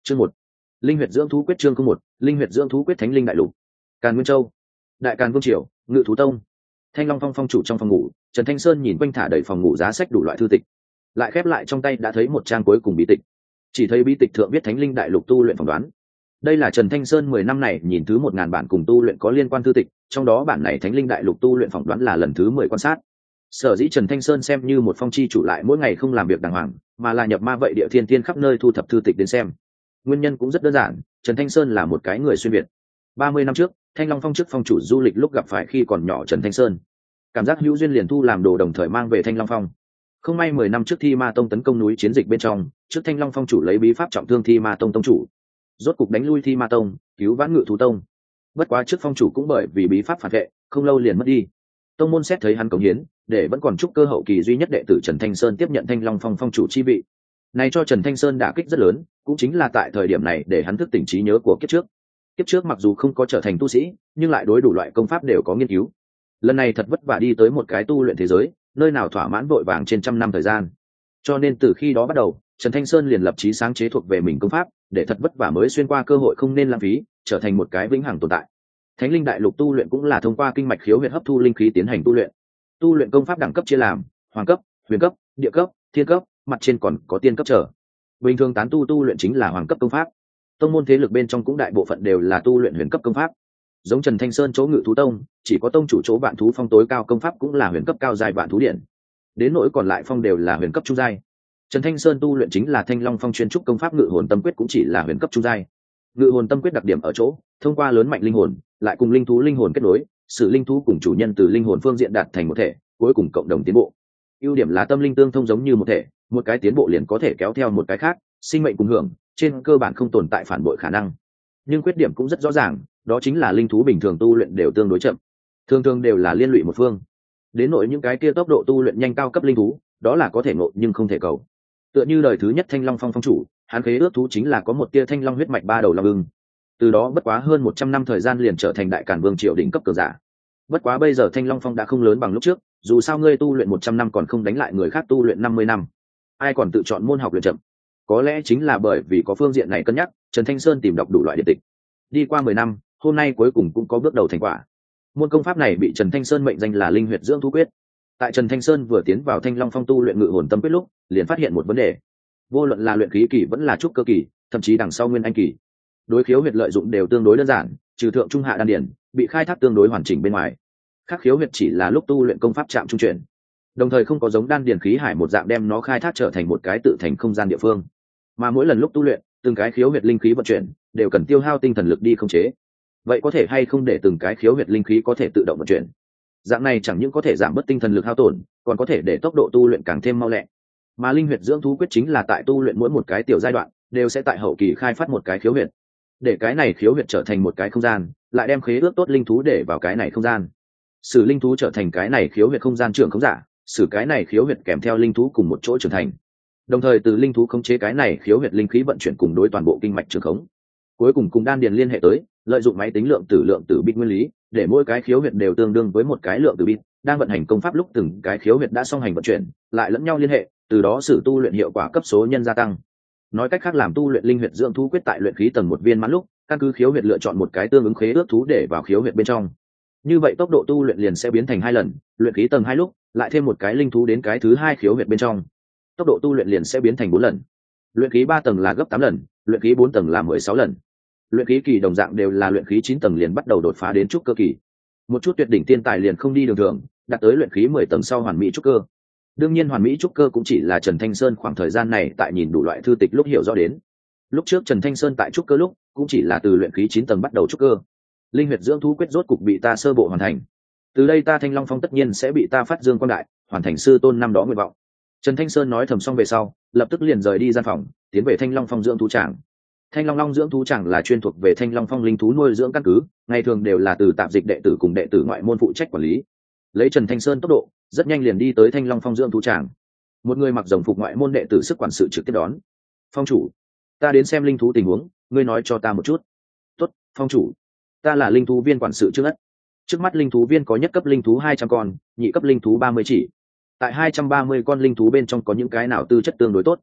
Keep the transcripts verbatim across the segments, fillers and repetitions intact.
Chương một, linh huyệt dưỡng thú quyết. Chương không một, linh huyệt dưỡng thú quyết. Thánh linh đại lục, Càn Nguyên Châu, Đại Càn Vương Triều, Ngự Thú Tông. Thanh Long Phong phong chủ trong phòng ngủ, Trần Thanh Sơn nhìn quanh thả đầy phòng ngủ giá sách đủ loại thư tịch, lại khép lại trong tay đã thấy một trang cuối cùng bí tịch. Chỉ thấy bí tịch thượng viết Thánh linh đại lục tu luyện phỏng đoán. Đây là Trần Thanh Sơn mười năm này nhìn thứ một ngàn bản cùng tu luyện có liên quan thư tịch, trong đó bản này Thánh linh đại lục tu luyện phỏng đoán là lần thứ mười quan sát. Sở dĩ Trần Thanh Sơn xem như một phong chi chủ lại mỗi ngày không làm việc đàng hoàng, mà là nhập ma vậy địa thiên tiên khắp nơi thu thập thư tịch đến xem. Nguyên nhân cũng rất đơn giản, Trần Thanh Sơn là một cái người xuyên việt. ba mươi năm trước, Thanh Long Phong trước phong chủ du lịch lúc gặp phải khi còn nhỏ Trần Thanh Sơn. Cảm giác hữu duyên liền thu làm đồ đồng thời mang về Thanh Long Phong. Không may mười năm trước Thi Ma Tông tấn công núi chiến dịch bên trong, trước Thanh Long Phong chủ lấy bí pháp trọng thương Thi Ma Tông tông chủ. Rốt cục đánh lui Thi Ma Tông, cứu vãn Ngự Thú Tông. Bất quá trước phong chủ cũng bởi vì bí pháp phản vệ, không lâu liền mất đi. Tông môn xét thấy hắn cống hiến, để vẫn còn trúc cơ hậu kỳ duy nhất đệ tử Trần Thanh Sơn tiếp nhận Thanh Long Phong phong chủ chi vị. Này cho Trần Thanh Sơn đả kích rất lớn, cũng chính là tại thời điểm này để hắn thức tỉnh trí nhớ của kiếp trước. Kiếp trước mặc dù không có trở thành tu sĩ, nhưng lại đối đủ loại công pháp đều có nghiên cứu. Lần này thật vất vả đi tới một cái tu luyện thế giới, nơi nào thỏa mãn vội vàng trên trăm năm thời gian. Cho nên từ khi đó bắt đầu, Trần Thanh Sơn liền lập chí sáng chế thuộc về mình công pháp, để thật vất vả mới xuyên qua cơ hội không nên lãng phí, trở thành một cái vĩnh hằng tồn tại. Thánh linh đại lục tu luyện cũng là thông qua kinh mạch khiếu huyệt hấp thu linh khí tiến hành tu luyện. Tu luyện công pháp đẳng cấp chia làm hoàng cấp, huyền cấp, địa cấp, thiên cấp, mặt trên còn có tiên cấp trở. Bình thường tán tu tu luyện chính là hoàng cấp công pháp. Tông môn thế lực bên trong cũng đại bộ phận đều là tu luyện huyền cấp công pháp. Giống Trần Thanh Sơn chỗ Ngự Thú Tông, chỉ có tông chủ chỗ Vạn Thú Phong tối cao công pháp cũng là huyền cấp cao giai Vạn Thú Điện. Đến nỗi còn lại phong đều là huyền cấp trung giai. Trần Thanh Sơn tu luyện chính là Thanh Long Phong chuyên trúc công pháp Ngự Hồn Tâm Quyết, cũng chỉ là huyền cấp trung giai. Ngự Hồn Tâm Quyết đặc điểm ở chỗ, thông qua lớn mạnh linh hồn, lại cùng linh thú linh hồn kết nối, sự linh thú cùng chủ nhân từ linh hồn phương diện đạt thành một thể, cuối cùng cộng đồng tiến bộ. Ưu điểm là tâm linh tương thông giống như một thể, một cái tiến bộ liền có thể kéo theo một cái khác, sinh mệnh cùng hưởng, trên cơ bản không tồn tại phản bội khả năng. Nhưng khuyết điểm cũng rất rõ ràng, đó chính là linh thú bình thường tu luyện đều tương đối chậm, thường thường đều là liên lụy một phương. Đến nỗi những cái kia tốc độ tu luyện nhanh cao cấp linh thú, đó là có thể ngộ nhưng không thể cầu. Tựa như đời thứ nhất Thanh Long Phong phong chủ, hắn khế ước thú chính là có một tia thanh long huyết mạch ba đầu long ưng. Từ đó bất quá hơn một trăm năm thời gian liền trở thành Đại Càn Vương triều đỉnh cấp cường giả. Bất quá bây giờ Thanh Long Phong đã không lớn bằng lúc trước, dù sao ngươi tu luyện một trăm năm còn không đánh lại người khác tu luyện năm mươi năm. Ai còn tự chọn môn học luyện chậm? Có lẽ chính là bởi vì có phương diện này cân nhắc, Trần Thanh Sơn tìm đọc đủ loại điện tịch. Đi qua mười năm, hôm nay cuối cùng cũng có bước đầu thành quả. Môn công pháp này bị Trần Thanh Sơn mệnh danh là Linh huyệt dưỡng thú quyết. Tại Trần Thanh Sơn vừa tiến vào Thanh Long Phong tu luyện Ngự Hồn Tâm Quyết lúc, liền phát hiện một vấn đề. Vô luận là luyện khí kỳ vẫn là trúc cơ kỳ, thậm chí đằng sau nguyên anh kỳ, đối khiếu huyệt lợi dụng đều tương đối đơn giản, trừ thượng trung hạ đan điển bị khai thác tương đối hoàn chỉnh bên ngoài. Khác khiếu huyệt chỉ là lúc tu luyện công pháp chạm trung chuyển, đồng thời không có giống đan điển khí hải một dạng đem nó khai thác trở thành một cái tự thành không gian địa phương, mà mỗi lần lúc tu luyện, từng cái khiếu huyệt linh khí vận chuyển đều cần tiêu hao tinh thần lực đi khống chế. Vậy có thể hay không để từng cái khiếu huyệt linh khí có thể tự động vận chuyển? Dạng này chẳng những có thể giảm bớt tinh thần lực hao tổn, còn có thể để tốc độ tu luyện càng thêm mau lẹ. Mà linh huyệt dưỡng thú quyết chính là tại tu luyện mỗi một cái tiểu giai đoạn đều sẽ tại hậu kỳ khai phát một cái khiếu huyệt, để cái này khiếu huyệt trở thành một cái không gian, lại đem khế ước tốt linh thú để vào cái này không gian. Sử linh thú trở thành cái này khiếu huyệt không gian trưởng khống giả, sử cái này khiếu huyệt kèm theo linh thú cùng một chỗ trưởng thành, đồng thời từ linh thú khống chế cái này khiếu huyệt linh khí vận chuyển cùng đối toàn bộ kinh mạch trường khống, cuối cùng cùng đan điền liên hệ tới, lợi dụng máy tính lượng tử lượng tử bit nguyên lý, để mỗi cái khiếu huyệt đều tương đương với một cái lượng tử bit, đang vận hành công pháp lúc từng cái khiếu huyệt đã song hành vận chuyển, lại lẫn nhau liên hệ, từ đó sử tu luyện hiệu quả cấp số nhân gia tăng. Nói cách khác, làm tu luyện linh huyệt dưỡng thú quyết tại luyện khí tầng một viên mãn lúc, căn cứ khiếu huyệt lựa chọn một cái tương ứng khế ước thú để vào khiếu huyệt bên trong. Như vậy tốc độ tu luyện liền sẽ biến thành hai lần, luyện khí tầng hai lúc, lại thêm một cái linh thú đến cái thứ hai khiếu huyệt bên trong, tốc độ tu luyện liền sẽ biến thành bốn lần. Luyện khí ba tầng là gấp tám lần, luyện khí bốn tầng là mười sáu lần. Luyện khí kỳ đồng dạng đều là luyện khí chín tầng liền bắt đầu đột phá đến trúc cơ kỳ. Một chút tuyệt đỉnh tiên tài liền không đi đường thường, đạt tới luyện khí mười tầng sau hoàn mỹ trúc cơ. Đương nhiên hoàn mỹ trúc cơ cũng chỉ là Trần Thanh Sơn khoảng thời gian này tại nhìn đủ loại thư tịch lúc hiểu rõ đến. Lúc trước Trần Thanh Sơn tại trúc cơ lúc cũng chỉ là từ luyện khí chín tầng bắt đầu trúc cơ. Linh huyệt dưỡng thú quyết rốt cục bị ta sơ bộ hoàn thành. Từ đây ta Thanh Long Phong tất nhiên sẽ bị ta phát dương quang đại, hoàn thành sư tôn năm đó nguyện vọng. Trần Thanh Sơn nói thầm xong về sau, lập tức liền rời đi gian phòng, tiến về Thanh Long Phong dưỡng thú tràng. Thanh Long Long dưỡng thú tràng là chuyên thuộc về Thanh Long Phong linh thú nuôi dưỡng căn cứ, ngày thường đều là từ tạp dịch đệ tử cùng đệ tử ngoại môn phụ trách quản lý. Lấy Trần Thanh Sơn tốc độ, rất nhanh liền đi tới Thanh Long Phong dưỡng thú tràng. Một người mặc rồng phục ngoại môn đệ tử sức quản sự trực tiếp đón. Phong chủ, ta đến xem linh thú tình huống, ngươi nói cho ta một chút. Tốt, phong chủ, ta là linh thú viên quản sự trước ất. Trước mắt linh thú viên có nhất cấp linh thú hai trăm con, nhị cấp linh thú ba mươi chỉ. Tại hai trăm ba mươi con linh thú bên trong có những cái nào tư chất tương đối tốt?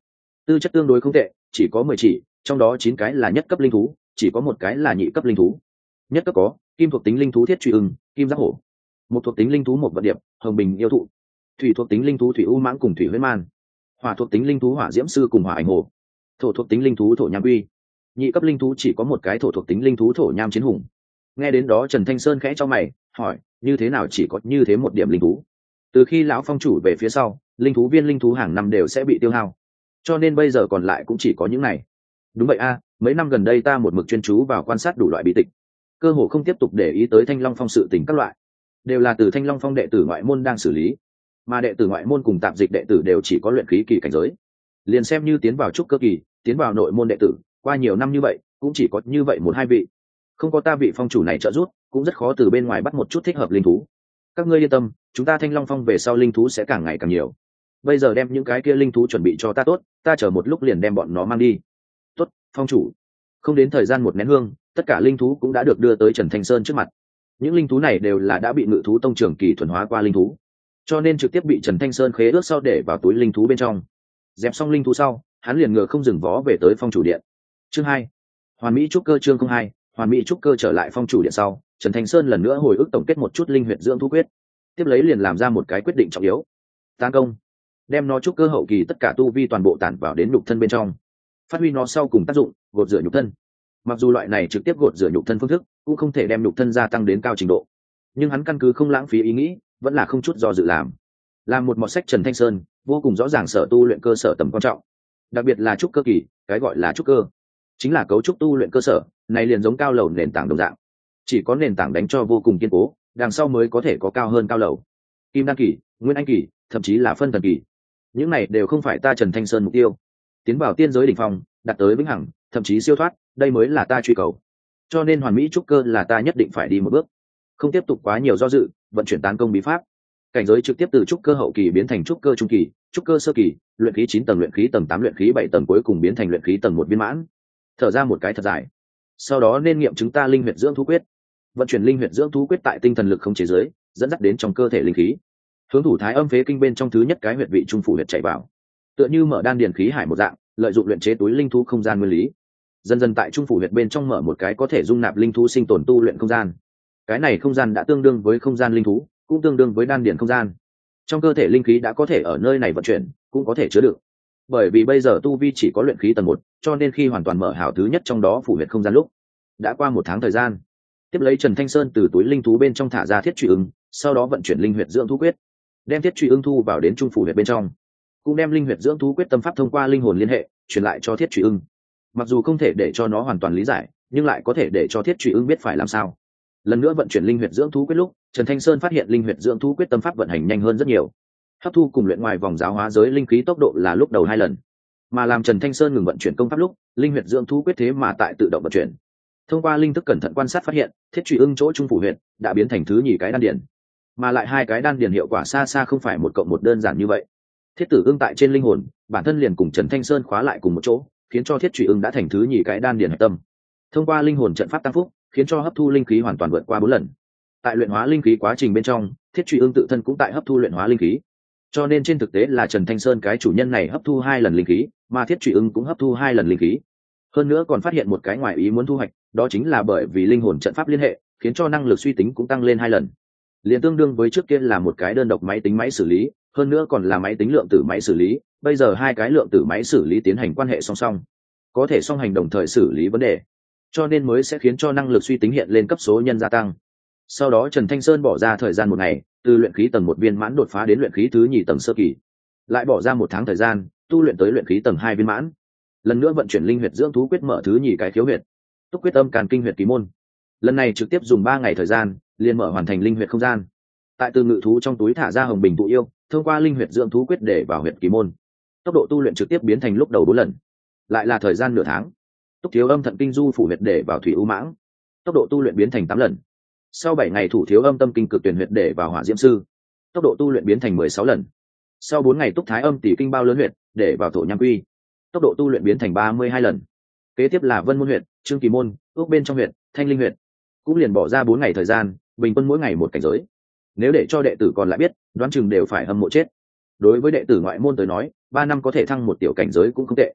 tư chất tương đối không tệ, chỉ có mười chỉ, trong đó chín cái là nhất cấp linh thú, chỉ có một cái là nhị cấp linh thú. Nhất cấp có kim thuộc tính linh thú thiết truy ưng, kim giác hổ; một thuộc tính linh thú một vận điệp, hồng bình yêu thụ; thủy thuộc tính linh thú thủy u mãng cùng thủy huyết man; hỏa thuộc tính linh thú hỏa diễm sư cùng hỏa ảnh hồ; thổ thuộc tính linh thú thổ nham uy. Nhị cấp linh thú chỉ có một cái thổ thuộc tính linh thú thổ nham chiến hùng. Nghe đến đó Trần Thanh Sơn khẽ cho mày, hỏi, như thế nào chỉ có như thế một điểm linh thú? Từ khi lão phong chủ về phía sau, linh thú viên linh thú hàng năm đều sẽ bị tiêu hao, cho nên bây giờ còn lại cũng chỉ có những này. Đúng vậy a, mấy năm gần đây ta một mực chuyên chú vào quan sát đủ loại bí tịch, cơ hồ không tiếp tục để ý tới Thanh Long Phong sự tình các loại, đều là từ Thanh Long Phong đệ tử ngoại môn đang xử lý, mà đệ tử ngoại môn cùng tạp dịch đệ tử đều chỉ có luyện khí kỳ cảnh giới. Liền xem như tiến vào trúc cơ kỳ, tiến vào nội môn đệ tử, qua nhiều năm như vậy, cũng chỉ có như vậy một hai vị. Không có ta vị phong chủ này trợ giúp, cũng rất khó từ bên ngoài bắt một chút thích hợp linh thú. Các ngươi yên tâm, chúng ta Thanh Long Phong về sau linh thú sẽ càng ngày càng nhiều. Bây giờ đem những cái kia linh thú chuẩn bị cho ta tốt, ta chờ một lúc liền đem bọn nó mang đi. Tốt, phong chủ. Không đến thời gian một nén hương, tất cả linh thú cũng đã được đưa tới Trần Thanh Sơn trước mặt. Những linh thú này đều là đã bị ngự thú tông trưởng kỳ thuần hóa qua linh thú, cho nên trực tiếp bị Trần Thanh Sơn khế ước sau để vào túi linh thú bên trong. Dẹp xong linh thú sau, hắn liền ngựa không dừng vó về tới phong chủ điện. Chương hai, hoàn mỹ trúc cơ. Chương không hai, hoàn mỹ trúc cơ. Trở lại phong chủ điện sau, Trần Thanh Sơn lần nữa hồi ức tổng kết một chút linh huyệt dưỡng thú quyết, tiếp lấy liền làm ra một cái quyết định trọng yếu: tán công, đem nó trúc cơ hậu kỳ tất cả tu vi toàn bộ tản vào đến nhục thân bên trong, phát huy nó sau cùng tác dụng, gột rửa nhục thân. Mặc dù loại này trực tiếp gột rửa nhục thân phương thức cũng không thể đem nhục thân gia tăng đến cao trình độ, nhưng hắn căn cứ không lãng phí ý nghĩ, vẫn là không chút do dự làm. Làm một mọt sách Trần Thanh Sơn vô cùng rõ ràng sở tu luyện cơ sở tầm quan trọng, đặc biệt là trúc cơ kỳ. Cái gọi là trúc cơ chính là cấu trúc tu luyện cơ sở này liền giống cao lầu nền tảng đồng dạng, chỉ có nền tảng đánh cho vô cùng kiên cố, đằng sau mới có thể có cao hơn cao lầu. Kim đan kỳ, nguyên anh kỳ, thậm chí là phân thần kỳ, những này đều không phải ta Trần Thanh Sơn mục tiêu. Tiến vào tiên giới đỉnh phong, đạt tới vĩnh hằng, thậm chí siêu thoát, đây mới là ta truy cầu. Cho nên hoàn mỹ trúc cơ là ta nhất định phải đi một bước, không tiếp tục quá nhiều do dự, vận chuyển tán công bí pháp, cảnh giới trực tiếp từ trúc cơ hậu kỳ biến thành trúc cơ trung kỳ, trúc cơ sơ kỳ, luyện khí chín tầng, luyện khí tầng tám, luyện khí bảy tầng, cuối cùng biến thành luyện khí tầng một viên mãn. Thở ra một cái thật dài, sau đó nên nghiệm chứng ta linh huyệt dưỡng thú quyết, vận chuyển linh huyệt dưỡng thú quyết tại tinh thần lực không chế giới, dẫn dắt đến trong cơ thể linh khí, hướng thủ thái âm phế kinh bên trong thứ nhất cái huyệt vị trung phủ huyệt chạy vào, tựa như mở đan điền khí hải một dạng, lợi dụng luyện chế túi linh thú không gian nguyên lý, dần dần tại trung phủ huyệt bên trong mở một cái có thể dung nạp linh thú sinh tồn tu luyện không gian. Cái này không gian đã tương đương với không gian linh thú, cũng tương đương với đan điền không gian. Trong cơ thể linh khí đã có thể ở nơi này vận chuyển, cũng có thể chứa đựng. Bởi vì bây giờ tu vi chỉ có luyện khí tầng một, cho nên khi hoàn toàn mở hảo thứ nhất trong đó phủ huyệt không gian lúc, đã qua một tháng thời gian. Tiếp lấy Trần Thanh Sơn từ túi linh thú bên trong thả ra thiết truy ưng, sau đó vận chuyển linh huyệt dưỡng thú quyết, đem thiết truy ưng thu vào đến trung phủ huyệt bên trong, cũng đem linh huyệt dưỡng thú quyết tâm pháp thông qua linh hồn liên hệ truyền lại cho thiết truy ưng. Mặc dù không thể để cho nó hoàn toàn lý giải, nhưng lại có thể để cho thiết truy ưng biết phải làm sao. Lần nữa vận chuyển linh huyệt dưỡng thú quyết lúc, Trần Thanh Sơn phát hiện linh huyệt dưỡng thú quyết tâm pháp vận hành nhanh hơn rất nhiều, hấp thu cùng luyện ngoài vòng giáo hóa giới linh khí tốc độ là lúc đầu hai lần, mà làm Trần Thanh Sơn ngừng vận chuyển công pháp lúc, linh huyệt dưỡng thú quyết thế mà tại tự động vận chuyển. Thông qua linh thức cẩn thận quan sát phát hiện, thiết truy ưng chỗ trung phủ huyệt đã biến thành thứ nhì cái đan điền, mà lại hai cái đan điền hiệu quả xa xa không phải một cộng một đơn giản như vậy. Thiết tử ưng tại trên linh hồn bản thân liền cùng Trần Thanh Sơn khóa lại cùng một chỗ, khiến cho thiết truy ưng đã thành thứ nhì cái đan điền hạch tâm. Thông qua linh hồn trận pháp tăng phúc, khiến cho hấp thu linh khí hoàn toàn vượt qua bốn lần. Tại luyện hóa linh khí quá trình bên trong, thiết truy ưng tự thân cũng tại hấp thu luyện hóa linh khí, cho nên trên thực tế là Trần Thanh Sơn cái chủ nhân này hấp thu hai lần linh khí, mà thiết truy ưng cũng hấp thu hai lần linh khí. Hơn nữa còn phát hiện một cái ngoài ý muốn thu hoạch, đó chính là bởi vì linh hồn trận pháp liên hệ, khiến cho năng lực suy tính cũng tăng lên hai lần, liền tương đương với trước kia là một cái đơn độc máy tính máy xử lý, hơn nữa còn là máy tính lượng tử máy xử lý, bây giờ hai cái lượng tử máy xử lý tiến hành quan hệ song song, có thể song hành đồng thời xử lý vấn đề, cho nên mới sẽ khiến cho năng lực suy tính hiện lên cấp số nhân gia tăng. Sau đó Trần Thanh Sơn bỏ ra thời gian một ngày, từ luyện khí tầng một viên mãn đột phá đến luyện khí thứ nhì tầng sơ kỳ, lại bỏ ra một tháng thời gian tu luyện tới luyện khí tầng hai viên mãn. Lần nữa vận chuyển linh huyệt dưỡng thú quyết mở thứ nhì cái khiếu huyệt, túc quyết âm càn kinh huyệt kỳ môn. Lần này trực tiếp dùng ba ngày thời gian liền mở hoàn thành linh huyệt không gian. Tại từ ngự thú trong túi thả ra hồng bình tụ yêu, thông qua linh huyệt dưỡng thú quyết để vào huyệt kỳ môn, tốc độ tu luyện trực tiếp biến thành lúc đầu bốn lần. Lại là thời gian nửa tháng, túc thiếu âm thận kinh du phủ huyệt để vào thủy u mãng, tốc độ tu luyện biến thành tám lần. Sau bảy ngày thủ thiếu âm tâm kinh cực tuyển huyệt để vào hỏa diễm sư, tốc độ tu luyện biến thành mười sáu lần. Sau bốn ngày túc thái âm tỷ kinh bao lớn huyệt để vào thổ nham quy, tốc độ tu luyện biến thành ba mươi hai lần. Kế tiếp là vân môn huyệt, trương kỳ môn, ước bên trong huyệt, thanh linh huyệt, cũng liền bỏ ra bốn ngày thời gian, bình quân mỗi ngày một cảnh giới. Nếu để cho đệ tử còn lại biết, đoán chừng đều phải hâm mộ chết. Đối với đệ tử ngoại môn tới nói, ba năm có thể thăng một tiểu cảnh giới cũng không tệ.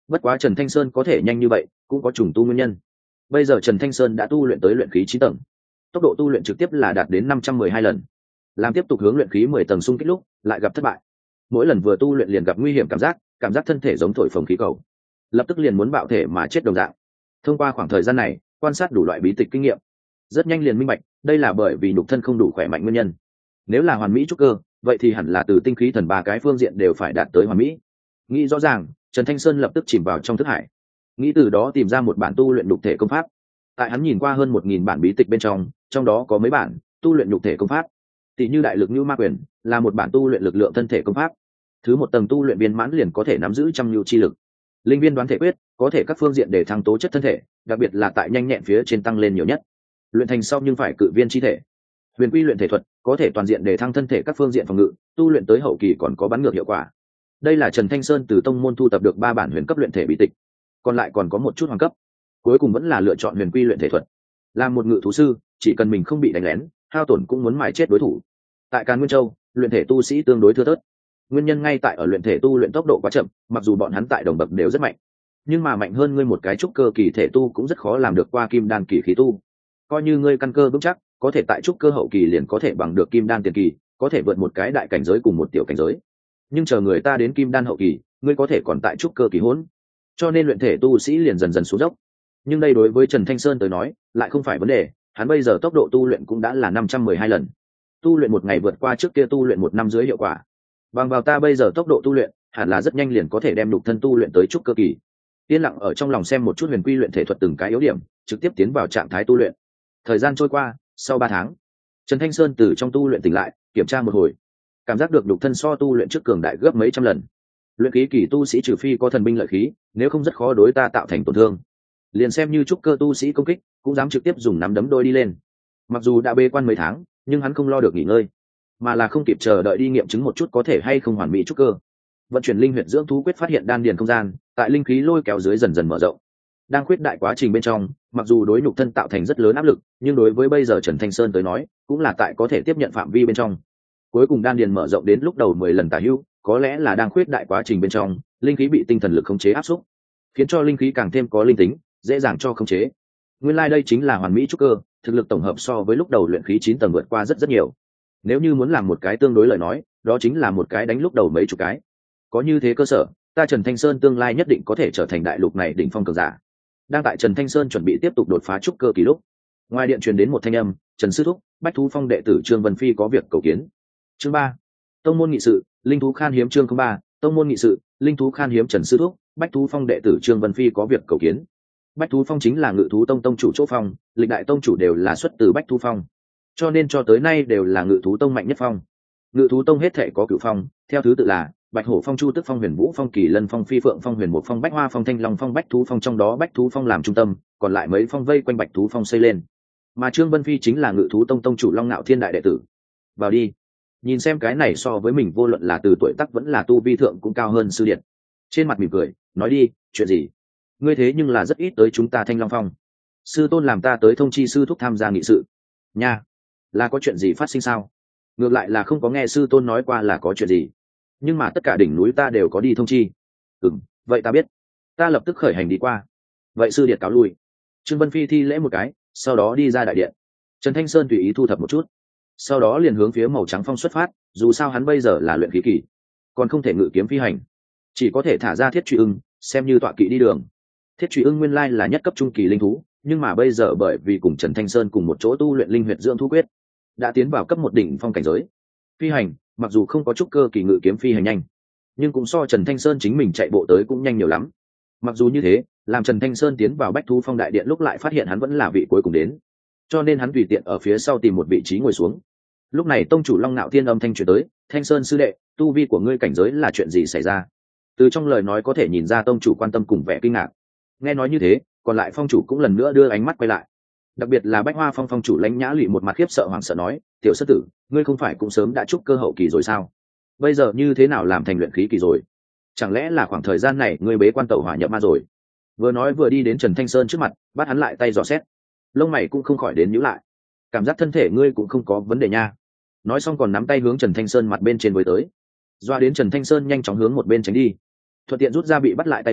Bất quá Trần Thanh Sơn có thể nhanh như vậy cũng có trùng tu nguyên nhân. Bây giờ Trần Thanh Sơn đã tu luyện tới luyện khí chín tầng, tốc độ tu luyện trực tiếp là đạt đến năm trăm mười hai lần. Làm tiếp tục hướng luyện khí mười tầng xung kích lúc lại gặp thất bại. Mỗi lần vừa tu luyện liền gặp nguy hiểm cảm giác, cảm giác thân thể giống thổi phồng khí cầu, lập tức liền muốn bạo thể mà chết đồng dạng. Thông qua khoảng thời gian này quan sát đủ loại bí tịch kinh nghiệm, rất nhanh liền minh bạch đây là bởi vì nhục thân không đủ khỏe mạnh nguyên nhân. Nếu là hoàn mỹ trúc cơ, vậy thì hẳn là từ tinh khí thần ba cái phương diện đều phải đạt tới hoàn mỹ. Nghĩ rõ ràng, Trần Thanh Sơn lập tức chìm vào trong thức hải, nghĩ từ đó tìm ra một bản tu luyện nhục thể công pháp. Tại hắn nhìn qua hơn một nghìn bản bí tịch bên trong, trong đó có mấy bản tu luyện nhục thể công pháp. Tỷ như Đại Lực Nưu Ma Quyền là một bản tu luyện lực lượng thân thể công pháp, thứ một tầng tu luyện viên mãn liền có thể nắm giữ trăm nhu chi lực. Linh Viên Đoán Thể Quyết có thể các phương diện để thăng tố chất thân thể, đặc biệt là tại nhanh nhẹn phía trên tăng lên nhiều nhất. Luyện thành sau nhưng phải cự viên chi thể. Huyền Quy Luyện Thể Thuật có thể toàn diện để thăng thân thể các phương diện phòng ngự, tu luyện tới hậu kỳ còn có bắn ngược hiệu quả. Đây là Trần Thanh Sơn từ tông môn thu tập được ba bản huyền cấp luyện thể bí tịch, còn lại còn có một chút hoàng cấp. Cuối cùng vẫn là lựa chọn Huyền Quy Luyện Thể Thuật. Làm một ngự thú sư, chỉ cần mình không bị đánh lén, hao tổn cũng muốn mài chết đối thủ. Tại Càn Nguyên Châu, luyện thể tu sĩ tương đối thưa thớt. Nguyên nhân ngay tại ở luyện thể tu luyện tốc độ quá chậm, mặc dù bọn hắn tại đồng bậc đều rất mạnh, nhưng mà mạnh hơn ngươi một cái trúc cơ kỳ thể tu cũng rất khó làm được qua kim đan kỳ khí tu. Coi như ngươi căn cơ vững chắc, có thể tại trúc cơ hậu kỳ liền có thể bằng được kim đan tiền kỳ, có thể vượt một cái đại cảnh giới cùng một tiểu cảnh giới. Nhưng chờ người ta đến kim đan hậu kỳ, ngươi có thể còn tại trúc cơ kỳ hỗn. Cho nên luyện thể tu sĩ liền dần dần xuống dốc. Nhưng đây đối với Trần Thanh Sơn tới nói, lại không phải vấn đề, hắn bây giờ tốc độ tu luyện cũng đã là năm trăm mười hai lần. Tu luyện một ngày vượt qua trước kia tu luyện một năm dưới hiệu quả. Bằng vào ta bây giờ tốc độ tu luyện, hẳn là rất nhanh liền có thể đem nhục thân tu luyện tới trúc cơ kỳ. Yên lặng ở trong lòng xem một chút Huyền Quy Luyện Thể Thuật từng cái yếu điểm, trực tiếp tiến vào trạng thái tu luyện. Thời gian trôi qua, sau ba tháng, Trần Thanh Sơn từ trong tu luyện tỉnh lại, kiểm tra một hồi, cảm giác được nhục thân so tu luyện trước cường đại gấp mấy trăm lần. Luyện khí kỳ tu sĩ trừ phi có thần binh lợi khí, nếu không rất khó đối ta tạo thành tổn thương. Liền xem như trúc cơ tu sĩ công kích, cũng dám trực tiếp dùng nắm đấm đôi đi lên. Mặc dù đã bê quan mấy tháng, nhưng hắn không lo được nghỉ ngơi, mà là không kịp chờ đợi đi nghiệm chứng một chút có thể hay không hoàn mỹ trúc cơ. Vận chuyển linh huyệt dưỡng thú quyết phát hiện đan điền không gian tại linh khí lôi kéo dưới dần dần mở rộng. Đang khuyết đại quá trình bên trong, mặc dù đối nhục thân tạo thành rất lớn áp lực, nhưng đối với bây giờ Trần Thanh Sơn tới nói, cũng là tại có thể tiếp nhận phạm vi bên trong. Cuối cùng đan điền mở rộng đến lúc đầu mười lần tả hữu, có lẽ là đang khuyết đại quá trình bên trong, linh khí bị tinh thần lực khống chế áp xúc, khiến cho linh khí càng thêm có linh tính, dễ dàng cho khống chế. Nguyên lai like đây chính là hoàn mỹ trúc cơ, thực lực tổng hợp so với lúc đầu luyện khí chín tầng vượt qua rất rất nhiều. Nếu như muốn làm một cái tương đối lời nói, đó chính là một cái đánh lúc đầu mấy chục cái. Có như thế cơ sở, ta Trần Thanh Sơn tương lai nhất định có thể trở thành đại lục này đỉnh phong cường giả. Đang tại Trần Thanh Sơn chuẩn bị tiếp tục đột phá trúc cơ kỳ lúc, ngoài điện truyền đến một thanh âm, Trần sư thúc, Bách Thú Phong đệ tử Trương Vân Phi có việc cầu kiến. Chương ba, tông môn nghị sự, linh thú khan hiếm. Chương ba, tông môn nghị sự, linh thú khan hiếm. Trần sư thúc, Bách Thú Phong đệ tử Trương Vân Phi có việc cầu kiến. Bách Thú Phong chính là Ngự Thú Tông tông chủ chỗ phong, lịch đại tông chủ đều là xuất từ Bách Thú Phong, cho nên cho tới nay đều là Ngự Thú Tông mạnh nhất phong. Ngự Thú Tông hết thể có cửu phong, theo thứ tự là Bạch Hổ Phong, Chu Tức Phong, Huyền Vũ Phong, Kỳ Lân Phong, Phi Phượng Phong, Huyền Mục Phong, Bách Hoa Phong, Thanh Long Phong, Bách Thú Phong, trong đó Bách Thú Phong làm trung tâm, còn lại mấy phong vây quanh Bạch Thú Phong xây lên. Mà Trương Vân Phi chính là Ngự Thú Tông tông chủ Long Nạo Thiên đại đệ tử. Vào đi, nhìn xem cái này so với mình vô luận là từ tuổi tác vẫn là tu vi thượng cũng cao hơn sư điện. Trên mặt mỉm cười, nói đi, chuyện gì? Ngươi thế nhưng là rất ít tới chúng ta Thanh Long Phong. Sư tôn làm ta tới thông chi sư thúc tham gia nghị sự. Nha, là có chuyện gì phát sinh sao? Ngược lại là không có nghe sư tôn nói qua là có chuyện gì, nhưng mà tất cả đỉnh núi ta đều có đi thông chi. Ừ, vậy ta biết, ta lập tức khởi hành đi qua. Vậy sư điệt cáo lui. Trương Vân Phi thi lễ một cái, sau đó đi ra đại điện. Trần Thanh Sơn tùy ý thu thập một chút, sau đó liền hướng phía màu trắng phong xuất phát. Dù sao hắn bây giờ là luyện khí kỳ, còn không thể ngự kiếm phi hành, chỉ có thể thả ra thiết truy ưng xem như tọa kỵ đi đường. Thiết truy ưng nguyên lai là nhất cấp trung kỳ linh thú, nhưng mà bây giờ bởi vì cùng Trần Thanh Sơn cùng một chỗ tu luyện linh huyệt dưỡng thú quyết, đã tiến vào cấp một đỉnh phong cảnh giới. Phi hành mặc dù không có chút cơ kỳ ngự kiếm phi hành nhanh, nhưng cũng so Trần Thanh Sơn chính mình chạy bộ tới cũng nhanh nhiều lắm. Mặc dù như thế, làm Trần Thanh Sơn tiến vào Bách Thú Phong đại điện lúc lại phát hiện hắn vẫn là vị cuối cùng đến, cho nên hắn tùy tiện ở phía sau tìm một vị trí ngồi xuống. Lúc này tông chủ Long Nạo Thiên âm thanh truyền tới, Thanh Sơn sư đệ, tu vi của ngươi cảnh giới là chuyện gì xảy ra? Từ trong lời nói có thể nhìn ra tông chủ quan tâm cùng vẻ kinh ngạc. Nghe nói như thế, còn lại phong chủ cũng lần nữa đưa ánh mắt quay lại, đặc biệt là Bách Hoa Phong phong chủ Lãnh Nhã Lụy một mặt khiếp sợ hoảng sợ nói, tiểu sư tử, ngươi không phải cũng sớm đã trúc cơ hậu kỳ rồi sao? Bây giờ như thế nào làm thành luyện khí kỳ rồi? Chẳng lẽ là khoảng thời gian này ngươi bế quan tẩu hỏa nhập ma rồi? Vừa nói vừa đi đến Trần Thanh Sơn trước mặt, bắt hắn lại tay dò xét, lông mày cũng không khỏi đến nhíu lại. Cảm giác thân thể ngươi cũng không có vấn đề nha. Nói xong còn nắm tay hướng Trần Thanh Sơn mặt bên trên với tới, doa đến Trần Thanh Sơn nhanh chóng hướng một bên tránh đi, thuận tiện rút ra bị bắt lại tay phải,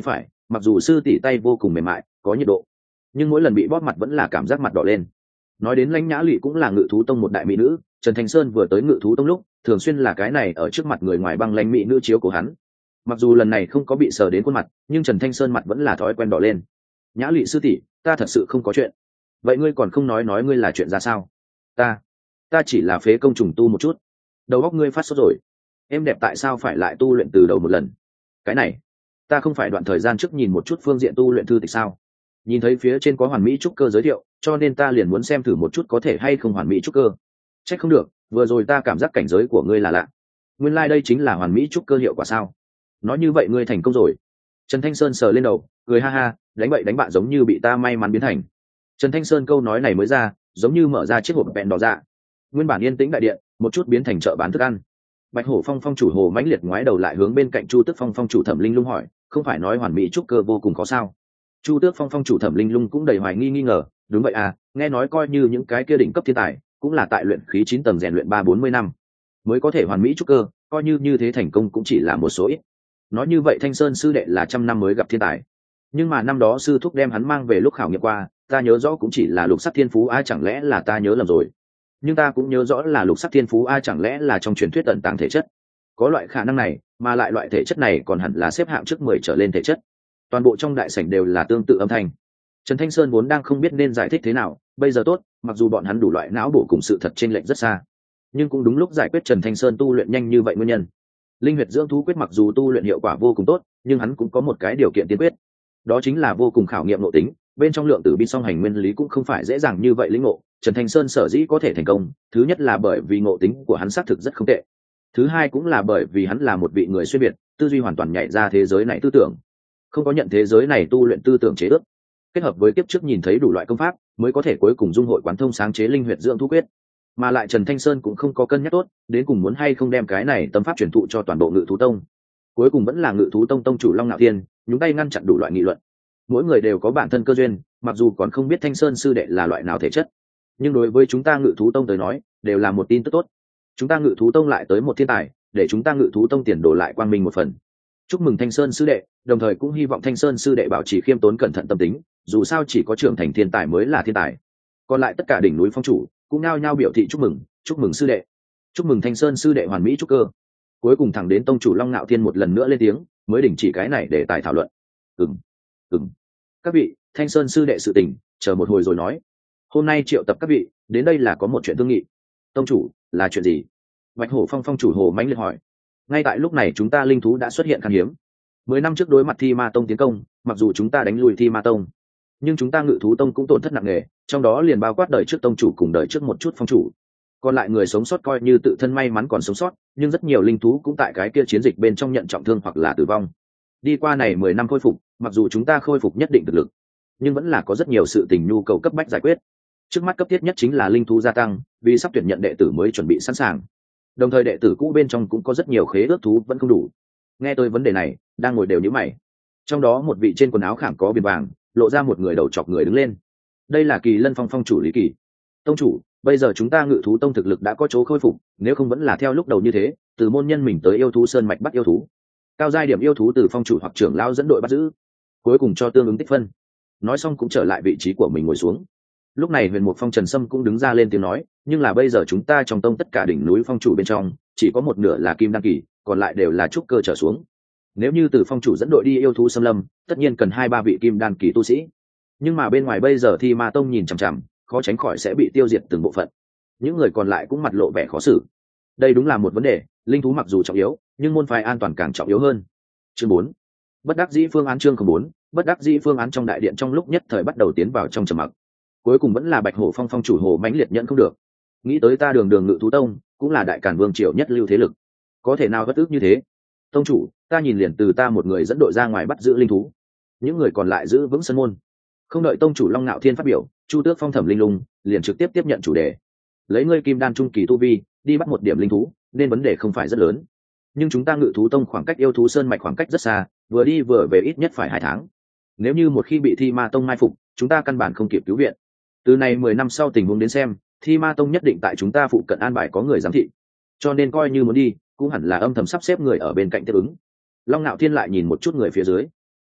mặc dù sư tỷ tay vô cùng mềm mại có nhiệt độ, nhưng mỗi lần bị bóp mặt vẫn là cảm giác mặt đỏ lên. Nói đến Lãnh Nhã Lụy cũng là Ngự thú tông một đại mỹ nữ, Trần Thanh Sơn vừa tới Ngự thú tông lúc thường xuyên là cái này ở trước mặt người ngoài băng lãnh mỹ nữ chiếu của hắn. Mặc dù lần này không có bị sờ đến khuôn mặt, nhưng Trần Thanh Sơn mặt vẫn là thói quen đỏ lên. Nhã Lụy sư tỷ, ta thật sự không có chuyện. Vậy ngươi còn không nói nói ngươi là chuyện ra sao? Ta, ta chỉ là phế công trùng tu một chút. Đầu óc ngươi phát sốt rồi. Em đẹp tại sao phải lại tu luyện từ đầu một lần? Cái này, ta không phải đoạn thời gian trước nhìn một chút phương diện tu luyện thư tịch sao? Nhìn thấy phía trên có hoàn mỹ trúc cơ giới thiệu, cho nên ta liền muốn xem thử một chút có thể hay không hoàn mỹ trúc cơ. Chắc không được, vừa rồi ta cảm giác cảnh giới của ngươi là lạ. Nguyên lai like đây chính là hoàn mỹ trúc cơ hiệu quả sao? Nói như vậy ngươi thành công rồi. Trần Thanh Sơn sờ lên đầu, cười ha ha, đánh bậy đánh bạ giống như bị ta may mắn biến thành. Trần Thanh Sơn câu nói này mới ra, giống như mở ra chiếc hộp bẹn đỏ dạ. Nguyên bản yên tĩnh đại điện, một chút biến thành chợ bán thức ăn. Bạch Hổ Phong phong chủ Hồ mãnh liệt ngoái đầu lại hướng bên cạnh Chu Tước Phong phong chủ Thẩm Linh Lung hỏi, không phải nói hoàn mỹ trúc cơ vô cùng khó sao? Chu Tước Phong phong chủ Thẩm Linh Lung cũng đầy hoài nghi nghi ngờ, đúng vậy à, nghe nói coi như những cái kia đỉnh cấp thiên tài, cũng là tại luyện khí chín tầng rèn luyện ba bốn mươi năm mới có thể hoàn mỹ trúc cơ, coi như như thế thành công cũng chỉ là một số ít. Nói như vậy Thanh Sơn sư đệ là trăm năm mới gặp thiên tài, nhưng mà năm đó sư thúc đem hắn mang về lúc khảo nghiệm qua, ta nhớ rõ cũng chỉ là lục sắc thiên phú, ai chẳng lẽ là ta nhớ lầm rồi? Nhưng ta cũng nhớ rõ là lục sắc thiên phú, ai chẳng lẽ là trong truyền thuyết tận tàng thể chất? Có loại khả năng này, mà lại loại thể chất này còn hẳn là xếp hạng trước mười trở lên thể chất. Toàn bộ trong đại sảnh đều là tương tự âm thanh. Trần Thanh Sơn vốn đang không biết nên giải thích thế nào, bây giờ tốt, mặc dù bọn hắn đủ loại não bổ cùng sự thật chênh lệch rất xa, nhưng cũng đúng lúc giải quyết Trần Thanh Sơn tu luyện nhanh như vậy nguyên nhân. Linh huyệt dưỡng thú quyết mặc dù tu luyện hiệu quả vô cùng tốt, nhưng hắn cũng có một cái điều kiện tiên quyết, đó chính là vô cùng khảo nghiệm nội tính, bên trong lượng tử bi song hành nguyên lý cũng không phải dễ dàng như vậy lĩnh ngộ. Trần Thanh Sơn sở dĩ có thể thành công, thứ nhất là bởi vì ngộ tính của hắn xác thực rất không tệ, thứ hai cũng là bởi vì hắn là một vị người xuyên biệt, tư duy hoàn toàn nhảy ra thế giới này tư tưởng, không có nhận thế giới này tu luyện tư tưởng chế ước, kết hợp với kiếp trước nhìn thấy đủ loại công pháp, mới có thể cuối cùng dung hội quán thông sáng chế linh huyệt dưỡng thú quyết. Mà lại Trần Thanh Sơn cũng không có cân nhắc tốt, đến cùng muốn hay không đem cái này tâm pháp truyền thụ cho toàn bộ Ngự thú tông. Cuối cùng vẫn là Ngự thú tông tông chủ Long Nạo Thiên nhúng tay ngăn chặn đủ loại nghị luận. Mỗi người đều có bản thân cơ duyên, mặc dù còn không biết Thanh Sơn sư đệ là loại nào thể chất, nhưng đối với chúng ta Ngự thú tông tới nói, đều là một tin tức tốt. Chúng ta Ngự thú tông lại tới một thiên tài, để chúng ta Ngự thú tông tiền đổ lại quang minh một phần. Chúc mừng Thanh Sơn sư đệ, đồng thời cũng hy vọng Thanh Sơn sư đệ bảo trì khiêm tốn cẩn thận tâm tính, dù sao chỉ có trưởng thành thiên tài mới là thiên tài. Còn lại tất cả đỉnh núi phong chủ cũng nao nhao biểu thị chúc mừng, chúc mừng sư đệ, chúc mừng Thanh Sơn sư đệ hoàn mỹ trúc cơ. Cuối cùng thẳng đến tông chủ Long Nạo Thiên một lần nữa lên tiếng, mới đình chỉ cái này để tài thảo luận. Ừm, ừm, các vị, Thanh Sơn sư đệ sự tình, chờ một hồi rồi nói. Hôm nay triệu tập các vị, đến đây là có một chuyện thương nghị. Tông chủ, là chuyện gì? Bạch Hổ Phong phong chủ Hồ mãnh liệt hỏi. Ngay tại lúc này chúng ta linh thú đã xuất hiện khan hiếm. Mười năm trước đối mặt Thi Ma Tông tiến công, mặc dù chúng ta đánh lùi Thi Ma Tông, nhưng chúng ta Ngự thú tông cũng tổn thất nặng nề, trong đó liền bao quát đời trước tông chủ cùng đời trước một chút phong chủ. Còn lại người sống sót coi như tự thân may mắn còn sống sót, nhưng rất nhiều linh thú cũng tại cái kia chiến dịch bên trong nhận trọng thương hoặc là tử vong. Đi qua này mười năm khôi phục, mặc dù chúng ta khôi phục nhất định thực lực, nhưng vẫn là có rất nhiều sự tình nhu cầu cấp bách giải quyết. Trước mắt cấp thiết nhất chính là linh thú gia tăng, vì sắp tuyển nhận đệ tử mới chuẩn bị sẵn sàng. Đồng thời đệ tử cũ bên trong cũng có rất nhiều khế ước thú vẫn không đủ. Nghe tôi vấn đề này, đang ngồi đều nhíu mày. Trong đó một vị trên quần áo khảm có viền vàng, lộ ra một người đầu chọc người đứng lên. Đây là Kỳ Lân Phong phong chủ Lý Kỳ. Tông chủ, bây giờ chúng ta Ngự thú tông thực lực đã có chỗ khôi phục, nếu không vẫn là theo lúc đầu như thế, từ môn nhân mình tới yêu thú sơn mạch bắt yêu thú, cao giai điểm yêu thú từ phong chủ hoặc trưởng lão dẫn đội bắt giữ, cuối cùng cho tương ứng tích phân. Nói xong cũng trở lại vị trí của mình ngồi xuống. Lúc này Huyền Mục Phong Trần Sâm cũng đứng ra lên tiếng nói, nhưng là bây giờ chúng ta trong tông tất cả đỉnh núi phong chủ bên trong, chỉ có một nửa là kim đan kỳ, còn lại đều là trúc cơ trở xuống. Nếu như từ phong chủ dẫn đội đi yêu thú xâm lâm, tất nhiên cần hai ba vị kim đan kỳ tu sĩ. Nhưng mà bên ngoài bây giờ Thi Ma Tông nhìn chằm chằm, khó tránh khỏi sẽ bị tiêu diệt từng bộ phận. Những người còn lại cũng mặt lộ vẻ khó xử. Đây đúng là một vấn đề, linh thú mặc dù trọng yếu, nhưng môn phái an toàn càng trọng yếu hơn. Chương bốn. Bất đắc dĩ phương án chương không bốn, bất đắc dĩ phương án trong đại điện trong lúc nhất thời bắt đầu tiến vào trong trầm mặc. Cuối cùng vẫn là Bạch Hổ Phong phong chủ Hồ mãnh liệt nhận không được. Nghĩ tới ta Đường Đường Ngự thú tông, cũng là đại càn vương triều nhất lưu thế lực, có thể nào bất ức như thế? Tông chủ, ta nhìn liền từ ta một người dẫn đội ra ngoài bắt giữ linh thú, những người còn lại giữ vững sân môn. Không đợi tông chủ Long Nạo Thiên phát biểu, Chu Tước Phong Thẩm Linh Lung liền trực tiếp tiếp nhận chủ đề. Lấy ngươi kim đan trung kỳ tu vi, đi bắt một điểm linh thú, nên vấn đề không phải rất lớn. Nhưng chúng ta Ngự thú tông khoảng cách yêu thú sơn mạch khoảng cách rất xa, vừa đi vừa về ít nhất phải hai tháng. Nếu như một khi bị Thi Ma Tông mai phục, chúng ta căn bản không kịp cứu viện. Từ này mười năm sau tình huống đến xem, Thi Ma Tông nhất định tại chúng ta phụ cận an bài có người giám thị, cho nên coi như muốn đi, cũng hẳn là âm thầm sắp xếp người ở bên cạnh tiếp ứng. Long Nạo Thiên lại nhìn một chút người phía dưới.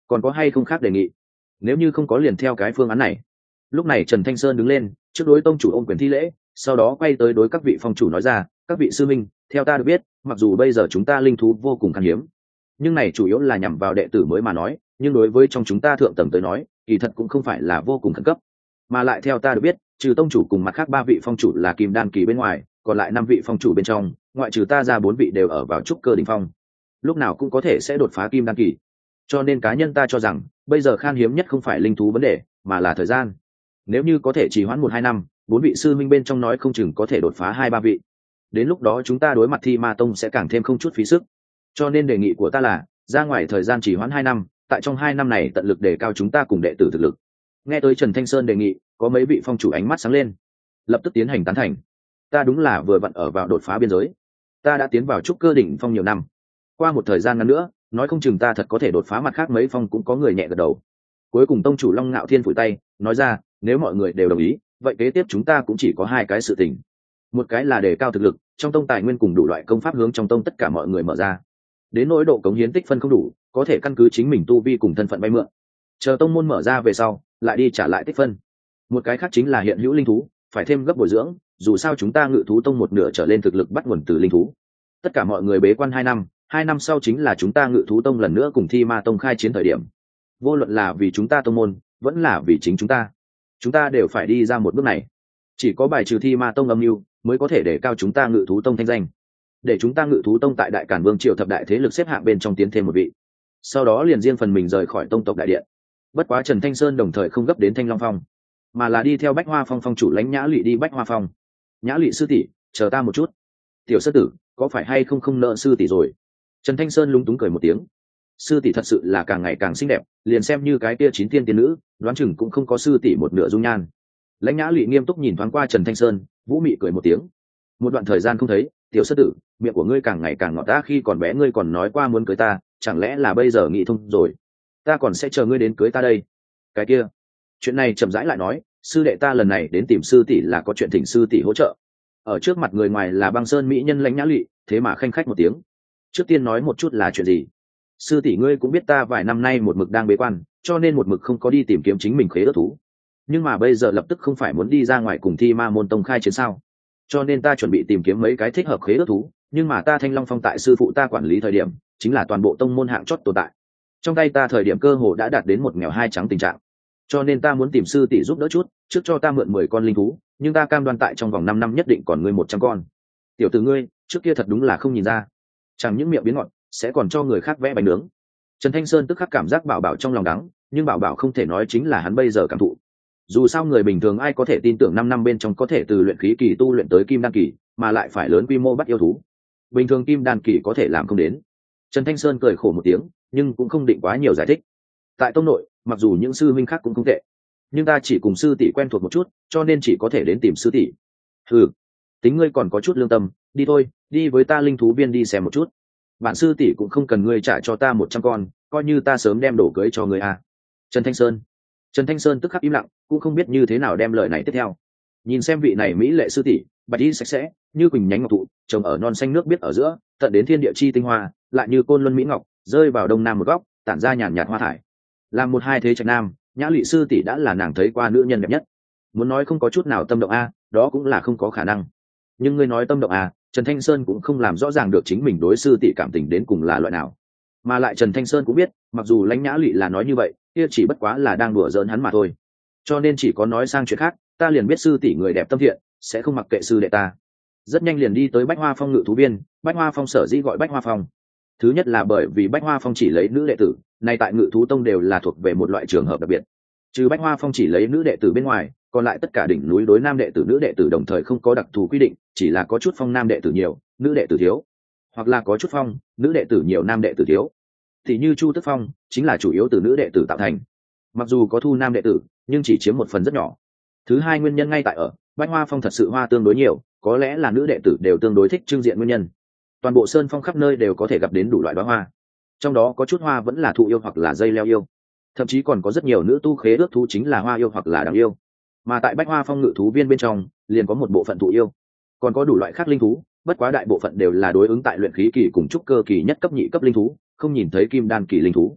còn có hay không khác đề nghị? Nếu như không có liền theo cái phương án này. Lúc này Trần Thanh Sơn đứng lên, trước đối tông chủ ôm quyền thi lễ, sau đó quay tới đối các vị phong chủ nói ra, các vị sư minh, theo ta được biết, mặc dù bây giờ chúng ta linh thú vô cùng khan hiếm, nhưng này chủ yếu là nhằm vào đệ tử mới mà nói, nhưng đối với trong chúng ta thượng tầng tới nói, kỳ thật cũng không phải là vô cùng khẩn cấp. Mà lại theo ta được biết, trừ tông chủ cùng mặt khác ba vị phong chủ là kim đan kỳ bên ngoài, còn lại năm vị phong chủ bên trong, ngoại trừ ta ra bốn vị đều ở vào trúc cơ đỉnh phong, lúc nào cũng có thể sẽ đột phá kim đan kỳ. Cho nên cá nhân ta cho rằng, bây giờ khan hiếm nhất không phải linh thú vấn đề, mà là thời gian. Nếu như có thể trì hoãn một hai năm, bốn vị sư minh bên trong nói không chừng có thể đột phá hai ba vị. Đến lúc đó chúng ta đối mặt Thi Ma Tông sẽ càng thêm không chút phí sức. Cho nên đề nghị của ta là, ra ngoài thời gian trì hoãn hai năm, tại trong hai năm này tận lực đề cao chúng ta cùng đệ tử thực lực. Nghe tới Trần Thanh Sơn đề nghị, có mấy vị phong chủ ánh mắt sáng lên, lập tức tiến hành tán thành. Ta đúng là vừa vặn ở vào đột phá biên giới. Ta đã tiến vào trúc cơ đỉnh phong nhiều năm. Qua một thời gian ngắn nữa, nói không chừng ta thật có thể đột phá, mặt khác mấy phong cũng có người nhẹ gật đầu. Cuối cùng tông chủ Long Ngạo Thiên phủi tay, nói ra, nếu mọi người đều đồng ý, vậy kế tiếp chúng ta cũng chỉ có hai cái sự tình. Một cái là đề cao thực lực, trong tông tài nguyên cùng đủ loại công pháp hướng trong tông tất cả mọi người mở ra. Đến nỗi độ cống hiến tích phân không đủ, có thể căn cứ chính mình tu vi cùng thân phận vay mượn. Chờ tông môn mở ra về sau, lại đi trả lại tích phân. Một cái khác chính là hiện hữu linh thú, phải thêm gấp bồi dưỡng, dù sao chúng ta Ngự Thú Tông một nửa trở lên thực lực bắt nguồn từ linh thú. Tất cả mọi người bế quan hai năm, hai năm sau chính là chúng ta Ngự Thú Tông lần nữa cùng Thi Ma Tông khai chiến thời điểm. Vô luận là vì chúng ta tông môn, vẫn là vì chính chúng ta, chúng ta đều phải đi ra một bước này. Chỉ có bài trừ Thi Ma Tông âm mưu, mới có thể để cao chúng ta Ngự Thú Tông thanh danh, để chúng ta Ngự Thú Tông tại Đại Càn Vương triều thập đại thế lực xếp hạng bên trong tiến thêm một vị. Sau đó liền riêng phần mình rời khỏi tông tộc đại điện. Bất quá Trần Thanh Sơn đồng thời không gấp đến Thanh Long Phong, mà là đi theo Bách Hoa Phong phong chủ Lãnh Nhã Lụy đi Bách Hoa Phong. Nhã Lụy sư tỷ, chờ ta một chút. Tiểu sư tử, có phải hay không không nợ sư tỷ rồi? Trần Thanh Sơn lúng túng cười một tiếng. Sư tỷ thật sự là càng ngày càng xinh đẹp, liền xem như cái kia chín thiên tiên nữ, đoán chừng cũng không có sư tỷ một nửa dung nhan. Lãnh Nhã Lụy nghiêm túc nhìn thoáng qua Trần Thanh Sơn, vũ mị cười một tiếng. Một đoạn thời gian không thấy, tiểu sư tử, miệng của ngươi càng ngày càng ngọt, ta khi còn bé ngươi còn nói qua muốn cưới ta, chẳng lẽ là bây giờ nghĩ thông rồi? Ta còn sẽ chờ ngươi đến cưới ta đây. Cái kia, chuyện này chậm rãi lại nói, sư đệ ta lần này đến tìm sư tỷ là có chuyện thỉnh sư tỷ hỗ trợ. Ở trước mặt người ngoài là Băng Sơn mỹ nhân Lãnh Nhã Lụy, thế mà khanh khách một tiếng. Trước tiên nói một chút là chuyện gì? Sư tỷ ngươi cũng biết ta vài năm nay một mực đang bế quan, cho nên một mực không có đi tìm kiếm chính mình khế ước thú. Nhưng mà bây giờ lập tức không phải muốn đi ra ngoài cùng Thi Ma môn tông khai chiến sao? Cho nên ta chuẩn bị tìm kiếm mấy cái thích hợp khế ước thú, nhưng mà ta Thanh Long Phong tại sư phụ ta quản lý thời điểm, chính là toàn bộ tông môn hạng chót tồn tại. Trong tay ta thời điểm cơ hồ đã đạt đến một nghèo hai trắng tình trạng. Cho nên ta muốn tìm sư tỷ giúp đỡ chút, trước cho ta mượn mười con linh thú, nhưng ta cam đoan tại trong vòng năm năm nhất định còn ngươi một trăm con. Tiểu tử ngươi, trước kia thật đúng là không nhìn ra, chẳng những miệng biến ngọt, sẽ còn cho người khác vẽ bánh nướng. Trần Thanh Sơn tức khắc cảm giác Bảo Bảo trong lòng đắng, nhưng Bảo Bảo không thể nói chính là hắn bây giờ cảm thụ. Dù sao người bình thường ai có thể tin tưởng năm năm bên trong có thể từ luyện khí kỳ tu luyện tới kim đan kỳ, mà lại phải lớn quy mô bắt yêu thú. Bình thường kim đan kỳ có thể làm không đến. Trần Thanh Sơn cười khổ một tiếng, nhưng cũng không định quá nhiều giải thích. Tại tông nội, mặc dù những sư huynh khác cũng không tệ, nhưng ta chỉ cùng sư tỷ quen thuộc một chút, cho nên chỉ có thể đến tìm sư tỷ. Ừ, tính ngươi còn có chút lương tâm, đi thôi, đi với ta linh thú viên đi xem một chút. Bản sư tỷ cũng không cần ngươi trả cho ta một trăm con, coi như ta sớm đem đổ cưới cho ngươi à. Trần Thanh Sơn. Trần Thanh Sơn tức khắc im lặng, cũng không biết như thế nào đem lời này tiếp theo. Nhìn xem vị này mỹ lệ sư tỷ, bạch y sạch sẽ, như quỳnh nhánh ngọc thụ, trồng ở non xanh nước biếc ở giữa, tận đến thiên địa chi tinh hoa, lại như côn luân mỹ ngọc, rơi vào đông nam một góc, tản ra nhàn nhạt hoa thải. Làm một hai thế trạch nam, Nhã Lụy sư tỷ đã là nàng thấy qua nữ nhân đẹp nhất. Muốn nói không có chút nào tâm động a, đó cũng là không có khả năng. Nhưng ngươi nói tâm động a, Trần Thanh Sơn cũng không làm rõ ràng được chính mình đối sư tỷ cảm tình đến cùng là loại nào. Mà lại Trần Thanh Sơn cũng biết, mặc dù Lãnh Nhã Lụy là nói như vậy, kia chỉ bất quá là đang đùa giỡn hắn mà thôi. Cho nên chỉ có nói sang chuyện khác, ta liền biết sư tỷ người đẹp tâm thiện, sẽ không mặc kệ sư đệ ta. Rất nhanh liền đi tới Bách Hoa Phong Ngự Thú Viên. Bách Hoa Phong sở dĩ gọi Bách Hoa Phong, thứ nhất là bởi vì Bách Hoa Phong chỉ lấy nữ đệ tử, này tại Ngự Thú Tông đều là thuộc về một loại trường hợp đặc biệt. Trừ Bách Hoa Phong chỉ lấy nữ đệ tử bên ngoài, còn lại tất cả đỉnh núi đối nam đệ tử nữ đệ tử đồng thời không có đặc thù quy định, chỉ là có chút phong nam đệ tử nhiều, nữ đệ tử thiếu, hoặc là có chút phong nữ đệ tử nhiều, nam đệ tử thiếu. Thì như Chu Tức Phong chính là chủ yếu từ nữ đệ tử tạo thành, mặc dù có thu nam đệ tử nhưng chỉ chiếm một phần rất nhỏ. Thứ hai nguyên nhân ngay tại ở Bách Hoa Phong thật sự hoa tương đối nhiều, có lẽ là nữ đệ tử đều tương đối thích trưng diện nguyên nhân. Toàn bộ sơn phong khắp nơi đều có thể gặp đến đủ loại đóa hoa, trong đó có chút hoa vẫn là thụ yêu hoặc là dây leo yêu, thậm chí còn có rất nhiều nữ tu khế ước thú chính là hoa yêu hoặc là đằng yêu. Mà tại Bách Hoa Phong Ngự Thú Viên bên trong liền có một bộ phận thụ yêu, còn có đủ loại khác linh thú, bất quá đại bộ phận đều là đối ứng tại luyện khí kỳ cùng trúc cơ kỳ nhất cấp nhị cấp linh thú, không nhìn thấy kim đan kỳ linh thú.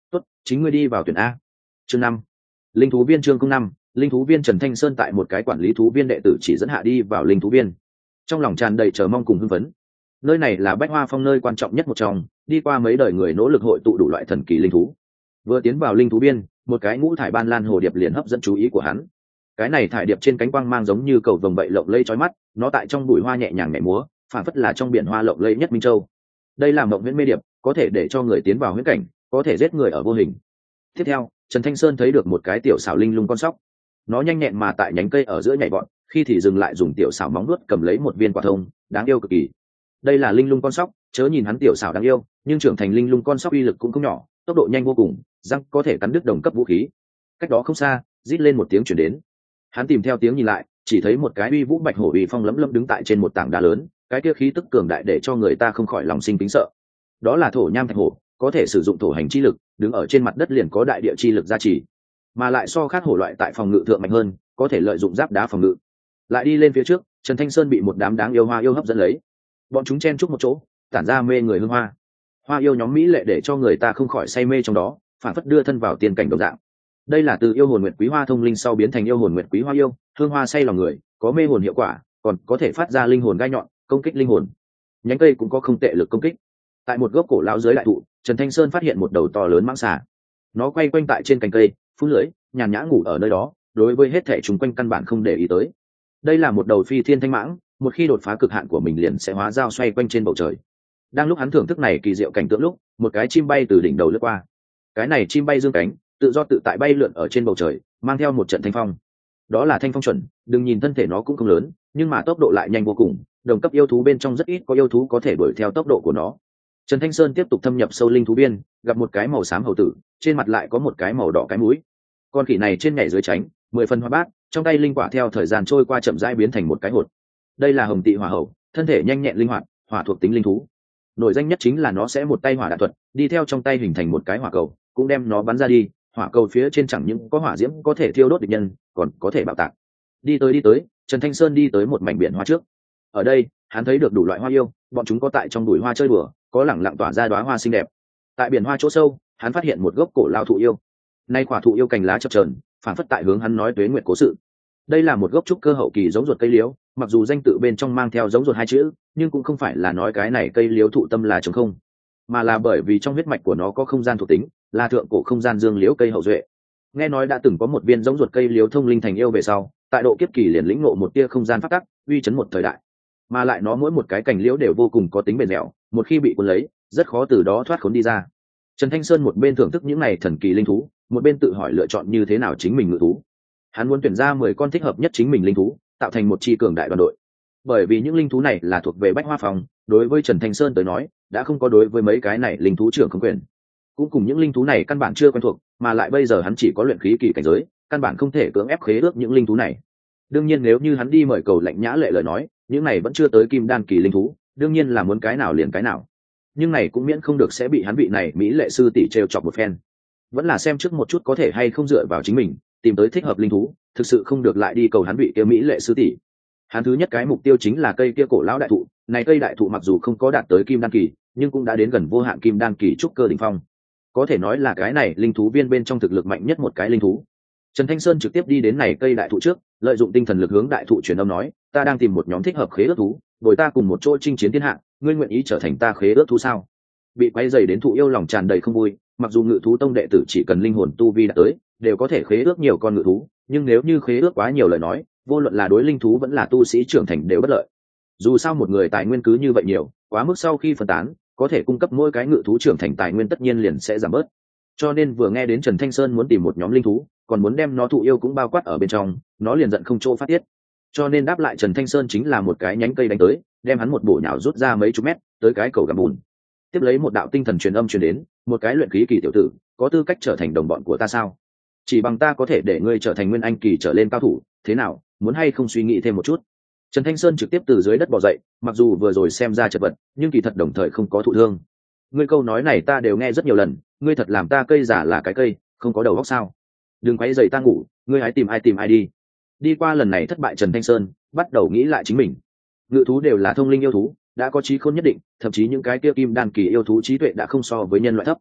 tốt, chính ngươi đi vào tuyển a. Chương năm, linh thú viên. Chương năm, linh thú viên. Trần Thanh Sơn tại một cái quản lý thú viên đệ tử chỉ dẫn hạ đi vào linh thú viên, trong lòng tràn đầy chờ mong cùng hưng phấn. Nơi này là Bách Hoa Phong nơi quan trọng nhất một trong, đi qua mấy đời người nỗ lực hội tụ đủ loại thần kỳ linh thú. Vừa tiến vào linh thú viên, một cái ngũ thải ban lan hồ điệp liền hấp dẫn chú ý của hắn. Cái này thải điệp trên cánh quang mang giống như cầu vồng vậy lộng lẫy chói mắt, nó tại trong bụi hoa nhẹ nhàng nhảy múa, phản phất là trong biển hoa lộng lẫy nhất Minh Châu. Đây là mộng huyễn mê điệp, có thể để cho người tiến vào huyễn cảnh, có thể giết người ở vô hình. Tiếp theo, Trần Thanh Sơn thấy được một cái tiểu xảo linh lung con sóc, nó nhanh nhẹn mà tại nhánh cây ở giữa nhảy vọt, khi thì dừng lại dùng tiểu xảo móng vuốt cầm lấy một viên quả thông, đáng yêu cực kỳ. Đây là linh lung con sóc, chớ nhìn hắn tiểu xảo đáng yêu, nhưng trưởng thành linh lung con sóc uy lực cũng không nhỏ, tốc độ nhanh vô cùng, răng có thể cắn đứt đồng cấp vũ khí. Cách đó không xa, rít lên một tiếng truyền đến. Hắn tìm theo tiếng nhìn lại, chỉ thấy một cái uy vũ bạch hổ uy phong lẫm lẫm đứng tại trên một tảng đá lớn, cái kia khí tức cường đại để cho người ta không khỏi lòng sinh kính sợ. Đó là thổ nham thạch hổ, có thể sử dụng thổ hành chi lực, đứng ở trên mặt đất liền có đại địa chi lực gia trì, mà lại so khác hổ loại tại phòng ngự thượng mạnh hơn, có thể lợi dụng giáp đá phòng ngự. Lại đi lên phía trước, Trần Thanh Sơn bị một đám đáng yêu hoa yêu hấp dẫn lấy, bọn chúng chen chúc một chỗ, tản ra mê người hương hoa. Hoa yêu nhóm mỹ lệ để cho người ta không khỏi say mê trong đó, phản phất đưa thân vào tiên cảnh đồng dạng. Đây là từ yêu hồn nguyệt quý hoa thông linh sau biến thành yêu hồn nguyệt quý hoa yêu, hương hoa say lòng người, có mê hồn hiệu quả, còn có thể phát ra linh hồn gai nhọn, công kích linh hồn. Nhánh cây cũng có không tệ lực công kích. Tại một gốc cổ lão dưới đại thụ, Trần Thanh Sơn phát hiện một đầu to lớn mãng xà. Nó quay quanh tại trên cành cây, phun lưỡi, nhàn nhã ngủ ở nơi đó, đối với hết thảy chúng quanh căn bản không để ý tới. Đây là một đầu phi thiên thanh mãng, một khi đột phá cực hạn của mình liền sẽ hóa dao xoay quanh trên bầu trời. Đang lúc hắn thưởng thức này kỳ diệu cảnh tượng lúc, một cái chim bay từ đỉnh đầu lướt qua. Cái này chim bay dương cánh, tự do tự tại bay lượn ở trên bầu trời, mang theo một trận thanh phong. Đó là thanh phong chuẩn, đừng nhìn thân thể nó cũng không lớn, nhưng mà tốc độ lại nhanh vô cùng, đồng cấp yêu thú bên trong rất ít có yêu thú có thể đuổi theo tốc độ của nó. Trần Thanh Sơn tiếp tục thâm nhập sâu linh thú biên, gặp một cái màu xám hầu tử, trên mặt lại có một cái màu đỏ cái mũi. Con khỉ này trên nhảy dưới tránh, mười phần hoa bát, trong tay linh quả theo thời gian trôi qua chậm rãi biến thành một cái hột. Đây là hồng tị hỏa hầu, thân thể nhanh nhẹn linh hoạt, hỏa thuộc tính linh thú. Nổi danh nhất chính là nó sẽ một tay hỏa đạn thuật, đi theo trong tay hình thành một cái hỏa cầu, cũng đem nó bắn ra đi. Hỏa cầu phía trên chẳng những có hỏa diễm có thể thiêu đốt địch nhân, còn có thể bạo tạc. Đi tới đi tới, Trần Thanh Sơn đi tới một mảnh biển hoa trước. Ở đây, hắn thấy được đủ loại hoa yêu, bọn chúng có tại trong bụi hoa chơi đùa, có lẳng lặng tỏa ra đóa hoa xinh đẹp. Tại biển hoa chỗ sâu, hắn phát hiện một gốc cổ lao thụ yêu. Nay quả thụ yêu cành lá chập chờn, phản phất tại hướng hắn nói tuế nguyệt cố sự. Đây là một gốc trúc cơ hậu kỳ giống ruột cây liễu, mặc dù danh tự bên trong mang theo giống ruột hai chữ, nhưng cũng không phải là nói cái này cây liễu thụ tâm là trống không, mà là bởi vì trong huyết mạch của nó có không gian thuộc tính, là thượng cổ không gian dương liễu cây hậu duệ. Nghe nói đã từng có một viên giống ruột cây liễu thông linh thành yêu về sau, tại độ kiếp kỳ liền lĩnh ngộ một tia không gian pháp tắc, uy chấn một thời đại. Mà lại nó mỗi một cái cành liễu đều vô cùng có tính bền dẻo, một khi bị cuốn lấy, rất khó từ đó thoát khốn đi ra. Trần Thanh Sơn một bên thưởng thức những này thần kỳ linh thú, một bên tự hỏi lựa chọn như thế nào chính mình ngự thú. Hắn muốn tuyển ra mười con thích hợp nhất chính mình linh thú, tạo thành một chi cường đại đoàn đội. Bởi vì những linh thú này là thuộc về Bách Hoa Phòng, đối với Trần Thanh Sơn tới nói, đã không có đối với mấy cái này linh thú trưởng không quyền. Cũng cùng những linh thú này căn bản chưa quen thuộc, mà lại bây giờ hắn chỉ có luyện khí kỳ cảnh giới, căn bản không thể cưỡng ép khế ước những linh thú này. Đương nhiên nếu như hắn đi mời cầu lạnh nhã lệ lời nói, những này vẫn chưa tới kim đan kỳ linh thú, đương nhiên là muốn cái nào liền cái nào. Nhưng này cũng miễn không được sẽ bị hắn vị này mỹ lệ sư tỷ trêu chọc một phen. Vẫn là xem trước một chút có thể hay không dựa vào chính mình, tìm tới thích hợp linh thú, thực sự không được lại đi cầu hắn vị kia mỹ lệ sư tỷ. Hắn thứ nhất cái mục tiêu chính là cây kia cổ lão đại thụ, này cây đại thụ mặc dù không có đạt tới kim đan kỳ, nhưng cũng đã đến gần vô hạn kim đan kỳ trúc cơ đỉnh phong. Có thể nói là cái này linh thú viên bên trong thực lực mạnh nhất một cái linh thú. Trần Thanh Sơn trực tiếp đi đến này cây đại thụ trước, lợi dụng tinh thần lực hướng đại thụ truyền âm nói, ta đang tìm một nhóm thích hợp khế ước thú, bồi ta cùng một chỗ chinh chiến thiên hạ, ngươi nguyện ý trở thành ta khế ước thú sao? Bị quay dày đến thụ yêu lòng tràn đầy không vui, mặc dù ngự thú tông đệ tử chỉ cần linh hồn tu vi đã tới, đều có thể khế ước nhiều con ngự thú, nhưng nếu như khế ước quá nhiều lời nói, vô luận là đối linh thú vẫn là tu sĩ trưởng thành đều bất lợi. Dù sao một người tài nguyên cứ như vậy nhiều, quá mức sau khi phân tán, có thể cung cấp mỗi cái ngự thú trưởng thành tài nguyên tất nhiên liền sẽ giảm bớt. Cho nên vừa nghe đến Trần Thanh Sơn muốn tìm một nhóm linh thú, còn muốn đem nó thụ yêu cũng bao quát ở bên trong, nó liền giận không chỗ phát tiết. Cho nên đáp lại Trần Thanh Sơn chính là một cái nhánh cây đánh tới, đem hắn một bổ nhào rút ra mấy chục mét, tới cái cầu gặm bùn. Tiếp lấy một đạo tinh thần truyền âm truyền đến, một cái luyện khí kỳ tiểu tử, có tư cách trở thành đồng bọn của ta sao? Chỉ bằng ta có thể để ngươi trở thành nguyên anh kỳ trở lên cao thủ, thế nào, muốn hay không suy nghĩ thêm một chút? Trần Thanh Sơn trực tiếp từ dưới đất bò dậy, mặc dù vừa rồi xem ra chật vật, nhưng kỳ thật đồng thời không có thụ thương. Ngươi câu nói này ta đều nghe rất nhiều lần, ngươi thật làm ta cây giả là cái cây, không có đầu óc sao? Đừng quấy rầy ta ngủ, ngươi hãy tìm ai tìm ai đi. Đi qua lần này thất bại, Trần Thanh Sơn bắt đầu nghĩ lại chính mình. Ngự thú đều là thông linh yêu thú, đã có trí khôn nhất định, thậm chí những cái kia kim đan kỳ yêu thú trí tuệ đã không so với nhân loại thấp.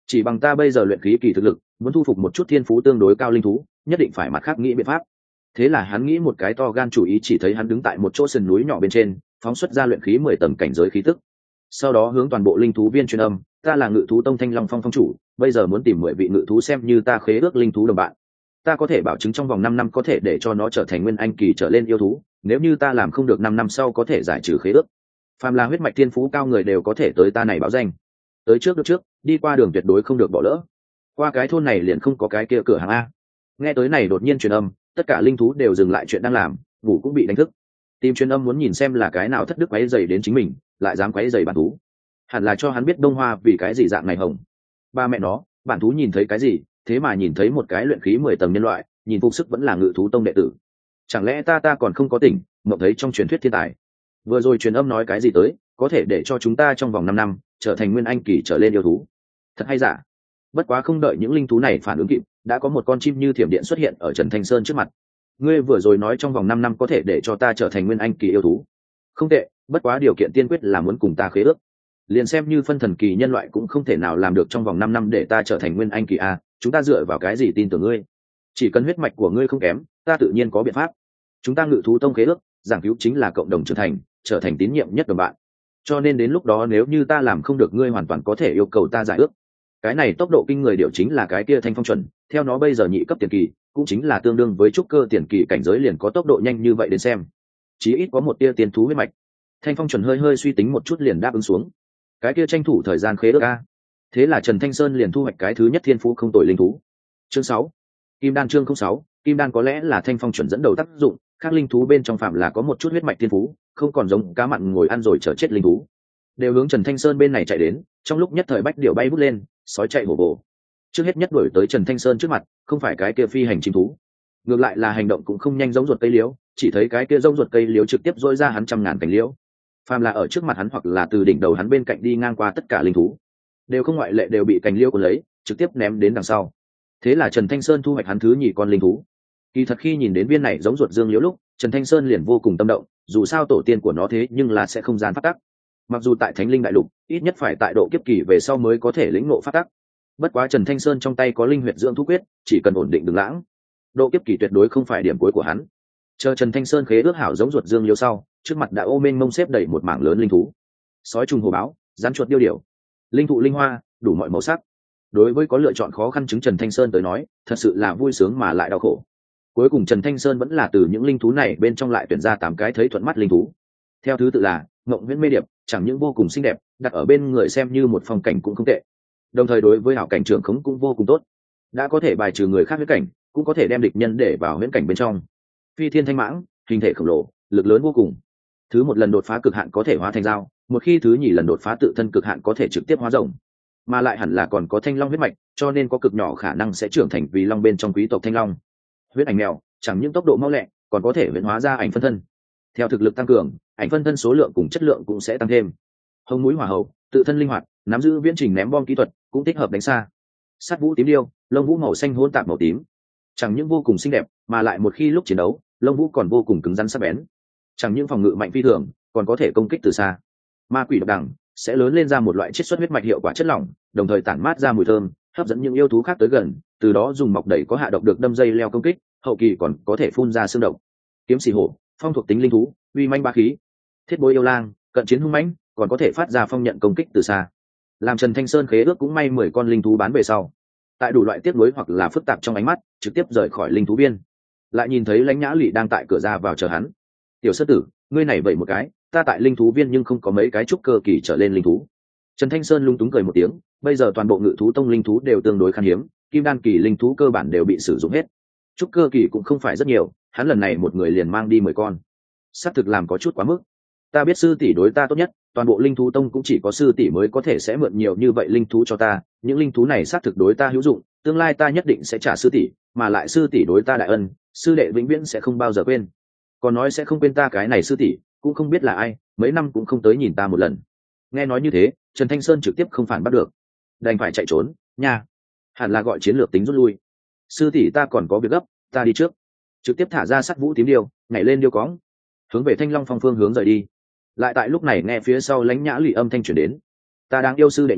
chỉ bằng ta bây giờ luyện khí kỳ thực lực, muốn thu phục một chút thiên phú tương đối cao linh thú, nhất định phải mặt khác nghĩ biện pháp. Thế là hắn nghĩ một cái to gan chủ ý, chỉ thấy hắn đứng tại một chỗ sườn núi nhỏ bên trên, phóng xuất ra luyện khí mười tầng cảnh giới khí tức. Sau đó hướng toàn bộ linh thú viên truyền âm, ta là Ngự thú tông Thanh Long Phong phong chủ, bây giờ muốn tìm mười vị ngự thú xem như ta khế ước linh thú đồng bạn. Ta có thể bảo chứng trong vòng năm năm có thể để cho nó trở thành nguyên anh kỳ trở lên yêu thú, nếu như ta làm không được năm năm sau có thể giải trừ khế ước. Phàm là huyết mạch thiên phú cao người đều có thể tới ta này báo danh. Tới trước được trước, đi qua đường tuyệt đối không được bỏ lỡ. Qua cái thôn này liền không có cái kia cửa hàng a. Nghe tới này đột nhiên truyền âm, tất cả linh thú đều dừng lại chuyện đang làm, ngủ cũng bị đánh thức. Tìm truyền âm muốn nhìn xem là cái nào thất đức quấy rầy đến chính mình, lại dám quấy rầy bản thú. Hẳn là cho hắn biết Đông Hoa vì cái gì dạng này hồng. Ba mẹ nó, bản thú nhìn thấy cái gì, thế mà nhìn thấy một cái luyện khí mười tầng nhân loại, nhìn phục sức vẫn là Ngự thú tông đệ tử. Chẳng lẽ ta ta còn không có tỉnh, mộng thấy trong truyền thuyết thiên tài. Vừa rồi truyền âm nói cái gì tới, có thể để cho chúng ta trong vòng năm năm trở thành nguyên anh kỳ trở lên yêu thú. Thật hay giả? Bất quá không đợi những linh thú này phản ứng kịp, đã có một con chim như thiểm điện xuất hiện ở Trần Thanh Sơn trước mặt. Ngươi vừa rồi nói trong vòng năm năm có thể để cho ta trở thành nguyên anh kỳ yêu thú. Không tệ, bất quá điều kiện tiên quyết là muốn cùng ta khế ước. Liền xem như phân thần kỳ nhân loại cũng không thể nào làm được trong vòng năm năm để ta trở thành nguyên anh kỳ a, chúng ta dựa vào cái gì tin tưởng ngươi? Chỉ cần huyết mạch của ngươi không kém, ta tự nhiên có biện pháp. Chúng ta Ngự thú tông khế ước, giảng cứu chính là cộng đồng trưởng thành, trở thành tín nhiệm nhất đồng bạn. Cho nên đến lúc đó nếu như ta làm không được, ngươi hoàn toàn có thể yêu cầu ta giải ước. Cái này tốc độ kinh người điều chính là cái kia Thanh Phong chuẩn, theo nó bây giờ nhị cấp tiền kỳ, cũng chính là tương đương với trúc cơ tiền kỳ cảnh giới liền có tốc độ nhanh như vậy đến xem. Chí ít có một tia tiền thú huyết mạch. Thanh Phong chuẩn hơi hơi suy tính một chút liền đáp ứng xuống. Cái kia tranh thủ thời gian khế ước a. Thế là Trần Thanh Sơn liền thu hoạch cái thứ nhất thiên phú không tồi linh thú. Chương sáu, Kim đan. Chương không sáu, Kim đan có lẽ là Thanh Phong chuẩn dẫn đầu tác dụng, các linh thú bên trong phạm là có một chút huyết mạch thiên phú, không còn giống cá mặn ngồi ăn rồi chờ chết linh thú, đều hướng Trần Thanh Sơn bên này chạy đến. Trong lúc nhất thời bách điểu bay vút lên, sói chạy hổ bổ. Trước hết nhất đuổi tới Trần Thanh Sơn trước mặt, không phải cái kia phi hành chim thú, ngược lại là hành động cũng không nhanh giống ruột cây liễu, chỉ thấy cái kia giống ruột cây liễu trực tiếp dỗi ra hắn trăm ngàn cành liễu. Phàm là ở trước mặt hắn hoặc là từ đỉnh đầu hắn bên cạnh đi ngang qua tất cả linh thú, đều không ngoại lệ đều bị cành liễu cuốn lấy, trực tiếp ném đến đằng sau. Thế là Trần Thanh Sơn thu hoạch hắn thứ nhì con linh thú. Kỳ thật khi nhìn đến viên này giống ruột dương liễu lúc, Trần Thanh Sơn liền vô cùng tâm động, dù sao tổ tiên của nó thế nhưng là sẽ không gian phát tắc. Mặc dù tại Thánh Linh Đại Lục, ít nhất phải tại độ kiếp kỳ về sau mới có thể lĩnh ngộ phát tắc. Bất quá Trần Thanh Sơn trong tay có linh huyệt dưỡng thú quyết, chỉ cần ổn định đừng lãng, độ kiếp kỳ tuyệt đối không phải điểm cuối của hắn. Chờ Trần Thanh Sơn khế ước hảo giống ruột dương liễu sau, trước mặt đã ô mênh mông xếp đầy một mảng lớn linh thú, sói trùng hổ báo, rắn chuột điêu điểu, linh thụ linh hoa, đủ mọi màu sắc. Đối với có lựa chọn khó khăn chứng Trần Thanh Sơn tới nói, thật sự là vui sướng mà lại đau khổ. Cuối cùng Trần Thanh Sơn vẫn là từ những linh thú này bên trong lại tuyển ra tám cái thấy thuận mắt linh thú. Theo thứ tự là Ngộng Huyễn Mê Điệp, chẳng những vô cùng xinh đẹp, đặt ở bên người xem như một phong cảnh cũng không tệ. Đồng thời đối với hảo cảnh trưởng khống cũng vô cùng tốt, đã có thể bài trừ người khác huyễn cảnh, cũng có thể đem địch nhân để vào huyễn cảnh bên trong. Phi Thiên Thanh Mãng, hình thể khổng lồ, lực lớn vô cùng. Thứ một lần đột phá cực hạn có thể hóa thành dao, một khi thứ nhì lần đột phá tự thân cực hạn có thể trực tiếp hóa rồng, mà lại hẳn là còn có thanh long huyết mạch, cho nên có cực nhỏ khả năng sẽ trưởng thành vì long bên trong quý tộc thanh long. Huyết ảnh mèo, chẳng những tốc độ mau lẹ, còn có thể huyễn hóa ra ảnh phân thân. Theo thực lực tăng cường, ảnh phân thân số lượng cùng chất lượng cũng sẽ tăng thêm. Hồng mũi hỏa hậu, tự thân linh hoạt, nắm giữ viễn trình ném bom kỹ thuật, cũng thích hợp đánh xa. Sắt vũ tím điêu, lông vũ màu xanh hỗn tạp màu tím, chẳng những vô cùng xinh đẹp, mà lại một khi lúc chiến đấu, lông vũ còn vô cùng cứng rắn sắc bén. Chẳng những phòng ngự mạnh phi thường, còn có thể công kích từ xa. Ma quỷ độc đằng sẽ lớn lên ra một loại chiết xuất huyết mạch hiệu quả chất lỏng, đồng thời tản mát ra mùi thơm, hấp dẫn những yêu thú khác tới gần, từ đó dùng mọc đẩy có hạ độc được đâm dây leo công kích, hậu kỳ còn có thể phun ra xương độc. Kiếm xỉ hổ, phong thuộc tính linh thú, uy manh ba khí. Thiết bối yêu lang, cận chiến hung mãnh, còn có thể phát ra phong nhận công kích từ xa. Làm Trần Thanh Sơn khế ước cũng may mười con linh thú bán về sau, tại đủ loại tiếc nuối hoặc là phức tạp trong ánh mắt, trực tiếp rời khỏi linh thú viên. Lại nhìn thấy Lãnh Nhã Lụy đang tại cửa ra vào chờ hắn. Tiểu Sơ tử, ngươi này vậy một cái, ta tại linh thú viên nhưng không có mấy cái trúc cơ kỳ trở lên linh thú. Trần Thanh Sơn lung túng cười một tiếng, bây giờ toàn bộ Ngự thú tông linh thú đều tương đối khan hiếm, kim đan kỳ linh thú cơ bản đều bị sử dụng hết, trúc cơ kỳ cũng không phải rất nhiều, hắn lần này một người liền mang đi mười con, xác thực làm có chút quá mức. Ta biết sư tỷ đối ta tốt nhất, toàn bộ linh thú tông cũng chỉ có sư tỷ mới có thể sẽ mượn nhiều như vậy linh thú cho ta, những linh thú này xác thực đối ta hữu dụng, tương lai ta nhất định sẽ trả sư tỷ, mà lại sư tỷ đối ta đại ân, sư đệ vĩnh viễn sẽ không bao giờ quên. Còn nói sẽ không quên ta cái này sư tỷ, cũng không biết là ai, mấy năm cũng không tới nhìn ta một lần. Nghe nói như thế, Trần Thanh Sơn trực tiếp không phản bắt được, đành phải chạy trốn nha. Hẳn là gọi chiến lược tính rút lui. Sư tỷ ta còn có việc gấp, ta đi trước. Trực tiếp thả ra sắt vũ tím điêu, nhảy lên điêu cóng, hướng về Thanh Long Phong phương hướng rời đi. Lại tại lúc này nghe phía sau Lãnh Nhã Lụy âm thanh truyền đến, ta đang yêu sư đệ nha,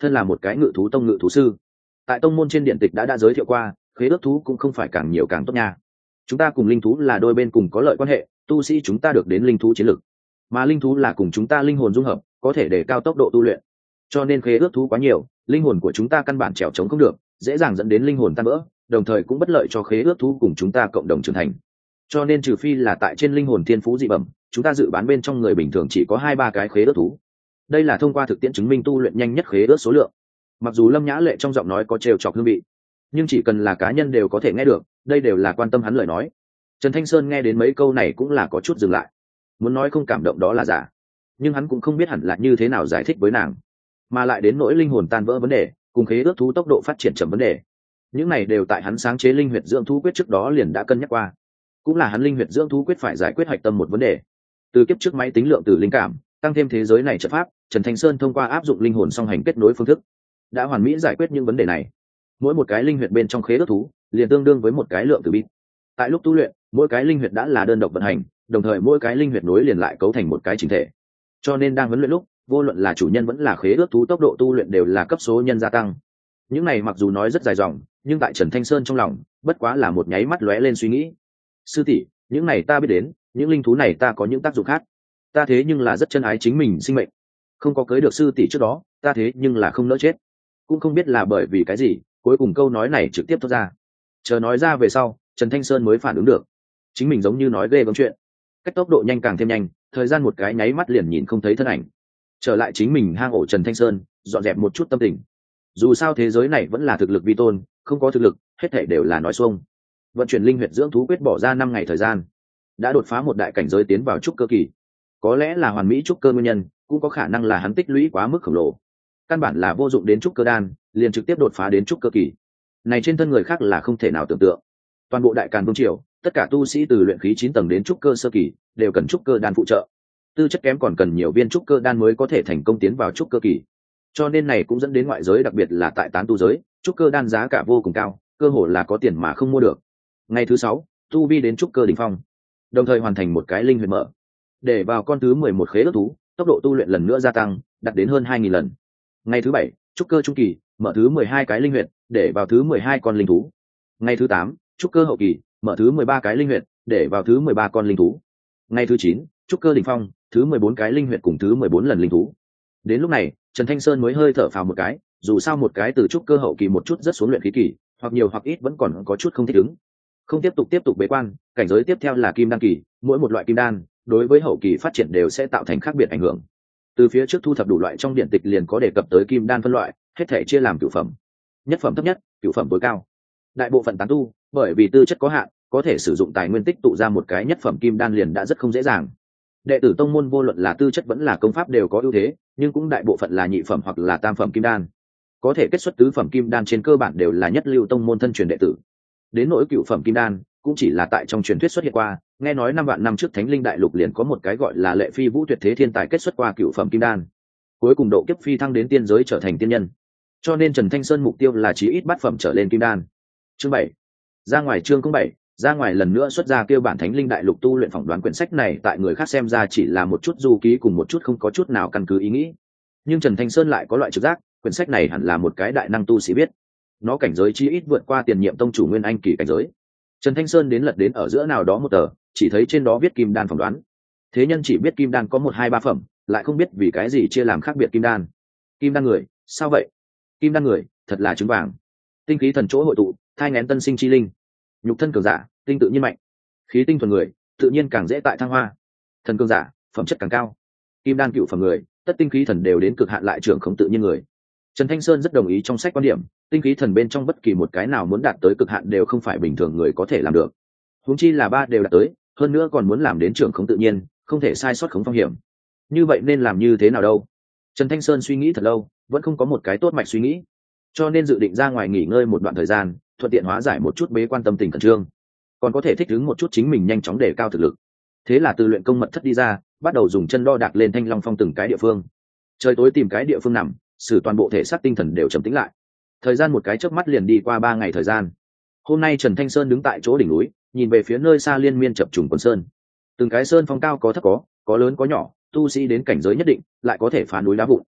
thân là một cái ngự thú tông ngự thú sư, tại tông môn trên điện tịch đã đã giới thiệu qua, khế ước thú cũng không phải càng nhiều càng tốt nha. Chúng ta cùng linh thú là đôi bên cùng có lợi quan hệ, tu sĩ chúng ta được đến linh thú chiến lực, mà linh thú là cùng chúng ta linh hồn dung hợp, có thể để cao tốc độ tu luyện. Cho nên khế ước thú quá nhiều, linh hồn của chúng ta căn bản trèo trống không được, dễ dàng dẫn đến linh hồn tan vỡ, đồng thời cũng bất lợi cho khế ước thú cùng chúng ta cộng đồng trưởng thành. Cho nên trừ phi là tại trên linh hồn thiên phú dị bẩm, chúng ta dự bán bên trong người bình thường chỉ có hai ba cái khế ước thú. Đây là thông qua thực tiễn chứng minh tu luyện nhanh nhất khế ước số lượng. Mặc dù Lâm Nhã Lệ trong giọng nói có trêu chọc hương vị, nhưng chỉ cần là cá nhân đều có thể nghe được, đây đều là quan tâm hắn lời nói. Trần Thanh Sơn nghe đến mấy câu này cũng là có chút dừng lại, muốn nói không cảm động đó là giả, nhưng hắn cũng không biết hẳn là như thế nào giải thích với nàng, mà lại đến nỗi linh hồn tan vỡ vấn đề cùng khế ước thú tốc độ phát triển chậm vấn đề, những này đều tại hắn sáng chế linh huyệt dưỡng thú quyết trước đó liền đã cân nhắc qua, cũng là hắn linh huyệt dưỡng thú quyết phải giải quyết hạch tâm một vấn đề. Từ kiếp trước máy tính lượng tử linh cảm tăng thêm thế giới này trận pháp, Trần Thanh Sơn thông qua áp dụng linh hồn song hành kết nối phương thức đã hoàn mỹ giải quyết những vấn đề này. Mỗi một cái linh huyệt bên trong khế ước thú liền tương đương với một cái lượng tử bit. Tại lúc tu luyện, mỗi cái linh huyệt đã là đơn độc vận hành, đồng thời mỗi cái linh huyệt nối liền lại cấu thành một cái chỉnh thể. Cho nên đang huấn luyện lúc, vô luận là chủ nhân vẫn là khế ước thú, tốc độ tu luyện đều là cấp số nhân gia tăng. Những này mặc dù nói rất dài dòng, nhưng tại Trần Thanh Sơn trong lòng bất quá là một nháy mắt lóe lên suy nghĩ. Sư tỷ, những này ta biết đến, những linh thú này ta có những tác dụng khác. Ta thế nhưng là rất chân ái chính mình sinh mệnh, không có cưới được sư tỷ trước đó, ta thế nhưng là không nỡ chết. Cũng không biết là bởi vì cái gì, cuối cùng câu nói này trực tiếp thoát ra. Chờ nói ra về sau, Trần Thanh Sơn mới phản ứng được, chính mình giống như nói ghê gớm chuyện. Cách tốc độ nhanh càng thêm nhanh, thời gian một cái nháy mắt liền nhìn không thấy thân ảnh. Trở lại chính mình hang ổ Trần Thanh Sơn, dọn dẹp một chút tâm tình. Dù sao thế giới này vẫn là thực lực vi tôn, không có thực lực, hết thảy đều là nói xuông. Vận chuyển linh huyệt dưỡng thú quyết bỏ ra năm ngày thời gian, đã đột phá một đại cảnh giới tiến vào trúc cơ kỳ. Có lẽ là hoàn mỹ trúc cơ nguyên nhân, cũng có khả năng là hắn tích lũy quá mức khổng lồ, căn bản là vô dụng đến trúc cơ đan, liền trực tiếp đột phá đến trúc cơ kỳ. Này trên thân người khác là không thể nào tưởng tượng. Toàn bộ đại càn vương triều, tất cả tu sĩ từ luyện khí chín tầng đến trúc cơ sơ kỳ đều cần trúc cơ đan phụ trợ, tư chất kém còn cần nhiều viên trúc cơ đan mới có thể thành công tiến vào trúc cơ kỳ. Cho nên này cũng dẫn đến ngoại giới, đặc biệt là tại tán tu giới, trúc cơ đan giá cả vô cùng cao, cơ hồ là có tiền mà không mua được. Ngày thứ sáu, tu vi đến trúc cơ đỉnh phong, đồng thời hoàn thành một cái linh huyệt mở, để vào con thứ mười một khế ước thú, tốc độ tu luyện lần nữa gia tăng, đạt đến hơn hai nghìn lần. Ngày thứ bảy, trúc cơ trung kỳ, mở thứ mười hai cái linh huyệt, để vào thứ mười hai con linh thú. Ngày thứ tám, trúc cơ hậu kỳ, mở thứ mười ba cái linh huyệt, để vào thứ mười ba con linh thú. Ngày thứ chín, trúc cơ đỉnh phong, thứ mười bốn cái linh huyệt cùng thứ mười bốn lần linh thú. Đến lúc này, Trần Thanh Sơn mới hơi thở phào một cái, dù sao một cái từ trúc cơ hậu kỳ một chút rất xuống luyện khí kỳ, hoặc nhiều hoặc ít vẫn còn có chút không thích ứng. Không tiếp tục tiếp tục bế quan, cảnh giới tiếp theo là kim đan kỳ, mỗi một loại kim đan đối với hậu kỳ phát triển đều sẽ tạo thành khác biệt ảnh hưởng. Từ phía trước thu thập đủ loại trong điện tịch liền có đề cập tới kim đan phân loại, hết thể chia làm cửu phẩm, nhất phẩm thấp nhất, cửu phẩm tối cao. Đại bộ phận tán tu bởi vì tư chất có hạn, có thể sử dụng tài nguyên tích tụ ra một cái nhất phẩm kim đan liền đã rất không dễ dàng. Đệ tử tông môn vô luận là tư chất vẫn là công pháp đều có ưu thế, nhưng cũng đại bộ phận là nhị phẩm hoặc là tam phẩm kim đan. Có thể kết xuất tứ phẩm kim đan trên cơ bản đều là nhất lưu tông môn thân truyền đệ tử. Đến nỗi cửu phẩm kim đan cũng chỉ là tại trong truyền thuyết xuất hiện qua, nghe nói năm vạn năm trước Thánh Linh Đại Lục liền có một cái gọi là Lệ Phi Vũ tuyệt thế thiên tài kết xuất qua cửu phẩm kim đan, cuối cùng độ kiếp phi thăng đến tiên giới trở thành tiên nhân. Cho nên Trần Thanh Sơn mục tiêu là chí ít bát phẩm trở lên kim đan. Chương bảy, ra ngoài chương bảy, ra ngoài lần nữa xuất ra kêu bản Thánh Linh Đại Lục tu luyện phỏng đoán. Quyển sách này tại người khác xem ra chỉ là một chút du ký cùng một chút không có chút nào căn cứ ý nghĩ, nhưng Trần Thanh Sơn lại có loại trực giác, quyển sách này hẳn là một cái đại năng tu sĩ biết. Nó cảnh giới chí ít vượt qua tiền nhiệm tông chủ Nguyên Anh kỳ cảnh giới. Trần Thanh Sơn đến lật đến ở giữa nào đó một tờ, chỉ thấy trên đó viết kim đan phỏng đoán. Thế nhân chỉ biết kim đan có một hai ba phẩm, lại không biết vì cái gì chia làm khác biệt kim đan. Kim đan người, sao vậy? Kim đan người, thật là trứng vàng. Tinh khí thần chỗ hội tụ, thai nghén tân sinh chi linh. Nhục thân cường giả, tinh tự nhiên mạnh. Khí tinh thuần người, tự nhiên càng dễ tại thăng hoa. Thần cường giả, phẩm chất càng cao. Kim đan cựu phẩm người, tất tinh khí thần đều đến cực hạn lại trưởng không tự nhiên người. Trần Thanh Sơn rất đồng ý trong sách quan điểm, tinh khí thần bên trong bất kỳ một cái nào muốn đạt tới cực hạn đều không phải bình thường người có thể làm được. Huống chi là ba đều đạt tới, hơn nữa còn muốn làm đến trưởng không tự nhiên, không thể sai sót khống phong hiểm. Như vậy nên làm như thế nào đâu? Trần Thanh Sơn suy nghĩ thật lâu, vẫn không có một cái tốt mạch suy nghĩ, cho nên dự định ra ngoài nghỉ ngơi một đoạn thời gian, thuận tiện hóa giải một chút bế quan tâm tình khẩn trương, còn có thể thích ứng một chút chính mình nhanh chóng đề cao thực lực. Thế là từ luyện công mật thất đi ra, bắt đầu dùng chân đo đạc lên Thanh Long Phong từng cái địa phương. Trời tối tìm cái địa phương nằm, sử toàn bộ thể xác tinh thần đều trầm tĩnh lại. Thời gian một cái chớp mắt liền đi qua ba ngày thời gian. Hôm nay Trần Thanh Sơn đứng tại chỗ đỉnh núi, nhìn về phía nơi xa liên miên chập trùng quần sơn. Từng cái sơn phong cao có thấp có, có lớn có nhỏ, tu sĩ đến cảnh giới nhất định lại có thể phá núi đá vụn.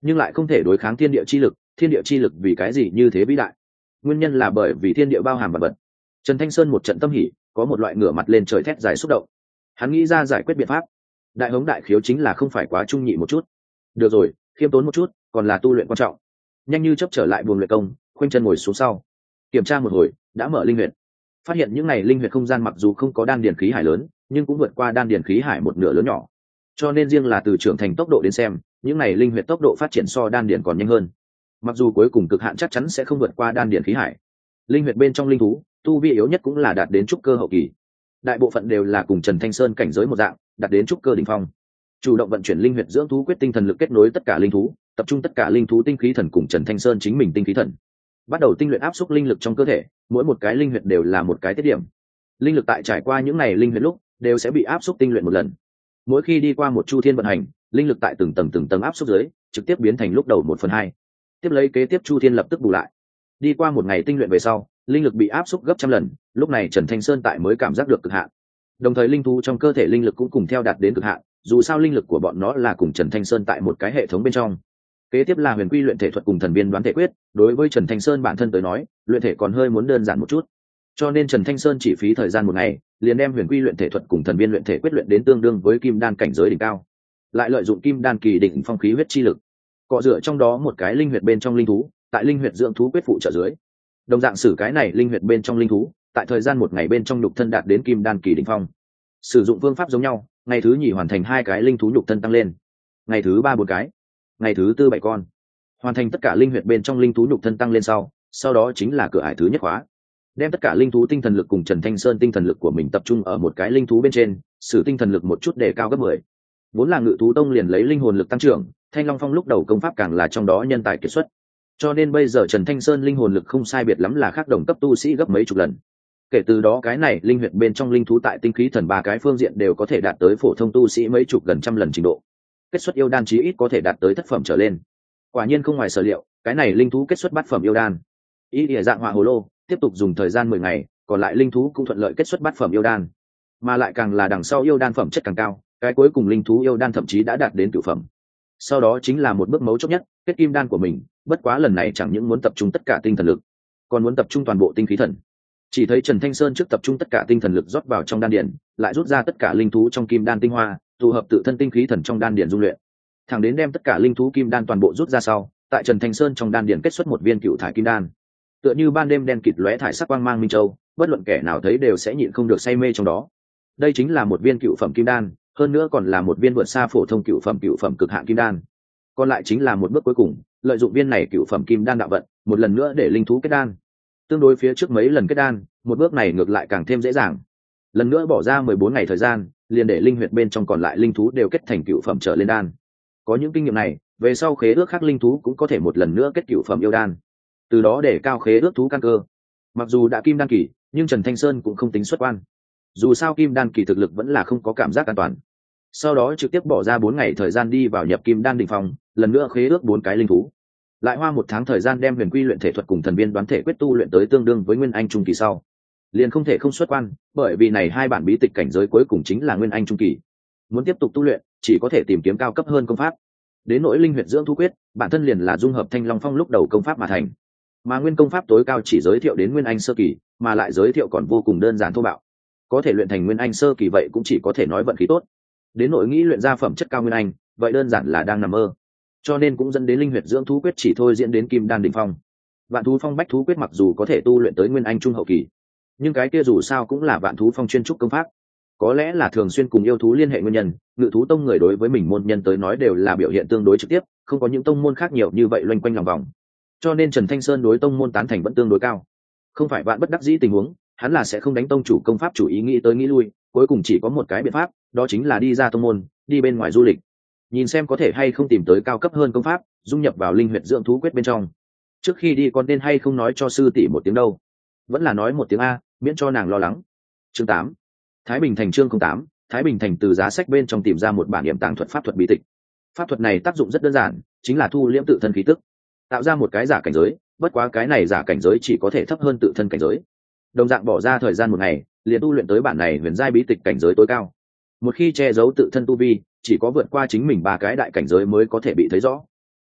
nhưng lại không thể đối kháng thiên địa chi lực. Thiên địa chi lực vì cái gì như thế vĩ đại? Nguyên nhân là bởi vì thiên địa bao hàm vật vật. Trần Thanh Sơn một trận tâm hỉ, có một loại ngửa mặt lên trời thét dài xúc động. Hắn nghĩ ra giải quyết biện pháp. Đại hống đại khiếu chính là không phải quá trung nhị một chút. Được rồi, khiêm tốn một chút, còn là tu luyện quan trọng. Nhanh như chấp trở lại buồng luyện công, khoanh chân ngồi xuống sau, kiểm tra một hồi, đã mở linh huyệt. Phát hiện những này linh huyệt không gian mặc dù không có đan điền khí hải lớn, nhưng cũng vượt qua đan điền khí hải một nửa lớn nhỏ. Cho nên riêng là từ trưởng thành tốc độ đến xem, những này linh huyệt tốc độ phát triển so đan điền còn nhanh hơn. Mặc dù cuối cùng cực hạn chắc chắn sẽ không vượt qua đan điền khí hải. Linh huyệt bên trong linh thú, tu vi yếu nhất cũng là đạt đến trúc cơ hậu kỳ. Đại bộ phận đều là cùng Trần Thanh Sơn cảnh giới một dạng, đạt đến trúc cơ đỉnh phong. Chủ động vận chuyển linh huyệt dưỡng thú quyết tinh thần lực kết nối tất cả linh thú, tập trung tất cả linh thú tinh khí thần cùng Trần Thanh Sơn chính mình tinh khí thần. Bắt đầu tinh luyện áp xúc linh lực trong cơ thể, mỗi một cái linh huyệt đều là một cái tiết điểm. Linh lực tại trải qua những này linh huyệt lúc, đều sẽ bị áp xúc tinh luyện một lần. Mỗi khi đi qua một chu thiên vận hành, linh lực tại từng tầng từng tầng áp xúc dưới, trực tiếp biến thành lúc đầu một phần hai. Tiếp lấy kế tiếp chu thiên lập tức bù lại. Đi qua một ngày tinh luyện về sau, linh lực bị áp xúc gấp trăm lần, lúc này Trần Thanh Sơn tại mới cảm giác được cực hạn. Đồng thời linh thú trong cơ thể linh lực cũng cùng theo đạt đến cực hạn, dù sao linh lực của bọn nó là cùng Trần Thanh Sơn tại một cái hệ thống bên trong. Kế tiếp là huyền quy luyện thể thuật cùng thần viên đoán thể quyết, đối với Trần Thanh Sơn bản thân tới nói, luyện thể còn hơi muốn đơn giản một chút. Cho nên Trần Thanh Sơn chỉ phí thời gian một ngày, liền đem huyền quy luyện thể thuật cùng thần viên luyện thể quyết luyện đến tương đương với kim đan cảnh giới đỉnh cao. Lại lợi dụng kim đan kỳ đỉnh phong khí huyết chi lực, cọ rửa trong đó một cái linh huyệt bên trong linh thú, tại linh huyệt dưỡng thú quyết phụ trợ dưới. Đồng dạng sử cái này linh huyệt bên trong linh thú, tại thời gian một ngày bên trong nhục thân đạt đến kim đan kỳ đỉnh phong. Sử dụng phương pháp giống nhau, ngày thứ nhì hoàn thành hai cái linh thú nhục thân tăng lên, ngày thứ ba bốn cái, ngày thứ tư bảy con. Hoàn thành tất cả linh huyệt bên trong linh thú nhục thân tăng lên sau, sau đó chính là cửa ải thứ nhất khóa. Đem tất cả linh thú tinh thần lực cùng Trần Thanh Sơn tinh thần lực của mình tập trung ở một cái linh thú bên trên, sử tinh thần lực một chút để cao gấp mười. Vốn là Ngự Thú Tông liền lấy linh hồn lực tăng trưởng, Thanh Long Phong lúc đầu công pháp càng là trong đó nhân tài kiệt xuất. Cho nên bây giờ Trần Thanh Sơn linh hồn lực không sai biệt lắm là khác đồng cấp tu sĩ gấp mấy chục lần. Kể từ đó cái này linh huyệt bên trong linh thú tại tinh khí thần ba cái phương diện đều có thể đạt tới phổ thông tu sĩ mấy chục gần trăm lần trình độ. Kết xuất yêu đan chí ít có thể đạt tới thất phẩm trở lên. Quả nhiên không ngoài sở liệu, cái này linh thú kết xuất bát phẩm yêu đan. Ý địa dạng hỏa hồ lô, tiếp tục dùng thời gian mười ngày, còn lại linh thú cũng thuận lợi kết xuất bát phẩm yêu đan. Mà lại càng là đằng sau yêu đan phẩm chất càng cao, cái cuối cùng linh thú yêu đan thậm chí đã đạt đến cửu phẩm. Sau đó chính là một bước mấu chốt nhất, kết kim đan của mình, bất quá lần này chẳng những muốn tập trung tất cả tinh thần lực, còn muốn tập trung toàn bộ tinh khí thần. Chỉ thấy Trần Thanh Sơn trước tập trung tất cả tinh thần lực rót vào trong đan điền, lại rút ra tất cả linh thú trong kim đan tinh hoa, tụ hợp tự thân tinh khí thần trong đan điền dung luyện. Thẳng đến đem tất cả linh thú kim đan toàn bộ rút ra sau, tại Trần Thanh Sơn trong đan điền kết xuất một viên cựu thải kim đan. Tựa như ban đêm đen kịt lóe thải sắc quang mang minh châu, bất luận kẻ nào thấy đều sẽ nhịn không được say mê trong đó. Đây chính là một viên cựu phẩm kim đan, hơn nữa còn là một viên vượt xa phổ thông cựu phẩm cựu phẩm cực hạn kim đan. Còn lại chính là một bước cuối cùng, lợi dụng viên này cựu phẩm kim đan đạo vận, một lần nữa để linh thú kết đan. Tương đối phía trước mấy lần kết đan, một bước này ngược lại càng thêm dễ dàng. Lần nữa bỏ ra mười bốn ngày thời gian, liền để linh huyệt bên trong còn lại linh thú đều kết thành cựu phẩm trở lên đan. Có những kinh nghiệm này, về sau khế ước khác linh thú cũng có thể một lần nữa kết cựu phẩm yêu đan. Từ đó để cao khế ước thú căn cơ. Mặc dù đã kim đan kỳ, nhưng Trần Thanh Sơn cũng không tính xuất quan. Dù sao kim đan kỳ thực lực vẫn là không có cảm giác an toàn. Sau đó trực tiếp bỏ ra bốn ngày thời gian đi vào nhập kim đan đỉnh phong, lần nữa khế ước bốn cái linh thú. Lại hoa một tháng thời gian đem huyền quy luyện thể thuật cùng thần viên đoán thể quyết tu luyện tới tương đương với nguyên anh trung kỳ sau, liền không thể không xuất quan, bởi vì này hai bản bí tịch cảnh giới cuối cùng chính là nguyên anh trung kỳ. Muốn tiếp tục tu luyện, chỉ có thể tìm kiếm cao cấp hơn công pháp. Đến nỗi linh huyệt dưỡng thú quyết, bản thân liền là dung hợp Thanh Long Phong lúc đầu công pháp mà thành. Mà nguyên công pháp tối cao chỉ giới thiệu đến nguyên anh sơ kỳ, mà lại giới thiệu còn vô cùng đơn giản thô bạo. Có thể luyện thành nguyên anh sơ kỳ vậy cũng chỉ có thể nói vận khí tốt. Đến nỗi nghĩ luyện ra phẩm chất cao nguyên anh, vậy đơn giản là đang nằm mơ. Cho nên cũng dẫn đến linh huyệt dưỡng thú quyết chỉ thôi diễn đến kim đan đỉnh phong. Vạn thú phong bách thú quyết mặc dù có thể tu luyện tới nguyên anh trung hậu kỳ, nhưng cái kia dù sao cũng là vạn thú phong chuyên trúc công pháp. Có lẽ là thường xuyên cùng yêu thú liên hệ nguyên nhân, Ngự Thú Tông người đối với mình môn nhân tới nói đều là biểu hiện tương đối trực tiếp, không có những tông môn khác nhiều như vậy loanh quanh lòng vòng. Cho nên Trần Thanh Sơn đối tông môn tán thành vẫn tương đối cao. Không phải vạn bất đắc dĩ tình huống, hắn là sẽ không đánh tông chủ công pháp chủ ý nghĩ tới nghĩ lui, cuối cùng chỉ có một cái biện pháp, đó chính là đi ra tông môn, đi bên ngoài du lịch, nhìn xem có thể hay không tìm tới cao cấp hơn công pháp, dung nhập vào linh huyệt dưỡng thú quyết bên trong. Trước khi đi con nên hay không nói cho sư tỷ một tiếng đâu, vẫn là nói một tiếng a, miễn cho nàng lo lắng. Chương tám, Thái Bình Thành. Chương tám, Thái Bình Thành. Từ giá sách bên trong tìm ra một bản niệm tàng thuật pháp thuật bí tịch. Pháp thuật này tác dụng rất đơn giản, chính là thu liễm tự thân khí tức, tạo ra một cái giả cảnh giới, bất quá cái này giả cảnh giới chỉ có thể thấp hơn tự thân cảnh giới. Đồng dạng bỏ ra thời gian một ngày, liền tu luyện tới bản này huyền giai bí tịch cảnh giới tối cao. Một khi che giấu tự thân tu vi, chỉ có vượt qua chính mình ba cái đại cảnh giới mới có thể bị thấy rõ.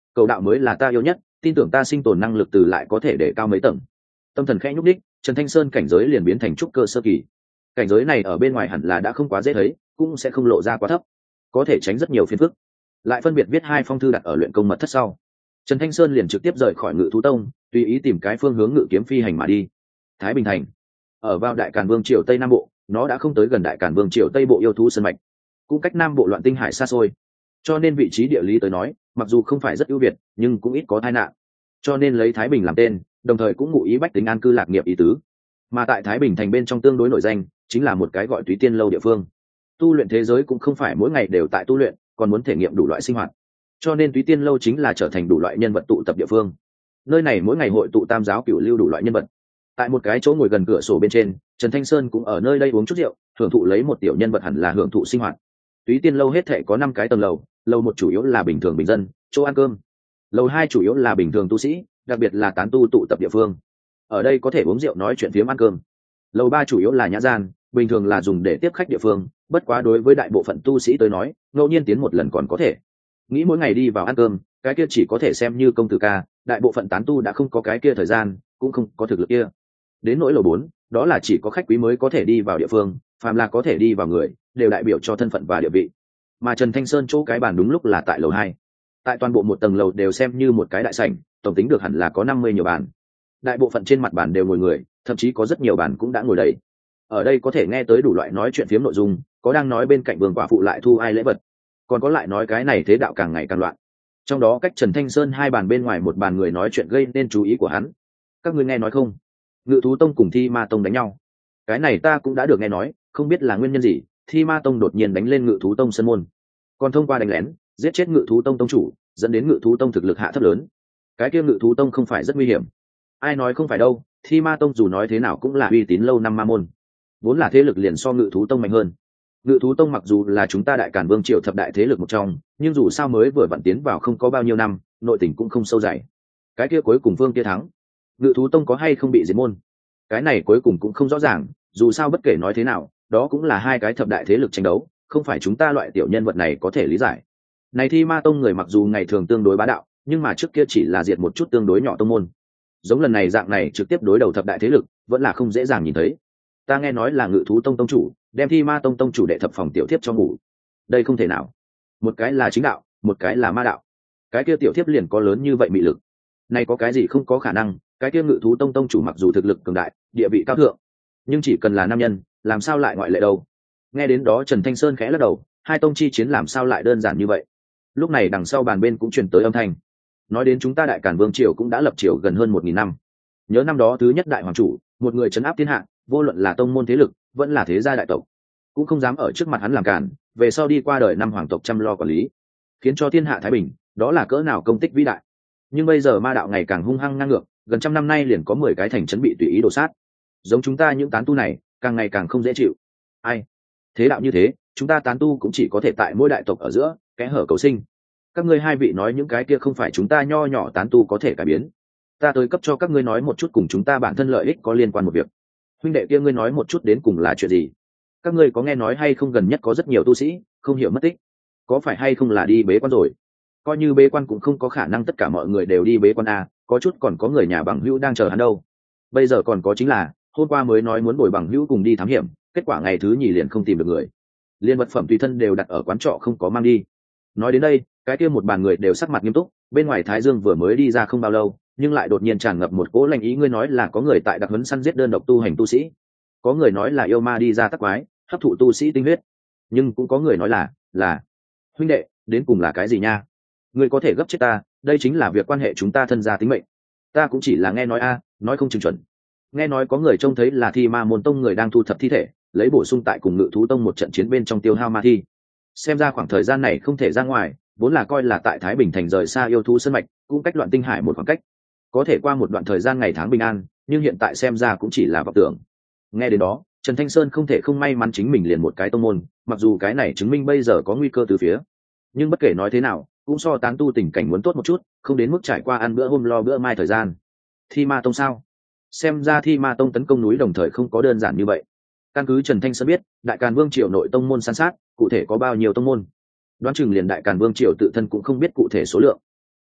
cầu đạo mới là ta yêu nhất, tin tưởng ta sinh tồn năng lực từ lại có thể để cao mấy tầng. Tâm thần khẽ nhúc đích, Trần Thanh Sơn cảnh giới liền biến thành trúc cơ sơ kỳ. Cảnh giới này ở bên ngoài hẳn là đã không quá dễ thấy, cũng sẽ không lộ ra quá thấp, có thể tránh rất nhiều phiền phức. Lại phân biệt viết hai phong thư đặt ở luyện công mật thất sau, Trần Thanh Sơn liền trực tiếp rời khỏi Ngự Thú Tông, tùy ý tìm cái phương hướng ngự kiếm phi hành mà đi. Thái Bình Thành ở vào Đại Càn Vương triều Tây Nam Bộ, nó đã không tới gần Đại Càn Vương triều Tây Bộ yêu thú sơn mạch, cũng cách Nam Bộ Loạn Tinh Hải xa xôi, cho nên vị trí địa lý tới nói mặc dù không phải rất ưu việt nhưng cũng ít có tai nạn, cho nên lấy Thái Bình làm tên, đồng thời cũng ngụ ý bách tính an cư lạc nghiệp ý tứ. Mà tại Thái Bình Thành bên trong tương đối nổi danh chính là một cái gọi Túy Tiên Lâu địa phương. Tu luyện thế giới cũng không phải mỗi ngày đều tại tu luyện, còn muốn thể nghiệm đủ loại sinh hoạt, cho nên Túy Tiên Lâu chính là trở thành đủ loại nhân vật tụ tập địa phương. Nơi này mỗi ngày hội tụ tam giáo cửu lưu đủ loại nhân vật. Tại một cái chỗ ngồi gần cửa sổ bên trên, Trần Thanh Sơn cũng ở nơi đây uống chút rượu, hưởng thụ lấy một tiểu nhân vật hẳn là hưởng thụ sinh hoạt. Túy Tiên Lâu hết thảy có năm cái tầng lầu, lầu một chủ yếu là bình thường bình dân, chỗ ăn cơm. Lầu hai chủ yếu là bình thường tu sĩ, đặc biệt là tán tu tụ tập địa phương. Ở đây có thể uống rượu nói chuyện phiếm ăn cơm. Lầu ba chủ yếu là nhã gian, bình thường là dùng để tiếp khách địa phương, bất quá đối với đại bộ phận tu sĩ tới nói, ngẫu nhiên tiến một lần còn có thể. Nghĩ mỗi ngày đi vào ăn cơm, cái kia chỉ có thể xem như công tử ca, đại bộ phận tán tu đã không có cái kia thời gian, cũng không có thực lực kia. Đến nỗi lầu bốn, đó là chỉ có khách quý mới có thể đi vào địa phương, phàm là có thể đi vào người, đều đại biểu cho thân phận và địa vị. Mà Trần Thanh Sơn chỗ cái bàn đúng lúc là tại lầu hai. Tại toàn bộ một tầng lầu đều xem như một cái đại sảnh, tổng tính được hẳn là có năm mươi nhiều bàn. Đại bộ phận trên mặt bàn đều ngồi người, thậm chí có rất nhiều bàn cũng đã ngồi đầy. Ở đây có thể nghe tới đủ loại nói chuyện phiếm nội dung, có đang nói bên cạnh vương quả phụ lại thu ai lễ vật, còn có lại nói cái này thế đạo càng ngày càng loạn. Trong đó cách Trần Thanh Sơn hai bàn bên ngoài một bàn người nói chuyện gây nên chú ý của hắn. Các ngươi nghe nói không? Ngự Thú Tông cùng Thi Ma Tông đánh nhau. Cái này ta cũng đã được nghe nói, không biết là nguyên nhân gì, Thi Ma Tông đột nhiên đánh lên Ngự Thú Tông sân môn, còn thông qua đánh lén giết chết Ngự Thú Tông tông chủ, dẫn đến Ngự Thú Tông thực lực hạ thấp lớn. Cái kia Ngự Thú Tông không phải rất nguy hiểm? Ai nói không phải đâu, Thi Ma Tông dù nói thế nào cũng là uy tín lâu năm ma môn, vốn là thế lực liền so Ngự Thú Tông mạnh hơn. Ngự Thú Tông mặc dù là chúng ta Đại Càn Vương triều thập đại thế lực một trong, nhưng dù sao mới vừa vặn tiến vào không có bao nhiêu năm, nội tình cũng không sâu dày. Cái kia cuối cùng vương kia thắng, Ngự Thú Tông có hay không bị diệt môn, cái này cuối cùng cũng không rõ ràng. Dù sao bất kể nói thế nào, đó cũng là hai cái thập đại thế lực tranh đấu, không phải chúng ta loại tiểu nhân vật này có thể lý giải. Này Thi Ma Tông người mặc dù ngày thường tương đối bá đạo, nhưng mà trước kia chỉ là diệt một chút tương đối nhỏ tông môn. Giống lần này dạng này trực tiếp đối đầu thập đại thế lực, vẫn là không dễ dàng nhìn thấy. Ta nghe nói là Ngự Thú Tông tông chủ đem Thi Ma Tông tông chủ đệ thập phòng tiểu thiếp cho ngủ. Đây không thể nào. Một cái là chính đạo, một cái là ma đạo. Cái kia tiểu thiếp liền có lớn như vậy mị lực. Này có cái gì không có khả năng, cái kia Ngự Thú Tông tông chủ mặc dù thực lực cường đại, địa vị cao thượng, nhưng chỉ cần là nam nhân, làm sao lại ngoại lệ đâu. Nghe đến đó Trần Thanh Sơn khẽ lắc đầu, hai tông chi chiến làm sao lại đơn giản như vậy. Lúc này đằng sau bàn bên cũng truyền tới âm thanh, nói đến chúng ta Đại Càn Vương triều cũng đã lập triều gần hơn một nghìn năm. Nhớ năm đó thứ nhất đại hoàng chủ, một người trấn áp thiên hạ, vô luận là tông môn thế lực, vẫn là thế gia đại tộc, cũng không dám ở trước mặt hắn làm cản, về sau đi qua đời năm hoàng tộc chăm lo quản lý, khiến cho thiên hạ thái bình, đó là cỡ nào công tích vĩ đại. Nhưng bây giờ ma đạo ngày càng hung hăng ngang ngược, gần trăm năm nay liền có mười cái thành trấn bị tùy ý đổ sát. Giống chúng ta những tán tu này, càng ngày càng không dễ chịu. Ai? Thế đạo như thế, chúng ta tán tu cũng chỉ có thể tại mỗi đại tộc ở giữa kẽ hở cầu sinh. Các ngươi hai vị nói những cái kia không phải chúng ta nho nhỏ tán tu có thể cải biến. Ta tới cấp cho các ngươi nói một chút cùng chúng ta bản thân lợi ích có liên quan một việc. Huynh đệ kia ngươi nói một chút đến cùng là chuyện gì? Các ngươi có nghe nói hay không gần nhất có rất nhiều tu sĩ không hiểu mất tích, có phải hay không là đi bế quan rồi? Coi như bế quan cũng không có khả năng tất cả mọi người đều đi bế quan à, có chút còn có người nhà bằng hữu đang chờ hắn đâu. Bây giờ còn có chính là hôm qua mới nói muốn bồi bằng hữu cùng đi thám hiểm, kết quả ngày thứ nhì liền không tìm được người, liên vật phẩm tùy thân đều đặt ở quán trọ không có mang đi. Nói đến đây, cái kia một bàn người đều sắc mặt nghiêm túc, bên ngoài Thái Dương vừa mới đi ra không bao lâu, nhưng lại đột nhiên tràn ngập một cỗ lạnh ý. Ngươi nói là có người tại đặc huấn săn giết đơn độc tu hành tu sĩ, có người nói là yêu ma đi ra tắc quái hấp thụ tu sĩ tinh huyết, nhưng cũng có người nói là là huynh đệ, đến cùng là cái gì nha? Ngươi có thể gấp chết ta, đây chính là việc quan hệ chúng ta thân gia tính mệnh. Ta cũng chỉ là nghe nói a, nói không chừng chuẩn. Nghe nói có người trông thấy là Thi Ma môn tông người đang thu thập thi thể, lấy bổ sung tại cùng Ngự Thú Tông một trận chiến bên trong tiêu hao ma thi. Xem ra khoảng thời gian này không thể ra ngoài, vốn là coi là tại Thái Bình thành rời xa yêu thú sơn mạch, cũng cách Loạn Tinh Hải một khoảng cách, có thể qua một đoạn thời gian ngày tháng bình an, nhưng hiện tại xem ra cũng chỉ là vọng tưởng. Nghe đến đó, Trần Thanh Sơn không thể không may mắn chính mình liền một cái tông môn, mặc dù cái này chứng minh bây giờ có nguy cơ từ phía, nhưng bất kể nói thế nào cũng so tán tu tình cảnh muốn tốt một chút, không đến mức trải qua ăn bữa hôm lo bữa mai thời gian. Thi Ma Tông sao? Xem ra Thi Ma Tông tấn công núi đồng thời không có đơn giản như vậy. Căn cứ Trần Thanh Sơn biết, Đại Càn Vương triều nội tông môn san sát, cụ thể có bao nhiêu tông môn, đoán chừng liền Đại Càn Vương triều tự thân cũng không biết cụ thể số lượng.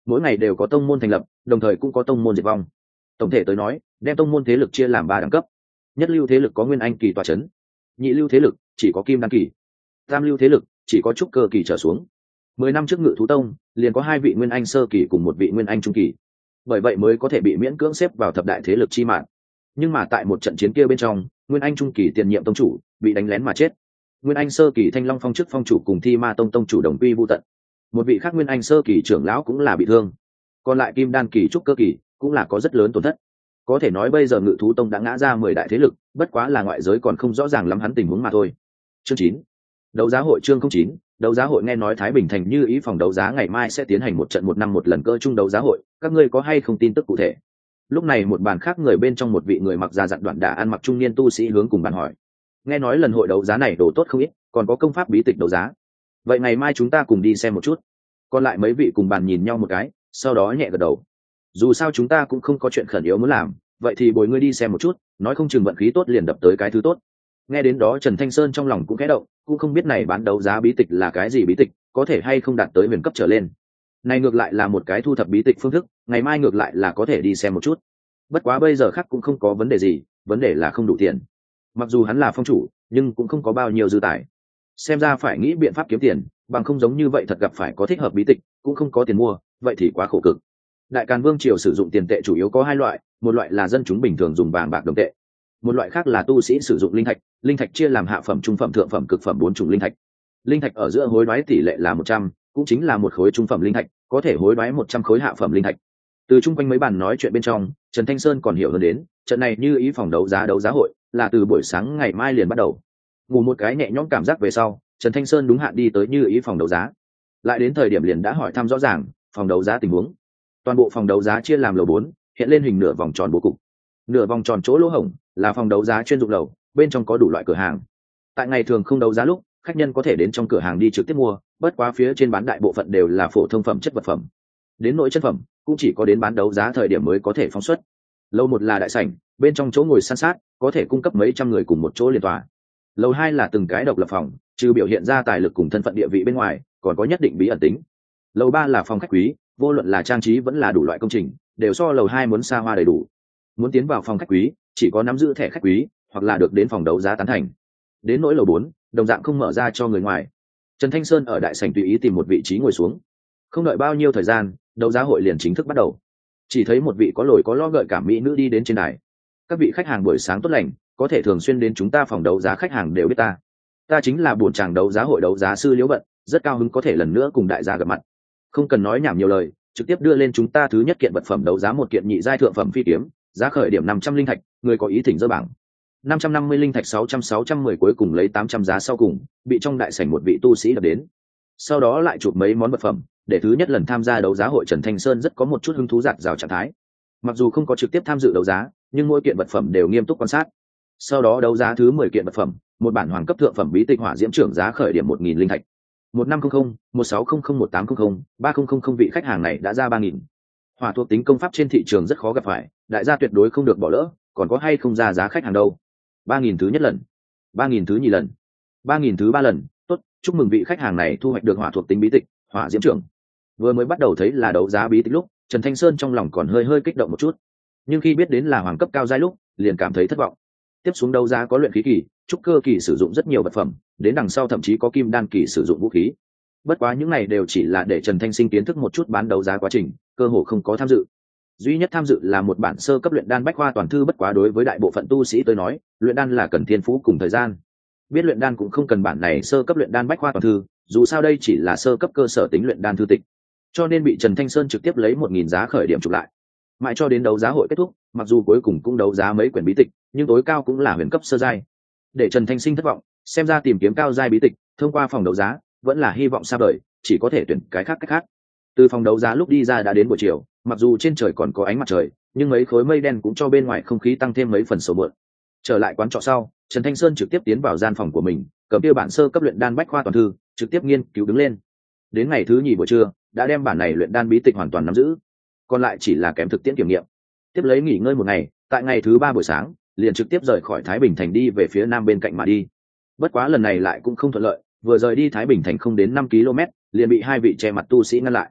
mỗi ngày đều có tông môn thành lập, đồng thời cũng có tông môn diệt vong. Tổng thể tới nói, đem tông môn thế lực chia làm ba đẳng cấp. Nhất lưu thế lực có nguyên anh kỳ tọa chấn, nhị lưu thế lực chỉ có kim đan kỳ, tam lưu thế lực chỉ có trúc cơ kỳ trở xuống. Mười năm trước Ngự Thú Tông liền có hai vị nguyên anh sơ kỳ cùng một vị nguyên anh trung kỳ, bởi vậy mới có thể bị miễn cưỡng xếp vào thập đại thế lực chi mạng. Nhưng mà tại một trận chiến kia bên trong, nguyên anh trung kỳ tiền nhiệm tông chủ bị đánh lén mà chết. Nguyên anh sơ kỳ Thanh Long Phong trước phong chủ cùng Thi Ma Tông tông chủ đồng quy vu tận. Một vị khác nguyên anh sơ kỳ trưởng lão cũng là bị thương. Còn lại kim đan kỳ trúc cơ kỳ cũng là có rất lớn tổn thất. Có thể nói bây giờ Ngự Thú Tông đã ngã ra mười đại thế lực, bất quá là ngoại giới còn không rõ ràng lắm hắn tình huống mà thôi. Chương chín, đấu giá hội. Chương không chín, đấu giá hội. Nghe nói Thái Bình Thành như ý phòng đấu giá ngày mai sẽ tiến hành một trận một năm một lần cỡ trung đấu giá hội, các ngươi có hay không tin tức cụ thể? Lúc này một bàn khác người bên trong một vị người mặc da dặn đoạn đả ăn mặc trung niên tu sĩ hướng cùng bàn hỏi. Nghe nói lần hội đấu giá này đồ tốt không ít, còn có công pháp bí tịch đấu giá. Vậy ngày mai chúng ta cùng đi xem một chút. Còn lại mấy vị cùng bàn nhìn nhau một cái, sau đó nhẹ gật đầu. Dù sao chúng ta cũng không có chuyện khẩn yếu muốn làm, vậy thì bồi ngươi đi xem một chút, nói không chừng vận khí tốt liền đập tới cái thứ tốt. Nghe đến đó Trần Thanh Sơn trong lòng cũng khẽ động, cũng không biết này bán đấu giá bí tịch là cái gì bí tịch, có thể hay không đạt tới huyền cấp trở lên. Này ngược lại là một cái thu thập bí tịch phương thức, ngày mai ngược lại là có thể đi xem một chút. Bất quá bây giờ khác cũng không có vấn đề gì, vấn đề là không đủ tiền. Mặc dù hắn là phong chủ, nhưng cũng không có bao nhiêu dư tài. Xem ra phải nghĩ biện pháp kiếm tiền, bằng không giống như vậy thật gặp phải có thích hợp bí tịch, cũng không có tiền mua, vậy thì quá khổ cực. Đại Càn Vương triều sử dụng tiền tệ chủ yếu có hai loại, một loại là dân chúng bình thường dùng vàng bạc đồng tệ, một loại khác là tu sĩ sử dụng linh thạch. Linh thạch chia làm hạ phẩm, trung phẩm, thượng phẩm, cực phẩm bốn chủng linh thạch. Linh thạch ở giữa hối đoái tỷ lệ là một trăm, cũng chính là một khối trung phẩm linh thạch có thể hối đoái một trăm khối hạ phẩm linh thạch. Từ chung quanh mấy bàn nói chuyện bên trong, Trần Thanh Sơn còn hiểu hơn đến, trận này như ý phòng đấu giá đấu giá hội là từ buổi sáng ngày mai liền bắt đầu. Ngủ một cái nhẹ nhõm cảm giác về sau, Trần Thanh Sơn đúng hạn đi tới như ý phòng đấu giá. Lại đến thời điểm liền đã hỏi thăm rõ ràng phòng đấu giá tình huống. Toàn bộ phòng đấu giá chia làm lầu bốn, hiện lên hình nửa vòng tròn bố cục. Nửa vòng tròn chỗ lỗ hổng là phòng đấu giá chuyên dụng lầu, bên trong có đủ loại cửa hàng. Tại ngày thường không đấu giá lúc, khách nhân có thể đến trong cửa hàng đi trực tiếp mua, bất quá phía trên bán đại bộ phận đều là phổ thông phẩm chất vật phẩm. Đến nội chân phẩm cũng chỉ có đến bán đấu giá thời điểm mới có thể phóng xuất. Lầu một là đại sảnh, bên trong chỗ ngồi san sát, có thể cung cấp mấy trăm người cùng một chỗ liên tòa. Lầu hai là từng cái độc lập phòng, trừ biểu hiện ra tài lực cùng thân phận địa vị bên ngoài, còn có nhất định bí ẩn tính. Lầu ba là phòng khách quý, vô luận là trang trí vẫn là đủ loại công trình, đều so lầu hai muốn xa hoa đầy đủ. Muốn tiến vào phòng khách quý, chỉ có nắm giữ thẻ khách quý, hoặc là được đến phòng đấu giá tán thành. Đến nỗi lầu bốn, đồng dạng không mở ra cho người ngoài. Trần Thanh Sơn ở đại sảnh tùy ý tìm một vị trí ngồi xuống. Không đợi bao nhiêu thời gian, đấu giá hội liền chính thức bắt đầu. Chỉ thấy một vị có lồi có lo gợi cảm mỹ nữ đi đến trên đài. Các vị khách hàng buổi sáng tốt lành, có thể thường xuyên đến chúng ta phòng đấu giá khách hàng đều biết ta. Ta chính là buồn chàng đấu giá hội đấu giá sư Liễu Bận, rất cao hứng có thể lần nữa cùng đại gia gặp mặt. Không cần nói nhảm nhiều lời, trực tiếp đưa lên chúng ta thứ nhất kiện vật phẩm đấu giá, một kiện nhị giai thượng phẩm phi kiếm, giá khởi điểm năm trăm linh thạch, người có ý thỉnh dơ bảng. năm trăm năm mươi linh thạch, sáu trăm sáu trăm mười cuối cùng lấy tám trăm giá sau cùng, bị trong đại sảnh một vị tu sĩ đập đến. Sau đó lại chụp mấy món vật phẩm, để thứ nhất lần tham gia đấu giá hội Trần Thanh Sơn rất có một chút hứng thú dạt dào trạng thái. Mặc dù không có trực tiếp tham dự đấu giá, nhưng mỗi kiện vật phẩm đều nghiêm túc quan sát. Sau đó đấu giá thứ mười kiện vật phẩm, một bản hoàng cấp thượng phẩm bí tịch Hỏa Diễm Trưởng giá khởi điểm một nghìn linh thạch. một năm không không, một sáu không không, một tám không không, ba không không không vị khách hàng này đã ra ba nghìn. Hỏa thuộc tính công pháp trên thị trường rất khó gặp phải, đại gia tuyệt đối không được bỏ lỡ, còn có hay không ra giá khách hàng đâu. ba nghìn thứ nhất lần, ba nghìn thứ nhì lần, ba nghìn thứ ba lần, tốt, chúc mừng vị khách hàng này thu hoạch được hỏa thuộc tính bí tịch Hỏa Diễm Trưởng. Vừa mới bắt đầu thấy là đấu giá bí tịch lúc, Trần Thanh Sơn trong lòng còn hơi hơi kích động một chút, nhưng khi biết đến là hoàng cấp cao giai lúc, liền cảm thấy thất vọng. Tiếp xuống đấu giá có luyện khí kỳ, trúc cơ kỳ sử dụng rất nhiều vật phẩm, đến đằng sau thậm chí có kim đan kỳ sử dụng vũ khí. Bất quá những này đều chỉ là để Trần Thanh Sinh kiến thức một chút bán đấu giá quá trình, cơ hồ không có tham dự. Duy nhất tham dự là một bản sơ cấp luyện đan bách khoa toàn thư, bất quá đối với đại bộ phận tu sĩ tới nói, luyện đan là cần thiên phú cùng thời gian. Biết luyện đan cũng không cần bản này sơ cấp luyện đan bách khoa toàn thư, dù sao đây chỉ là sơ cấp cơ sở tính luyện đan thư tịch. Cho nên bị Trần Thanh Sơn trực tiếp lấy một nghìn giá khởi điểm chụp lại. Mãi cho đến đấu giá hội kết thúc, mặc dù cuối cùng cũng đấu giá mấy quyển bí tịch, nhưng tối cao cũng là huyền cấp sơ giai. Để Trần Thanh Sinh thất vọng, xem ra tìm kiếm cao giai bí tịch, thông qua phòng đấu giá, vẫn là hy vọng xa vời, chỉ có thể tuyển cái khác cách khác. Từ phòng đấu giá lúc đi ra đã đến buổi chiều, mặc dù trên trời còn có ánh mặt trời, nhưng mấy khối mây đen cũng cho bên ngoài không khí tăng thêm mấy phần sầu mượn. Trở lại quán trọ sau, Trần Thanh Sơn trực tiếp tiến vào gian phòng của mình, cầm tiêu bản sơ cấp luyện đan bách khoa toàn thư, trực tiếp nghiên cứu đứng lên. Đến ngày thứ nhì buổi trưa, đã đem bản này luyện đan bí tịch hoàn toàn nắm giữ, còn lại chỉ là kém thực tiễn kiểm nghiệm. Tiếp lấy nghỉ ngơi một ngày, tại ngày thứ ba buổi sáng, liền trực tiếp rời khỏi Thái Bình Thành đi về phía nam bên cạnh mà đi. Bất quá lần này lại cũng không thuận lợi, vừa rời đi Thái Bình Thành không đến năm ki lô mét, liền bị hai vị che mặt tu sĩ ngăn lại.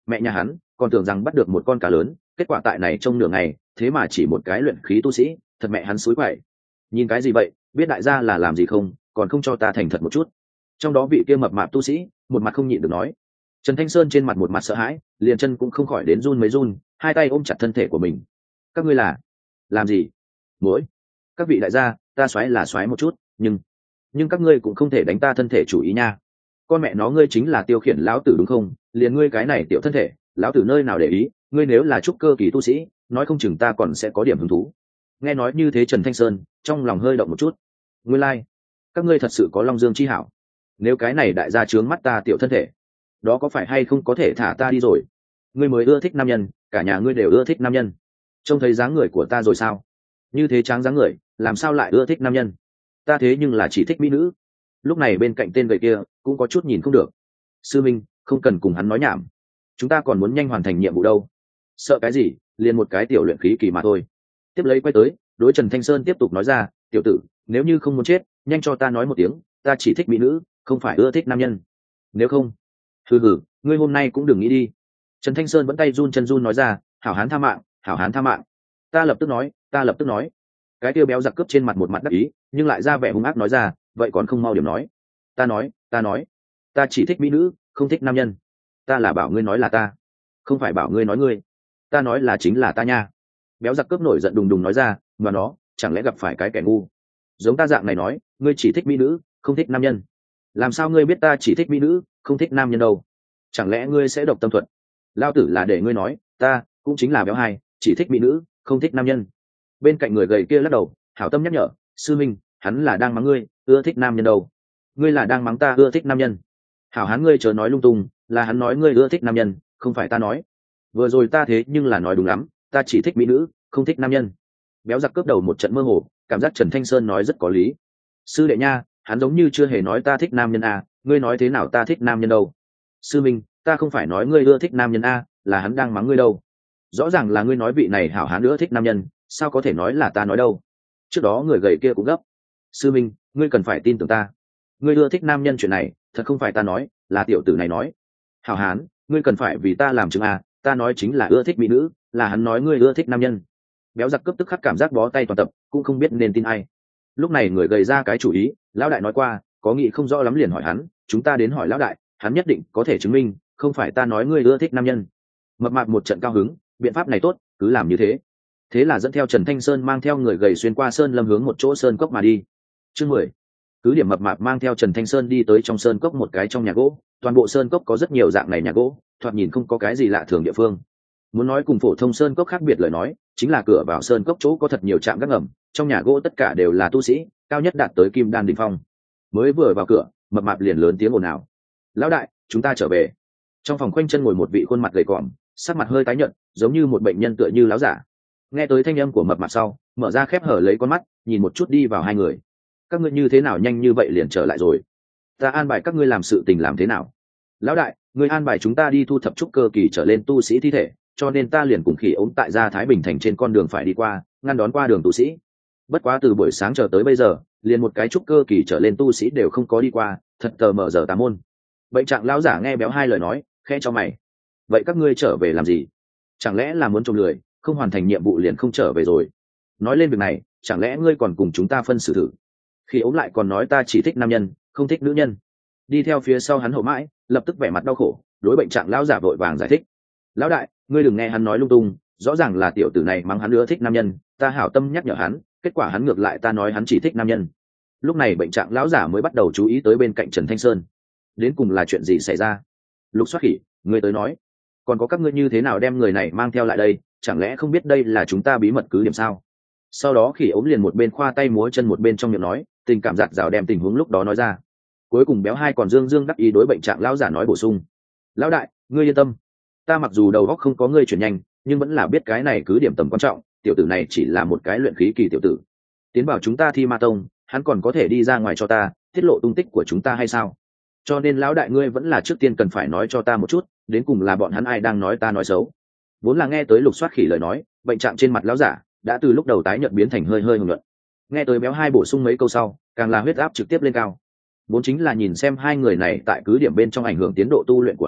mẹ nhà hắn còn tưởng rằng bắt được một con cá lớn, kết quả tại này trong nửa ngày thế mà chỉ một cái luyện khí tu sĩ, thật mẹ hắn xúi quậy. Nhìn cái gì vậy, biết đại gia là làm gì không, còn không cho ta thành thật một chút. Trong đó vị kia mập mạp tu sĩ một mặt không nhịn được nói. Trần Thanh Sơn trên mặt một mặt sợ hãi, liền chân cũng không khỏi đến run mấy run, hai tay ôm chặt thân thể của mình. Các ngươi là làm gì? Mỗi các vị đại gia, ta xoáy là xoáy một chút, nhưng nhưng các ngươi cũng không thể đánh ta thân thể chủ ý nha. Con mẹ nó ngươi chính là tiêu khiển lão tử đúng không? Liền ngươi cái này tiểu thân thể, lão tử nơi nào để ý, ngươi nếu là trúc cơ kỳ tu sĩ, nói không chừng ta còn sẽ có điểm hứng thú. Nghe nói như thế Trần Thanh Sơn trong lòng hơi động một chút. Ngươi lai, like. Các ngươi thật sự có long dương chi hảo. Nếu cái này đại gia trướng mắt ta tiểu thân thể, đó có phải hay không có thể thả ta đi rồi? Ngươi mới ưa thích nam nhân, cả nhà ngươi đều ưa thích nam nhân. Trông thấy dáng người của ta rồi sao? Như thế tráng dáng người, làm sao lại ưa thích nam nhân? Ta thế nhưng là chỉ thích mỹ nữ. Lúc này bên cạnh tên gầy kia cũng có chút nhìn không được. Sư minh, không cần cùng hắn nói nhảm, chúng ta còn muốn nhanh hoàn thành nhiệm vụ đâu. Sợ cái gì, liền một cái tiểu luyện khí kỳ mà thôi. Tiếp lấy quay tới đối Trần Thanh Sơn tiếp tục nói ra, tiểu tử, nếu như không muốn chết, nhanh cho ta nói một tiếng, ta chỉ thích mỹ nữ, không phải ưa thích nam nhân. Nếu không, hừ hừ, ngươi hôm nay cũng đừng nghĩ đi. Trần Thanh Sơn vẫn tay run chân run nói ra, hảo hán tha mạng, hảo hán tha mạng. Ta lập tức nói, ta lập tức nói. Cái tiêu béo giặc cướp trên mặt một mặt đắc ý, nhưng lại ra vẻ hung ác nói ra, vậy còn không mau điểm nói. Ta nói, ta nói, ta chỉ thích mỹ nữ, không thích nam nhân. Ta là bảo ngươi nói là ta, không phải bảo ngươi nói ngươi. Ta nói là chính là ta nha. Béo giặc cướp nổi giận đùng đùng nói ra, mà nó chẳng lẽ gặp phải cái kẻ ngu giống ta dạng này nói ngươi chỉ thích mỹ nữ không thích nam nhân? Làm sao ngươi biết ta chỉ thích mỹ nữ không thích nam nhân đâu? Chẳng lẽ ngươi sẽ độc tâm thuật? Lao tử là để ngươi nói, ta cũng chính là béo hai, chỉ thích mỹ nữ không thích nam nhân. Bên cạnh người gầy kia lắc đầu, hảo tâm nhắc nhở, sư minh, hắn là đang mắng ngươi ưa thích nam nhân đâu, ngươi là đang mắng ta ưa thích nam nhân. Hảo hán ngươi chớ nói lung tung, là hắn nói ngươi ưa thích nam nhân, không phải ta nói. Vừa rồi ta thế nhưng là nói đúng lắm, ta chỉ thích mỹ nữ không thích nam nhân. Béo giặc cướp đầu một trận mơ hồ, cảm giác Trần Thanh Sơn nói rất có lý. Sư đệ nha, hắn giống như chưa hề nói ta thích nam nhân a, ngươi nói thế nào ta thích nam nhân đâu? Sư minh, ta không phải nói ngươi ưa thích nam nhân a, là hắn đang mắng ngươi đâu. Rõ ràng là ngươi nói vị này hảo hán ưa thích nam nhân, sao có thể nói là ta nói đâu? Trước đó người gầy kia cũng gấp. Sư minh, ngươi cần phải tin tưởng ta, ngươi ưa thích nam nhân chuyện này thật không phải ta nói, là tiểu tử này nói. Hảo hán, ngươi cần phải vì ta làm chứng a, ta nói chính là ưa thích mỹ nữ, là hắn nói ngươi ưa thích nam nhân. Béo giặc cướp tức khắc cảm giác bó tay toàn tập, cũng không biết nên tin ai. Lúc này người gầy ra cái chủ ý, lão đại nói qua, có nghĩ không rõ lắm liền hỏi hắn, chúng ta đến hỏi lão đại, hắn nhất định có thể chứng minh, không phải ta nói ngươi ưa thích nam nhân. Mập mạp một trận cao hứng, biện pháp này tốt, cứ làm như thế. Thế là dẫn theo Trần Thanh Sơn mang theo người gầy xuyên qua sơn lâm hướng một chỗ sơn cốc mà đi. Chương mười. Cứ điểm mập mạp mang theo Trần Thanh Sơn đi tới trong sơn cốc một cái trong nhà gỗ, toàn bộ sơn cốc có rất nhiều dạng này nhà gỗ, thoạt nhìn không có cái gì lạ thường địa phương. Muốn nói cùng phổ thông sơn cốc khác biệt lời nói, chính là cửa vào sơn cốc chỗ có thật nhiều trạm gác ngầm, trong nhà gỗ tất cả đều là tu sĩ, cao nhất đạt tới kim đan đỉnh phong. Mới vừa vào cửa, mập mạp liền lớn tiếng ồn ào, lão đại, chúng ta trở về. Trong phòng khoanh chân ngồi một vị khuôn mặt gầy còm, sắc mặt hơi tái nhợt, giống như một bệnh nhân tựa như láo giả. Nghe tới thanh âm của mập mạp sau, mở ra khép hở lấy con mắt, nhìn một chút đi vào hai người. Các ngươi như thế nào nhanh như vậy liền trở lại rồi? Ta an bài các ngươi làm sự tình làm thế nào? Lão đại, ngươi an bài chúng ta đi thu thập trúc cơ kỳ trở lên tu sĩ thi thể, cho nên ta liền cùng khỉ ống tại ra Thái Bình thành trên con đường phải đi qua, ngăn đón qua đường tu sĩ. Bất quá từ buổi sáng chờ tới bây giờ, liền một cái trúc cơ kỳ trở lên tu sĩ đều không có đi qua, thật tờ mờ giờ tà môn. Bệnh trạng lão giả nghe béo hai lời nói, khẽ cho mày. Vậy các ngươi trở về làm gì? Chẳng lẽ là muốn trộm lười, không hoàn thành nhiệm vụ liền không trở về rồi? Nói lên việc này, chẳng lẽ ngươi còn cùng chúng ta phân xử thử? Khi ống lại còn nói ta chỉ thích nam nhân, không thích nữ nhân. Đi theo phía sau hắn hậu mãi, lập tức vẻ mặt đau khổ, đối bệnh trạng lão giả vội vàng giải thích. Lão đại, ngươi đừng nghe hắn nói lung tung, rõ ràng là tiểu tử này mắng hắn ưa thích nam nhân, ta hảo tâm nhắc nhở hắn, kết quả hắn ngược lại ta nói hắn chỉ thích nam nhân. Lúc này bệnh trạng lão giả mới bắt đầu chú ý tới bên cạnh Trần Thanh Sơn. Đến cùng là chuyện gì xảy ra? Lục Soát Khỉ, ngươi tới nói. Còn có các ngươi như thế nào đem người này mang theo lại đây, chẳng lẽ không biết đây là chúng ta bí mật cứ điểm sao? Sau đó Khỉ ốm liền một bên khoa tay múa chân một bên trong miệng nói, tình cảm giạt rào đem tình huống lúc đó nói ra. Cuối cùng béo hai còn dương dương đắc ý đối bệnh trạng lão giả nói bổ sung. Lão đại, ngươi yên tâm, ta mặc dù đầu óc không có ngươi chuyển nhanh, nhưng vẫn là biết cái này cứ điểm tầm quan trọng, tiểu tử này chỉ là một cái luyện khí kỳ tiểu tử. Tiến bảo chúng ta Thi Ma Tông, hắn còn có thể đi ra ngoài cho ta, tiết lộ tung tích của chúng ta hay sao? Cho nên lão đại ngươi vẫn là trước tiên cần phải nói cho ta một chút, đến cùng là bọn hắn ai đang nói ta nói xấu. Vốn là nghe tới Lục Soát Khỉ lời nói, bệnh trạng trên mặt lão giả đã từ lúc đầu tái nhợt biến thành hơi hơi hồng nhuận. Nghe tới béo hai bổ sung mấy câu sau, càng là huyết áp trực tiếp lên cao. Vốn chính là nhìn xem hai người này tại cứ điểm bên trong ảnh hưởng tiến độ tu luyện của hắn,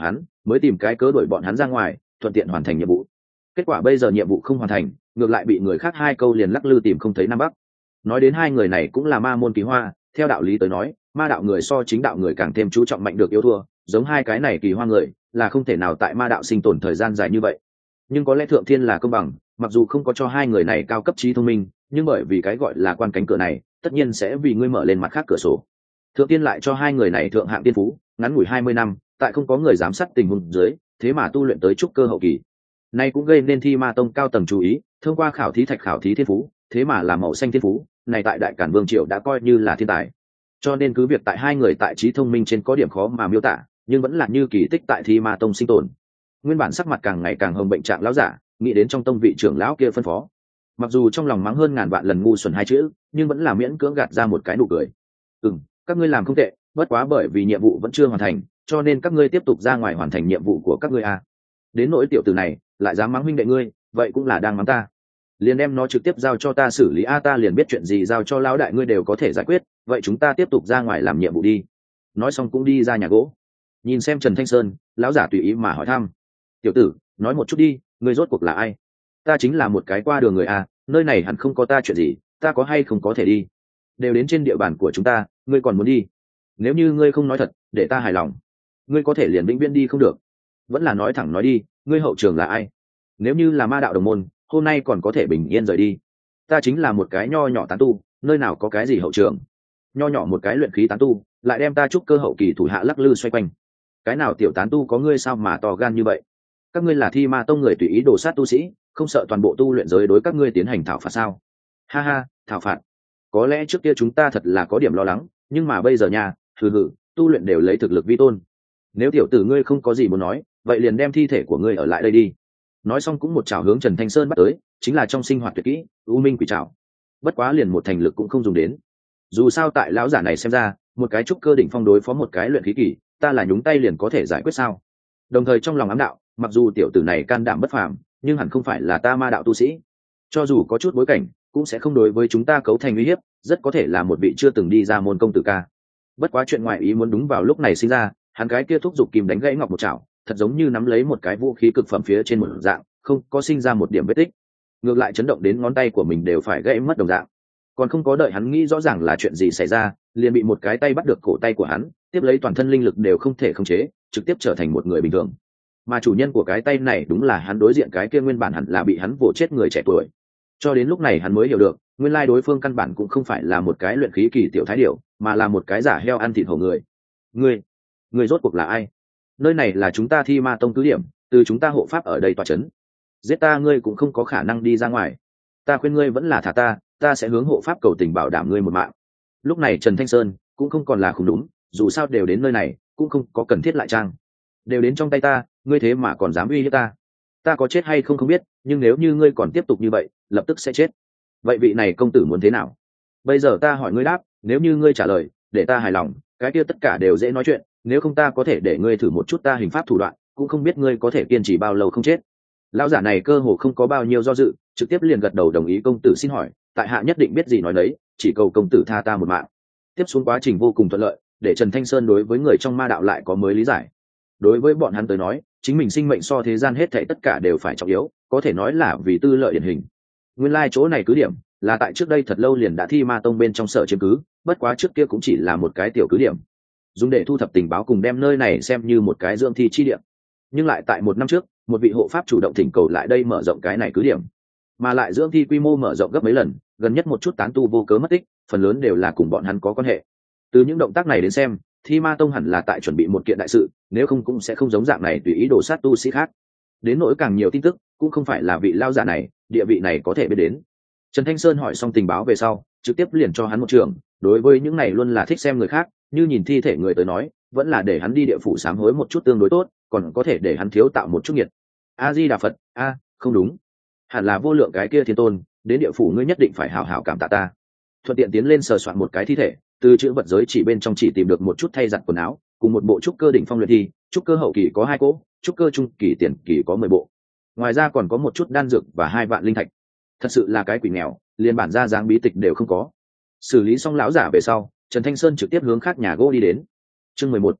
mới tìm cái cớ đuổi bọn hắn ra ngoài thuận tiện hoàn thành nhiệm vụ. Kết quả bây giờ nhiệm vụ không hoàn thành, ngược lại bị người khác hai câu liền lắc lư tìm không thấy nam bắc. Nói đến hai người này cũng là ma môn kỳ hoa, theo đạo lý tới nói ma đạo người so chính đạo người càng thêm chú trọng mạnh được yêu thua, giống hai cái này kỳ hoa người là không thể nào tại ma đạo sinh tồn thời gian dài như vậy. Nhưng có lẽ thượng thiên là công bằng, mặc dù không có cho hai người này cao cấp trí thông minh, nhưng bởi vì cái gọi là quan cánh cửa này tất nhiên sẽ vì ngươi mở lên mặt khác cửa sổ. Thượng tiên lại cho hai người này thượng hạng tiên phú, ngắn ngủi hai mươi năm tại không có người giám sát tình huống dưới thế mà tu luyện tới trúc cơ hậu kỳ. Nay cũng gây nên Thi Ma Tông cao tầng chú ý, thông qua khảo thí thạch khảo thí thiên phú, thế mà là màu xanh thiên phú, này tại Đại Cản Vương triều đã coi như là thiên tài. Cho nên cứ việc tại hai người tại trí thông minh trên có điểm khó mà miêu tả, nhưng vẫn là như kỳ tích tại Thi Ma Tông sinh tồn. Nguyên bản sắc mặt càng ngày càng hồng bệnh trạng lão giả, nghĩ đến trong tông vị trưởng lão kia phân phó, mặc dù trong lòng mắng hơn ngàn vạn lần ngu xuẩn hai chữ, nhưng vẫn là miễn cưỡng gạt ra một cái nụ cười. Ừm, các ngươi làm không tệ, bất quá bởi vì nhiệm vụ vẫn chưa hoàn thành, cho nên các ngươi tiếp tục ra ngoài hoàn thành nhiệm vụ của các ngươi a. Đến nỗi tiểu tử này lại dám mắng huynh đệ ngươi, vậy cũng là đang mắng ta. Liền đem nó trực tiếp giao cho ta xử lý a, ta liền biết chuyện gì giao cho lão đại ngươi đều có thể giải quyết, vậy chúng ta tiếp tục ra ngoài làm nhiệm vụ đi. Nói xong cũng đi ra nhà gỗ. Nhìn xem Trần Thanh Sơn, lão giả tùy ý mà hỏi thăm: tiểu tử, nói một chút đi, ngươi rốt cuộc là ai? Ta chính là một cái qua đường người a, nơi này hẳn không có ta chuyện gì, ta có hay không có thể đi? Đều đến trên địa bàn của chúng ta, ngươi còn muốn đi? Nếu như ngươi không nói thật để ta hài lòng, ngươi có thể liền vĩnh viễn đi không được. Vẫn là nói thẳng nói đi, ngươi hậu trường là ai? Nếu như là ma đạo đồng môn, hôm nay còn có thể bình yên rời đi. Ta chính là một cái nho nhỏ tán tu, nơi nào có cái gì hậu trường? Nho nhỏ một cái luyện khí tán tu lại đem ta trúc cơ hậu kỳ thủ hạ lắc lư xoay quanh. Cái nào tiểu tán tu có ngươi sao mà to gan như vậy? Các ngươi là Thi Ma Tông người tùy ý đổ sát tu sĩ, không sợ toàn bộ tu luyện giới đối các ngươi tiến hành thảo phạt sao? Ha ha, thảo phạt? Có lẽ trước kia chúng ta thật là có điểm lo lắng, nhưng mà bây giờ nha, hừ hừ, tu luyện đều lấy thực lực vi tôn. Nếu tiểu tử ngươi không có gì muốn nói, vậy liền đem thi thể của ngươi ở lại đây đi. Nói xong cũng một chảo hướng Trần Thanh Sơn bắt tới, chính là trong sinh hoạt tuyệt kỹ U Minh Quỷ Trảo. Bất quá liền một thành lực cũng không dùng đến. Dù sao tại lão giả này xem ra, một cái trúc cơ đỉnh phong đối phó một cái luyện khí kỳ, ta là nhúng tay liền có thể giải quyết sao? Đồng thời trong lòng ám đạo, mặc dù tiểu tử này can đảm bất phàm, nhưng hẳn không phải là ta ma đạo tu sĩ. Cho dù có chút bối cảnh, cũng sẽ không đối với chúng ta cấu thành uy hiếp, rất có thể là một vị chưa từng đi ra môn công tử ca. Bất quá chuyện ngoại ý muốn đúng vào lúc này sinh ra, hắn cái kia thúc giục kìm đánh gãy ngọc một chảo, thật giống như nắm lấy một cái vũ khí cực phẩm phía trên một dạng, không có sinh ra một điểm vết tích, ngược lại chấn động đến ngón tay của mình đều phải gãy mất đồng dạng. Còn không có đợi hắn nghĩ rõ ràng là chuyện gì xảy ra, liền bị một cái tay bắt được cổ tay của hắn, tiếp lấy toàn thân linh lực đều không thể khống chế, trực tiếp trở thành một người bình thường. Mà chủ nhân của cái tay này đúng là hắn đối diện cái kia nguyên bản hẳn là bị hắn vồ chết người trẻ tuổi. Cho đến lúc này hắn mới hiểu được, nguyên lai đối phương căn bản cũng không phải là một cái luyện khí kỳ tiểu thái điểu, mà là một cái giả heo ăn thịt hổ người. Ngươi, ngươi rốt cuộc là ai? Nơi này là chúng ta Thi Ma Tông cứ điểm, từ chúng ta hộ pháp ở đây tọa chấn. Giết ta ngươi cũng không có khả năng đi ra ngoài. Ta khuyên ngươi vẫn là thả ta, ta sẽ hướng hộ pháp cầu tình bảo đảm ngươi một mạng. Lúc này Trần Thanh Sơn cũng không còn là không đúng, dù sao đều đến nơi này, cũng không có cần thiết lại trang. Đều đến trong tay ta, ngươi thế mà còn dám uy hiếp ta? Ta có chết hay không không biết, nhưng nếu như ngươi còn tiếp tục như vậy, lập tức sẽ chết. Vậy vị này công tử muốn thế nào? Bây giờ ta hỏi ngươi đáp, nếu như ngươi trả lời để ta hài lòng, cái kia tất cả đều dễ nói chuyện, nếu không ta có thể để ngươi thử một chút ta hình pháp thủ đoạn, cũng không biết ngươi có thể kiên trì bao lâu không chết. Lão giả này cơ hồ không có bao nhiêu do dự, trực tiếp liền gật đầu đồng ý. Công tử xin hỏi, tại hạ nhất định biết gì nói đấy, chỉ cầu công tử tha ta một mạng. Tiếp xuống quá trình vô cùng thuận lợi, để Trần Thanh Sơn đối với người trong ma đạo lại có mới lý giải. Đối với bọn hắn tới nói, chính mình sinh mệnh so thế gian hết thảy tất cả đều phải trọng yếu, có thể nói là vì tư lợi điển hình. Nguyên lai like chỗ này cứ điểm là tại trước đây thật lâu liền đã Thi Ma Tông bên trong sở chiếm cứ, bất quá trước kia cũng chỉ là một cái tiểu cứ điểm, dùng để thu thập tình báo cùng đem nơi này xem như một cái dưỡng thi chi điểm. Nhưng lại tại một năm trước, một vị hộ pháp chủ động thỉnh cầu lại đây mở rộng cái này cứ điểm, mà lại dưỡng thi quy mô mở rộng gấp mấy lần, gần nhất một chút tán tu vô cớ mất tích, phần lớn đều là cùng bọn hắn có quan hệ. Từ những động tác này đến xem, Thi Ma Tông hẳn là tại chuẩn bị một kiện đại sự, nếu không cũng sẽ không giống dạng này tùy ý đổ sát tu sĩ khác. Đến nỗi càng nhiều tin tức, cũng không phải là vị lao giả này, địa vị này có thể biết đến. Trần Thanh Sơn hỏi xong tình báo về sau, trực tiếp liền cho hắn một trường. Đối với những này luôn là thích xem người khác, như nhìn thi thể người tới nói, vẫn là để hắn đi địa phủ sám hối một chút tương đối tốt, còn có thể để hắn thiếu tạo một chút nhiệt. A Di Đà Phật, a, không đúng, hẳn là vô lượng cái kia thiên tôn, đến địa phủ ngươi nhất định phải hảo hảo cảm tạ ta. Thuận tiện tiến lên sờ soạn một cái thi thể, từ chữ vật giới chỉ bên trong chỉ tìm được một chút thay giặt quần áo, cùng một bộ trúc cơ đỉnh phong luyện thi, trúc cơ hậu kỳ có hai cỗ, trúc cơ trung kỳ tiền kỳ có mười bộ. Ngoài ra còn có một chút đan dược và hai vạn linh thạch. Thật sự là cái quỷ nghèo, liền bản ra dáng bí tịch đều không có. Xử lý xong lão giả về sau, Trần Thanh Sơn trực tiếp hướng khác nhà gỗ đi đến. Chương mười một,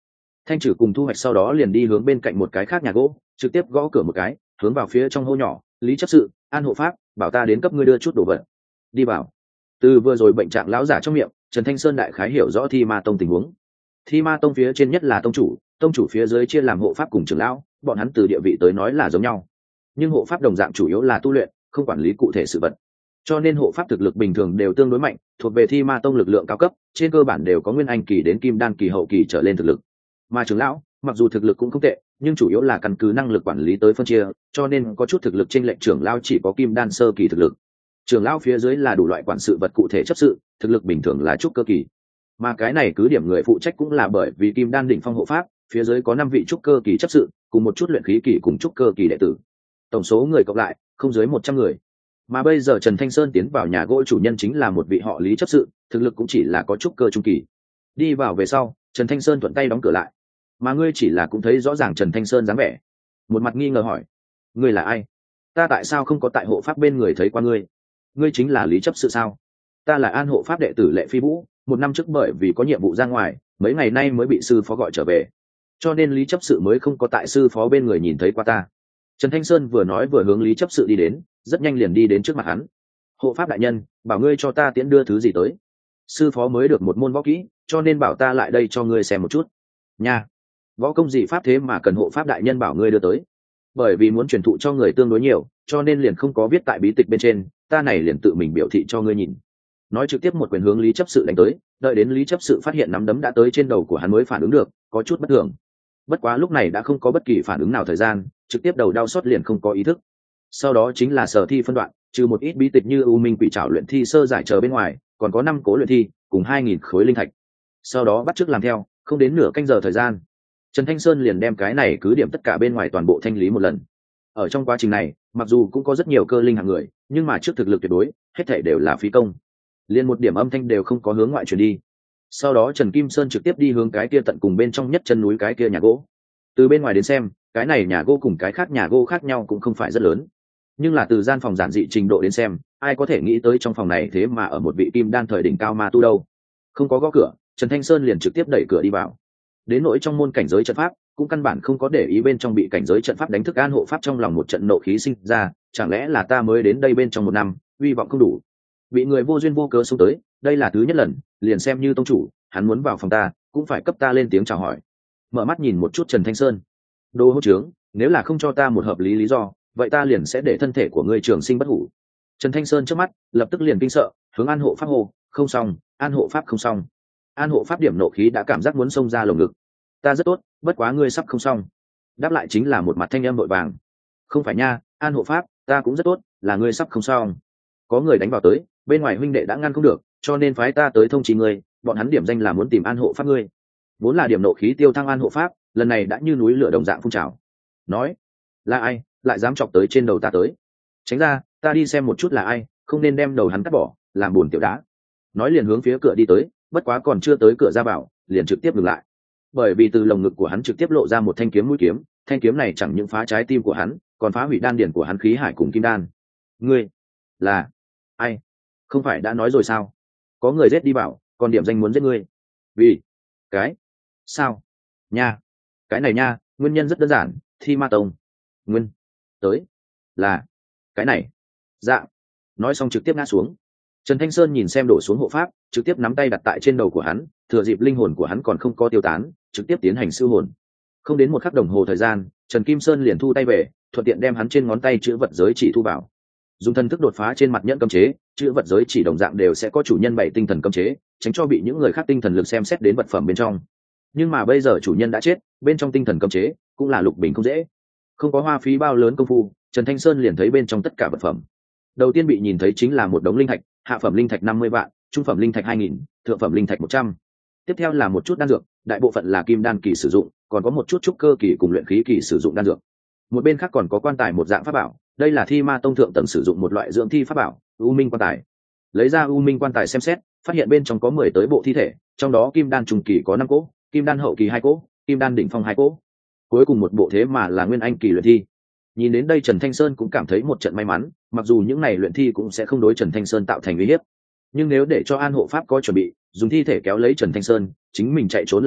Thanh Trừ cùng Thu Hoạch sau đó liền đi hướng bên cạnh một cái khác nhà gỗ, trực tiếp gõ cửa một cái, hướng vào phía trong hô nhỏ, Lý chấp sự, An hộ pháp, bảo ta đến cấp ngươi đưa chút đồ vật. Đi vào. Từ vừa rồi bệnh trạng lão giả trong miệng, Trần Thanh Sơn đại khái hiểu rõ Thi Ma Tông tình huống. Thi Ma Tông phía trên nhất là tông chủ, tông chủ phía dưới chia làm hộ pháp cùng trưởng lão, bọn hắn từ địa vị tới nói là giống nhau. Nhưng hộ pháp đồng dạng chủ yếu là tu luyện, không quản lý cụ thể sự vật. Cho nên hộ pháp thực lực bình thường đều tương đối mạnh, thuộc về Thi Ma Tông lực lượng cao cấp, trên cơ bản đều có nguyên anh kỳ đến kim đan kỳ hậu kỳ trở lên thực lực. Mà trưởng lão, mặc dù thực lực cũng không tệ, nhưng chủ yếu là căn cứ năng lực quản lý tới phân chia, cho nên có chút thực lực trên lệnh trưởng lão chỉ có kim đan sơ kỳ thực lực. Trưởng lão phía dưới là đủ loại quản sự vật cụ thể chấp sự, thực lực bình thường là trúc cơ kỳ. Mà cái này cứ điểm người phụ trách cũng là bởi vì kim đan đỉnh phong hộ pháp, phía dưới có năm vị trúc cơ kỳ chấp sự, cùng một chút luyện khí kỳ cùng trúc cơ kỳ đệ tử. Tổng số người cộng lại không dưới một trăm người. Mà bây giờ Trần Thanh Sơn tiến vào nhà gỗ chủ nhân chính là một vị họ Lý chấp sự, thực lực cũng chỉ là có trúc cơ trung kỳ. Đi vào về sau, Trần Thanh Sơn thuận tay đóng cửa lại. Mà ngươi chỉ là cũng thấy rõ ràng Trần Thanh Sơn dáng vẻ, một mặt nghi ngờ hỏi, ngươi là ai? Ta tại sao không có tại hộ pháp bên người thấy qua ngươi? Ngươi chính là Lý chấp sự sao? Ta là An hộ pháp đệ tử Lệ Phi Vũ, một năm trước bởi vì có nhiệm vụ ra ngoài, mấy ngày nay mới bị sư phó gọi trở về, cho nên Lý chấp sự mới không có tại sư phó bên người nhìn thấy qua ta. Trần Thanh Sơn vừa nói vừa hướng Lý chấp sự đi đến, rất nhanh liền đi đến trước mặt hắn. Hộ pháp đại nhân, bảo ngươi cho ta tiễn đưa thứ gì tới. Sư phó mới được một môn võ kỹ, cho nên bảo ta lại đây cho ngươi xem một chút. Nha, võ công gì pháp thế mà cần hộ pháp đại nhân bảo ngươi đưa tới? Bởi vì muốn truyền thụ cho người tương đối nhiều, cho nên liền không có viết tại bí tịch bên trên, ta này liền tự mình biểu thị cho ngươi nhìn. Nói trực tiếp một quyền hướng Lý chấp sự đánh tới, đợi đến Lý chấp sự phát hiện nắm đấm đã tới trên đầu của hắn mới phản ứng được, có chút bất thường. Bất quá lúc này đã không có bất kỳ phản ứng nào thời gian, trực tiếp đầu đau xót liền không có ý thức. Sau đó chính là sở thi phân đoạn, trừ một ít bí tịch như U Minh Quỷ Trảo luyện thi sơ giải chờ bên ngoài, còn có năm cố luyện thi, cùng hai nghìn khối linh thạch. Sau đó bắt chước làm theo, không đến nửa canh giờ thời gian, Trần Thanh Sơn liền đem cái này cứ điểm tất cả bên ngoài toàn bộ thanh lý một lần. Ở trong quá trình này, mặc dù cũng có rất nhiều cơ linh hạng người, nhưng mà trước thực lực tuyệt đối, hết thảy đều là phí công. Liên một điểm âm thanh đều không có hướng ngoại truyền đi. Sau đó Trần Kim Sơn trực tiếp đi hướng cái kia tận cùng bên trong nhất chân núi cái kia nhà gỗ. Từ bên ngoài đến xem, cái này nhà gỗ cùng cái khác nhà gỗ khác nhau cũng không phải rất lớn, nhưng là từ gian phòng giản dị trình độ đến xem, ai có thể nghĩ tới trong phòng này thế mà ở một vị kim đan thời đỉnh cao ma tu đâu. Không có gõ cửa, Trần Thanh Sơn liền trực tiếp đẩy cửa đi vào. Đến nỗi trong môn cảnh giới trận pháp, cũng căn bản không có để ý bên trong bị cảnh giới trận pháp đánh thức. An hộ pháp trong lòng một trận nộ khí sinh ra, chẳng lẽ là ta mới đến đây bên trong một năm, hy vọng không đủ, bị người vô duyên vô cớ xông tới, đây là thứ nhất lần, liền xem như tông chủ, hắn muốn vào phòng ta, cũng phải cấp ta lên tiếng chào hỏi. Mở mắt nhìn một chút Trần Thanh Sơn, đồ hỗn trướng, nếu là không cho ta một hợp lý lý do, vậy ta liền sẽ để thân thể của ngươi trường sinh bất hủ. Trần Thanh Sơn trước mắt lập tức liền kinh sợ, hướng An hộ pháp hô, không xong, An hộ pháp không xong. An hộ pháp điểm nộ khí đã cảm giác muốn xông ra lồng ngực. Ta rất tốt, bất quá ngươi sắp không xong. Đáp lại chính là một mặt thanh âm vội vàng. Không phải nha, An hộ pháp, ta cũng rất tốt, là ngươi sắp không xong. Có người đánh vào tới, bên ngoài huynh đệ đã ngăn không được, cho nên phái ta tới thông chí ngươi, bọn hắn điểm danh là muốn tìm An hộ pháp ngươi. Vốn là điểm nộ khí tiêu thăng An hộ pháp, lần này đã như núi lửa đồng dạng phun trào. Nói, là ai, lại dám chọc tới trên đầu ta tới? Tránh ra, ta đi xem một chút là ai, không nên đem đầu hắn cắt bỏ, làm buồn tiểu đá. Nói liền hướng phía cửa đi tới, bất quá còn chưa tới cửa ra vào, liền trực tiếp ngừng lại. Bởi vì từ lồng ngực của hắn trực tiếp lộ ra một thanh kiếm mũi kiếm, thanh kiếm này chẳng những phá trái tim của hắn, còn phá hủy đan điển của hắn khí hải cùng kim đan. Ngươi là ai? Không phải đã nói rồi sao? Có người giết đi bảo, còn điểm danh muốn giết ngươi. Vì cái sao? Nha, cái này nha, nguyên nhân rất đơn giản, Thi Ma Tông. Nguyên tới là cái này. Dạ. Nói xong trực tiếp ngã xuống. Trần Thanh Sơn nhìn xem đổ xuống hộ pháp, trực tiếp nắm tay đặt tại trên đầu của hắn, thừa dịp linh hồn của hắn còn không có tiêu tán, trực tiếp tiến hành siêu hồn. Không đến một khắc đồng hồ thời gian, Trần Kim Sơn liền thu tay về, thuận tiện đem hắn trên ngón tay chữ vật giới chỉ thu vào. Dùng thần thức đột phá trên mặt nhẫn cấm chế, chữ vật giới chỉ đồng dạng đều sẽ có chủ nhân bảy tinh thần cấm chế, tránh cho bị những người khác tinh thần lực xem xét đến vật phẩm bên trong. Nhưng mà bây giờ chủ nhân đã chết, bên trong tinh thần cấm chế cũng là lục bình không dễ. Không có hoa phí bao lớn công phu, Trần Thanh Sơn liền thấy bên trong tất cả vật phẩm. Đầu tiên bị nhìn thấy chính là một đống linh thạch, hạ phẩm linh thạch năm mươi vạn, trung phẩm linh thạch hai nghìn, thượng phẩm linh thạch một trăm. Tiếp theo là một chút đan dược, đại bộ phận là kim đan kỳ sử dụng, còn có một chút trúc cơ kỳ cùng luyện khí kỳ sử dụng đan dược. Một bên khác còn có quan tài một dạng pháp bảo, đây là Thi Ma Tông thượng tầng sử dụng một loại dưỡng thi pháp bảo, U Minh quan tài. Lấy ra U Minh quan tài xem xét, phát hiện bên trong có mười tới bộ thi thể, trong đó kim đan trung kỳ có năm cỗ, kim đan hậu kỳ hai cỗ, kim đan đỉnh phong hai cỗ. Cuối cùng một bộ thế mà là nguyên anh kỳ luyện thi. Nhìn đến đây Trần Thanh Sơn cũng cảm thấy một trận may mắn, mặc dù những này luyện thi cũng sẽ không đối Trần Thanh Sơn tạo thành uy hiếp, nhưng nếu để cho An hộ pháp có chuẩn bị, dùng thi thể kéo lấy Trần Thanh Sơn, chính mình chạy trốn lời nói,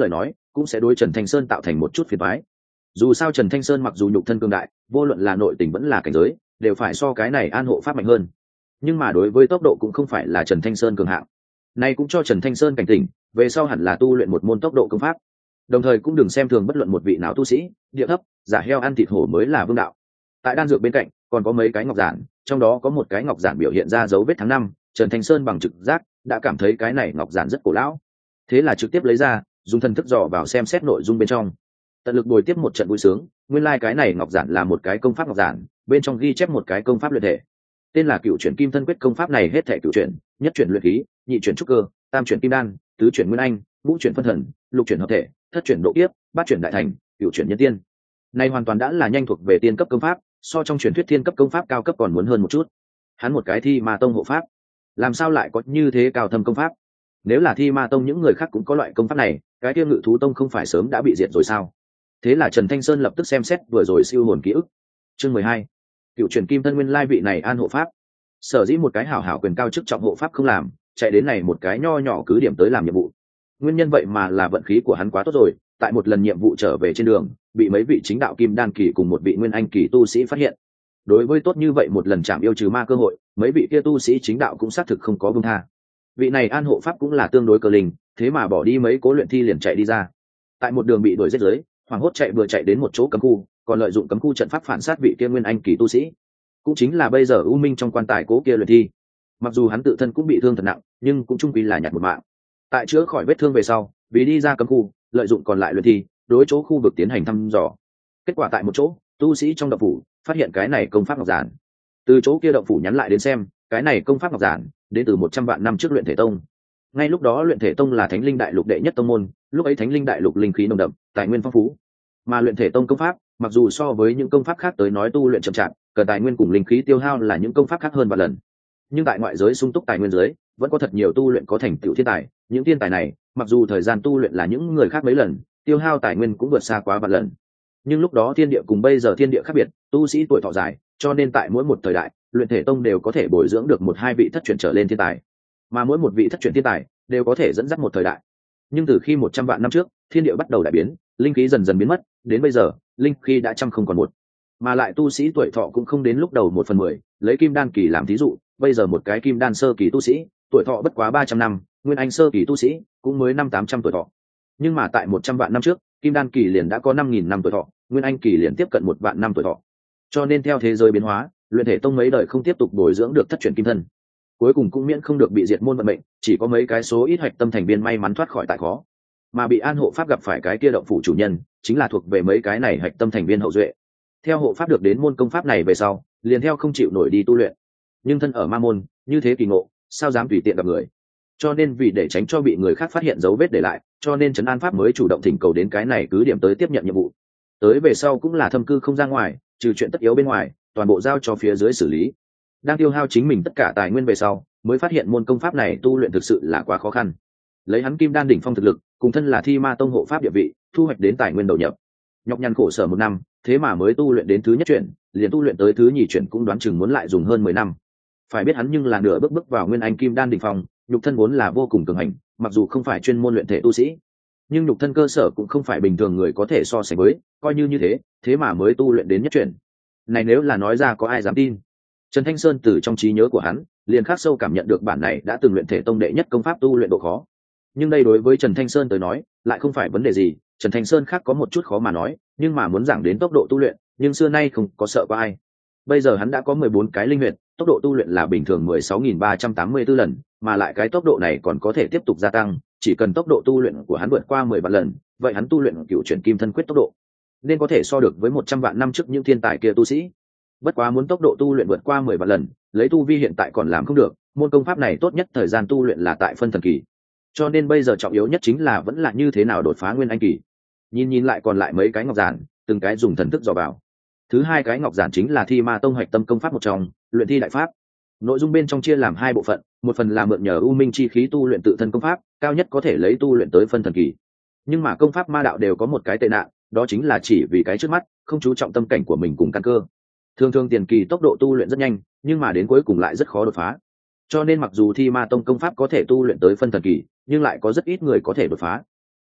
cũng sẽ đối Trần Thanh Sơn tạo thành một chút phiền toái. Dù sao Trần Thanh Sơn mặc dù nhục thân cường đại, vô luận là nội tình vẫn là cảnh giới, đều phải so cái này an hộ pháp mạnh hơn. Nhưng mà đối với tốc độ cũng không phải là Trần Thanh Sơn cường hạng. Này cũng cho Trần Thanh Sơn cảnh tỉnh, về sau hẳn là tu luyện một môn tốc độ công pháp. Đồng thời cũng đừng xem thường bất luận một vị nào tu sĩ, địa thấp, giả heo ăn thịt hổ mới là vương đạo. Tại đan dược bên cạnh, còn có mấy cái ngọc giản, trong đó có một cái ngọc giản biểu hiện ra dấu vết tháng năm, Trần Thanh Sơn bằng trực giác đã cảm thấy cái này ngọc giản rất cổ lão. Thế là trực tiếp lấy ra, dùng thần thức dò vào xem xét nội dung bên trong. Tận lực bồi tiếp một trận vui sướng, nguyên lai like cái này ngọc giản là một cái công pháp ngọc giản, bên trong ghi chép một cái công pháp luyện thể. Tên là Cựu Chuyển Kim Thân Quyết. Công pháp này hết thảy cựu chuyển, nhất chuyển luyện khí, nhị chuyển trúc cơ, tam chuyển kim đan, tứ chuyển nguyên anh, ngũ chuyển phân thần, lục chuyển hợp thể, thất chuyển độ kiếp, bát chuyển đại thành, cựu chuyển nhân tiên. Này hoàn toàn đã là nhanh thuộc về tiên cấp công pháp, so trong truyền thuyết thiên cấp công pháp cao cấp còn muốn hơn một chút. Hắn một cái Thi Ma Tông hộ pháp, làm sao lại có như thế cao thâm công pháp? Nếu là Thi Ma Tông những người khác cũng có loại công pháp này, cái kia Ngự Thú Tông không phải sớm đã bị diệt rồi sao? Thế là Trần Thanh Sơn lập tức xem xét vừa rồi siêu hồn ký ức. Chương mười hai, Cựu Chuyển Kim Thân nguyên lai vị này an hộ pháp. Sở dĩ một cái hảo hảo quyền cao chức trọng hộ pháp không làm, chạy đến này một cái nho nhỏ cứ điểm tới làm nhiệm vụ. Nguyên nhân vậy mà là vận khí của hắn quá tốt rồi, tại một lần nhiệm vụ trở về trên đường, bị mấy vị chính đạo kim đan kỳ cùng một vị nguyên anh kỳ tu sĩ phát hiện. Đối với tốt như vậy một lần chạm yêu trừ ma cơ hội, mấy vị kia tu sĩ chính đạo cũng xác thực không có buông tha. Vị này an hộ pháp cũng là tương đối cơ linh, thế mà bỏ đi mấy cố luyện thi liền chạy đi ra. Tại một đường bị đuổi giết dưới, hoảng hốt chạy vừa chạy đến một chỗ cấm khu, còn lợi dụng cấm khu trận pháp phản sát vị kia nguyên anh kỳ tu sĩ, cũng chính là bây giờ U Minh trong quan tài cố kia luyện thi. Mặc dù hắn tự thân cũng bị thương thật nặng, nhưng cũng chung quy là nhặt một mạng. Tại chữa khỏi vết thương về sau, vì đi ra cấm khu, lợi dụng còn lại luyện thi, đối chỗ khu vực tiến hành thăm dò. Kết quả tại một chỗ, tu sĩ trong động phủ phát hiện cái này công pháp ngọc giản. Từ chỗ kia động phủ nhắn lại đến xem, cái này công pháp ngọc giản đến từ một trăm vạn năm trước Luyện Thể Tông. Ngay lúc đó Luyện Thể Tông là Thánh Linh Đại Lục đệ nhất tông môn, lúc ấy Thánh Linh Đại Lục linh khí nồng đậm, tài nguyên phong phú. Mà Luyện Thể Tông công pháp, mặc dù so với những công pháp khác tới nói tu luyện chậm chạp, cần tài nguyên cùng linh khí tiêu hao là những công pháp khác hơn vạn lần. Nhưng tại ngoại giới sung túc tài nguyên dưới, vẫn có thật nhiều tu luyện có thành tựu thiên tài, những thiên tài này, mặc dù thời gian tu luyện là những người khác mấy lần, tiêu hao tài nguyên cũng vượt xa quá vạn lần. Nhưng lúc đó thiên địa cùng bây giờ thiên địa khác biệt, tu sĩ tuổi thọ dài, cho nên tại mỗi một thời đại, Luyện Thể Tông đều có thể bồi dưỡng được một hai vị thất truyền trở lên thiên tài, mà mỗi một vị thất truyền thiên tài đều có thể dẫn dắt một thời đại. Nhưng từ khi một trăm vạn năm trước, thiên địa bắt đầu đại biến, linh khí dần dần biến mất, đến bây giờ, linh khí đã trăm không còn một, mà lại tu sĩ tuổi thọ cũng không đến lúc đầu một phần mười. Lấy kim đan kỳ làm thí dụ, bây giờ một cái kim đan sơ kỳ tu sĩ, tuổi thọ bất quá ba trăm năm, nguyên anh sơ kỳ tu sĩ cũng mới năm tám trăm tuổi thọ. Nhưng mà tại một trăm vạn năm trước, kim đan kỳ liền đã có năm nghìn năm tuổi thọ, nguyên anh kỳ liền tiếp cận một vạn năm tuổi thọ. Cho nên theo thế giới biến hóa, Luyện Thể Tông mấy đời không tiếp tục bồi dưỡng được thất truyền kim thân, cuối cùng cũng miễn không được bị diệt môn vận mệnh, chỉ có mấy cái số ít hạch tâm thành viên may mắn thoát khỏi tại khó. Mà bị an hộ pháp gặp phải cái kia động phủ chủ nhân, chính là thuộc về mấy cái này hạch tâm thành viên hậu duệ. Theo hộ pháp được đến môn công pháp này về sau, liền theo không chịu nổi đi tu luyện. Nhưng thân ở ma môn, như thế kỳ ngộ, sao dám tùy tiện gặp người. Cho nên vì để tránh cho bị người khác phát hiện dấu vết để lại, cho nên trấn an pháp mới chủ động thỉnh cầu đến cái này cứ điểm tới tiếp nhận nhiệm vụ. Tới về sau cũng là thâm cư không ra ngoài, trừ chuyện tất yếu bên ngoài, toàn bộ giao cho phía dưới xử lý. Đang tiêu hao chính mình tất cả tài nguyên về sau, mới phát hiện môn công pháp này tu luyện thực sự là quá khó khăn. Lấy hắn kim đan đỉnh phong thực lực, cùng thân là Thi Ma Tông hộ pháp địa vị, thu hoạch đến tài nguyên đầu nhập, nhọc nhằn khổ sở một năm, thế mà mới tu luyện đến thứ nhất chuyển, liền tu luyện tới thứ nhì chuyển cũng đoán chừng muốn lại dùng hơn mười năm. Phải biết hắn nhưng là nửa bước bước vào nguyên anh kim đan đỉnh phong, nhục thân vốn là vô cùng cường hành, mặc dù không phải chuyên môn luyện thể tu sĩ, nhưng nhục thân cơ sở cũng không phải bình thường người có thể so sánh với, coi như như thế, thế mà mới tu luyện đến nhất chuyển. Này nếu là nói ra có ai dám tin. Trần Thanh Sơn từ trong trí nhớ của hắn, liền khắc sâu cảm nhận được bản này đã từng luyện thể tông đệ nhất công pháp tu luyện độ khó. Nhưng đây đối với Trần Thanh Sơn tới nói, lại không phải vấn đề gì, Trần Thanh Sơn khác có một chút khó mà nói, nhưng mà muốn giảng đến tốc độ tu luyện, nhưng xưa nay không có sợ qua ai. Bây giờ hắn đã có mười bốn cái linh huyệt, tốc độ tu luyện là bình thường mười sáu nghìn ba trăm tám mươi tư lần, mà lại cái tốc độ này còn có thể tiếp tục gia tăng, chỉ cần tốc độ tu luyện của hắn vượt qua mười vạn lần, vậy hắn tu luyện Cựu Chuyển Kim Thân Quyết tốc độ nên có thể so được với một trăm vạn năm trước những thiên tài kia tu sĩ. Bất quá muốn tốc độ tu luyện vượt qua mười vạn lần, lấy tu vi hiện tại còn làm không được, môn công pháp này tốt nhất thời gian tu luyện là tại phân thần kỳ. Cho nên bây giờ trọng yếu nhất chính là vẫn là như thế nào đột phá nguyên anh kỳ. Nhìn nhìn lại còn lại mấy cái ngọc giản, từng cái dùng thần thức dò vào. Thứ hai cái ngọc giản chính là Thi Ma Tông hạch tâm công pháp một trong, Luyện Thi Đại Pháp. Nội dung bên trong chia làm hai bộ phận, một phần là mượn nhờ u minh chi khí tu luyện tự thân công pháp, cao nhất có thể lấy tu luyện tới phân thần kỳ. Nhưng mà công pháp ma đạo đều có một cái tệ nạn, đó chính là chỉ vì cái trước mắt, không chú trọng tâm cảnh của mình cùng căn cơ. Thường thường tiền kỳ tốc độ tu luyện rất nhanh, nhưng mà đến cuối cùng lại rất khó đột phá. Cho nên mặc dù Thi Ma Tông công pháp có thể tu luyện tới phân thần kỳ, nhưng lại có rất ít người có thể đột phá.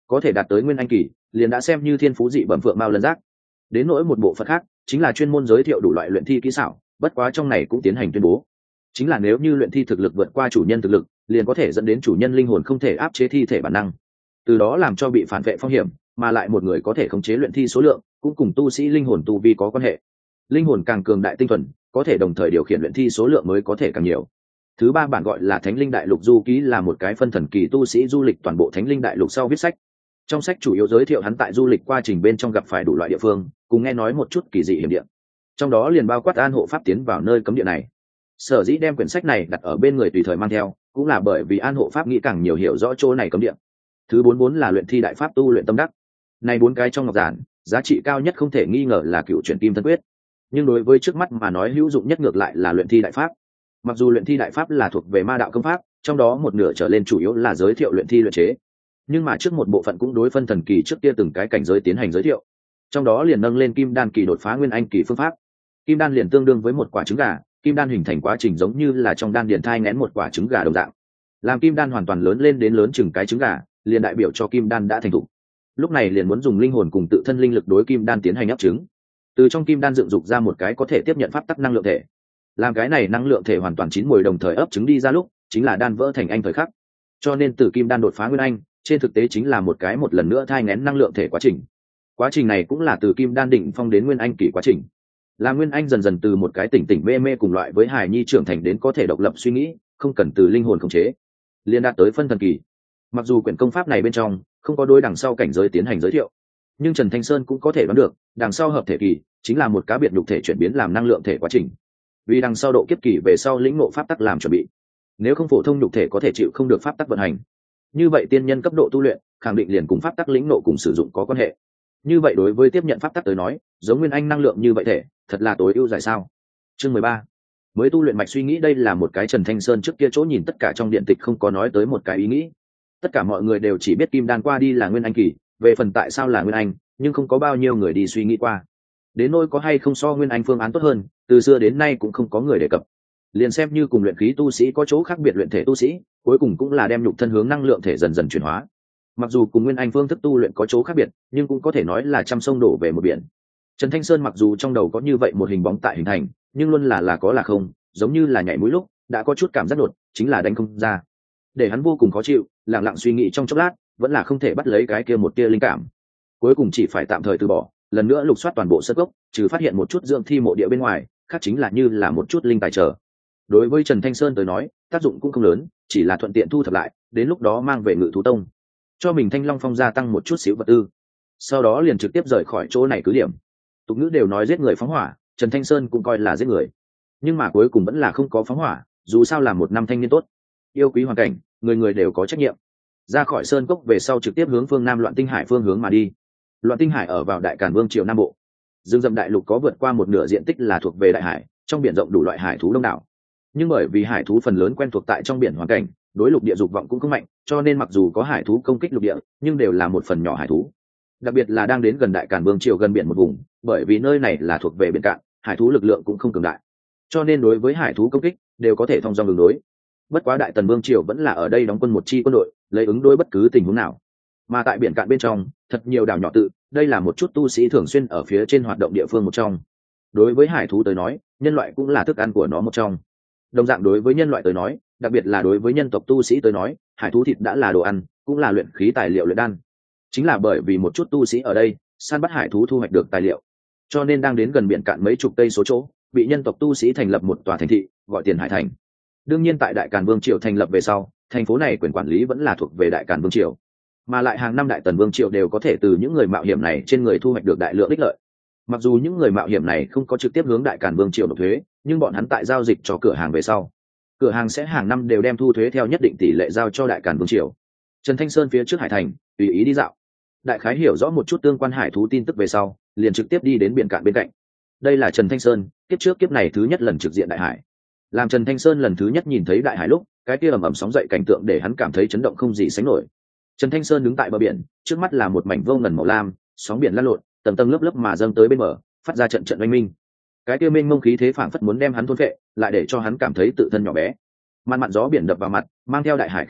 có thể đạt tới nguyên anh kỳ liền đã xem như thiên phú dị bẩm phượng mao lân giác. Đến nỗi một bộ phận khác chính là chuyên môn giới thiệu đủ loại luyện thi kỹ xảo, bất quá trong này cũng tiến hành tuyên bố, chính là nếu như luyện thi thực lực vượt qua chủ nhân thực lực liền có thể dẫn đến chủ nhân linh hồn không thể áp chế thi thể bản năng, từ đó làm cho bị phản vệ phong hiểm, mà lại một người có thể khống chế luyện thi số lượng cũng cùng tu sĩ linh hồn tu vi có quan hệ. Linh hồn càng cường đại tinh thuần, có thể đồng thời điều khiển luyện thi số lượng mới có thể càng nhiều. Thứ ba bản gọi là Thánh Linh Đại Lục Du Ký, là một cái phân thần kỳ tu sĩ du lịch toàn bộ Thánh Linh Đại Lục sau viết sách. Trong sách chủ yếu giới thiệu hắn tại du lịch quá trình bên trong gặp phải đủ loại địa phương, cùng nghe nói một chút kỳ dị hiểm địa. Trong đó liền bao quát An Hộ Pháp tiến vào nơi cấm địa này. Sở dĩ đem quyển sách này đặt ở bên người tùy thời mang theo, cũng là bởi vì An Hộ Pháp nghĩ càng nhiều hiểu rõ chỗ này cấm địa. Thứ bốn bốn là luyện thi đại pháp tu luyện tâm đắc. Này bốn cái trong ngọc giản, giá trị cao nhất không thể nghi ngờ là Cựu Chuyển Kim Thân Quyết. Nhưng đối với trước mắt mà nói hữu dụng nhất ngược lại là luyện thi đại pháp. Mặc dù luyện thi đại pháp là thuộc về ma đạo công pháp, trong đó một nửa trở lên chủ yếu là giới thiệu luyện thi luyện chế, nhưng mà trước một bộ phận cũng đối phân thần kỳ trước kia từng cái cảnh giới tiến hành giới thiệu. Trong đó liền nâng lên kim đan kỳ đột phá nguyên anh kỳ phương pháp. Kim đan liền tương đương với một quả trứng gà, kim đan hình thành quá trình giống như là trong đan điền thai nghén một quả trứng gà đồng dạng. Làm kim đan hoàn toàn lớn lên đến lớn chừng cái trứng gà, liền đại biểu cho kim đan đã thành thục. Lúc này liền muốn dùng linh hồn cùng tự thân linh lực đối kim đan tiến hành ấp trứng. Từ trong kim đan dựng dục ra một cái có thể tiếp nhận pháp tắc năng lượng thể. Làm cái này năng lượng thể hoàn toàn chín mùi đồng thời ấp trứng đi ra lúc, chính là đan vỡ thành anh thời khắc. Cho nên từ kim đan đột phá nguyên anh, trên thực tế chính là một cái một lần nữa thai nghén năng lượng thể quá trình. Quá trình này cũng là từ kim đan đỉnh phong đến nguyên anh kỳ quá trình. Là nguyên anh dần dần từ một cái tỉnh tỉnh mê mê cùng loại với hài nhi trưởng thành đến có thể độc lập suy nghĩ, không cần từ linh hồn khống chế, liên đạt tới phân thần kỳ. Mặc dù quyển công pháp này bên trong không có đối đằng sau cảnh giới tiến hành giới thiệu, nhưng Trần Thanh Sơn cũng có thể đoán được, đằng sau hợp thể kỳ chính là một cá biệt nhục thể chuyển biến làm năng lượng thể quá trình. Vì đằng sau độ kiếp kỳ về sau lĩnh ngộ pháp tắc làm chuẩn bị. Nếu không phổ thông nhục thể có thể chịu không được pháp tắc vận hành, như vậy tiên nhân cấp độ tu luyện khẳng định liền cùng pháp tắc lĩnh ngộ cùng sử dụng có quan hệ. Như vậy đối với tiếp nhận pháp tắc tới nói, giống nguyên anh năng lượng như vậy thể, thật là tối ưu giải sao. Chương mười ba, mới tu luyện mạch suy nghĩ. Đây là một cái Trần Thanh Sơn trước kia chỗ nhìn tất cả trong điện tịch không có nói tới một cái ý nghĩ. Tất cả mọi người đều chỉ biết kim đan qua đi là nguyên anh kỳ, về phần tại sao là nguyên anh, nhưng không có bao nhiêu người đi suy nghĩ qua. Đến nỗi có hay không so nguyên anh phương án tốt hơn, từ xưa đến nay cũng không có người đề cập. Liền xem như cùng luyện khí tu sĩ có chỗ khác biệt luyện thể tu sĩ, cuối cùng cũng là đem nhục thân hướng năng lượng thể dần dần chuyển hóa. Mặc dù cùng nguyên anh phương thức tu luyện có chỗ khác biệt, nhưng cũng có thể nói là trăm sông đổ về một biển. Trần Thanh Sơn mặc dù trong đầu có như vậy một hình bóng tại hình thành, nhưng luôn là là có là không, giống như là nhảy mũi lúc đã có chút cảm giác đột, chính là đánh không ra. Để hắn vô cùng khó chịu, lặng lặng suy nghĩ trong chốc lát, vẫn là không thể bắt lấy cái kia một tia linh cảm. Cuối cùng chỉ phải tạm thời từ bỏ, lần nữa lục soát toàn bộ sân gốc, trừ phát hiện một chút dưỡng thi mộ địa bên ngoài, khác chính là như là một chút linh tài trở. Đối với Trần Thanh Sơn tới nói, tác dụng cũng không lớn, chỉ là thuận tiện thu thập lại, đến lúc đó mang về Ngự Thú Tông, cho mình Thanh Long Phong gia tăng một chút xíu vật tư. Sau đó liền trực tiếp rời khỏi chỗ này cứ điểm. Tục ngữ đều nói giết người phóng hỏa, Trần Thanh Sơn cũng coi là giết người, nhưng mà cuối cùng vẫn là không có phóng hỏa, dù sao là một năm thanh niên tốt, yêu quý hoàn cảnh, người người đều có trách nhiệm. Ra khỏi sơn cốc về sau trực tiếp hướng phương nam Loạn Tinh Hải phương hướng mà đi. Loạn Tinh Hải ở vào Đại Càn Vương triều Nam Bộ. Dương Dậm Đại Lục có vượt qua một nửa diện tích là thuộc về đại hải, trong biển rộng đủ loại hải thú đông đảo. Nhưng bởi vì hải thú phần lớn quen thuộc tại trong biển hoàn cảnh, đối lục địa dục vọng cũng không mạnh, cho nên mặc dù có hải thú công kích lục địa, nhưng đều là một phần nhỏ hải thú. Đặc biệt là đang đến gần Đại Càn Vương triều gần biển một vùng, bởi vì nơi này là thuộc về biển cạn, hải thú lực lượng cũng không cường đại, cho nên đối với hải thú công kích đều có thể thông dong đường đối. Bất quá Đại Tần Vương triều vẫn là ở đây đóng quân một chi quân đội, lấy ứng đối bất cứ tình huống nào. Mà tại biển cạn bên trong, thật nhiều đảo nhỏ tự, đây là một chút tu sĩ thường xuyên ở phía trên hoạt động địa phương một trong. Đối với hải thú tới nói, nhân loại cũng là thức ăn của nó một trong. Đồng dạng đối với nhân loại tới nói, đặc biệt là đối với nhân tộc tu sĩ tới nói, hải thú thịt đã là đồ ăn, cũng là luyện khí tài liệu luyện đan. Chính là bởi vì một chút tu sĩ ở đây săn bắt hải thú thu hoạch được tài liệu, cho nên đang đến gần biển cạn mấy chục cây số chỗ, bị nhân tộc tu sĩ thành lập một tòa thành thị, gọi Tiền Hải Thành. Đương nhiên tại Đại Càn Vương triều thành lập về sau, thành phố này quyền quản lý vẫn là thuộc về Đại Càn Vương triều, mà lại hàng năm Đại Tần Vương triều đều có thể từ những người mạo hiểm này trên người thu hoạch được đại lượng ích lợi. Mặc dù những người mạo hiểm này không có trực tiếp hướng Đại Càn Vương triều nộp thuế, nhưng bọn hắn tại giao dịch cho cửa hàng về sau, cửa hàng sẽ hàng năm đều đem thu thuế theo nhất định tỷ lệ giao cho Đại Càn Vương triều. Trần Thanh Sơn phía trước hải thành, tùy ý đi dạo, đại khái hiểu rõ một chút tương quan hải thú tin tức về sau, liền trực tiếp đi đến biển cạn bên cạnh. Đây là Trần Thanh Sơn kiếp trước kiếp này thứ nhất lần trực diện đại hải. Làm Trần Thanh Sơn lần thứ nhất nhìn thấy đại hải lúc, cái kia ầm ầm sóng dậy cảnh tượng để hắn cảm thấy chấn động không gì sánh nổi. Trần Thanh Sơn đứng tại bờ biển, trước mắt là một mảnh vô ngần màu lam, sóng biển lăn lộn, tầng tầng lớp lớp mà dâng tới bên bờ, phát ra trận trận oanh minh. Cái kia mênh mông khí thế phảng phất muốn đem hắn thôn phệ, lại để cho hắn cảm thấy tự thân nhỏ bé. Màn mặn gió biển đập vào mặt, mang theo đại hải khí tức,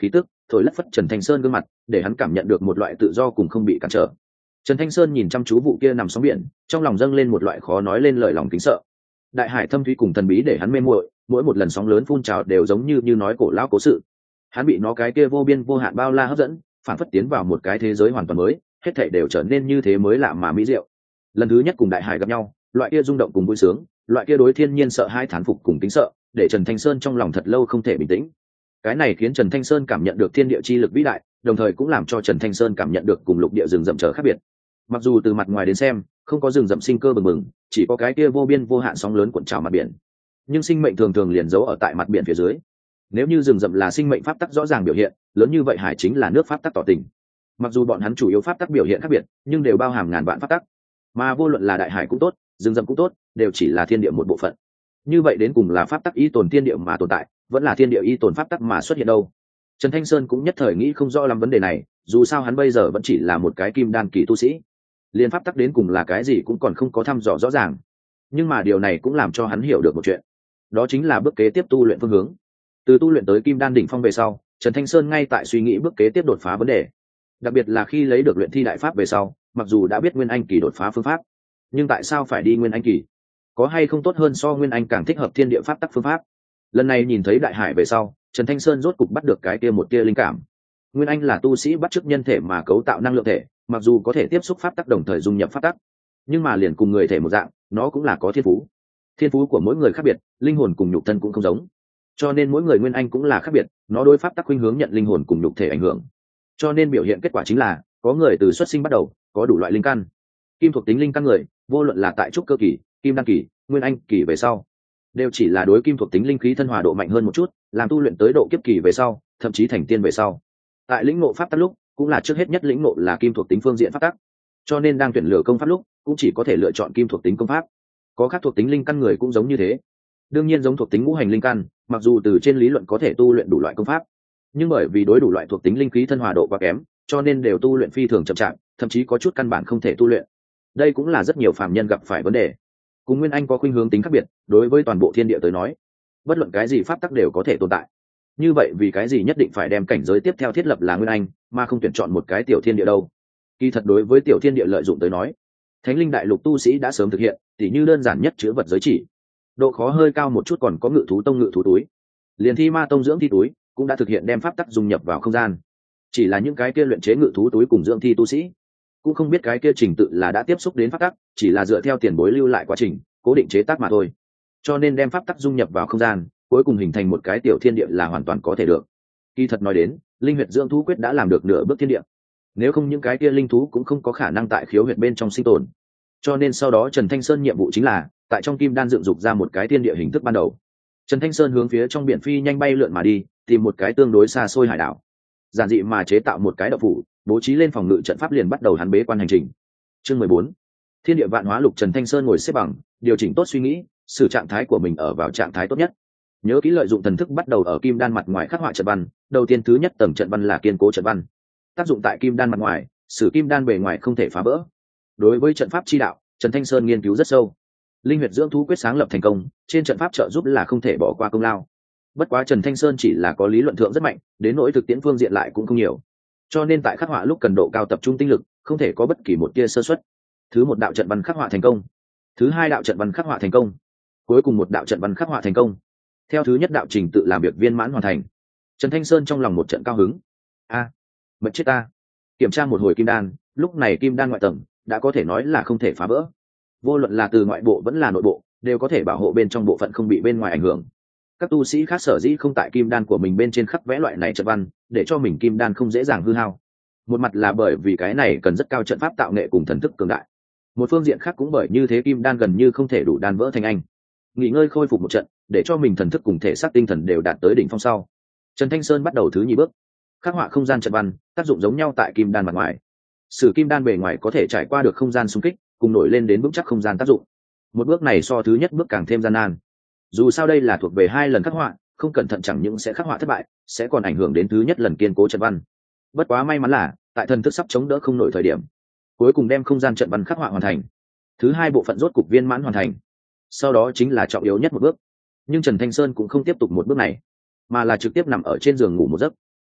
thổi lất phất Trần Thanh Sơn gương mặt, để hắn cảm nhận được một loại tự do cùng không bị cản trở. Trần Thanh Sơn nhìn chăm chú vụ kia nằm sóng biển, trong lòng dâng lên một loại khó nói lên lời lòng kính sợ. Đại hải thâm thúy cùng thần bí để hắn mê muội, mỗi một lần sóng lớn phun trào đều giống như như nói cổ lão cố sự. Hắn bị nó cái kia vô biên vô hạn bao la hấp dẫn, phản phất tiến vào một cái thế giới hoàn toàn mới, hết thảy đều trở nên như thế mới lạ mà mỹ diệu. Lần thứ nhất cùng đại hải gặp nhau, loại kia rung động cùng vui sướng, loại kia đối thiên nhiên sợ hãi thán phục cùng kính sợ, để Trần Thanh Sơn trong lòng thật lâu không thể bình tĩnh. Cái này khiến Trần Thanh Sơn cảm nhận được thiên địa chi lực vĩ đại, đồng thời cũng làm cho Trần Thanh Sơn cảm nhận được cùng lục địa rừng rậm trở khác biệt. Mặc dù từ mặt ngoài đến xem, không có rừng rậm sinh cơ bừng bừng, chỉ có cái kia vô biên vô hạn sóng lớn cuộn trào mặt biển, nhưng sinh mệnh thường thường liền giấu ở tại mặt biển phía dưới. Nếu như rừng rậm là sinh mệnh pháp tắc rõ ràng biểu hiện, lớn như vậy hải chính là nước pháp tắc tỏ tình. Mặc dù bọn hắn chủ yếu pháp tắc biểu hiện khác biệt, nhưng đều bao hàm ngàn vạn pháp tắc, mà vô luận là đại hải cũng tốt, rừng rậm cũng tốt, đều chỉ là thiên địa một bộ phận. Như vậy đến cùng là pháp tắc y tồn thiên địa mà tồn tại, vẫn là thiên địa y tồn pháp tắc mà xuất hiện đâu? Trần Thanh Sơn cũng nhất thời nghĩ không rõ lắm vấn đề này, dù sao hắn bây giờ vẫn chỉ là một cái kim đan kỳ tu sĩ, liên pháp tắc đến cùng là cái gì cũng còn không có thăm dò rõ ràng. Nhưng mà điều này cũng làm cho hắn hiểu được một chuyện, đó chính là bước kế tiếp tu luyện phương hướng. Từ tu luyện tới kim đan đỉnh phong về sau, Trần Thanh Sơn ngay tại suy nghĩ bước kế tiếp đột phá vấn đề. Đặc biệt là khi lấy được luyện thi đại pháp về sau, mặc dù đã biết nguyên anh kỳ đột phá phương pháp, nhưng tại sao phải đi nguyên anh kỳ? Có hay không tốt hơn so nguyên anh càng thích hợp thiên địa pháp tắc phương pháp? Lần này nhìn thấy đại hải về sau, Trần Thanh Sơn rốt cục bắt được cái kia một tia linh cảm. Nguyên anh là tu sĩ bắt chước nhân thể mà cấu tạo năng lượng thể, mặc dù có thể tiếp xúc pháp tắc đồng thời dung nhập pháp tắc, nhưng mà liền cùng người thể một dạng, nó cũng là có thiên phú. Thiên phú của mỗi người khác biệt, linh hồn cùng nhục thân cũng không giống, cho nên mỗi người nguyên anh cũng là khác biệt, nó đối pháp tắc khuynh hướng nhận linh hồn cùng nhục thể ảnh hưởng. Cho nên biểu hiện kết quả chính là có người từ xuất sinh bắt đầu có đủ loại linh căn. Kim thuộc tính linh căn người, vô luận là tại trúc cơ kỳ, kim đan kỳ, nguyên anh kỳ về sau, đều chỉ là đối kim thuộc tính linh khí thân hòa độ mạnh hơn một chút, làm tu luyện tới độ kiếp kỳ về sau, thậm chí thành tiên về sau, tại lĩnh ngộ pháp tắc lúc, cũng là trước hết nhất lĩnh ngộ là kim thuộc tính phương diện pháp tắc. Cho nên đang tuyển lựa công pháp lúc, cũng chỉ có thể lựa chọn kim thuộc tính công pháp. Có khác thuộc tính linh căn người cũng giống như thế. Đương nhiên giống thuộc tính ngũ hành linh căn, mặc dù từ trên lý luận có thể tu luyện đủ loại công pháp, nhưng bởi vì đối đủ loại thuộc tính linh khí thân hòa độ quá kém, cho nên đều tu luyện phi thường chậm chạp, thậm chí có chút căn bản không thể tu luyện. Đây cũng là rất nhiều phàm nhân gặp phải vấn đề. Cùng nguyên anh có khuynh hướng tính khác biệt, đối với toàn bộ thiên địa tới nói, bất luận cái gì pháp tắc đều có thể tồn tại. Như vậy vì cái gì nhất định phải đem cảnh giới tiếp theo thiết lập là nguyên anh, mà không tuyển chọn một cái tiểu thiên địa đâu? Kỳ thật đối với tiểu thiên địa lợi dụng tới nói, Thánh Linh Đại Lục tu sĩ đã sớm thực hiện, tỉ như đơn giản nhất chứa vật giới chỉ. Độ khó hơi cao một chút còn có ngự thú tông ngự thú túi. Liền Thi Ma tông dưỡng thi túi cũng đã thực hiện đem pháp tắc dung nhập vào không gian. Chỉ là những cái kia luyện chế ngự thú túi cùng dưỡng thi tu sĩ, cũng không biết cái kia trình tự là đã tiếp xúc đến pháp tắc, chỉ là dựa theo tiền bối lưu lại quá trình, cố định chế tác mà thôi. Cho nên đem pháp tắc dung nhập vào không gian, cuối cùng hình thành một cái tiểu thiên địa là hoàn toàn có thể được. Kỳ thật nói đến, linh huyệt dưỡng thú quyết đã làm được nửa bước thiên địa. Nếu không những cái kia linh thú cũng không có khả năng tại khiếu huyệt bên trong sinh tồn. Cho nên sau đó Trần Thanh Sơn nhiệm vụ chính là tại trong kim đan dựng dục ra một cái thiên địa hình thức ban đầu. Trần Thanh Sơn hướng phía trong biển phi nhanh bay lượn mà đi, tìm một cái tương đối xa xôi hải đảo, giản dị mà chế tạo một cái động phủ, bố trí lên phòng ngự trận pháp, liền bắt đầu hắn bế quan hành trình. Chương mười bốn, Thiên địa vạn hóa lục. Trần Thanh Sơn ngồi xếp bằng, điều chỉnh tốt suy nghĩ, xử trạng thái của mình ở vào trạng thái tốt nhất. Nhớ kỹ lợi dụng thần thức bắt đầu ở kim đan mặt ngoài khắc họa trận văn. Đầu tiên thứ nhất tầng trận văn là kiên cố trận văn, tác dụng tại kim đan mặt ngoài, sử kim đan bề ngoài không thể phá vỡ. Đối với trận pháp chi đạo, Trần Thanh Sơn nghiên cứu rất sâu. Linh huyệt dưỡng thú quyết sáng lập thành công, trên trận pháp trợ giúp là không thể bỏ qua công lao. Bất quá Trần Thanh Sơn chỉ là có lý luận thượng rất mạnh, đến nỗi thực tiễn phương diện lại cũng không nhiều. Cho nên tại khắc họa lúc cần độ cao tập trung tinh lực, không thể có bất kỳ một tia sơ suất. Thứ một đạo trận văn khắc họa thành công, thứ hai đạo trận văn khắc họa thành công, cuối cùng một đạo trận văn khắc họa thành công. Theo thứ nhất đạo trình tự làm việc viên mãn hoàn thành, Trần Thanh Sơn trong lòng một trận cao hứng. A, à, mệt chết ta. Kiểm tra một hồi kim đan, lúc này kim đan ngoại tầng đã có thể nói là không thể phá vỡ. Vô luận là từ ngoại bộ vẫn là nội bộ, đều có thể bảo hộ bên trong bộ phận không bị bên ngoài ảnh hưởng. Các tu sĩ khác sở dĩ không tại kim đan của mình bên trên khắc vẽ loại này trận văn, để cho mình kim đan không dễ dàng hư hao. Một mặt là bởi vì cái này cần rất cao trận pháp tạo nghệ cùng thần thức cường đại. Một phương diện khác cũng bởi như thế kim đan gần như không thể đủ đan vỡ thành anh. Nghỉ ngơi khôi phục một trận, để cho mình thần thức cùng thể xác tinh thần đều đạt tới đỉnh phong sau, Trần Thanh Sơn bắt đầu thứ nhì bước, khắc họa không gian trận văn, tác dụng giống nhau tại kim đan mặt ngoài. Sử kim đan bề ngoài có thể trải qua được không gian xung kích, cùng nổi lên đến vững chắc không gian tác dụng. Một bước này so thứ nhất bước càng thêm gian nan. Dù sao đây là thuộc về hai lần khắc họa, không cẩn thận chẳng những sẽ khắc họa thất bại, sẽ còn ảnh hưởng đến thứ nhất lần kiên cố trận văn. Bất quá may mắn là, tại thần thức sắp chống đỡ không nổi thời điểm, cuối cùng đem không gian trận văn khắc họa hoàn thành. Thứ hai bộ phận rốt cục viên mãn hoàn thành. Sau đó chính là trọng yếu nhất một bước. Nhưng Trần Thanh Sơn cũng không tiếp tục một bước này, mà là trực tiếp nằm ở trên giường ngủ một giấc.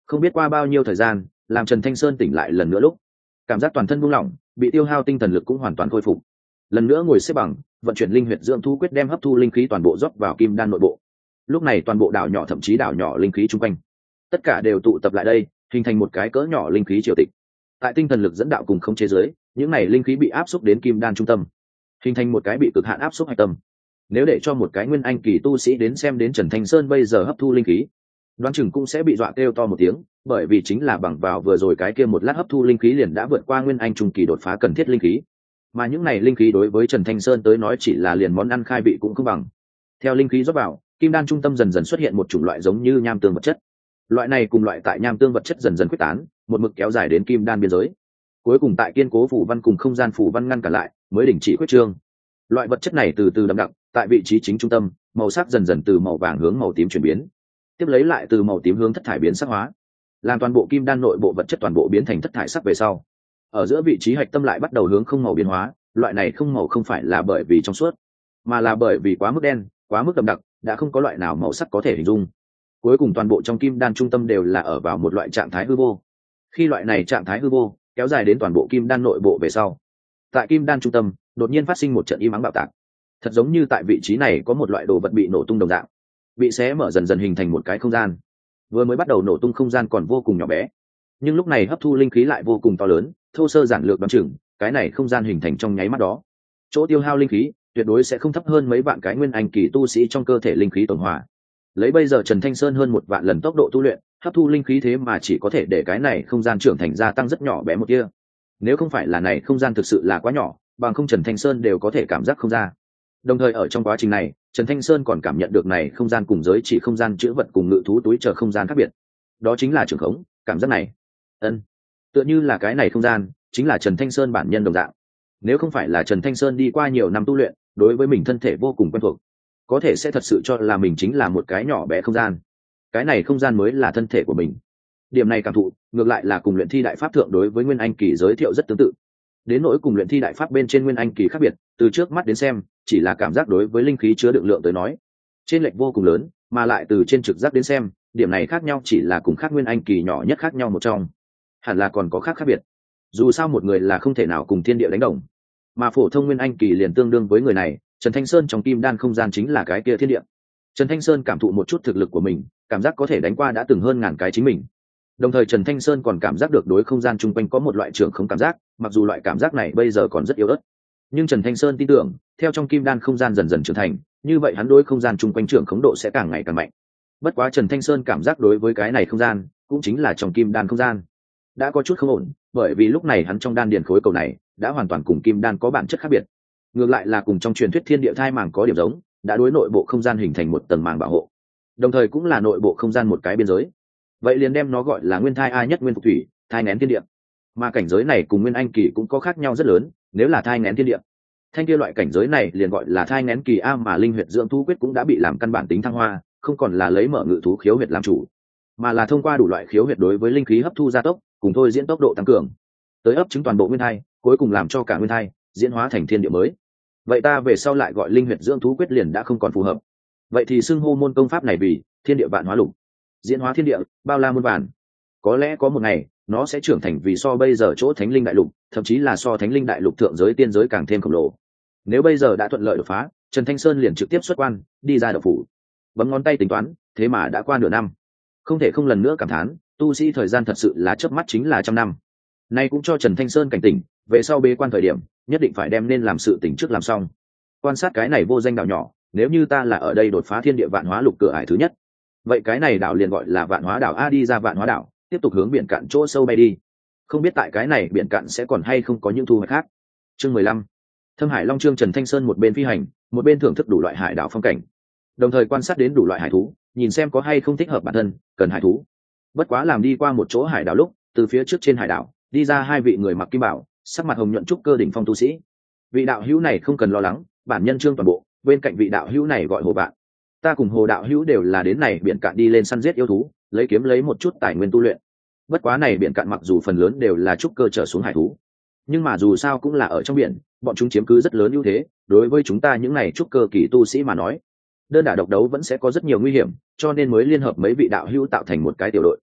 Không biết qua bao nhiêu thời gian, làm Trần Thanh Sơn tỉnh lại lần nữa lúc, cảm giác toàn thân buông lỏng, bị tiêu hao tinh thần lực cũng hoàn toàn khôi phục. Lần nữa ngồi xếp bằng, vận chuyển linh huyệt dưỡng thú quyết đem hấp thu linh khí toàn bộ rót vào kim đan nội bộ. Lúc này toàn bộ đảo nhỏ thậm chí đảo nhỏ linh khí chung quanh, tất cả đều tụ tập lại đây, hình thành một cái cỡ nhỏ linh khí triều tịch. Tại tinh thần lực dẫn đạo cùng khống chế giới, những này linh khí bị áp xúc đến kim đan trung tâm, hình thành một cái bị cực hạn áp xúc hạch tâm. Nếu để cho một cái nguyên anh kỳ tu sĩ đến xem đến Trần Thanh Sơn bây giờ hấp thu linh khí, đoán chừng cũng sẽ bị dọa kêu to một tiếng, bởi vì chính là bằng vào vừa rồi cái kia một lát hấp thu linh khí liền đã vượt qua nguyên anh trung kỳ đột phá cần thiết linh khí. Mà những này linh khí đối với Trần Thanh Sơn tới nói chỉ là liền món ăn khai vị cũng không bằng. Theo linh khí rót vào, kim đan trung tâm dần dần xuất hiện một chủng loại giống như nham tương vật chất. Loại này cùng loại tại nham tương vật chất dần dần quyết tán, một mực kéo dài đến kim đan biên giới. Cuối cùng tại kiên cố phủ văn cùng không gian phủ văn ngăn cản lại, mới đình chỉ quyết trương. Loại vật chất này từ từ đậm đặc, tại vị trí chính trung tâm, màu sắc dần dần từ màu vàng hướng màu tím chuyển biến, tiếp lấy lại từ màu tím hướng thất thải biến sắc hóa, làm toàn bộ kim đan nội bộ vật chất toàn bộ biến thành thất thải sắc về sau, ở giữa vị trí hạch tâm lại bắt đầu hướng không màu biến hóa. Loại này không màu không phải là bởi vì trong suốt, mà là bởi vì quá mức đen, quá mức đậm đặc, đã không có loại nào màu sắc có thể hình dung. Cuối cùng toàn bộ trong kim đan trung tâm đều là ở vào một loại trạng thái hư vô. Khi loại này trạng thái hư vô kéo dài đến toàn bộ kim đan nội bộ về sau, tại kim đan trung tâm đột nhiên phát sinh một trận im ắng bạo tạc, thật giống như tại vị trí này có một loại đồ vật bị nổ tung đồng dạng, bị xé mở dần dần hình thành một cái không gian. Vừa mới bắt đầu nổ tung không gian còn vô cùng nhỏ bé, nhưng lúc này hấp thu linh khí lại vô cùng to lớn. Thô sơ giản lược đoán chừng cái này không gian hình thành trong nháy mắt đó, chỗ tiêu hao linh khí tuyệt đối sẽ không thấp hơn mấy vạn cái nguyên anh kỳ tu sĩ trong cơ thể linh khí tổn hòa. Lấy bây giờ Trần Thanh Sơn hơn một vạn lần tốc độ tu luyện, hấp thu linh khí thế mà chỉ có thể để cái này không gian trưởng thành gia tăng rất nhỏ bé một kia. Nếu không phải là này không gian thực sự là quá nhỏ, bằng không Trần Thanh Sơn đều có thể cảm giác không ra. Đồng thời ở trong quá trình này, Trần Thanh Sơn còn cảm nhận được này không gian cùng giới chỉ không gian chữ vật cùng ngự thú túi chờ không gian khác biệt. Đó chính là trường khống, cảm giác này. Ân, tựa như là cái này không gian chính là Trần Thanh Sơn bản nhân đồng dạng. Nếu không phải là Trần Thanh Sơn đi qua nhiều năm tu luyện, đối với mình thân thể vô cùng quen thuộc, có thể sẽ thật sự cho là mình chính là một cái nhỏ bé không gian. Cái này không gian mới là thân thể của mình. Điểm này cảm thụ, ngược lại là cùng luyện thi đại pháp thượng đối với nguyên anh kỳ giới thiệu rất tương tự. Đến nỗi cùng luyện thi đại pháp bên trên nguyên anh kỳ khác biệt, từ trước mắt đến xem, chỉ là cảm giác đối với linh khí chứa đựng lượng tới nói, trên lệch vô cùng lớn, mà lại từ trên trực giác đến xem, điểm này khác nhau chỉ là cùng khác nguyên anh kỳ nhỏ nhất khác nhau một trong. Hẳn là còn có khác khác biệt. Dù sao một người là không thể nào cùng thiên địa đánh đồng, mà phổ thông nguyên anh kỳ liền tương đương với người này. Trần Thanh Sơn trong kim đan không gian chính là cái kia thiên địa. Trần Thanh Sơn cảm thụ một chút thực lực của mình, cảm giác có thể đánh qua đã từng hơn ngàn cái chính mình. Đồng thời Trần Thanh Sơn còn cảm giác được đối không gian chung quanh có một loại trưởng không cảm giác, mặc dù loại cảm giác này bây giờ còn rất yếu ớt, nhưng Trần Thanh Sơn tin tưởng, theo trong kim đan không gian dần dần trưởng thành, như vậy hắn đối không gian chung quanh trưởng khống độ sẽ càng ngày càng mạnh. Bất quá Trần Thanh Sơn cảm giác đối với cái này không gian, cũng chính là trong kim đan không gian, đã có chút không ổn, bởi vì lúc này hắn trong đan điền khối cầu này đã hoàn toàn cùng kim đan có bản chất khác biệt. Ngược lại là cùng trong truyền thuyết thiên địa thai màng có điểm giống, đã đối nội bộ không gian hình thành một tầng màng bảo hộ, đồng thời cũng là nội bộ không gian một cái biên giới. Vậy liền đem nó gọi là nguyên thai a nhất nguyên phục thủy, thai nén thiên địa. Mà cảnh giới này cùng nguyên anh kỳ cũng có khác nhau rất lớn. Nếu là thai nén thiên địa, thanh kia loại cảnh giới này liền gọi là thai nén kỳ a, mà linh huyệt dưỡng thú quyết cũng đã bị làm căn bản tính thăng hoa, không còn là lấy mở ngự thú khiếu huyệt làm chủ, mà là thông qua đủ loại khiếu huyệt đối với linh khí hấp thu gia tốc, cùng thôi diễn tốc độ tăng cường, tới ấp chứng toàn bộ nguyên thai, cuối cùng làm cho cả nguyên thai diễn hóa thành thiên địa mới. Vậy ta về sau lại gọi linh huyệt dưỡng thú quyết liền đã không còn phù hợp. Vậy thì xưng hô môn công pháp này vì thiên địa vạn hóa lục, diễn hóa thiên địa bao la muôn vàn. Có lẽ có một ngày nó sẽ trưởng thành vì so bây giờ chỗ thánh linh đại lục, thậm chí là so thánh linh đại lục thượng giới tiên giới càng thêm khổng lồ. Nếu bây giờ đã thuận lợi đột phá, Trần Thanh Sơn liền trực tiếp xuất quan, đi ra đậu phủ, bấm ngón tay tính toán, thế mà đã qua nửa năm. Không thể không lần nữa cảm thán, tu sĩ thời gian thật sự là chớp mắt chính là trăm năm. Nay cũng cho Trần Thanh Sơn cảnh tỉnh, về sau bế quan thời điểm nhất định phải đem nên làm sự tỉnh trước làm xong. Quan sát cái này vô danh đảo nhỏ, nếu như ta là ở đây đột phá thiên địa vạn hóa lục cửa ải thứ nhất, vậy cái này đảo liền gọi là vạn hóa đảo a, đi ra vạn hóa đảo, tiếp tục hướng biển cạn chỗ sâu bay đi. Không biết tại cái này biển cạn sẽ còn hay không có những thu hoạch khác. Chương mười lăm. Thâm Hải Long Chương. Trần Thanh Sơn một bên phi hành, một bên thưởng thức đủ loại hải đảo phong cảnh, đồng thời quan sát đến đủ loại hải thú, nhìn xem có hay không thích hợp bản thân cần hải thú. Bất quá làm đi qua một chỗ hải đảo lúc, từ phía trước trên hải đảo đi ra hai vị người mặc kim bảo, sắc mặt hồng nhuận trúc cơ đỉnh phong tu sĩ. Vị đạo hữu này không cần lo lắng, bản nhân Trương toàn bộ, bên cạnh vị đạo hữu này gọi Hồ Bạn. Ta cùng Hồ đạo hữu đều là đến này biển cạn đi lên săn giết yêu thú, lấy kiếm lấy một chút tài nguyên tu luyện. Bất quá này biển cạn mặc dù phần lớn đều là trúc cơ trở xuống hải thú, nhưng mà dù sao cũng là ở trong biển, bọn chúng chiếm cứ rất lớn ưu thế, đối với chúng ta những này trúc cơ kỳ tu sĩ mà nói, đơn đả độc đấu vẫn sẽ có rất nhiều nguy hiểm, cho nên mới liên hợp mấy vị đạo hữu tạo thành một cái tiểu đội.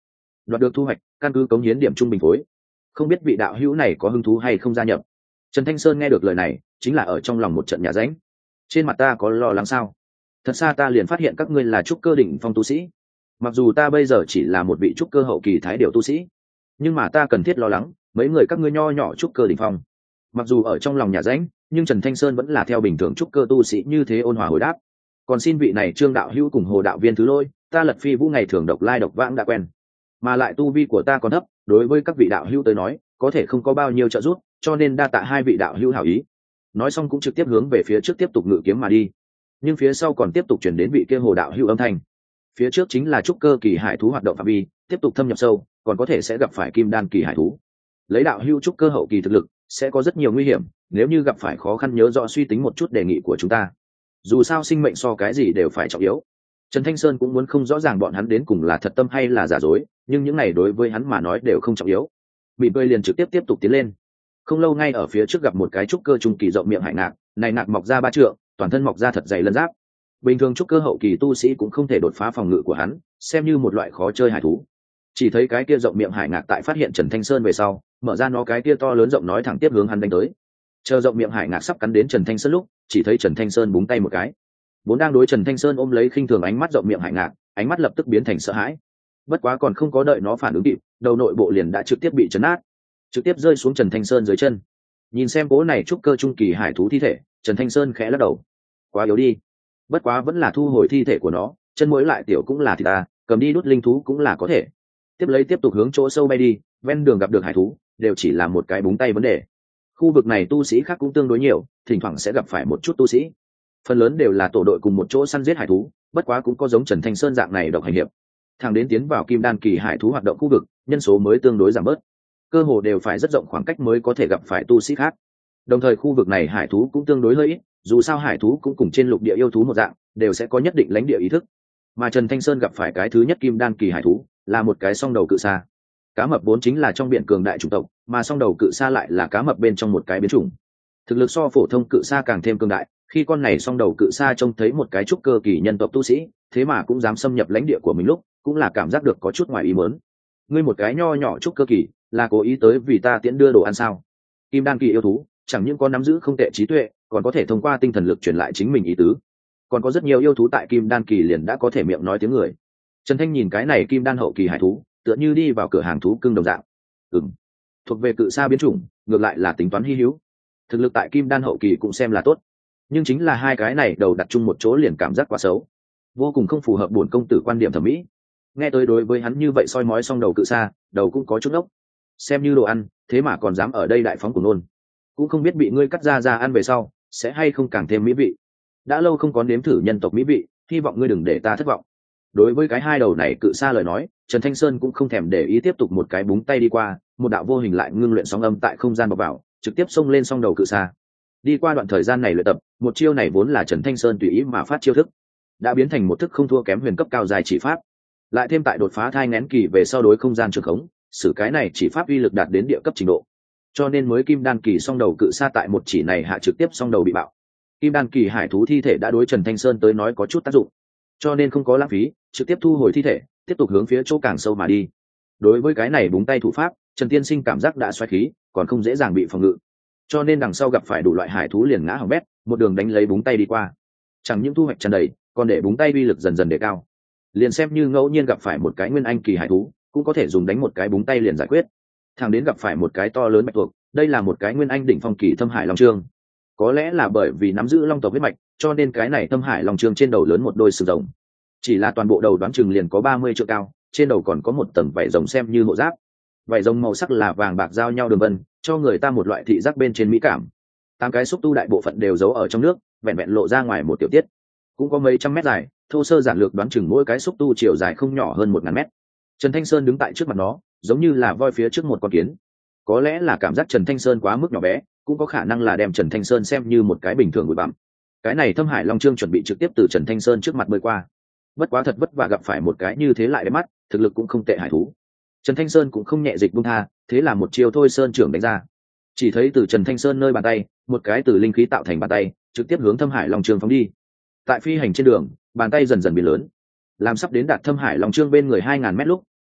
đoạt được thu hoạch căn cứ cống hiến điểm trung bình phối. Không biết vị đạo hữu này có hứng thú hay không gia nhập? Trần Thanh Sơn nghe được lời này chính là ở trong lòng một trận nhà ránh. Trên mặt ta có lo lắng sao? Thật xa ta liền phát hiện các ngươi là trúc cơ đỉnh phong tu sĩ. Mặc dù ta bây giờ chỉ là một vị trúc cơ hậu kỳ thái điều tu sĩ, nhưng mà ta cần thiết lo lắng mấy người các ngươi nho nhỏ trúc cơ đỉnh phong. Mặc dù ở trong lòng nhà ránh, nhưng Trần Thanh Sơn vẫn là theo bình thường trúc cơ tu sĩ như thế ôn hòa hồi đáp. Còn xin vị này Trương đạo hữu cùng Hồ đạo viên thứ lỗi, ta Lật Phi Vũ ngày thường độc lai độc vãng đã quen, mà lại tu vi của ta còn thấp, đối với các vị đạo hữu tới nói có thể không có bao nhiêu trợ giúp, cho nên đa tạ hai vị đạo hữu hảo ý. Nói xong cũng trực tiếp hướng về phía trước tiếp tục ngự kiếm mà đi, nhưng phía sau còn tiếp tục chuyển đến vị kia Hồ đạo hữu âm thanh. Phía trước chính là trúc cơ kỳ hải thú hoạt động phạm vi, tiếp tục thâm nhập sâu còn có thể sẽ gặp phải kim đan kỳ hải thú. Lấy đạo hữu trúc cơ hậu kỳ thực lực sẽ có rất nhiều nguy hiểm, nếu như gặp phải khó khăn nhớ rõ suy tính một chút đề nghị của chúng ta. Dù sao sinh mệnh so cái gì đều phải trọng yếu. Trần Thanh Sơn cũng muốn không rõ ràng bọn hắn đến cùng là thật tâm hay là giả dối, nhưng những này đối với hắn mà nói đều không trọng yếu. Bị bơi liền trực tiếp tiếp tục tiến lên. Không lâu ngay ở phía trước gặp một cái trúc cơ trung kỳ rộng miệng hải ngạc, này ngạc mọc ra ba trượng, toàn thân mọc ra thật dày lân giáp. Bình thường trúc cơ hậu kỳ tu sĩ cũng không thể đột phá phòng ngự của hắn, xem như một loại khó chơi hải thú. Chỉ thấy cái kia rộng miệng hải ngạc tại phát hiện Trần Thanh Sơn về sau, mở ra nó cái kia to lớn rộng nói thẳng tiếp hướng hắn đánh tới. Chờ rộng miệng hải ngạc sắp cắn đến Trần Thanh Sơn lúc, chỉ thấy Trần Thanh Sơn búng tay một cái. Vốn đang đối Trần Thanh Sơn ôm lấy khinh thường ánh mắt rộng miệng hải ngạc, ánh mắt lập tức biến thành sợ hãi. Bất quá còn không có đợi nó phản ứng kịp, đầu nội bộ liền đã trực tiếp bị chấn nát, trực tiếp rơi xuống Trần Thanh Sơn dưới chân. Nhìn xem cố này trúc cơ trung kỳ hải thú thi thể, Trần Thanh Sơn khẽ lắc đầu. Quá yếu đi. Bất quá vẫn là thu hồi thi thể của nó, chân mũi lại tiểu cũng là thịt ta, cầm đi đút linh thú cũng là có thể. Tiếp lấy tiếp tục hướng chỗ sâu bay đi, ven đường gặp được hải thú, đều chỉ là một cái búng tay vấn đề. Khu vực này tu sĩ khác cũng tương đối nhiều, thỉnh thoảng sẽ gặp phải một chút tu sĩ. Phần lớn đều là tổ đội cùng một chỗ săn giết hải thú, bất quá cũng có giống Trần Thanh Sơn dạng này độc hành hiệp. Thẳng đến tiến vào kim đan kỳ hải thú hoạt động khu vực, nhân số mới tương đối giảm bớt. Cơ hồ đều phải rất rộng khoảng cách mới có thể gặp phải tu sĩ khác. Đồng thời khu vực này hải thú cũng tương đối hơi ít, dù sao hải thú cũng cùng trên lục địa yêu thú một dạng, đều sẽ có nhất định lãnh địa ý thức. Mà Trần Thanh Sơn gặp phải cái thứ nhất kim đan kỳ hải thú, là một cái song đầu cự sa. Cá mập vốn chính là trong biển cường đại chủng tộc, mà song đầu cự sa lại là cá mập bên trong một cái biến chủng. Thực lực so phổ thông cự sa càng thêm cường đại, khi con này song đầu cự sa trông thấy một cái trúc cơ kỳ nhân tộc tu sĩ, thế mà cũng dám xâm nhập lãnh địa của mình lúc, cũng là cảm giác được có chút ngoài ý muốn. Ngươi một cái nho nhỏ trúc cơ kỳ, là cố ý tới vì ta tiễn đưa đồ ăn sao? Kim đan kỳ yêu thú, chẳng những có nắm giữ không tệ trí tuệ, còn có thể thông qua tinh thần lực truyền lại chính mình ý tứ. Còn có rất nhiều yêu thú tại kim đan kỳ liền đã có thể miệng nói tiếng người. Trần Thanh nhìn cái này kim đan hậu kỳ hải thú, tựa như đi vào cửa hàng thú cưng đồng dạng. Ừm, thuộc về cự sa biến chủng, ngược lại là tính toán hi hữu. Thực lực tại kim đan hậu kỳ cũng xem là tốt, nhưng chính là hai cái này đầu đặt chung một chỗ liền cảm giác quá xấu, vô cùng không phù hợp bổn công tử quan điểm thẩm mỹ. Nghe tới đối với hắn như vậy soi mói xong đầu cự sa, đầu cũng có chút ốc. Xem như đồ ăn, thế mà còn dám ở đây đại phóng của nôn, cũng không biết bị ngươi cắt ra ra ăn về sau sẽ hay không càng thêm mỹ vị. Đã lâu không có nếm thử nhân tộc mỹ vị, hy vọng ngươi đừng để ta thất vọng. Đối với cái hai đầu này cự sa lời nói, Trần Thanh Sơn cũng không thèm để ý, tiếp tục một cái búng tay đi qua, một đạo vô hình lại ngưng luyện sóng âm tại không gian bọc vào, trực tiếp xông lên song đầu cự sa. Đi qua đoạn thời gian này luyện tập, một chiêu này vốn là Trần Thanh Sơn tùy ý mà phát chiêu thức, đã biến thành một thức không thua kém huyền cấp cao dài chỉ pháp. Lại thêm tại đột phá thai nghén kỳ về sau đối không gian trường khống, sử cái này chỉ pháp uy lực đạt đến địa cấp trình độ, cho nên mới kim đan kỳ song đầu cự sa tại một chỉ này hạ trực tiếp song đầu bị bạo. Kim đan kỳ hải thú thi thể đã đối Trần Thanh Sơn tới nói có chút tác dụng, cho nên không có lãng phí, trực tiếp thu hồi thi thể, tiếp tục hướng phía chỗ càng sâu mà đi. Đối với cái này búng tay thủ pháp, Trần Tiên Sinh cảm giác đã xoáy khí, còn không dễ dàng bị phòng ngự, cho nên đằng sau gặp phải đủ loại hải thú liền ngã hỏng bét, một đường đánh lấy búng tay đi qua. Chẳng những thu hoạch tràn đầy, còn để búng tay uy lực dần dần đề cao. Liền xem như ngẫu nhiên gặp phải một cái nguyên anh kỳ hải thú, cũng có thể dùng đánh một cái búng tay liền giải quyết. Thằng đến gặp phải một cái to lớn bạch tuộc, đây là một cái nguyên anh đỉnh phong kỳ Thâm Hải Long Trương. Có lẽ là bởi vì nắm giữ long tộc huyết mạch, cho nên cái này Thâm Hải Long Trương trên đầu lớn một đôi sừng rồng. Chỉ là toàn bộ đầu đoán chừng liền có ba mươi trượng cao, trên đầu còn có một tầng vảy rồng xem như hộ giáp. Vảy rồng màu sắc là vàng bạc giao nhau đường vân, cho người ta một loại thị giác bên trên mỹ cảm. Tám cái xúc tu đại bộ phận đều giấu ở trong nước, vẹn vẹn lộ ra ngoài một tiểu tiết. Cũng có mấy trăm mét dài, thô sơ giản lược đoán chừng mỗi cái xúc tu chiều dài không nhỏ hơn một ngàn mét. Trần Thanh Sơn đứng tại trước mặt nó, giống như là voi phía trước một con kiến. Có lẽ là cảm giác Trần Thanh Sơn quá mức nhỏ bé, cũng có khả năng là đem Trần Thanh Sơn xem như một cái bình thường bụi bặm. Cái này Thâm Hải Long Trương chuẩn bị trực tiếp từ Trần Thanh Sơn trước mặt bơi qua. Bất quá thật vất vả gặp phải một cái như thế lại đẹp mắt, thực lực cũng không tệ hải thú. Trần Thanh Sơn cũng không nhẹ dịch buông tha, thế là một chiêu thôi sơn trưởng đánh ra. Chỉ thấy từ Trần Thanh Sơn nơi bàn tay, một cái từ linh khí tạo thành bàn tay, trực tiếp hướng Thâm Hải Long Trương phóng đi. Tại phi hành trên đường, bàn tay dần dần biến lớn, làm sắp đến đạt Thâm Hải Long Trương bên người hai ngàn mét lúc,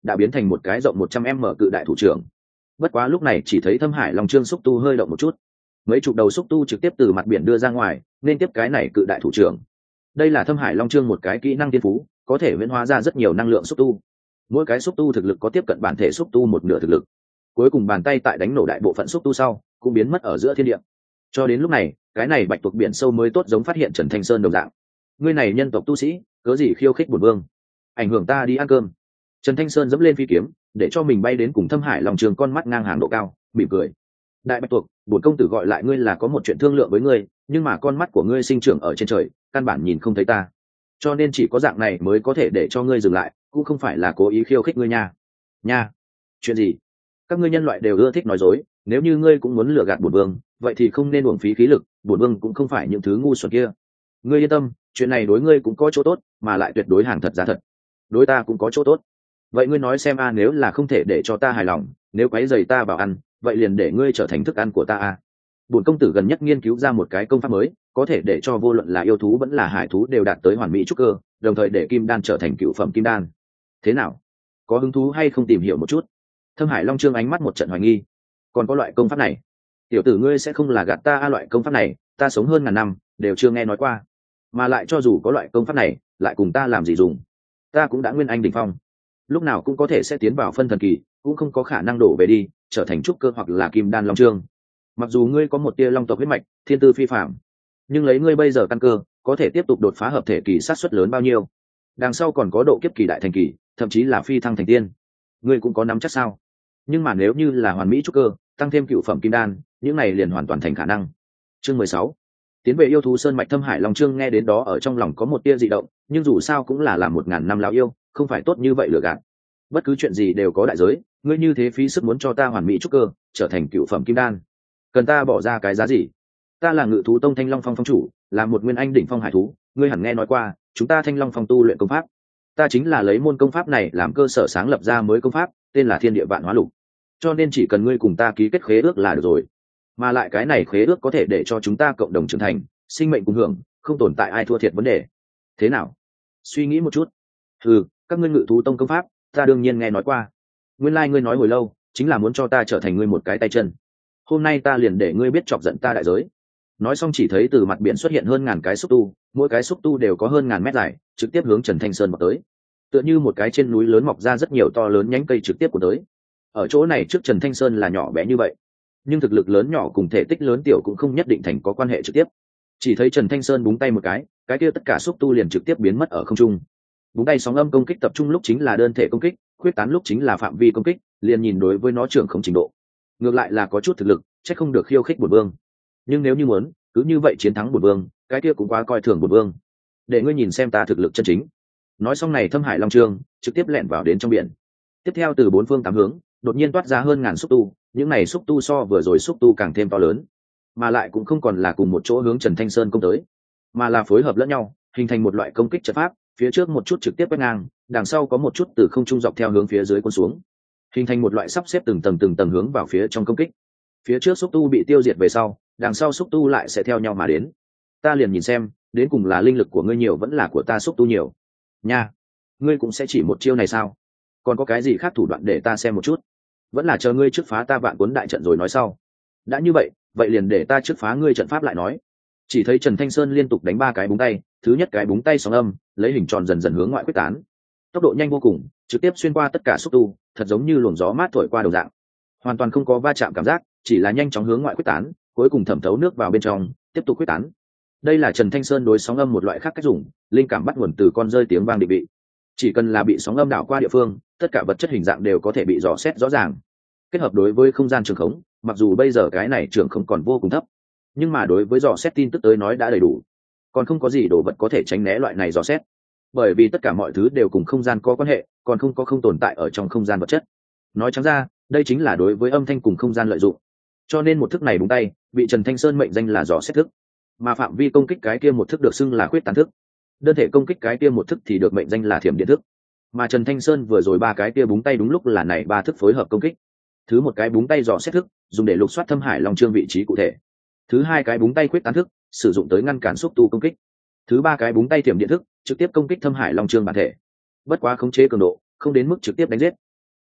đã biến thành một cái rộng một trăm m cự đại thủ trưởng. Bất quá lúc này chỉ thấy Thâm Hải Long Chương xúc tu hơi động một chút, mấy chục đầu xúc tu trực tiếp từ mặt biển đưa ra ngoài, nên tiếp cái này cự đại thủ trưởng. Đây là Thâm Hải Long Chương một cái kỹ năng tiên phú, có thể huyễn hóa ra rất nhiều năng lượng xúc tu. Mỗi cái xúc tu thực lực có tiếp cận bản thể xúc tu một nửa thực lực. Cuối cùng bàn tay tại đánh nổ đại bộ phận xúc tu sau, cũng biến mất ở giữa thiên địa. Cho đến lúc này, cái này bạch tuộc biển sâu mới tốt giống phát hiện Trần Thanh Sơn đồng dạng. Ngươi này nhân tộc tu sĩ, cớ gì khiêu khích bổn vương, ảnh hưởng ta đi ăn cơm. Trần Thanh Sơn dẫm lên phi kiếm, để cho mình bay đến cùng Thâm Hải Long Trường con mắt ngang hàng độ cao, mỉm cười. Đại bạch tuộc, bổn công tử gọi lại ngươi là có một chuyện thương lượng với ngươi, nhưng mà con mắt của ngươi sinh trưởng ở trên trời, căn bản nhìn không thấy ta, cho nên chỉ có dạng này mới có thể để cho ngươi dừng lại, cũng không phải là cố ý khiêu khích ngươi nha. Nha? Chuyện gì? Các ngươi nhân loại đều ưa thích nói dối, nếu như ngươi cũng muốn lừa gạt bổn vương, vậy thì không nên uổng phí khí lực, bổn vương cũng không phải những thứ ngu xuẩn kia. Ngươi yên tâm, chuyện này đối ngươi cũng có chỗ tốt, mà lại tuyệt đối hàng thật giá thật. Đối ta cũng có chỗ tốt. Vậy ngươi nói xem a, nếu là không thể để cho ta hài lòng, nếu quấy rầy ta vào ăn, vậy liền để ngươi trở thành thức ăn của ta a. Bổn công tử gần nhất nghiên cứu ra một cái công pháp mới, có thể để cho vô luận là yêu thú vẫn là hải thú đều đạt tới hoàn mỹ trúc cơ, đồng thời để kim đan trở thành cựu phẩm kim đan. Thế nào? Có hứng thú hay không tìm hiểu một chút? Thâm Hải Long Chương ánh mắt một trận hoài nghi. Còn có loại công pháp này? Tiểu tử ngươi sẽ không là gạt ta a, loại công pháp này, ta sống hơn ngàn năm, đều chưa nghe nói qua. Mà lại cho dù có loại công pháp này, lại cùng ta làm gì dùng? Ta cũng đã nguyên anh đỉnh phong, lúc nào cũng có thể sẽ tiến vào phân thần kỳ, cũng không có khả năng đổ về đi, trở thành trúc cơ hoặc là kim đan long chương. Mặc dù ngươi có một tia long tộc huyết mạch, thiên tư phi phàm, nhưng lấy ngươi bây giờ căn cơ, có thể tiếp tục đột phá hợp thể kỳ sát suất lớn bao nhiêu? Đằng sau còn có độ kiếp kỳ đại thành kỳ, thậm chí là phi thăng thành tiên. Ngươi cũng có nắm chắc sao? Nhưng mà nếu như là hoàn mỹ trúc cơ, tăng thêm cựu phẩm kim đan, những này liền hoàn toàn thành khả năng. Chương mười sáu, tiến về yêu thú sơn mạch Thâm Hải Long Chương nghe đến đó ở trong lòng có một tia dị động, nhưng dù sao cũng là làm một ngàn năm lão yêu, không phải tốt như vậy lừa gạt. Bất cứ chuyện gì đều có đại giới, ngươi như thế phí sức muốn cho ta hoàn mỹ trúc cơ, trở thành cựu phẩm kim đan, cần ta bỏ ra cái giá gì? Ta là Ngự thú tông Thanh Long Phong phong chủ, là một nguyên anh đỉnh phong hải thú, ngươi hẳn nghe nói qua, chúng ta Thanh Long Phong tu luyện công pháp. Ta chính là lấy môn công pháp này làm cơ sở sáng lập ra mới công pháp, tên là Thiên Địa Vạn Hóa Lục. Cho nên chỉ cần ngươi cùng ta ký kết khế ước là được rồi. Mà lại cái này khế ước có thể để cho chúng ta cộng đồng trưởng thành, sinh mệnh cùng hưởng, không tồn tại ai thua thiệt vấn đề. Thế nào? Suy nghĩ một chút. Ừ, các ngươi Ngự thú tông công pháp, ta đương nhiên nghe nói qua. Nguyên lai like ngươi nói hồi lâu, chính là muốn cho ta trở thành ngươi một cái tay chân. Hôm nay ta liền để ngươi biết chọc giận ta đại giới. Nói xong chỉ thấy từ mặt biển xuất hiện hơn ngàn cái xúc tu, mỗi cái xúc tu đều có hơn ngàn mét dài, trực tiếp hướng Trần Thanh Sơn mọc tới. Tựa như một cái trên núi lớn mọc ra rất nhiều to lớn nhánh cây trực tiếp của tới. Ở chỗ này trước Trần Thanh Sơn là nhỏ bé như vậy, nhưng thực lực lớn nhỏ cùng thể tích lớn tiểu cũng không nhất định thành có quan hệ trực tiếp. Chỉ thấy Trần Thanh Sơn búng tay một cái, cái kia tất cả xúc tu liền trực tiếp biến mất ở không trung. Búng tay sóng âm công kích tập trung lúc chính là đơn thể công kích, khuyết tán lúc chính là phạm vi công kích, liền nhìn đối với nó trưởng không trình độ. Ngược lại là có chút thực lực, chắc không được khiêu khích bổn vương. Nhưng nếu như muốn, cứ như vậy chiến thắng bổn vương, cái kia cũng quá coi thường bổn vương. Để ngươi nhìn xem ta thực lực chân chính. Nói xong này Thâm Hải Long Chương trực tiếp lẻn vào đến trong biển. Tiếp theo từ bốn phương tám hướng, đột nhiên toát ra hơn ngàn xúc tu, những này xúc tu so vừa rồi xúc tu càng thêm to lớn, mà lại cũng không còn là cùng một chỗ hướng Trần Thanh Sơn công tới, mà là phối hợp lẫn nhau, hình thành một loại công kích trận pháp, phía trước một chút trực tiếp quét ngang, đằng sau có một chút từ không trung dọc theo hướng phía dưới cuốn xuống, hình thành một loại sắp xếp từng tầng từng tầng hướng vào phía trong công kích. Phía trước xúc tu bị tiêu diệt về sau, đằng sau xúc tu lại sẽ theo nhau mà đến. Ta liền nhìn xem, đến cùng là linh lực của ngươi nhiều vẫn là của ta xúc tu nhiều. Nha, ngươi cũng sẽ chỉ một chiêu này sao? Còn có cái gì khác thủ đoạn để ta xem một chút? Vẫn là chờ ngươi trước phá ta vạn cuốn đại trận rồi nói sau. Đã như vậy, vậy liền để ta trước phá ngươi trận pháp lại nói. Chỉ thấy Trần Thanh Sơn liên tục đánh ba cái búng tay, thứ nhất cái búng tay sóng âm, lấy hình tròn dần dần hướng ngoại quyết tán. Tốc độ nhanh vô cùng, trực tiếp xuyên qua tất cả xúc tu, thật giống như luồng gió mát thổi qua đầu dạng. Hoàn toàn không có va chạm cảm giác, chỉ là nhanh chóng hướng ngoại quyết tán, cuối cùng thẩm thấu nước vào bên trong, tiếp tục quyết tán. Đây là Trần Thanh Sơn đối sóng âm một loại khác cách dùng, linh cảm bắt nguồn từ con rơi tiếng vang định vị. Chỉ cần là bị sóng âm đảo qua địa phương, tất cả vật chất hình dạng đều có thể bị dò xét rõ ràng. Kết hợp đối với không gian trường khống, mặc dù bây giờ cái này trường khống còn vô cùng thấp, nhưng mà đối với dò xét tin tức tới nói đã đầy đủ, còn không có gì đồ vật có thể tránh né loại này dò xét, bởi vì tất cả mọi thứ đều cùng không gian có quan hệ, còn không có không tồn tại ở trong không gian vật chất. Nói trắng ra, đây chính là đối với âm thanh cùng không gian lợi dụng. Cho nên một thức này đúng tay, bị Trần Thanh Sơn mệnh danh là dò xét thức, mà phạm vi công kích cái kia một thức được xưng là khuyết tán thức, đơn thể công kích cái kia một thức thì được mệnh danh là thiểm điện thức. Mà Trần Thanh Sơn vừa rồi ba cái kia búng tay đúng lúc là này ba thức phối hợp công kích. Thứ một cái búng tay dò xét thức, dùng để lục soát Thâm Hải Long Chương vị trí cụ thể. Thứ hai cái búng tay khuyết tán thức, sử dụng tới ngăn cản xúc tu công kích. Thứ ba cái búng tay thiểm điện thức, trực tiếp công kích Thâm Hải Long Chương bản thể. Bất quá khống chế cường độ, không đến mức trực tiếp đánh giết,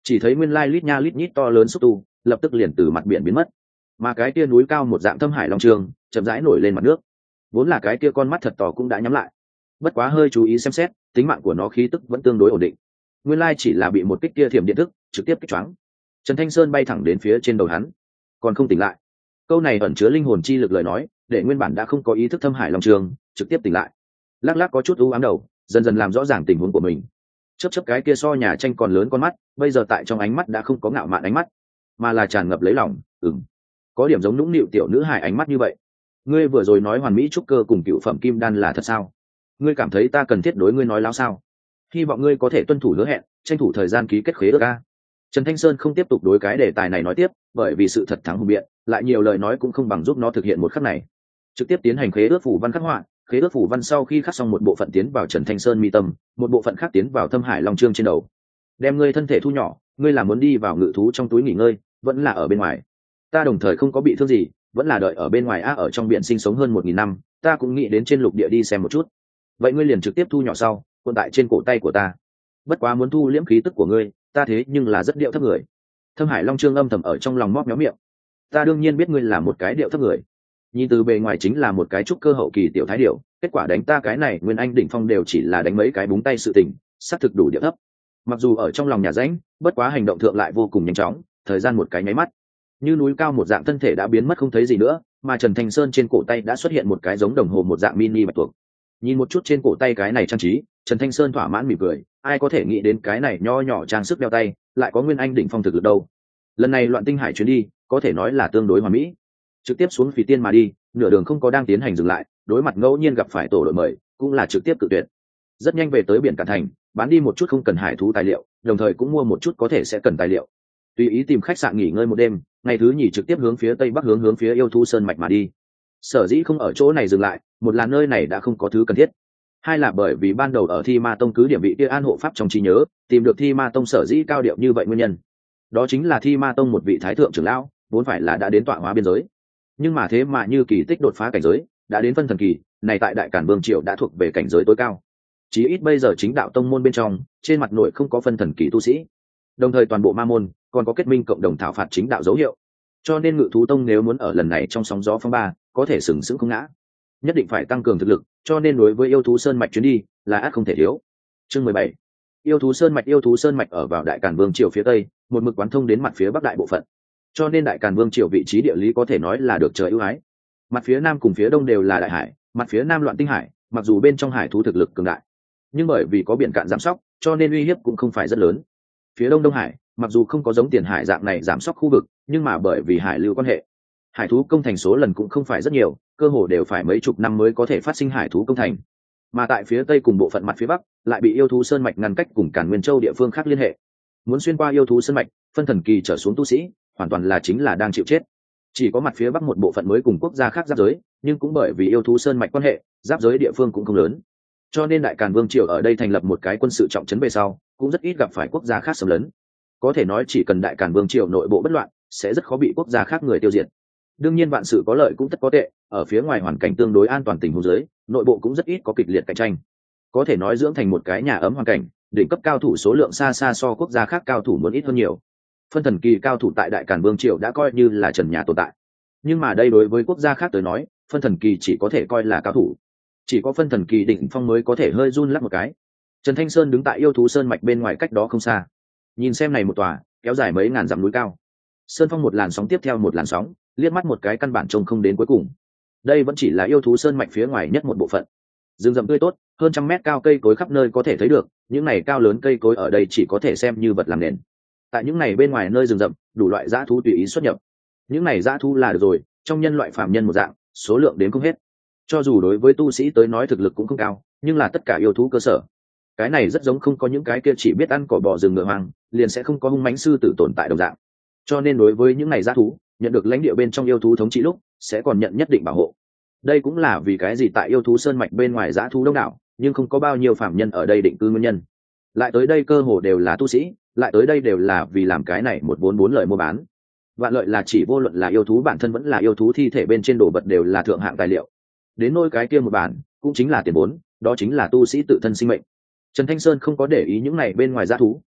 chỉ thấy nguyên lai lít nha lít nhít to lớn xúc tu lập tức liền từ mặt biển biến mất, mà cái kia núi cao một dạng thâm hải long trường chậm rãi nổi lên mặt nước. Vốn là cái kia con mắt thật to cũng đã nhắm lại, bất quá hơi chú ý xem xét, tính mạng của nó khí tức vẫn tương đối ổn định. Nguyên lai chỉ là bị một kích kia thiểm điện thức trực tiếp kích choáng. Trần Thanh Sơn bay thẳng đến phía trên đầu hắn, còn không tỉnh lại. Câu này ẩn chứa linh hồn chi lực lời nói, để nguyên bản đã không có ý thức thâm hải long trường trực tiếp tỉnh lại. Lắc lắc có chút u ám đầu, dần dần làm rõ ràng tình huống của mình. Chớp chớp cái kia so nhà tranh còn lớn con mắt, bây giờ tại trong ánh mắt đã không có ngạo mạn ánh mắt, mà là tràn ngập lấy lòng. Ừm, có điểm giống nũng nịu tiểu nữ hài ánh mắt như vậy. Ngươi vừa rồi nói hoàn mỹ trúc cơ cùng cựu phẩm kim đan là thật sao? Ngươi cảm thấy ta cần thiết đối ngươi nói láo sao? Hy vọng ngươi có thể tuân thủ hứa hẹn, tranh thủ thời gian ký kết khế ước a. Trần Thanh Sơn không tiếp tục đối cái đề tài này nói tiếp, bởi vì sự thật thắng hùng biện, lại nhiều lời nói cũng không bằng giúp nó thực hiện một khắc này. Trực tiếp tiến hành khế ước phủ văn khắc họa, khế ước phủ văn sau khi khắc xong một bộ phận tiến vào Trần Thanh Sơn mi tâm, một bộ phận khác tiến vào thâm hải long chương trên đầu. Đem ngươi thân thể thu nhỏ, ngươi là muốn đi vào ngự thú trong túi nghỉ ngơi, vẫn là ở bên ngoài? Ta đồng thời không có bị thương gì, vẫn là đợi ở bên ngoài a. Ở trong biển sinh sống hơn một nghìn năm, ta cũng nghĩ đến trên lục địa đi xem một chút. Vậy ngươi liền trực tiếp thu nhỏ sau, cuộn tại trên cổ tay của ta. Bất quá muốn thu liễm khí tức của ngươi, ta thế nhưng là rất điệu thấp người. Thâm hải long chương âm thầm ở trong lòng móc méo miệng. Ta đương nhiên biết ngươi là một cái điệu thấp người, nhìn từ bề ngoài chính là một cái trúc cơ hậu kỳ tiểu thái điệu, kết quả đánh ta cái này nguyên anh đỉnh phong đều chỉ là đánh mấy cái búng tay sự tình, xác thực đủ điệu thấp. Mặc dù ở trong lòng nhà rãnh, bất quá hành động thượng lại vô cùng nhanh chóng, thời gian một cái nháy mắt, như núi cao một dạng thân thể đã biến mất không thấy gì nữa, mà Trần Thanh Sơn trên cổ tay đã xuất hiện một cái giống đồng hồ một dạng mini bạch tuộc. Nhìn một chút trên cổ tay cái này trang trí, Trần Thanh Sơn thỏa mãn mỉm cười, ai có thể nghĩ đến cái này nho nhỏ trang sức đeo tay lại có nguyên anh đỉnh phong thực lực đâu. Lần này Loạn Tinh Hải chuyến đi có thể nói là tương đối hoàn mỹ, trực tiếp xuống Phỉ Tiên mà đi, nửa đường không có đang tiến hành dừng lại, đối mặt ngẫu nhiên gặp phải tổ đội mời cũng là trực tiếp cự tuyệt. Rất nhanh về tới biển Cạn Thành, bán đi một chút không cần hải thú tài liệu, đồng thời cũng mua một chút có thể sẽ cần tài liệu. Tùy ý tìm khách sạn nghỉ ngơi một đêm, ngày thứ nhì trực tiếp hướng phía tây bắc hướng hướng phía Yêu Thú Sơn mạch mà đi. Sở dĩ không ở chỗ này dừng lại, một là nơi này đã không có thứ cần thiết, hai là bởi vì ban đầu ở Thi Ma Tông cứ điểm vị kia an hộ pháp trong trí nhớ, tìm được Thi Ma Tông sở dĩ cao điệu như vậy nguyên nhân. Đó chính là Thi Ma Tông một vị thái thượng trưởng lão, vốn phải là đã đến tọa hóa biên giới, nhưng mà thế mà như kỳ tích đột phá cảnh giới, đã đến phân thần kỳ, này tại Đại Càn Vương triều đã thuộc về cảnh giới tối cao. Chí ít bây giờ chính đạo tông môn bên trong, trên mặt nội không có phân thần kỳ tu sĩ. Đồng thời toàn bộ ma môn còn có kết minh cộng đồng thảo phạt chính đạo dấu hiệu. Cho nên Ngự Thú Tông nếu muốn ở lần này trong sóng gió phong ba, có thể sừng sững không ngã, nhất định phải tăng cường thực lực, cho nên đối với Yêu Thú Sơn mạch chuyến đi là ắt không thể thiếu. Chương mười bảy. Yêu Thú Sơn mạch. Yêu Thú Sơn mạch ở vào Đại Càn Vương triều phía tây, một mực quán thông đến mặt phía bắc đại bộ phận. Cho nên Đại Càn Vương triều vị trí địa lý có thể nói là được trời ưu ái. Mặt phía nam cùng phía đông đều là đại hải, mặt phía nam Loạn Tinh Hải, mặc dù bên trong hải thú thực lực cường đại, nhưng bởi vì có biển cạn giám sóc, cho nên uy hiếp cũng không phải rất lớn. Phía đông Đông Hải, mặc dù không có giống Tiền Hải dạng này giám sóc khu vực, nhưng mà bởi vì hải lưu quan hệ, hải thú công thành số lần cũng không phải rất nhiều, cơ hồ đều phải mấy chục năm mới có thể phát sinh hải thú công thành. Mà tại phía tây cùng bộ phận mặt phía bắc lại bị Yêu Thú Sơn mạch ngăn cách cùng Càn Nguyên Châu địa phương khác liên hệ. Muốn xuyên qua Yêu Thú Sơn mạch, phân thần kỳ trở xuống tu sĩ hoàn toàn là chính là đang chịu chết. Chỉ có mặt phía bắc một bộ phận mới cùng quốc gia khác giáp giới, nhưng cũng bởi vì Yêu Thú Sơn mạch quan hệ, giáp giới địa phương cũng không lớn. Cho nên Đại Càn Vương triều ở đây thành lập một cái quân sự trọng trấn về sau, cũng rất ít gặp phải quốc gia khác xâm lấn. Có thể nói chỉ cần Đại Càn Vương triều nội bộ bất loạn, sẽ rất khó bị quốc gia khác người tiêu diệt. Đương nhiên vạn sự có lợi cũng tất có tệ, ở phía ngoài hoàn cảnh tương đối an toàn tình huống dưới, nội bộ cũng rất ít có kịch liệt cạnh tranh. Có thể nói dưỡng thành một cái nhà ấm hoàn cảnh, đỉnh cấp cao thủ số lượng xa xa so quốc gia khác cao thủ muốn ít hơn nhiều. Phân thần kỳ cao thủ tại Đại Càn Vương triều đã coi như là trần nhà tồn tại. Nhưng mà đây đối với quốc gia khác tới nói, phân thần kỳ chỉ có thể coi là cao thủ. Chỉ có phân thần kỳ đỉnh phong mới có thể hơi run lắc một cái. Trần Thanh Sơn đứng tại Yêu Thú Sơn mạch bên ngoài cách đó không xa, nhìn xem này một tòa kéo dài mấy ngàn dặm núi cao, sơn phong một làn sóng tiếp theo một làn sóng, liếc mắt một cái căn bản trông không đến cuối cùng. Đây vẫn chỉ là Yêu Thú Sơn mạch phía ngoài nhất một bộ phận. Rừng rậm tươi tốt, hơn trăm mét cao cây cối khắp nơi có thể thấy được, những này cao lớn cây cối ở đây chỉ có thể xem như vật làm nền. Tại những này bên ngoài nơi rừng rậm, đủ loại dã thú tùy ý xuất nhập. Những này dã thú là được rồi, trong nhân loại phàm nhân một dạng, số lượng đến không hết. Cho dù đối với tu sĩ tới nói thực lực cũng không cao, nhưng là tất cả yêu thú cơ sở. Cái này rất giống không có những cái kia chỉ biết ăn cỏ bò rừng ngựa hoang, liền sẽ không có hung mãnh sư tử tồn tại đồng dạng. Cho nên đối với những này dã thú, nhận được lãnh địa bên trong yêu thú thống trị lúc, sẽ còn nhận nhất định bảo hộ. Đây cũng là vì cái gì tại Yêu Thú Sơn mạch bên ngoài dã thú đông đảo, nhưng không có bao nhiêu phàm nhân ở đây định cư nguyên nhân. Lại tới đây cơ hồ đều là tu sĩ, lại tới đây đều là vì làm cái này một bốn bốn lợi mua bán. Vạn lợi là chỉ vô luận là yêu thú bản thân vẫn là yêu thú thi thể bên trên đồ vật đều là thượng hạng tài liệu. Đến nôi cái kia một bản, cũng chính là tiền vốn, đó chính là tu sĩ tự thân sinh mệnh. Trần Thanh Sơn không có để ý những này bên ngoài dã thú,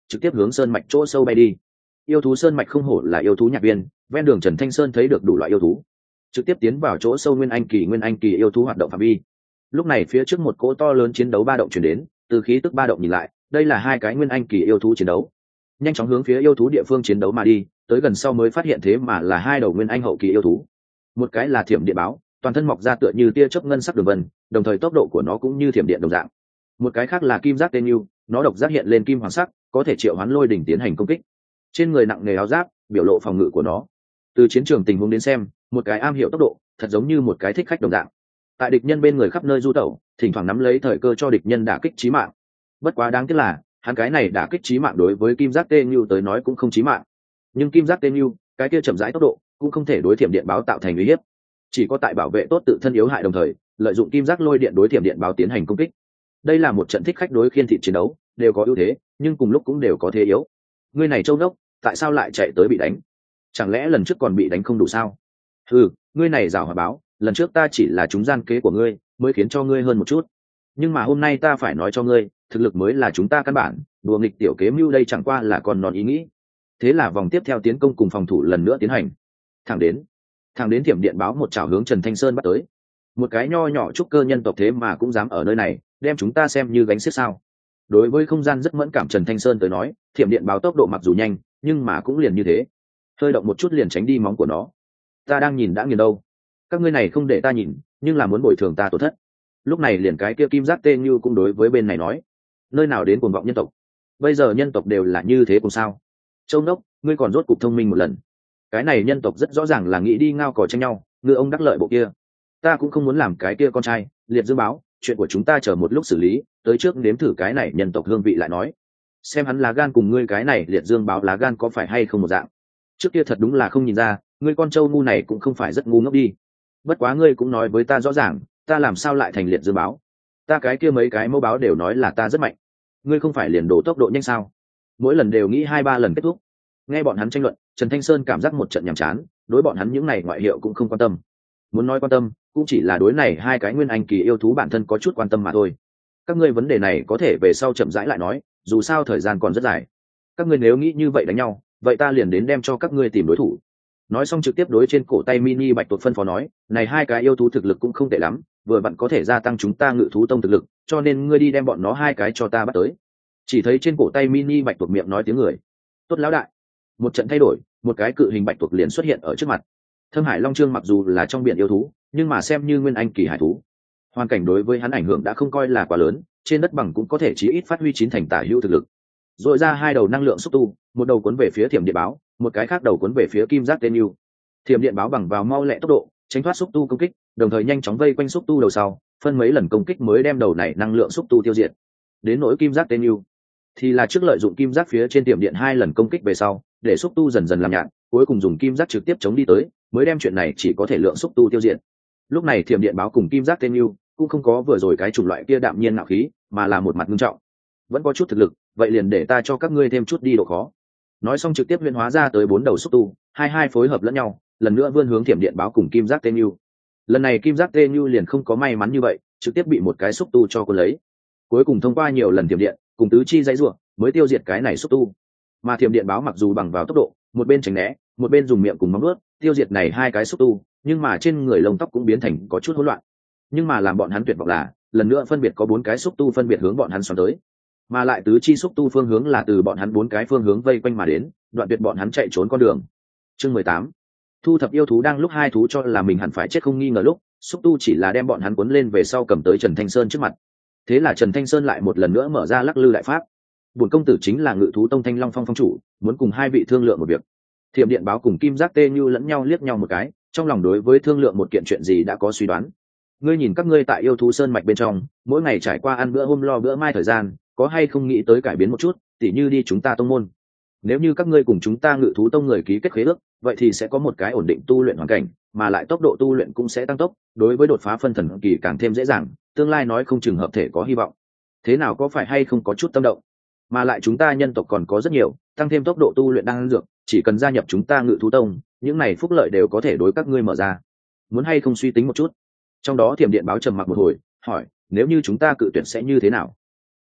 trực tiếp hướng sơn mạch chỗ sâu bay đi. Yêu thú sơn mạch không hổ là yêu thú nhạc viên, ven đường Trần Thanh Sơn thấy được đủ loại yêu thú, trực tiếp tiến vào chỗ sâu nguyên anh kỳ nguyên anh kỳ yêu thú hoạt động phạm vi. Lúc này phía trước một cỗ to lớn chiến đấu ba động chuyển đến, từ khí tức ba động nhìn lại, đây là hai cái nguyên anh kỳ yêu thú chiến đấu, nhanh chóng hướng phía yêu thú địa phương chiến đấu mà đi. Tới gần sau mới phát hiện thế mà là hai đầu nguyên anh hậu kỳ yêu thú. Một cái là thiểm điện báo, toàn thân mọc ra tựa như tia chớp ngân sắc đường vân, đồng thời tốc độ của nó cũng như thiểm điện đồng dạng. Một cái khác là kim giác tên yêu, nó độc giác hiện lên kim hoàng sắc, có thể triệu hoán lôi đỉnh tiến hành công kích. Trên người nặng nghề áo giáp, biểu lộ phòng ngự của nó. Từ chiến trường tình huống đến xem, một cái am hiểu tốc độ, thật giống như một cái thích khách đồng dạng. Tại địch nhân bên người khắp nơi du tẩu, thỉnh thoảng nắm lấy thời cơ cho địch nhân đả kích chí mạng. Bất quá đáng tiếc là, hắn cái này đả kích chí mạng đối với kim giác tên yêu tới nói cũng không chí mạng. Nhưng kim giác tên yêu, cái kia chậm rãi tốc độ, cũng không thể đối thiểm điện báo tạo thành uy hiếp. Chỉ có tại bảo vệ tốt tự thân yếu hại đồng thời, lợi dụng kim giác lôi điện đối thiểm điện báo tiến hành công kích. Đây là một trận thích khách đối khiên thị chiến đấu, đều có ưu thế, nhưng cùng lúc cũng đều có thế yếu. Ngươi này châu đốc, tại sao lại chạy tới bị đánh? Chẳng lẽ lần trước còn bị đánh không đủ sao? Ừ, ngươi này giảo hòa báo, lần trước ta chỉ là chúng gian kế của ngươi, mới khiến cho ngươi hơn một chút. Nhưng mà hôm nay ta phải nói cho ngươi, thực lực mới là chúng ta căn bản, đùa nghịch tiểu kế mưu đây chẳng qua là còn non ý nghĩ. Thế là vòng tiếp theo tiến công cùng phòng thủ lần nữa tiến hành. Thẳng đến, thẳng đến thiểm điện báo một chảo hướng Trần Thanh Sơn bắt tới. Một cái nho nhỏ trúc cơ nhân tộc thế mà cũng dám ở nơi này, đem chúng ta xem như gánh xiếc sao? Đối với không gian rất mẫn cảm Trần Thanh Sơn tới nói, thiểm điện báo tốc độ mặc dù nhanh, nhưng mà cũng liền như thế, hơi động một chút liền tránh đi móng của nó. Ta đang nhìn đã nghiền đâu, các ngươi này không để ta nhìn, nhưng là muốn bồi thường ta tổn thất. Lúc này liền cái kia kim giác tê như cũng đối với bên này nói, nơi nào đến cuồng vọng nhân tộc, bây giờ nhân tộc đều là như thế cùng sao? Châu Nốc, ngươi còn rốt cục thông minh một lần. Cái này nhân tộc rất rõ ràng là nghĩ đi ngao cò tranh nhau, ngư ông đắc lợi bộ kia. Ta cũng không muốn làm cái kia con trai, liệt dương báo, chuyện của chúng ta chờ một lúc xử lý, tới trước nếm thử cái này nhân tộc hương vị lại nói. Xem hắn lá gan cùng ngươi cái này liệt dương báo lá gan có phải hay không một dạng. Trước kia thật đúng là không nhìn ra, ngươi con trâu ngu này cũng không phải rất ngu ngốc đi. Bất quá ngươi cũng nói với ta rõ ràng, ta làm sao lại thành liệt dương báo? Ta cái kia mấy cái mẫu báo đều nói là ta rất mạnh. Ngươi không phải liền đổ tốc độ nhanh sao? Mỗi lần đều nghĩ hai ba lần kết thúc. Nghe bọn hắn tranh luận, Trần Thanh Sơn cảm giác một trận nhàm chán, đối bọn hắn những này ngoại hiệu cũng không quan tâm. Muốn nói quan tâm, cũng chỉ là đối này hai cái nguyên anh kỳ yêu thú bản thân có chút quan tâm mà thôi. Các ngươi vấn đề này có thể về sau chậm rãi lại nói, dù sao thời gian còn rất dài. Các ngươi nếu nghĩ như vậy đánh nhau, vậy ta liền đến đem cho các ngươi tìm đối thủ. Nói xong trực tiếp đối trên cổ tay mini bạch tuộc phân phó nói, này hai cái yêu thú thực lực cũng không tệ lắm, vừa vặn có thể gia tăng chúng ta ngự thú tông thực lực, cho nên ngươi đi đem bọn nó hai cái cho ta bắt tới. Chỉ thấy trên cổ tay mini bạch tuộc miệng nói tiếng người. Tốt lão đại. Một trận thay đổi, một cái cự hình bạch tuộc liền xuất hiện ở trước mặt. Thâm Hải Long Trương mặc dù là trong biển yêu thú, nhưng mà xem như nguyên anh kỳ hải thú, hoàn cảnh đối với hắn ảnh hưởng đã không coi là quá lớn, trên đất bằng cũng có thể chí ít phát huy chín thành tả hữu thực lực. Rồi ra hai đầu năng lượng xúc tu, một đầu cuốn về phía thiểm điện báo, một cái khác đầu cuốn về phía kim giác tên yêu. Thiểm điện báo bằng vào mau lẹ tốc độ, tránh thoát xúc tu công kích, đồng thời nhanh chóng vây quanh xúc tu đầu sau, phân mấy lần công kích mới đem đầu này năng lượng xúc tu tiêu diệt. Đến nỗi kim giác tên yêu, thì là trước lợi dụng kim giác phía trên tiềm điện hai lần công kích về sau, để xúc tu dần dần làm nhạt, cuối cùng dùng kim giác trực tiếp chống đi tới, mới đem chuyện này chỉ có thể lượng xúc tu tiêu diệt. Lúc này thiểm điện báo cùng kim giác tên yêu cũng không có vừa rồi cái chủng loại kia đạm nhiên ngạo khí, mà là một mặt nghiêm trọng. Vẫn có chút thực lực, vậy liền để ta cho các ngươi thêm chút đi độ khó. Nói xong trực tiếp huyễn hóa ra tới bốn đầu xúc tu, hai hai phối hợp lẫn nhau, lần nữa vươn hướng thiểm điện báo cùng kim giác tên yêu. Lần này kim giác tên yêu liền không có may mắn như vậy, trực tiếp bị một cái xúc tu cho cuốn lấy. Cuối cùng thông qua nhiều lần thiểm điện, cùng tứ chi dãy rủa, mới tiêu diệt cái này xúc tu. Mà thiểm điện báo mặc dù bằng vào tốc độ, một bên tránh né, một bên dùng miệng cùng móng vuốt tiêu diệt này hai cái xúc tu, nhưng mà trên người lông tóc cũng biến thành có chút hỗn loạn. Nhưng mà làm bọn hắn tuyệt vọng là, lần nữa phân biệt có bốn cái xúc tu phân biệt hướng bọn hắn xoắn tới, mà lại tứ chi xúc tu phương hướng là từ bọn hắn bốn cái phương hướng vây quanh mà đến, đoạn tuyệt bọn hắn chạy trốn con đường. Chương mười tám, thu thập yêu thú. Đang lúc hai thú cho là mình hẳn phải chết không nghi ngờ lúc, xúc tu chỉ là đem bọn hắn cuốn lên về sau cầm tới Trần Thanh Sơn trước mặt. Thế là Trần Thanh Sơn lại một lần nữa mở ra lắc lư đại pháp. Bổn công tử chính là Ngự thú tông Thanh Long Phong phong chủ, muốn cùng hai vị thương lượng một việc. Thiểm điện báo cùng kim giác tê như lẫn nhau liếc nhau một cái, trong lòng đối với thương lượng một kiện chuyện gì đã có suy đoán. Ngươi nhìn các ngươi tại yêu thú sơn mạch bên trong, mỗi ngày trải qua ăn bữa hôm lo bữa mai thời gian, có hay không nghĩ tới cải biến một chút, tỉ như đi chúng ta tông môn. Nếu như các ngươi cùng chúng ta Ngự thú tông người ký kết khế ước, vậy thì sẽ có một cái ổn định tu luyện hoàn cảnh, mà lại tốc độ tu luyện cũng sẽ tăng tốc, đối với đột phá phân thần kỳ càng thêm dễ dàng, tương lai nói không chừng hợp thể có hy vọng. Thế nào, có phải hay không có chút tâm động? Mà lại chúng ta nhân tộc còn có rất nhiều, tăng thêm tốc độ tu luyện đang dược, chỉ cần gia nhập chúng ta Ngự thú tông, những này phúc lợi đều có thể đối các ngươi mở ra. Muốn hay không suy tính một chút? Trong đó Thiểm điện báo trầm mặc một hồi, hỏi, nếu như chúng ta cự tuyển sẽ như thế nào?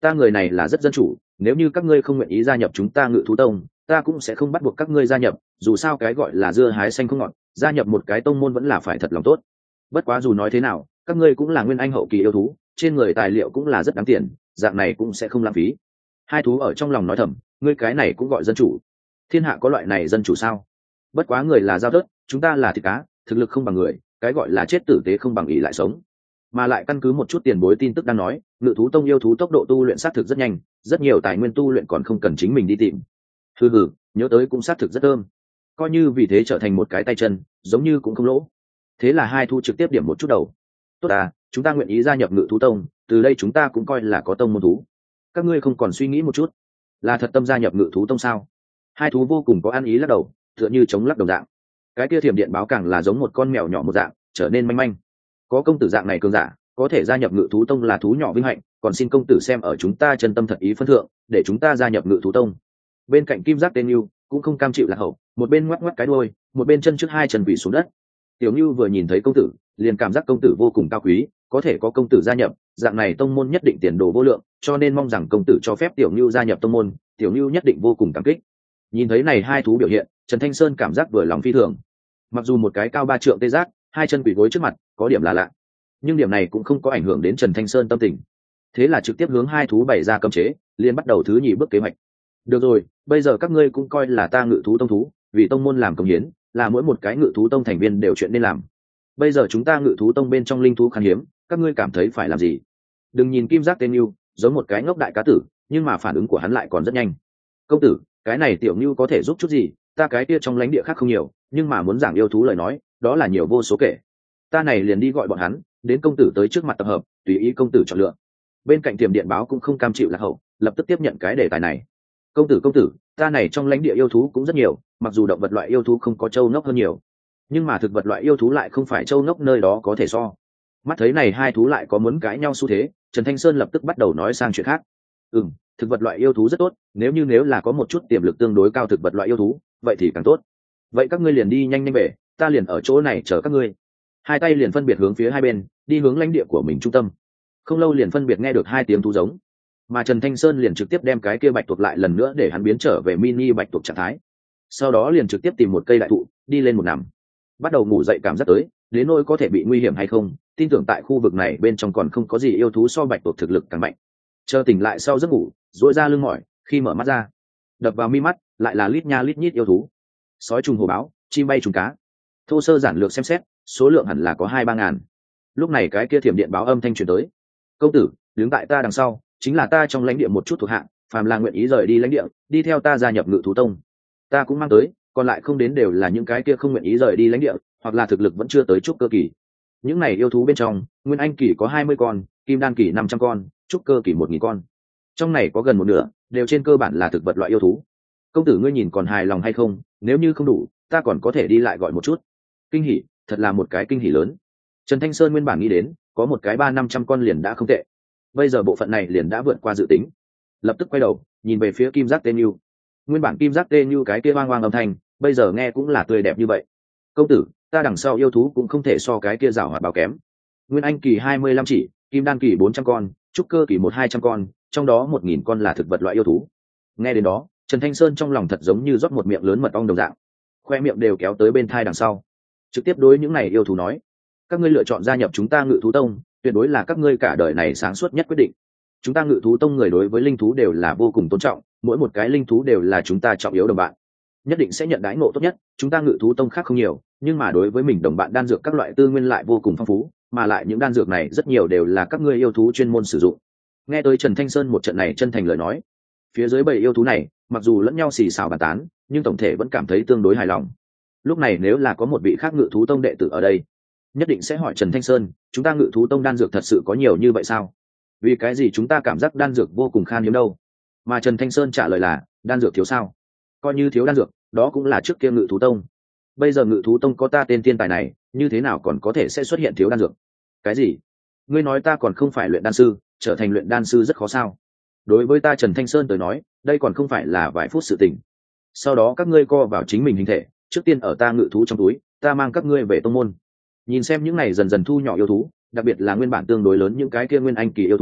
ta người này là rất dân chủ, nếu như các ngươi không nguyện ý gia nhập chúng ta Ngự thú tông, ta cũng sẽ không bắt buộc các ngươi gia nhập, dù sao cái gọi là dưa hái xanh không ngọt, gia nhập một cái tông môn vẫn là phải thật lòng tốt. Bất quá dù nói thế nào, các ngươi cũng là nguyên anh hậu kỳ yêu thú, trên người tài liệu cũng là rất đáng tiền, dạng này cũng sẽ không lãng phí. Hai thú ở trong lòng nói thầm, ngươi cái này cũng gọi dân chủ? Thiên hạ có loại này dân chủ sao? Bất quá người là giao tớt, chúng ta là thịt cá, thực lực không bằng người, cái gọi là chết tử tế không bằng ỷ lại sống. Mà lại căn cứ một chút tiền bối tin tức đang nói, Ngự thú tông yêu thú tốc độ tu luyện xác thực rất nhanh, rất nhiều tài nguyên tu luyện còn không cần chính mình đi tìm. Hừ hừ, nhớ tới cũng xác thực rất thơm, coi như vì thế trở thành một cái tay chân, giống như cũng không lỗ. Thế là hai thu trực tiếp điểm một chút đầu. Tốt à, chúng ta nguyện ý gia nhập Ngự thú tông, từ đây chúng ta cũng coi là có tông môn thú. Các ngươi không còn suy nghĩ một chút, là thật tâm gia nhập Ngự thú tông sao? Hai thú vô cùng có ăn ý lắc đầu, tựa như chống lắc đồng dạng. Cái kia thiểm điện báo càng là giống một con mèo nhỏ một dạng, trở nên manh manh. Có công tử dạng này cường giả, có thể gia nhập Ngự thú tông là thú nhỏ vinh hạnh, còn xin công tử xem ở chúng ta chân tâm thật ý phân thượng, để chúng ta gia nhập Ngự thú tông. Bên cạnh Kim Giác tên Nưu cũng không cam chịu lạc hậu, một bên ngoắc ngoắc cái đuôi, một bên chân trước hai chân quỳ xuống đất. Tiểu Nưu vừa nhìn thấy công tử, liền cảm giác công tử vô cùng cao quý, có thể có công tử gia nhập, dạng này tông môn nhất định tiền đồ vô lượng, cho nên mong rằng công tử cho phép Tiểu Nưu gia nhập tông môn, Tiểu Nưu nhất định vô cùng cảm kích. Nhìn thấy này hai thú biểu hiện, Trần Thanh Sơn cảm giác vừa lòng phi thường. Mặc dù một cái cao ba trượng tê giác, hai chân quỳ gối trước mặt, có điểm là lạ, nhưng điểm này cũng không có ảnh hưởng đến Trần Thanh Sơn tâm tình. Thế là trực tiếp hướng hai thú bày ra cấm chế, liền bắt đầu thứ nhì bước kế hoạch. Được rồi, bây giờ các ngươi cũng coi là ta Ngự thú tông thú, vì tông môn làm công hiến, là mỗi một cái Ngự thú tông thành viên đều chuyện nên làm. Bây giờ chúng ta Ngự thú tông bên trong linh thú khan hiếm, các ngươi cảm thấy phải làm gì? Đừng nhìn Kim Giác tên Nưu giống một cái ngốc đại cá tử, nhưng mà phản ứng của hắn lại còn rất nhanh. Công tử, cái này Tiểu Nưu có thể giúp chút gì? Ta cái kia trong lãnh địa khác không nhiều, nhưng mà muốn giảng yêu thú lời nói, đó là nhiều vô số kể. Ta này liền đi gọi bọn hắn, đến công tử tới trước mặt tập hợp, tùy ý công tử chọn lựa. Bên cạnh Tiềm Điện báo cũng không cam chịu lạc hậu, lập tức tiếp nhận cái đề tài này. Công tử công tử, ta này trong lãnh địa yêu thú cũng rất nhiều, mặc dù động vật loại yêu thú không có châu ngốc hơn nhiều, nhưng mà thực vật loại yêu thú lại không phải châu ngốc nơi đó có thể so. Mắt thấy này hai thú lại có muốn cãi nhau xu thế, Trần Thanh Sơn lập tức bắt đầu nói sang chuyện khác. Ừm, thực vật loại yêu thú rất tốt, nếu như nếu là có một chút tiềm lực tương đối cao thực vật loại yêu thú, vậy thì càng tốt. Vậy các ngươi liền đi nhanh nhanh về, ta liền ở chỗ này chờ các ngươi. Hai tay liền phân biệt hướng phía hai bên, đi hướng lãnh địa của mình trung tâm. Không lâu liền phân biệt nghe được hai tiếng thú giống, mà Trần Thanh Sơn liền trực tiếp đem cái kia bạch tuộc lại lần nữa để hắn biến trở về mini bạch tuộc trạng thái. Sau đó liền trực tiếp tìm một cây đại thụ, đi lên một nằm, bắt đầu ngủ dậy cảm giác tới, đến nỗi có thể bị nguy hiểm hay không, tin tưởng tại khu vực này bên trong còn không có gì yêu thú so bạch tuộc thực lực càng mạnh. Chờ tỉnh lại sau giấc ngủ, duỗi ra lưng mỏi, khi mở mắt ra, đập vào mi mắt lại là lít nha lít nhít yêu thú, sói trùng hổ báo, chim bay trùng cá. Thô sơ giản lược xem xét, số lượng hẳn là có hai ba ngàn. Lúc này cái kia thiểm điện báo âm thanh truyền tới. Công tử, đứng tại ta đằng sau, chính là ta trong lãnh địa một chút thuộc hạ, phàm là nguyện ý rời đi lãnh địa, đi theo ta gia nhập Ngự thú tông, ta cũng mang tới, còn lại không đến đều là những cái kia không nguyện ý rời đi lãnh địa, hoặc là thực lực vẫn chưa tới trúc cơ kỳ. Những này yêu thú bên trong, nguyên anh kỳ có hai mươi con, kim đan kỳ năm trăm con, trúc cơ kỳ một nghìn con. Trong này có gần một nửa đều trên cơ bản là thực vật loại yêu thú. Công tử ngươi nhìn còn hài lòng hay không? Nếu như không đủ, ta còn có thể đi lại gọi một chút. Kinh hỉ, thật là một cái kinh hỉ lớn. Trần Thanh Sơn nguyên bản nghĩ đến có một cái ba năm trăm con liền đã không tệ, bây giờ bộ phận này liền đã vượt qua dự tính. Lập tức quay đầu nhìn về phía Kim Giác tên Nưu. Nguyên bản Kim Giác tên Nưu cái kia oang oang âm thanh, bây giờ nghe cũng là tươi đẹp như vậy. Công tử, ta đằng sau yêu thú cũng không thể so cái kia rào hoạt báo kém. Nguyên anh kỳ hai mươi lăm chỉ, kim đan kỳ bốn trăm con, trúc cơ kỳ một hai trăm con, trong đó một nghìn con là thực vật loại yêu thú. Nghe đến đó, Trần Thanh Sơn trong lòng thật giống như rót một miệng lớn mật ong đồng dạng, khoe miệng đều kéo tới bên thai đằng sau, trực tiếp đối những này yêu thú nói: các ngươi lựa chọn gia nhập chúng ta Ngự thú tông, tuyệt đối là các ngươi cả đời này sáng suốt nhất quyết định. Chúng ta Ngự thú tông người đối với linh thú đều là vô cùng tôn trọng, mỗi một cái linh thú đều là chúng ta trọng yếu đồng bạn, nhất định sẽ nhận đãi ngộ tốt nhất. Chúng ta Ngự thú tông khác không nhiều, nhưng mà đối với mình đồng bạn đan dược các loại tư nguyên lại vô cùng phong phú, mà lại những đan dược này rất nhiều đều là các ngươi yêu thú chuyên môn sử dụng. Nghe tới Trần Thanh Sơn một trận này chân thành lời nói, phía dưới bầy yêu thú này mặc dù lẫn nhau xì xào bàn tán, nhưng tổng thể vẫn cảm thấy tương đối hài lòng. Lúc này nếu là có một vị khác Ngự thú tông đệ tử ở đây, nhất định sẽ hỏi Trần Thanh Sơn: chúng ta Ngự thú tông đan dược thật sự có nhiều như vậy sao? Vì cái gì chúng ta cảm giác đan dược vô cùng khan hiếm đâu? Mà Trần Thanh Sơn trả lời là: đan dược thiếu sao? Coi như thiếu đan dược, đó cũng là trước kia Ngự thú tông. Bây giờ Ngự thú tông có ta tên thiên tài này, như thế nào còn có thể sẽ xuất hiện thiếu đan dược? Cái gì? Ngươi nói ta còn không phải luyện đan sư, trở thành luyện đan sư rất khó sao? Đối với ta Trần Thanh Sơn tới nói, đây còn không phải là vài phút sự tình. Sau đó các ngươi co vào chính mình hình thể, trước tiên ở ta Ngự thú trong túi, ta mang các ngươi về tông môn. Nhìn xem những này dần dần thu nhỏ yêu thú, đặc biệt là nguyên bản tương đối lớn những cái kia nguyên anh kỳ yêu thú,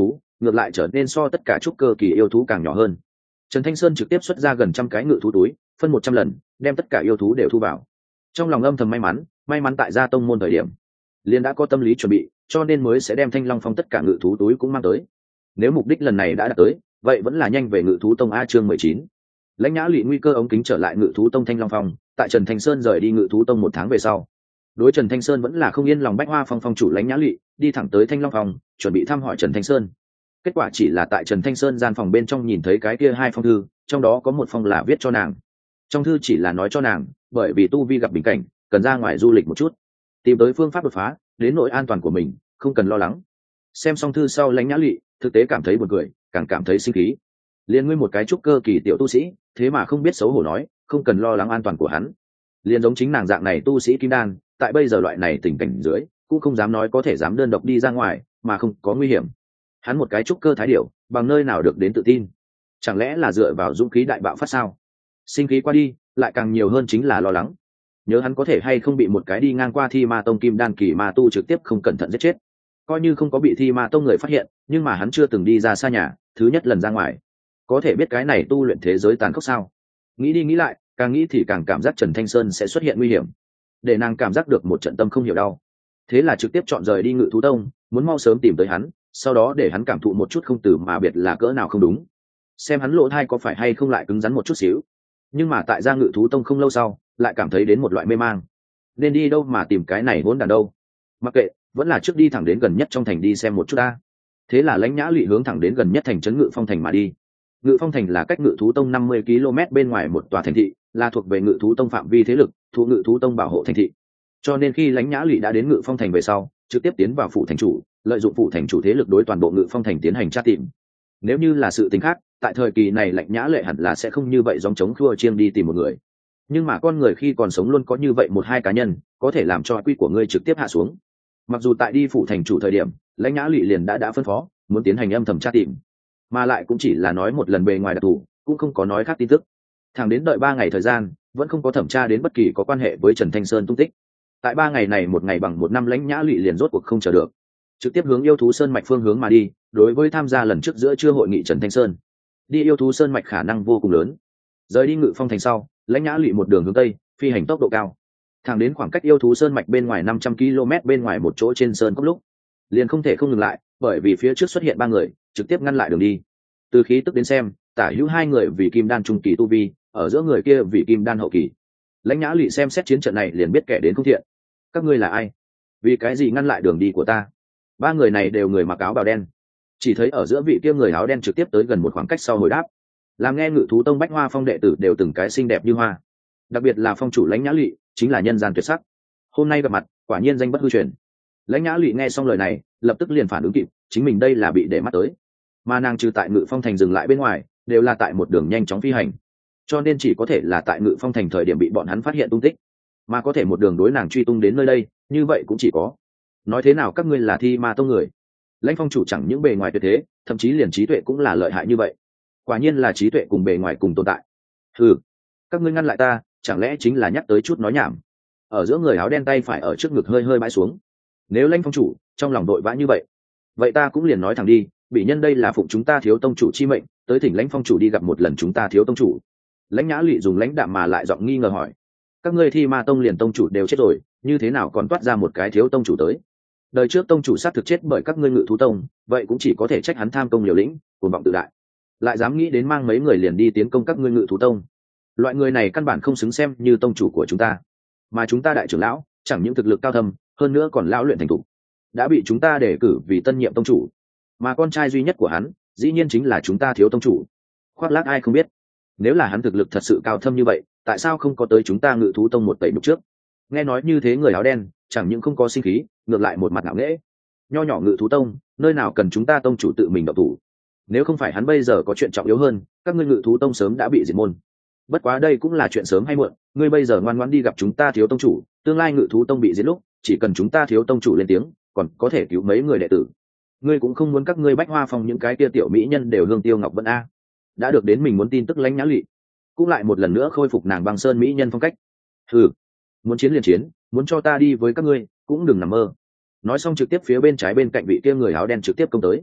ngược lại trở nên so tất cả trúc cơ kỳ yêu thú càng nhỏ hơn. Trần Thanh Sơn trực tiếp xuất ra gần trăm cái ngự thú túi, phân một trăm lần, đem tất cả yêu thú đều thu vào. Trong lòng âm thầm may mắn, may mắn tại gia tông môn thời điểm, liền đã có tâm lý chuẩn bị, cho nên mới sẽ đem Thanh Long Phong tất cả ngự thú túi cũng mang tới. Nếu mục đích lần này đã đạt tới, vậy vẫn là nhanh về ngự thú tông a. Chương mười chín. Lãnh Nhã Lụy nguy cơ ống kính trở lại ngự thú tông Thanh Long Phong, tại Trần Thanh Sơn rời đi ngự thú tông một tháng về sau, đối Trần Thanh Sơn vẫn là không yên lòng Bách Hoa Phong phong chủ Lãnh Nhã Lụy, đi thẳng tới Thanh Long Phong, chuẩn bị thăm hỏi Trần Thanh Sơn. Kết quả chỉ là tại Trần Thanh Sơn gian phòng bên trong nhìn thấy cái kia hai phong thư, trong đó có một phong là viết cho nàng. Trong thư chỉ là nói cho nàng, bởi vì tu vi gặp bình cảnh, cần ra ngoài du lịch một chút, tìm tới phương pháp đột phá, đến nội an toàn của mình, không cần lo lắng. Xem xong thư sau, Lãnh Nhã Lụy thực tế cảm thấy buồn cười, càng cảm thấy sinh khí. Liên nguyên một cái trúc cơ kỳ tiểu tu sĩ, thế mà không biết xấu hổ nói, không cần lo lắng an toàn của hắn. Liên giống chính nàng dạng này tu sĩ kim đan, tại bây giờ loại này tình cảnh dưới, cũng không dám nói có thể dám đơn độc đi ra ngoài, mà không có nguy hiểm. Hắn một cái trúc cơ thái điểu, bằng nơi nào được đến tự tin? Chẳng lẽ là dựa vào dũng khí đại bạo phát sao? Sinh khí qua đi, lại càng nhiều hơn chính là lo lắng. Nhớ hắn có thể hay không bị một cái đi ngang qua Thi Ma Tông kim đan kỳ ma tu trực tiếp không cẩn thận giết chết. Coi như không có bị Thi Ma Tông người phát hiện, nhưng mà hắn chưa từng đi ra xa nhà, thứ nhất lần ra ngoài, có thể biết cái này tu luyện thế giới tàn khốc sao? Nghĩ đi nghĩ lại, càng nghĩ thì càng cảm giác Trần Thanh Sơn sẽ xuất hiện nguy hiểm, để nàng cảm giác được một trận tâm không hiểu đau. Thế là trực tiếp chọn rời đi ngự thú tông, muốn mau sớm tìm tới hắn, sau đó để hắn cảm thụ một chút không từ mà biệt là cỡ nào không đúng, xem hắn lỗ thai có phải hay không lại cứng rắn một chút xíu. Nhưng mà tại gia ngự thú tông không lâu sau, lại cảm thấy đến một loại mê mang, nên đi đâu mà tìm cái này hỗn đàn đâu. Mặc kệ, vẫn là trước đi thẳng đến gần nhất trong thành đi xem một chút ta. Thế là Lãnh Nhã Lụy hướng thẳng đến gần nhất thành trấn Ngự Phong thành mà đi. Ngự Phong thành là cách ngự thú tông năm mươi ki lô mét bên ngoài một tòa thành thị, là thuộc về ngự thú tông phạm vi thế lực, thụ ngự thú tông bảo hộ thành thị. Cho nên khi Lãnh Nhã Lụy đã đến Ngự Phong thành về sau, trực tiếp tiến vào phủ thành chủ, lợi dụng phủ thành chủ thế lực đối toàn bộ Ngự Phong thành tiến hành tra tìm. Nếu như là sự tình khác, tại thời kỳ này Lãnh Nhã Lệ hẳn là sẽ không như vậy gióng chống khua chiêng đi tìm một người. Nhưng mà con người khi còn sống luôn có như vậy một hai cá nhân, có thể làm cho quy của ngươi trực tiếp hạ xuống. Mặc dù tại đi phủ thành chủ thời điểm, Lãnh Nhã Lụy liền đã đã phân phó, muốn tiến hành âm thầm tra tìm, mà lại cũng chỉ là nói một lần bề ngoài đặc thù, cũng không có nói khác tin tức. Thẳng đến đợi ba ngày thời gian, vẫn không có thẩm tra đến bất kỳ có quan hệ với Trần Thanh Sơn tung tích. Tại ba ngày này một ngày bằng một năm, Lãnh Nhã Lụy liền rốt cuộc không chờ được, trực tiếp hướng yêu thú sơn mạch phương hướng mà đi. Đối với tham gia lần trước giữa trưa hội nghị Trần Thanh Sơn, đi yêu thú sơn mạch khả năng vô cùng lớn. Rời đi Ngự Phong thành sau, Lãnh Nhã Lụy một đường hướng tây, phi hành tốc độ cao, thẳng đến khoảng cách yêu thú sơn mạch bên ngoài năm trăm ki lô mét bên ngoài một chỗ trên sơn cốc lúc, liền không thể không ngừng lại, bởi vì phía trước xuất hiện ba người, trực tiếp ngăn lại đường đi. Từ khí tức đến xem, tả hữu hai người vì kim đan trung kỳ tu vi, ở giữa người kia vì kim đan hậu kỳ. Lãnh Nhã Lụy xem xét chiến trận này liền biết kẻ đến không thiện. Các ngươi là ai? Vì cái gì ngăn lại đường đi của ta? Ba người này đều người mặc áo bào đen. Chỉ thấy ở giữa vị kia người áo đen trực tiếp tới gần một khoảng cách sau hồi đáp, làm nghe Ngự thú tông Bách Hoa Phong đệ tử đều từng cái xinh đẹp như hoa, đặc biệt là phong chủ Lãnh Nhã Lụy, chính là nhân gian tuyệt sắc. Hôm nay gặp mặt, quả nhiên danh bất hư truyền. Lãnh Nhã Lụy nghe xong lời này, lập tức liền phản ứng kịp, chính mình đây là bị để mắt tới. Mà nàng trừ tại Ngự Phong thành dừng lại bên ngoài, đều là tại một đường nhanh chóng phi hành, cho nên chỉ có thể là tại Ngự Phong thành thời điểm bị bọn hắn phát hiện tung tích, mà có thể một đường đối nàng truy tung đến nơi đây, như vậy cũng chỉ có. Nói thế nào các ngươi là Thi Ma tông người? Lãnh phong chủ chẳng những bề ngoài tuyệt thế, thậm chí liền trí tuệ cũng là lợi hại như vậy. Quả nhiên là trí tuệ cùng bề ngoài cùng tồn tại. Ừ, các ngươi ngăn lại ta, chẳng lẽ chính là nhắc tới chút nói nhảm? Ở giữa người áo đen tay phải ở trước ngực hơi hơi bãi xuống. Nếu Lãnh phong chủ trong lòng đội vã như vậy, vậy ta cũng liền nói thẳng đi, bị nhân đây là phụng chúng ta thiếu tông chủ chi mệnh, tới thỉnh Lãnh phong chủ đi gặp một lần chúng ta thiếu tông chủ. Lãnh Nhã Lụy dùng lãnh đạm mà lại giọng nghi ngờ hỏi, các ngươi Thi Ma tông liền tông chủ đều chết rồi, như thế nào còn toát ra một cái thiếu tông chủ tới? Đời trước tông chủ sát thực chết bởi các ngươi Ngự thú tông, vậy cũng chỉ có thể trách hắn tham công liều lĩnh, cuồng vọng tự đại, lại dám nghĩ đến mang mấy người liền đi tiến công các ngươi Ngự thú tông. Loại người này căn bản không xứng xem như tông chủ của chúng ta, mà chúng ta đại trưởng lão chẳng những thực lực cao thâm, hơn nữa còn lão luyện thành thục, đã bị chúng ta đề cử vì tân nhiệm tông chủ, mà con trai duy nhất của hắn dĩ nhiên chính là chúng ta thiếu tông chủ. Khoác lác ai không biết, nếu là hắn thực lực thật sự cao thâm như vậy, tại sao không có tới chúng ta Ngự thú tông một tẩy đục trước? Nghe nói như thế, người áo đen chẳng những không có sinh khí, ngược lại một mặt ngạo nghễ. Nho nhỏ Ngự thú tông, nơi nào cần chúng ta tông chủ tự mình động thủ? Nếu không phải hắn bây giờ có chuyện trọng yếu hơn, các ngươi Ngự thú tông sớm đã bị diệt môn. Bất quá đây cũng là chuyện sớm hay muộn, ngươi bây giờ ngoan ngoãn đi gặp chúng ta thiếu tông chủ, tương lai Ngự thú tông bị diệt lúc, chỉ cần chúng ta thiếu tông chủ lên tiếng, còn có thể cứu mấy người đệ tử. Ngươi cũng không muốn các ngươi Bách Hoa Phong những cái kia tiểu mỹ nhân đều hương tiêu ngọc vân a. Đã được đến mình muốn tin tức Lãnh Nhã Lụy, cũng lại một lần nữa khôi phục nàng băng sơn mỹ nhân phong cách. Ừ, muốn chiến liền chiến, muốn cho ta đi với các ngươi cũng đừng nằm mơ. Nói xong trực tiếp phía bên trái bên cạnh vị kia người áo đen trực tiếp công tới.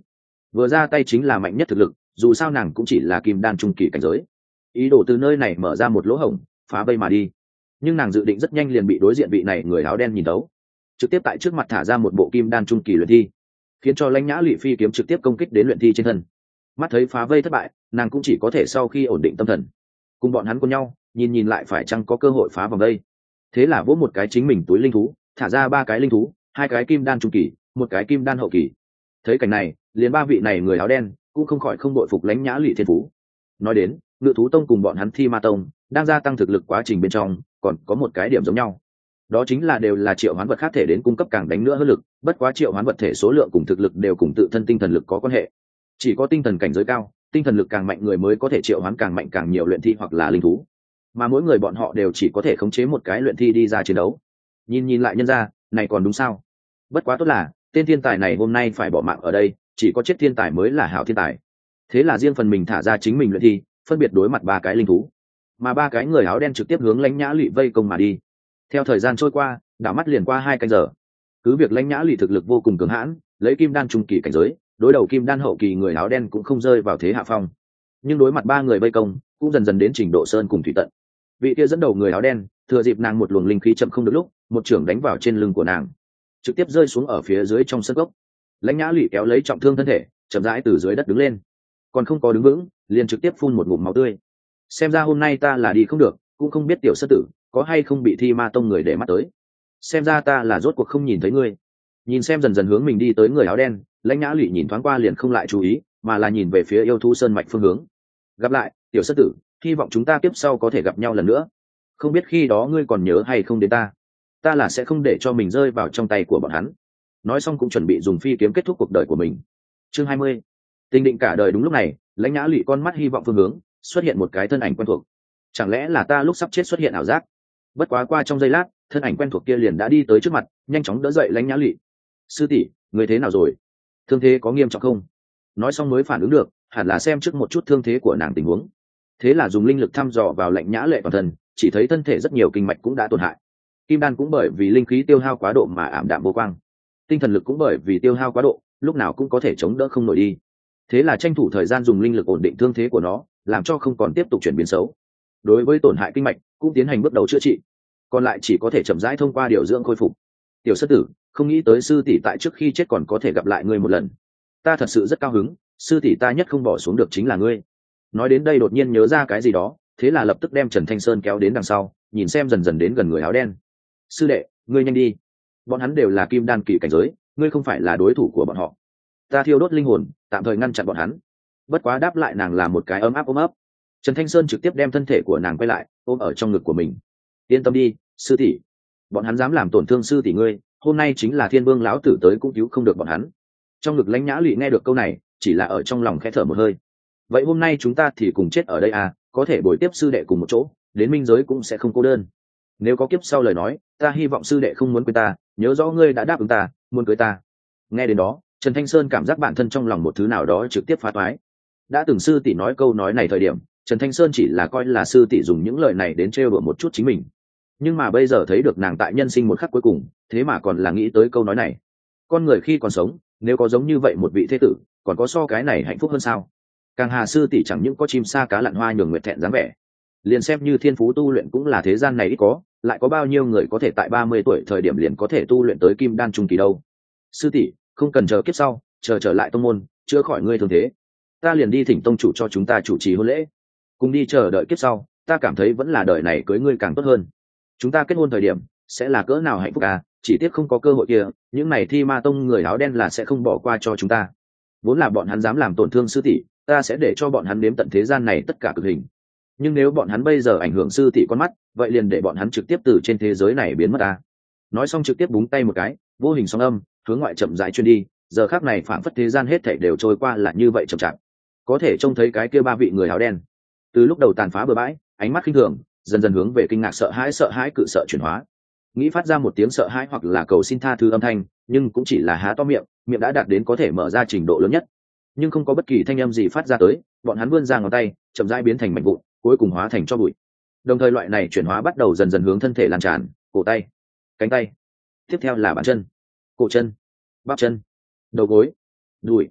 vừa ra tay chính là mạnh nhất thực lực, dù sao nàng cũng chỉ là kim đan trung kỳ cảnh giới, ý đồ từ nơi này mở ra một lỗ hổng phá vây mà đi. Nhưng nàng dự định rất nhanh liền bị đối diện vị này người áo đen nhìn tấu, trực tiếp tại trước mặt thả ra một bộ kim đan trung kỳ luyện thi, khiến cho lãnh nhã lụy phi kiếm trực tiếp công kích đến luyện thi trên thân. Mắt thấy phá vây thất bại, nàng cũng chỉ có thể sau khi ổn định tâm thần cùng bọn hắn cùng nhau nhìn nhìn lại phải chăng có cơ hội phá vòng đây. Thế là vỗ một cái chính mình túi linh thú, thả ra ba cái linh thú, hai cái kim đan trung kỳ, một cái kim đan hậu kỳ. Thấy cảnh này, liền ba vị này người áo đen cũng không khỏi không đội phục lãnh nhã lụy thiên phú. Nói đến ngự thú tông cùng bọn hắn thi ma tông đang gia tăng thực lực quá trình bên trong còn có một cái điểm giống nhau, đó chính là đều là triệu hoán vật khác thể đến cung cấp càng đánh nữa hơn lực. Bất quá triệu hoán vật thể số lượng cùng thực lực đều cùng tự thân tinh thần lực có quan hệ, chỉ có tinh thần cảnh giới cao, tinh thần lực càng mạnh người mới có thể triệu hoán càng mạnh càng nhiều luyện thi hoặc là linh thú, mà mỗi người bọn họ đều chỉ có thể khống chế một cái luyện thi đi ra chiến đấu. Nhìn nhìn lại nhân ra này còn đúng sao? Bất quá tốt là tên thiên tài này hôm nay phải bỏ mạng ở đây, chỉ có chết thiên tài mới là hảo thiên tài. Thế là riêng phần mình thả ra chính mình luyện thi, phân biệt đối mặt ba cái linh thú, mà ba cái người áo đen trực tiếp hướng lãnh nhã lụy vây công mà đi. Theo thời gian trôi qua, đảo mắt liền qua hai canh giờ. Cứ việc lãnh nhã lụy thực lực vô cùng cường hãn, lấy kim đan trung kỳ cảnh giới đối đầu kim đan hậu kỳ người áo đen cũng không rơi vào thế hạ phong, nhưng đối mặt ba người vây công cũng dần dần đến trình độ sơn cùng thủy tận. Vị kia dẫn đầu người áo đen thừa dịp nàng một luồng linh khí chậm không được lúc, một trưởng đánh vào trên lưng của nàng, trực tiếp rơi xuống ở phía dưới trong sân gốc. Lãnh nhã lụy kéo lấy trọng thương thân thể, chậm rãi từ dưới đất đứng lên, còn không có đứng vững liền trực tiếp phun một ngụm máu tươi. Xem ra hôm nay ta là đi không được, cũng không biết tiểu sơ tử có hay không bị thi ma tông người để mắt tới. Xem ra ta là rốt cuộc không nhìn thấy ngươi. Nhìn xem dần dần hướng mình đi tới người áo đen, lãnh nhã lụy nhìn thoáng qua liền không lại chú ý, mà là nhìn về phía yêu thú sơn mạch phương hướng. Gặp lại tiểu sơ tử, hy vọng chúng ta kiếp sau có thể gặp nhau lần nữa. Không biết khi đó ngươi còn nhớ hay không đến ta. Ta là sẽ không để cho mình rơi vào trong tay của bọn hắn. Nói xong cũng chuẩn bị dùng phi kiếm kết thúc cuộc đời của mình. Chương hai mươi. Tình định cả đời. Đúng lúc này, lãnh nhã lụy con mắt hy vọng phương hướng xuất hiện một cái thân ảnh quen thuộc. Chẳng lẽ là ta lúc sắp chết xuất hiện ảo giác? Bất quá qua trong giây lát, thân ảnh quen thuộc kia liền đã đi tới trước mặt, nhanh chóng đỡ dậy lãnh nhã lụy. Sư tỷ, người thế nào rồi? Thương thế có nghiêm trọng không? Nói xong mới phản ứng được, hẳn là xem trước một chút thương thế của nàng tình huống. Thế là dùng linh lực thăm dò vào lãnh nhã lệ toàn thân, chỉ thấy thân thể rất nhiều kinh mạch cũng đã tổn hại, kim đan cũng bởi vì linh khí tiêu hao quá độ mà ảm đạm vô quang, tinh thần lực cũng bởi vì tiêu hao quá độ lúc nào cũng có thể chống đỡ không nổi đi. Thế là tranh thủ thời gian dùng linh lực ổn định thương thế của nó, làm cho không còn tiếp tục chuyển biến xấu. Đối với tổn hại kinh mạch cũng tiến hành bước đầu chữa trị, còn lại chỉ có thể chậm rãi thông qua điều dưỡng khôi phục. Tiểu sư tử, không nghĩ tới sư tỷ tại trước khi chết còn có thể gặp lại ngươi một lần, ta thật sự rất cao hứng. Sư tỷ ta nhất không bỏ xuống được chính là ngươi. Nói đến đây đột nhiên nhớ ra cái gì đó, thế là lập tức đem Trần Thanh Sơn kéo đến đằng sau, nhìn xem dần dần đến gần người áo đen. Sư đệ, ngươi nhanh đi, bọn hắn đều là kim đan kỳ cảnh giới, ngươi không phải là đối thủ của bọn họ. Ta thiêu đốt linh hồn tạm thời ngăn chặn bọn hắn. Bất quá đáp lại nàng là một cái ấm áp ôm ấp. Trần Thanh Sơn trực tiếp đem thân thể của nàng quay lại ôm ở trong ngực của mình. Yên tâm đi sư tỷ, bọn hắn dám làm tổn thương sư tỷ ngươi, hôm nay chính là thiên vương lão tử tới cũng cứu không được bọn hắn. Trong ngực lãnh nhã lụy nghe được câu này, chỉ là ở trong lòng khẽ thở một hơi. Vậy hôm nay chúng ta thì cùng chết ở đây à, có thể bồi tiếp sư đệ cùng một chỗ, đến minh giới cũng sẽ không cô đơn. Nếu có kiếp sau lời nói, ta hy vọng sư đệ không muốn quên ta, nhớ rõ ngươi đã đáp ứng ta, muốn cưới ta. Nghe đến đó, Trần Thanh Sơn cảm giác bản thân trong lòng một thứ nào đó trực tiếp phá toái. Đã từng sư tỷ nói câu nói này thời điểm, Trần Thanh Sơn chỉ là coi là sư tỷ dùng những lời này đến trêu đùa một chút chính mình. Nhưng mà bây giờ thấy được nàng tại nhân sinh một khắc cuối cùng, thế mà còn là nghĩ tới câu nói này. Con người khi còn sống, nếu có giống như vậy một vị thế tử, còn có so cái này hạnh phúc hơn sao? Càng hà sư tỷ chẳng những có chim sa cá lặn hoa nhường nguyệt thẹn dáng vẻ, liền xem như thiên phú tu luyện cũng là thế gian này ít có, lại có bao nhiêu người có thể tại ba mươi tuổi thời điểm liền có thể tu luyện tới kim đan trung kỳ đâu. Sư tỷ, không cần chờ kiếp sau, chờ trở lại tông môn, chữa khỏi ngươi thương thế, ta liền đi thỉnh tông chủ cho chúng ta chủ trì hôn lễ, cùng đi chờ đợi kiếp sau, ta cảm thấy vẫn là đời này cưới ngươi càng tốt hơn. Chúng ta kết hôn thời điểm sẽ là cỡ nào hạnh phúc à, chỉ tiếc không có cơ hội kia, những này thi ma tông người áo đen là sẽ không bỏ qua cho chúng ta. Vốn là bọn hắn dám làm tổn thương sư tỷ, ta sẽ để cho bọn hắn đếm tận thế gian này tất cả cực hình. Nhưng nếu bọn hắn bây giờ ảnh hưởng sư tỷ con mắt, vậy liền để bọn hắn trực tiếp từ trên thế giới này biến mất ta. Nói xong trực tiếp búng tay một cái, vô hình sóng âm hướng ngoại chậm rãi truyền đi. Giờ khắc này phảng phất thế gian hết thảy đều trôi qua là như vậy chậm chạp. Có thể trông thấy cái kia ba vị người áo đen, từ lúc đầu tàn phá bừa bãi, ánh mắt khinh thường, dần dần hướng về kinh ngạc sợ hãi sợ hãi cự sợ chuyển hóa. Nghĩ phát ra một tiếng sợ hãi hoặc là cầu xin tha thứ âm thanh, nhưng cũng chỉ là há to miệng, miệng đã đạt đến có thể mở ra trình độ lớn nhất, nhưng không có bất kỳ thanh âm gì phát ra tới. Bọn hắn vươn ra ngón tay, chậm rãi biến thành mảnh vụn, cuối cùng hóa thành tro bụi. Đồng thời loại này chuyển hóa bắt đầu dần dần hướng thân thể lan tràn, cổ tay, cánh tay, tiếp theo là bàn chân, cổ chân, bắp chân, đầu gối, đùi,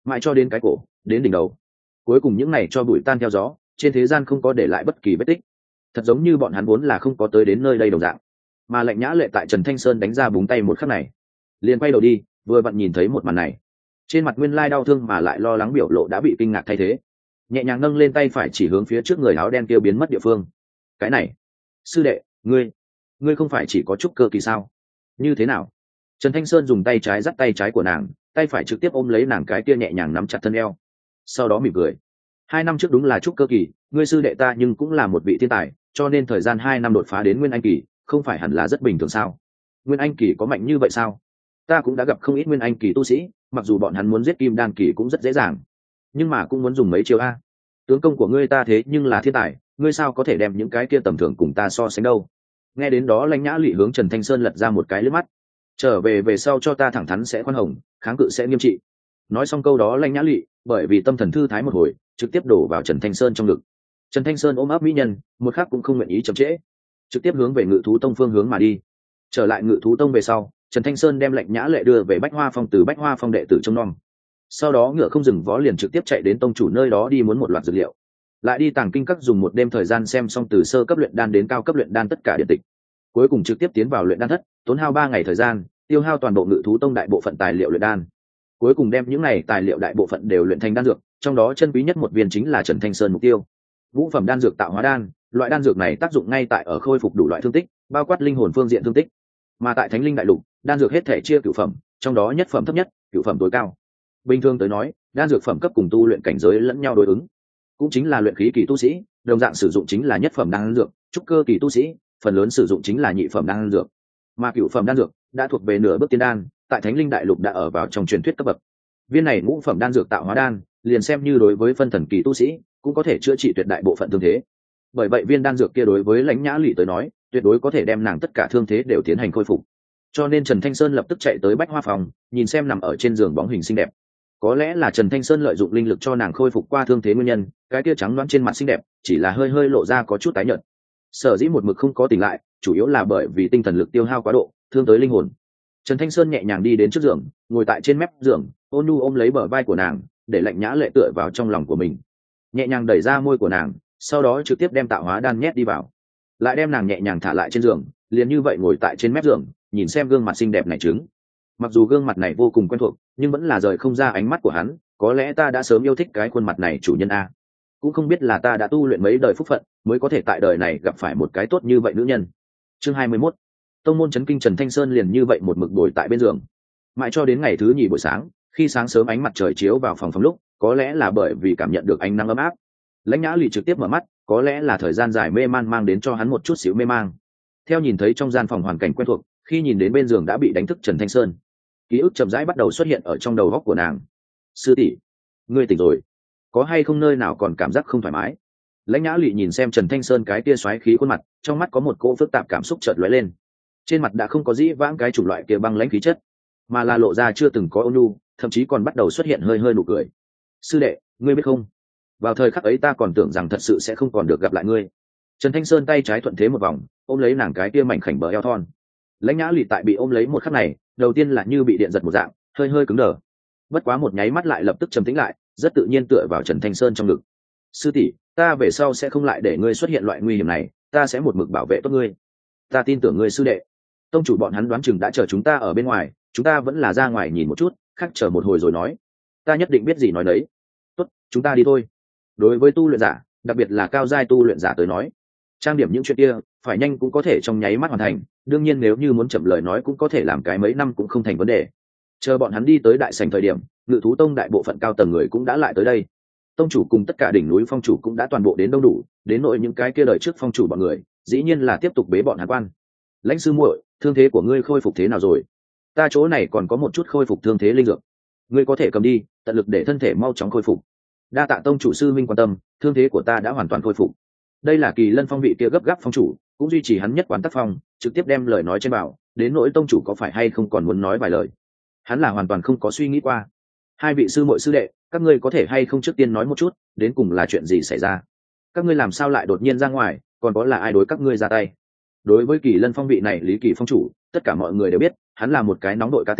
mãi cho đến cái cổ, đến đỉnh đầu. Cuối cùng những này cho bụi tan theo gió, trên thế gian không có để lại bất kỳ vết tích. Thật giống như bọn hắn vốn là không có tới đến nơi đây đồng dạng. Mà Lạnh Nhã Lệ tại Trần Thanh Sơn đánh ra búng tay một khắc này, liền quay đầu đi, vừa vặn nhìn thấy một màn này. Trên mặt nguyên lai đau thương mà lại lo lắng biểu lộ đã bị kinh ngạc thay thế. Nhẹ nhàng nâng lên tay phải chỉ hướng phía trước người áo đen kia biến mất địa phương. Cái này, sư đệ, ngươi, ngươi không phải chỉ có chút cơ kỳ sao? Như thế nào? Trần Thanh Sơn dùng tay trái dắt tay trái của nàng, tay phải trực tiếp ôm lấy nàng cái kia nhẹ nhàng nắm chặt thân eo. Sau đó mỉm cười. Hai năm trước đúng là trúc cơ kỳ, ngươi sư đệ ta nhưng cũng là một vị thiên tài, cho nên thời gian hai năm đột phá đến nguyên anh kỳ, không phải hẳn là rất bình thường sao? Nguyên anh kỳ có mạnh như vậy sao? Ta cũng đã gặp không ít nguyên anh kỳ tu sĩ, mặc dù bọn hắn muốn giết kim đan kỳ cũng rất dễ dàng, nhưng mà cũng muốn dùng mấy chiêu a. Tướng công của ngươi ta thế nhưng là thiên tài, ngươi sao có thể đem những cái kia tầm thường cùng ta so sánh đâu? Nghe đến đó Lãnh Nhã Lụy hướng Trần Thanh Sơn lật ra một cái lướt mắt. Trở về về sau cho ta thẳng thắn sẽ khoan hồng, kháng cự sẽ nghiêm trị. Nói xong câu đó Lãnh Nhã Lụy bởi vì tâm thần thư thái một hồi, trực tiếp đổ vào Trần Thanh Sơn trong ngực. Trần Thanh Sơn ôm ấp mỹ nhân, một khắc cũng không nguyện ý chậm trễ, trực tiếp hướng về Ngự Thú Tông phương hướng mà đi. Trở lại Ngự Thú Tông về sau, Trần Thanh Sơn đem Lạnh Nhã Lệ đưa về Bách Hoa Phong từ Bách Hoa Phong đệ tử trông nom. Sau đó ngựa không dừng vó liền trực tiếp chạy đến tông chủ nơi đó đi muốn một loạt dược liệu, lại đi Tàng Kinh Các dùng một đêm thời gian xem xong từ sơ cấp luyện đan đến cao cấp luyện đan tất cả điện tịch, cuối cùng trực tiếp tiến vào luyện đan thất, tốn hao ba ngày thời gian, tiêu hao toàn bộ Ngự Thú Tông đại bộ phận tài liệu luyện đan, cuối cùng đem những này tài liệu đại bộ phận đều luyện thành đan dược, trong đó chân quý nhất một viên chính là Trần Thanh Sơn mục tiêu ngũ phẩm đan dược tạo hóa đan. Loại đan dược này tác dụng ngay tại ở khôi phục đủ loại thương tích, bao quát linh hồn phương diện thương tích. Mà tại Thánh Linh Đại Lục, đan dược hết thể chia cửu phẩm, trong đó nhất phẩm thấp nhất, cửu phẩm tối cao. Bình thường tới nói, đan dược phẩm cấp cùng tu luyện cảnh giới lẫn nhau đối ứng, cũng chính là luyện khí kỳ tu sĩ đồng dạng sử dụng chính là nhất phẩm đan dược, trúc cơ kỳ tu sĩ phần lớn sử dụng chính là nhị phẩm đan dược, mà cửu phẩm đan dược đã thuộc về nửa bước tiên đan, tại Thánh Linh Đại Lục đã ở vào trong truyền thuyết cấp bậc. Viên này ngũ phẩm đan dược tạo hóa đan liền xem như đối với phân thần kỳ tu sĩ cũng có thể chữa trị tuyệt đại bộ phận thương thế. Bởi vậy viên đan dược kia đối với Lãnh Nhã Lụy tới nói tuyệt đối có thể đem nàng tất cả thương thế đều tiến hành khôi phục. Cho nên Trần Thanh Sơn lập tức chạy tới Bách Hoa Phòng, nhìn xem nằm ở trên giường bóng hình xinh đẹp. Có lẽ là Trần Thanh Sơn lợi dụng linh lực cho nàng khôi phục qua thương thế nguyên nhân, cái kia trắng loáng trên mặt xinh đẹp chỉ là hơi hơi lộ ra có chút tái nhợt. Sở dĩ một mực không có tỉnh lại, chủ yếu là bởi vì tinh thần lực tiêu hao quá độ, thương tới linh hồn. Trần Thanh Sơn nhẹ nhàng đi đến trước giường, ngồi tại trên mép giường, ôn nhu ôm lấy bờ vai của nàng, để Lạnh Nhã Lệ tựa vào trong lòng của mình, nhẹ nhàng đẩy ra môi của nàng, sau đó trực tiếp đem tạo hóa đan nhét đi vào, lại đem nàng nhẹ nhàng thả lại trên giường, liền như vậy ngồi tại trên mép giường, nhìn xem gương mặt xinh đẹp này trứng. Mặc dù gương mặt này vô cùng quen thuộc, nhưng vẫn là rời không ra ánh mắt của hắn. Có lẽ ta đã sớm yêu thích cái khuôn mặt này chủ nhân a, cũng không biết là ta đã tu luyện mấy đời phúc phận mới có thể tại đời này gặp phải một cái tốt như vậy nữ nhân. Chương hai mươi mốt, tông môn chấn kinh. Trần Thanh Sơn liền như vậy một mực ngồi tại bên giường, mãi cho đến ngày thứ nhì buổi sáng, khi sáng sớm ánh mặt trời chiếu vào phòng phòng lúc, có lẽ là bởi vì cảm nhận được ánh nắng ấm áp, Lãnh Nhã Lụy trực tiếp mở mắt, có lẽ là thời gian dài mê man mang đến cho hắn một chút xíu mê mang. Theo nhìn thấy trong gian phòng hoàn cảnh quen thuộc, khi nhìn đến bên giường đã bị đánh thức Trần Thanh Sơn, ký ức chậm rãi bắt đầu xuất hiện ở trong đầu óc của nàng. Sư tỷ, ngươi tỉnh rồi, có hay không nơi nào còn cảm giác không thoải mái? Lãnh Nhã Lụy nhìn xem Trần Thanh Sơn cái tia xoáy khí khuôn mặt, trong mắt có một cỗ phức tạp cảm xúc chợt lóe lên. Trên mặt đã không có dĩ vãng cái chủng loại kia băng lãnh khí chất, mà là lộ ra chưa từng có ôn nhu, thậm chí còn bắt đầu xuất hiện hơi hơi nụ cười. Sư đệ, ngươi biết không, vào thời khắc ấy ta còn tưởng rằng thật sự sẽ không còn được gặp lại ngươi. Trần Thanh Sơn tay trái thuận thế một vòng, ôm lấy nàng cái kia mảnh khảnh bờ eo thon. Lãnh Nhã Lụy tại bị ôm lấy một khắc này, đầu tiên là như bị điện giật một dạng, hơi hơi cứng đờ. Bất quá một nháy mắt lại lập tức trầm tĩnh lại, rất tự nhiên tựa vào Trần Thanh Sơn trong ngực. Sư tỷ, ta về sau sẽ không lại để ngươi xuất hiện loại nguy hiểm này, ta sẽ một mực bảo vệ tốt ngươi. Ta tin tưởng ngươi sư đệ. Tông chủ bọn hắn đoán chừng đã chờ chúng ta ở bên ngoài, chúng ta vẫn là ra ngoài nhìn một chút, khắc chờ một hồi rồi nói. Ta nhất định biết gì nói đấy. Tốt, chúng ta đi thôi. Đối với tu luyện giả, đặc biệt là cao giai tu luyện giả tới nói, trang điểm những chuyện kia phải nhanh cũng có thể trong nháy mắt hoàn thành, đương nhiên nếu như muốn chậm lời nói cũng có thể làm cái mấy năm cũng không thành vấn đề. Chờ bọn hắn đi tới đại sảnh thời điểm, Ngự Thú Tông đại bộ phận cao tầng người cũng đã lại tới đây. Tông chủ cùng tất cả đỉnh núi phong chủ cũng đã toàn bộ đến đông đủ, đến nội những cái kia đời trước phong chủ bọn người, dĩ nhiên là tiếp tục bế bọn hắn quan. Lãnh sư muội, thương thế của ngươi khôi phục thế nào rồi? Ta chỗ này còn có một chút khôi phục thương thế linh dược, ngươi có thể cầm đi, tận lực để thân thể mau chóng khôi phục. Đa tạ tông chủ sư minh quan tâm, thương thế của ta đã hoàn toàn khôi phục. Đây là Kỳ Lân Phong vị kia gấp gáp phong chủ, cũng duy trì hắn nhất quán tác phong, trực tiếp đem lời nói trên bảo, đến nỗi tông chủ có phải hay không còn muốn nói vài lời, hắn là hoàn toàn không có suy nghĩ qua. Hai vị sư muội sư đệ, các ngươi có thể hay không trước tiên nói một chút, đến cùng là chuyện gì xảy ra? Các ngươi làm sao lại đột nhiên ra ngoài, còn có là ai đối các ngươi ra tay? Đối với Kỳ Lân Phong vị này Lý Kỳ phong chủ, tất cả mọi người đều biết, hắn là một cái nóng đội cá tính,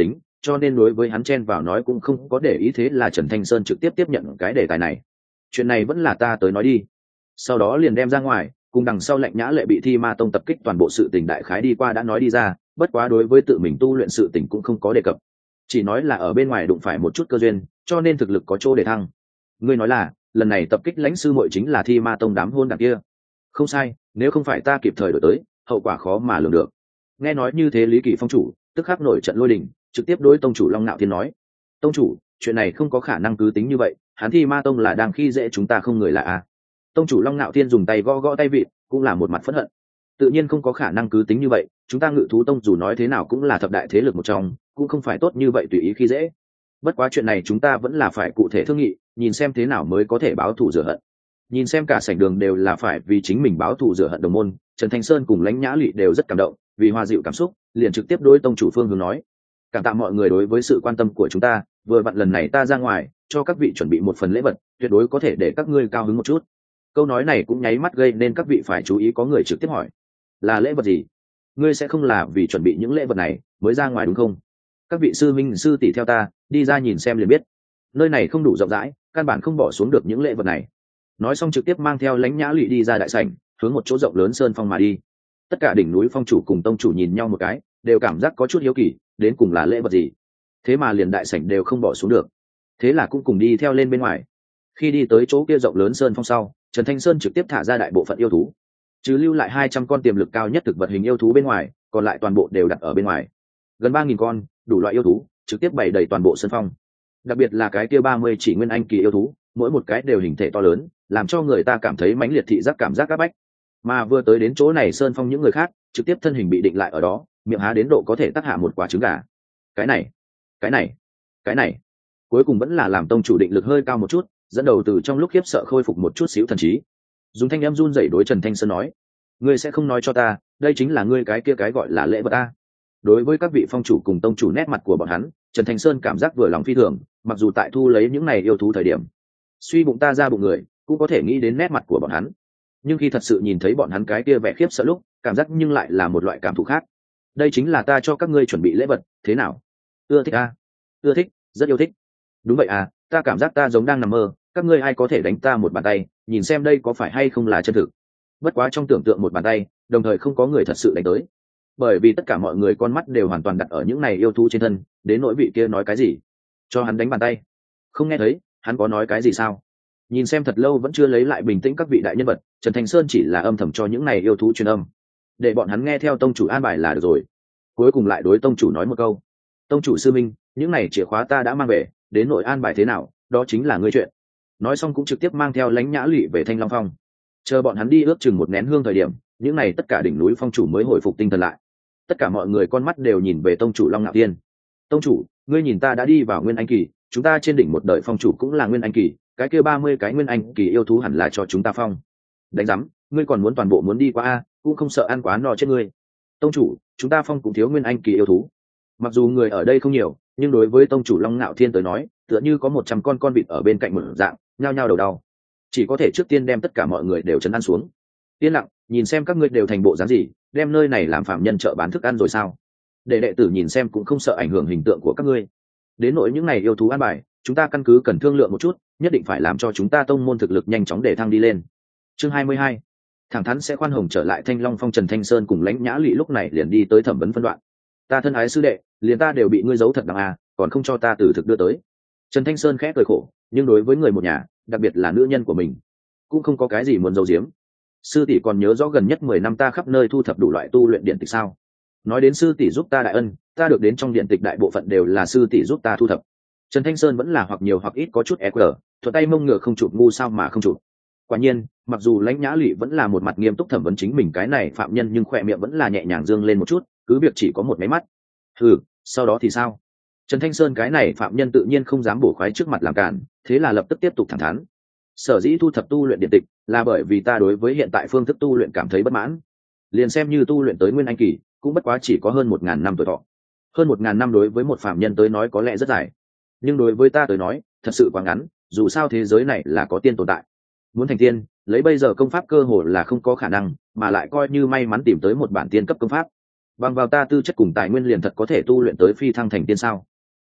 cho nên đối với hắn chen vào nói cũng không có để ý, thế là Trần Thanh Sơn trực tiếp tiếp nhận cái đề tài này. Chuyện này vẫn là ta tới nói đi. Sau đó liền đem ra ngoài, cùng đằng sau Lệnh Nhã Lệ bị Thi Ma Tông tập kích toàn bộ sự tình đại khái đi qua đã nói đi ra, bất quá đối với tự mình tu luyện sự tình cũng không có đề cập, chỉ nói là ở bên ngoài đụng phải một chút cơ duyên, cho nên thực lực có chỗ để thăng. Ngươi nói là lần này tập kích lãnh sư muội chính là Thi Ma Tông đám hôn đảng kia? Không sai, nếu không phải ta kịp thời đổi tới, hậu quả khó mà lường được. Nghe nói như thế, Lý Kỳ Phong chủ tức khắc nổi trận lôi đình, trực tiếp đối tông chủ Long Nạo Thiên nói: tông chủ, chuyện này không có khả năng cứ tính như vậy, hắn Thi Ma Tông là đang khi dễ chúng ta không người là a. Tông chủ Long Nạo Thiên dùng tay gõ gõ tay vịt, cũng là một mặt phẫn hận. Tự nhiên không có khả năng cứ tính như vậy, chúng ta Ngự Thú Tông dù nói thế nào cũng là thập đại thế lực một trong, cũng không phải tốt như vậy tùy ý khi dễ. Bất quá chuyện này chúng ta vẫn là phải cụ thể thương nghị, nhìn xem thế nào mới có thể báo thù rửa hận. Nhìn xem cả sảnh đường đều là phải vì chính mình báo thù rửa hận đồng môn, Trần Thanh Sơn cùng Lãnh Nhã Lụy đều rất cảm động, vì hòa dịu cảm xúc, liền trực tiếp đối tông chủ Phương Hướng nói: cảm tạ mọi người đối với sự quan tâm của chúng ta, vừa vặn lần này ta ra ngoài, cho các vị chuẩn bị một phần lễ vật, tuyệt đối có thể để các ngươi cao hứng một chút. Câu nói này cũng nháy mắt gây nên các vị phải chú ý, có người trực tiếp hỏi: là lễ vật gì? Ngươi sẽ không là vì chuẩn bị những lễ vật này mới ra ngoài đúng không? Các vị sư minh sư tỷ theo ta đi ra nhìn xem liền biết, nơi này không đủ rộng rãi, căn bản không bỏ xuống được những lễ vật này. Nói xong trực tiếp mang theo Lãnh Nhã Lụy đi ra đại sảnh, hướng một chỗ rộng lớn sơn phong mà đi. Tất cả đỉnh núi phong chủ cùng tông chủ nhìn nhau một cái, đều cảm giác có chút hiếu kỳ, đến cùng là lễ vật gì, thế mà liền đại sảnh đều không bỏ xuống được. Thế là cũng cùng đi theo lên bên ngoài. Khi đi tới chỗ kia rộng lớn sơn phong sau, Trần Thanh Sơn trực tiếp thả ra đại bộ phận yêu thú, chứ lưu lại hai trăm con tiềm lực cao nhất thực vật hình yêu thú bên ngoài, còn lại toàn bộ đều đặt ở bên ngoài. Gần ba nghìn con đủ loại yêu thú trực tiếp bày đầy toàn bộ sân phong, đặc biệt là cái kia ba mươi chỉ nguyên anh kỳ yêu thú, mỗi một cái đều hình thể to lớn, làm cho người ta cảm thấy mãnh liệt thị giác cảm giác áp bách. Mà vừa tới đến chỗ này sơn phong, những người khác trực tiếp thân hình bị định lại ở đó, miệng há đến độ có thể tắc hạ một quả trứng gà. Cái này, cái này, cái này, cuối cùng vẫn là làm tông chủ định lực hơi cao một chút, dẫn đầu từ trong lúc khiếp sợ khôi phục một chút xíu thần trí, dùng thanh em run rẩy đối Trần Thanh Sơn nói: ngươi sẽ không nói cho ta đây chính là ngươi cái kia cái gọi là lễ vật ta? Đối với các vị phong chủ cùng tông chủ nét mặt của bọn hắn, Trần Thanh Sơn cảm giác vừa lòng phi thường, mặc dù tại thu lấy những này yêu thú thời điểm suy bụng ta ra bụng người, cũng có thể nghĩ đến nét mặt của bọn hắn, nhưng khi thật sự nhìn thấy bọn hắn cái kia vẻ khiếp sợ lúc, cảm giác nhưng lại là một loại cảm thụ khác. Đây chính là ta cho các ngươi chuẩn bị lễ vật, thế nào? Ưa thích à? Ưa thích, rất yêu thích. Đúng vậy à, ta cảm giác ta giống đang nằm mơ, các ngươi ai có thể đánh ta một bàn tay, nhìn xem đây có phải hay không là chân thực. Bất quá trong tưởng tượng một bàn tay, đồng thời không có người thật sự đánh tới, bởi vì tất cả mọi người con mắt đều hoàn toàn đặt ở những này yêu thú trên thân. Đến nỗi vị kia nói cái gì cho hắn đánh bàn tay, không nghe thấy hắn có nói cái gì sao? Nhìn xem thật lâu vẫn chưa lấy lại bình tĩnh các vị đại nhân vật, Trần Thanh Sơn chỉ là âm thầm cho những này yêu thú truyền âm, để bọn hắn nghe theo tông chủ an bài là được rồi. Cuối cùng lại đối tông chủ nói một câu: tông chủ sư minh, những này chìa khóa ta đã mang về, đến nội an bài thế nào đó chính là ngươi chuyện. Nói xong cũng trực tiếp mang theo Lãnh Nhã Lụy về Thanh Long Phong. Chờ bọn hắn đi ước chừng một nén hương thời điểm, những này tất cả đỉnh núi phong chủ mới hồi phục tinh thần lại. Tất cả mọi người con mắt đều nhìn về tông chủ Long Nạo Thiên. Tông chủ, ngươi nhìn ta đã đi vào nguyên anh kỳ, chúng ta trên đỉnh một đời phong chủ cũng là nguyên anh kỳ, cái kia ba mươi cái nguyên anh kỳ yêu thú hẳn là cho chúng ta phong. Đánh rắm, ngươi còn muốn toàn bộ muốn đi qua a, cũng không sợ ăn quá no chết ngươi. Tông chủ, chúng ta phong cũng thiếu nguyên anh kỳ yêu thú. Mặc dù người ở đây không nhiều, nhưng đối với tông chủ Long Nạo Thiên tới nói, tựa như có một trăm con con vịt ở bên cạnh một dạng, nhao nhao đầu đau. Chỉ có thể trước tiên đem tất cả mọi người đều trấn an xuống. Yên lặng, nhìn xem các ngươi đều thành bộ dáng gì, đem nơi này làm phạm nhân chợ bán thức ăn rồi sao? Để đệ tử nhìn xem cũng không sợ ảnh hưởng hình tượng của các ngươi. Đến nỗi những này yêu thú an bài, chúng ta căn cứ cần thương lượng một chút, nhất định phải làm cho chúng ta tông môn thực lực nhanh chóng để thăng đi lên. Chương hai mươi hai, thẳng thắn sẽ khoan hồng trở lại Thanh Long Phong. Trần Thanh Sơn cùng Lãnh Nhã Lụy lúc này liền đi tới thẩm vấn phân đoạn. Ta thân ái sư đệ, liền ta đều bị ngươi giấu thật đằng à, còn không cho ta từ thực đưa tới. Trần Thanh Sơn khẽ cười khổ, nhưng đối với người một nhà, đặc biệt là nữ nhân của mình, cũng không có cái gì muốn giấu giếm. Sư tỷ còn nhớ rõ gần nhất mười năm ta khắp nơi thu thập đủ loại tu luyện điện tịch sao? Nói đến sư tỷ giúp ta đại ân, ta được đến trong điện tịch đại bộ phận đều là sư tỷ giúp ta thu thập. Trần Thanh Sơn vẫn là hoặc nhiều hoặc ít có chút e quờ, thuận tay mông ngựa không chụp ngu sao mà không chụp. Quả nhiên, mặc dù Lãnh Nhã Lụy vẫn là một mặt nghiêm túc thẩm vấn chính mình cái này phạm nhân, nhưng khỏe miệng vẫn là nhẹ nhàng dương lên một chút, cứ việc chỉ có một máy mắt. Ừ, sau đó thì sao? Trần Thanh Sơn cái này phạm nhân tự nhiên không dám bổ khoái trước mặt làm cản, thế là lập tức tiếp tục thẳng thắn. Sở dĩ thu thập tu luyện điện tịch là bởi vì ta đối với hiện tại phương thức tu luyện cảm thấy bất mãn. Liền xem như tu luyện tới nguyên anh kỳ, cũng bất quá chỉ có hơn một ngàn năm tuổi thọ. Hơn một ngàn năm đối với một phạm nhân tới nói có lẽ rất dài, nhưng đối với ta tới nói thật sự quá ngắn. Dù sao thế giới này là có tiên tồn tại, muốn thành tiên, lấy bây giờ công pháp cơ hồ là không có khả năng, mà lại coi như may mắn tìm tới một bản tiên cấp công pháp, bằng vào ta tư chất cùng tài nguyên liền thật có thể tu luyện tới phi thăng thành tiên sao?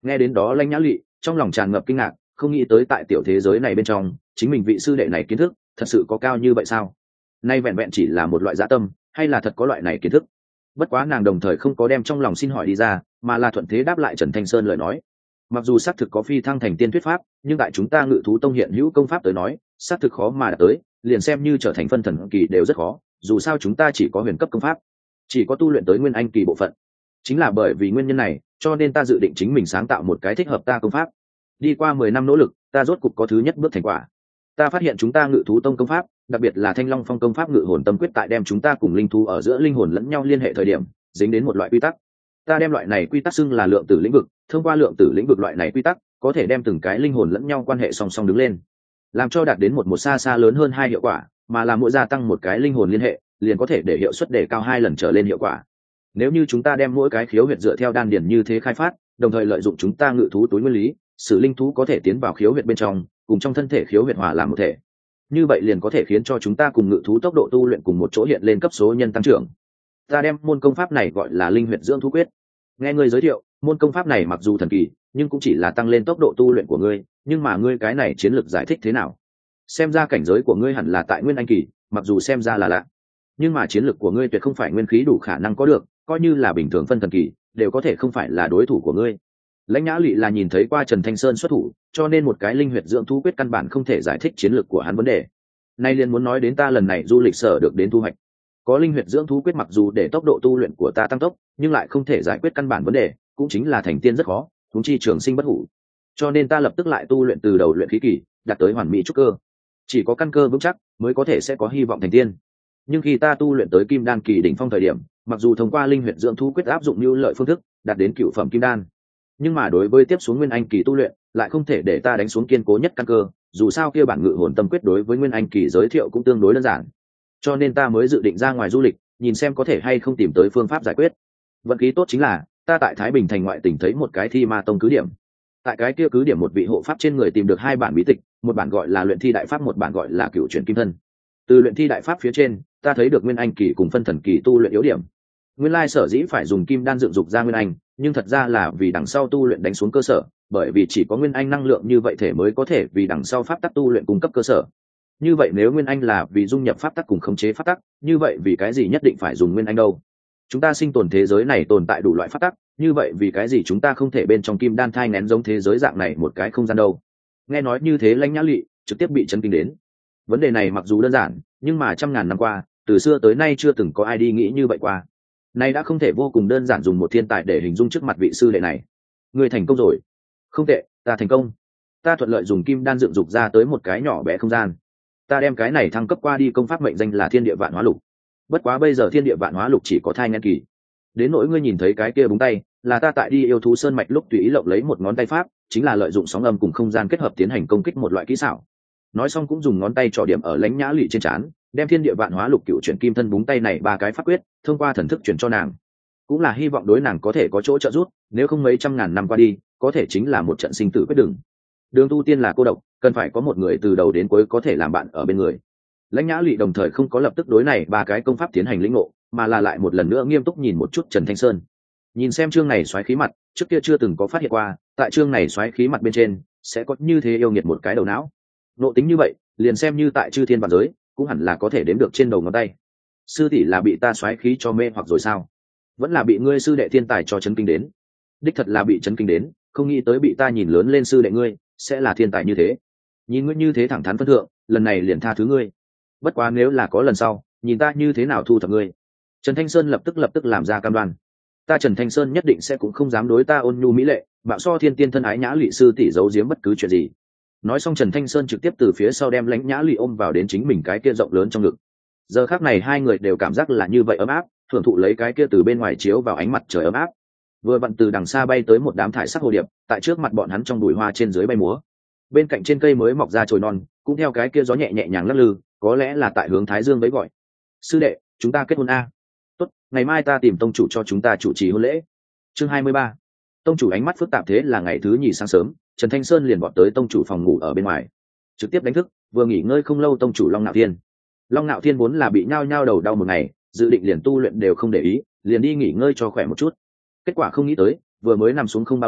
Nghe đến đó lãnh nhã lụy trong lòng tràn ngập kinh ngạc, không nghĩ tới tại tiểu thế giới này bên trong chính mình vị sư đệ này kiến thức thật sự có cao như vậy sao? Nay vẹn vẹn chỉ là một loại dã tâm hay là thật có loại này kiến thức? Bất quá nàng đồng thời không có đem trong lòng xin hỏi đi ra, mà là thuận thế đáp lại Trần Thanh Sơn lời nói. Mặc dù xác thực có phi thăng thành tiên thuyết pháp, nhưng tại chúng ta Ngự thú tông hiện hữu công pháp tới nói xác thực khó mà đạt tới, liền xem như trở thành phân thần kỳ đều rất khó, dù sao chúng ta chỉ có huyền cấp công pháp, chỉ có tu luyện tới nguyên anh kỳ bộ phận. Chính là bởi vì nguyên nhân này cho nên ta dự định chính mình sáng tạo một cái thích hợp ta công pháp. Đi qua mười năm nỗ lực, ta rốt cục có thứ nhất bước thành quả. Ta phát hiện chúng ta Ngự thú tông công pháp, đặc biệt là Thanh Long Phong công pháp Ngự hồn tâm quyết, tại đem chúng ta cùng linh thú ở giữa linh hồn lẫn nhau liên hệ thời điểm dính đến một loại quy tắc. Ta đem loại này quy tắc xưng là lượng tử lĩnh vực, thông qua lượng tử lĩnh vực loại này quy tắc có thể đem từng cái linh hồn lẫn nhau quan hệ song song đứng lên, làm cho đạt đến một một xa xa lớn hơn hai hiệu quả, mà là mỗi gia tăng một cái linh hồn liên hệ liền có thể để hiệu suất đề cao hai lần trở lên hiệu quả. Nếu như chúng ta đem mỗi cái khiếu huyệt dựa theo đan điển như thế khai phát, đồng thời lợi dụng chúng ta ngự thú túi nguyên lý, sử linh thú có thể tiến vào khiếu huyệt bên trong, cùng trong thân thể khiếu huyệt hòa làm một thể, như vậy liền có thể khiến cho chúng ta cùng ngự thú tốc độ tu luyện cùng một chỗ hiện lên cấp số nhân tăng trưởng. Ta đem môn công pháp này gọi là linh huyệt dưỡng thú quyết. Nghe ngươi giới thiệu, môn công pháp này mặc dù thần kỳ nhưng cũng chỉ là tăng lên tốc độ tu luyện của ngươi, nhưng mà ngươi cái này chiến lược giải thích thế nào? Xem ra cảnh giới của ngươi hẳn là tại nguyên anh kỳ, mặc dù xem ra là lạ, nhưng mà chiến lược của ngươi tuyệt không phải nguyên khí đủ khả năng có được, coi như là bình thường phân thần kỳ đều có thể không phải là đối thủ của ngươi. Lãnh Nhã Lụy là nhìn thấy qua Trần Thanh Sơn xuất thủ, cho nên một cái linh huyệt dưỡng thú quyết căn bản không thể giải thích chiến lược của hắn vấn đề. Nay liền muốn nói đến ta lần này du lịch sở được đến thu hoạch. Có linh huyệt dưỡng thú quyết mặc dù để tốc độ tu luyện của ta tăng tốc, nhưng lại không thể giải quyết căn bản vấn đề, cũng chính là thành tiên rất khó, huống chi trường sinh bất hủ. Cho nên ta lập tức lại tu luyện từ đầu luyện khí kỳ, đạt tới hoàn mỹ trúc cơ. Chỉ có căn cơ vững chắc mới có thể sẽ có hy vọng thành tiên. Nhưng khi ta tu luyện tới kim đan kỳ đỉnh phong thời điểm, mặc dù thông qua linh huyệt dưỡng thú quyết áp dụng lưu lợi phương thức, đạt đến cựu phẩm kim đan, nhưng mà đối với tiếp xuống nguyên anh kỳ tu luyện lại không thể để ta đánh xuống kiên cố nhất căn cơ, dù sao kia bản ngự hồn tâm quyết đối với nguyên anh kỳ giới thiệu cũng tương đối đơn giản, cho nên ta mới dự định ra ngoài du lịch, nhìn xem có thể hay không tìm tới phương pháp giải quyết. Vận khí tốt chính là ta tại Thái Bình thành ngoại tỉnh thấy một cái thi ma tông cứ điểm. Tại cái kia cứ điểm một vị hộ pháp trên người tìm được hai bản bí tịch, một bản gọi là luyện thi đại pháp, một bản gọi là cựu chuyển kim thân. Từ luyện thi đại pháp phía trên ta thấy được nguyên anh kỳ cùng phân thần kỳ tu luyện yếu điểm. Nguyên lai sở dĩ phải dùng kim đan dựng dục ra nguyên anh, nhưng thật ra là vì đằng sau tu luyện đánh xuống cơ sở, bởi vì chỉ có nguyên anh năng lượng như vậy thể mới có thể vì đằng sau pháp tắc tu luyện cung cấp cơ sở. Như vậy nếu nguyên anh là vì dung nhập pháp tắc cùng khống chế pháp tắc, như vậy vì cái gì nhất định phải dùng nguyên anh đâu? Chúng ta sinh tồn thế giới này tồn tại đủ loại pháp tắc, như vậy vì cái gì chúng ta không thể bên trong kim đan thai nén giống thế giới dạng này một cái không gian đâu? Nghe nói như thế Lãnh Nhã Lụy trực tiếp bị chấn kinh đến. Vấn đề này mặc dù đơn giản, nhưng mà trăm ngàn năm qua, từ xưa tới nay chưa từng có ai đi nghĩ như vậy qua. Nay đã không thể vô cùng đơn giản dùng một thiên tài để hình dung trước mặt vị sư đệ này. Người thành công rồi. Không tệ, ta thành công. Ta thuận lợi dùng kim đan dựng dục ra tới một cái nhỏ bé không gian. Ta đem cái này thăng cấp qua đi công pháp mệnh danh là Thiên Địa Vạn Hóa Lục. Bất quá bây giờ Thiên Địa Vạn Hóa Lục chỉ có thai ngàn kỳ. Đến nỗi ngươi nhìn thấy cái kia búng tay, là ta tại đi yêu thú sơn mạch lúc tùy ý lộng lấy một ngón tay pháp, chính là lợi dụng sóng âm cùng không gian kết hợp tiến hành công kích một loại kỹ xảo. Nói xong cũng dùng ngón tay trỏ điểm ở Lãnh Nhã Lụy trên trán, đem Thiên Địa Vạn Hóa Lục cựu chuyển kim thân búng tay này ba cái pháp quyết thông qua thần thức chuyển cho nàng, cũng là hy vọng đối nàng có thể có chỗ trợ giúp, nếu không mấy trăm ngàn năm qua đi có thể chính là một trận sinh tử quyết đừng. Đường tu tiên là cô độc, cần phải có một người từ đầu đến cuối có thể làm bạn ở bên người. Lãnh Nhã Lụy đồng thời không có lập tức đối này ba cái công pháp tiến hành lĩnh ngộ, mà là lại một lần nữa nghiêm túc nhìn một chút Trần Thanh Sơn. Nhìn xem chương này xoáy khí mặt, trước kia chưa từng có phát hiện qua, tại chương này xoáy khí mặt bên trên sẽ có như thế yêu nghiệt một cái đầu não. Nộ tính như vậy, liền xem như tại chư thiên vạn giới, cũng hẳn là có thể đếm được trên đầu ngón tay. Sư tỷ là bị ta xoáy khí cho mê hoặc rồi sao? Vẫn là bị ngươi sư đệ thiên tài cho chấn kinh đến? Đích thật là bị chấn kinh đến, không nghĩ tới bị ta nhìn lớn lên sư đệ ngươi sẽ là thiên tài như thế. Nhìn ngươi như thế thẳng thắn phân thượng, lần này liền tha thứ ngươi. Bất quá nếu là có lần sau, nhìn ta như thế nào thu thập ngươi. Trần Thanh Sơn lập tức lập tức làm ra cam đoan. Ta Trần Thanh Sơn nhất định sẽ cũng không dám đối ta ôn nhu mỹ lệ, bạo so thiên tiên thân ái Nhã Lụy sư tỷ giấu giếm bất cứ chuyện gì. Nói xong Trần Thanh Sơn trực tiếp từ phía sau đem Lãnh Nhã Lụy ôm vào đến chính mình cái kia rộng lớn trong ngực. Giờ khắc này hai người đều cảm giác là như vậy ấm áp, thưởng thụ lấy cái kia từ bên ngoài chiếu vào ánh mặt trời ấm áp. Vừa vặn từ đằng xa bay tới một đám thải sắc hồ điệp, tại trước mặt bọn hắn trong bụi hoa trên dưới bay múa. Bên cạnh trên cây mới mọc ra chồi non, cũng theo cái kia gió nhẹ nhẹ nhàng lắc lư, có lẽ là tại hướng Thái Dương vẫy gọi. Sư đệ, chúng ta kết hôn a. Tốt, ngày mai ta tìm tông chủ cho chúng ta chủ trì hôn lễ. Chương hai mươi ba. Tông chủ ánh mắt phức tạp thế là ngày thứ nhì sáng sớm, Trần Thanh Sơn liền vọt tới tông chủ phòng ngủ ở bên ngoài, trực tiếp đánh thức vừa nghỉ ngơi không lâu tông chủ Long Nạo Thiên. Long Nạo Thiên vốn là bị nhao nhao đầu đau một ngày, dự định liền tu luyện đều không để ý, liền đi nghỉ ngơi cho khỏe một chút. Kết quả không nghĩ tới, vừa mới nằm xuống không bao lâu,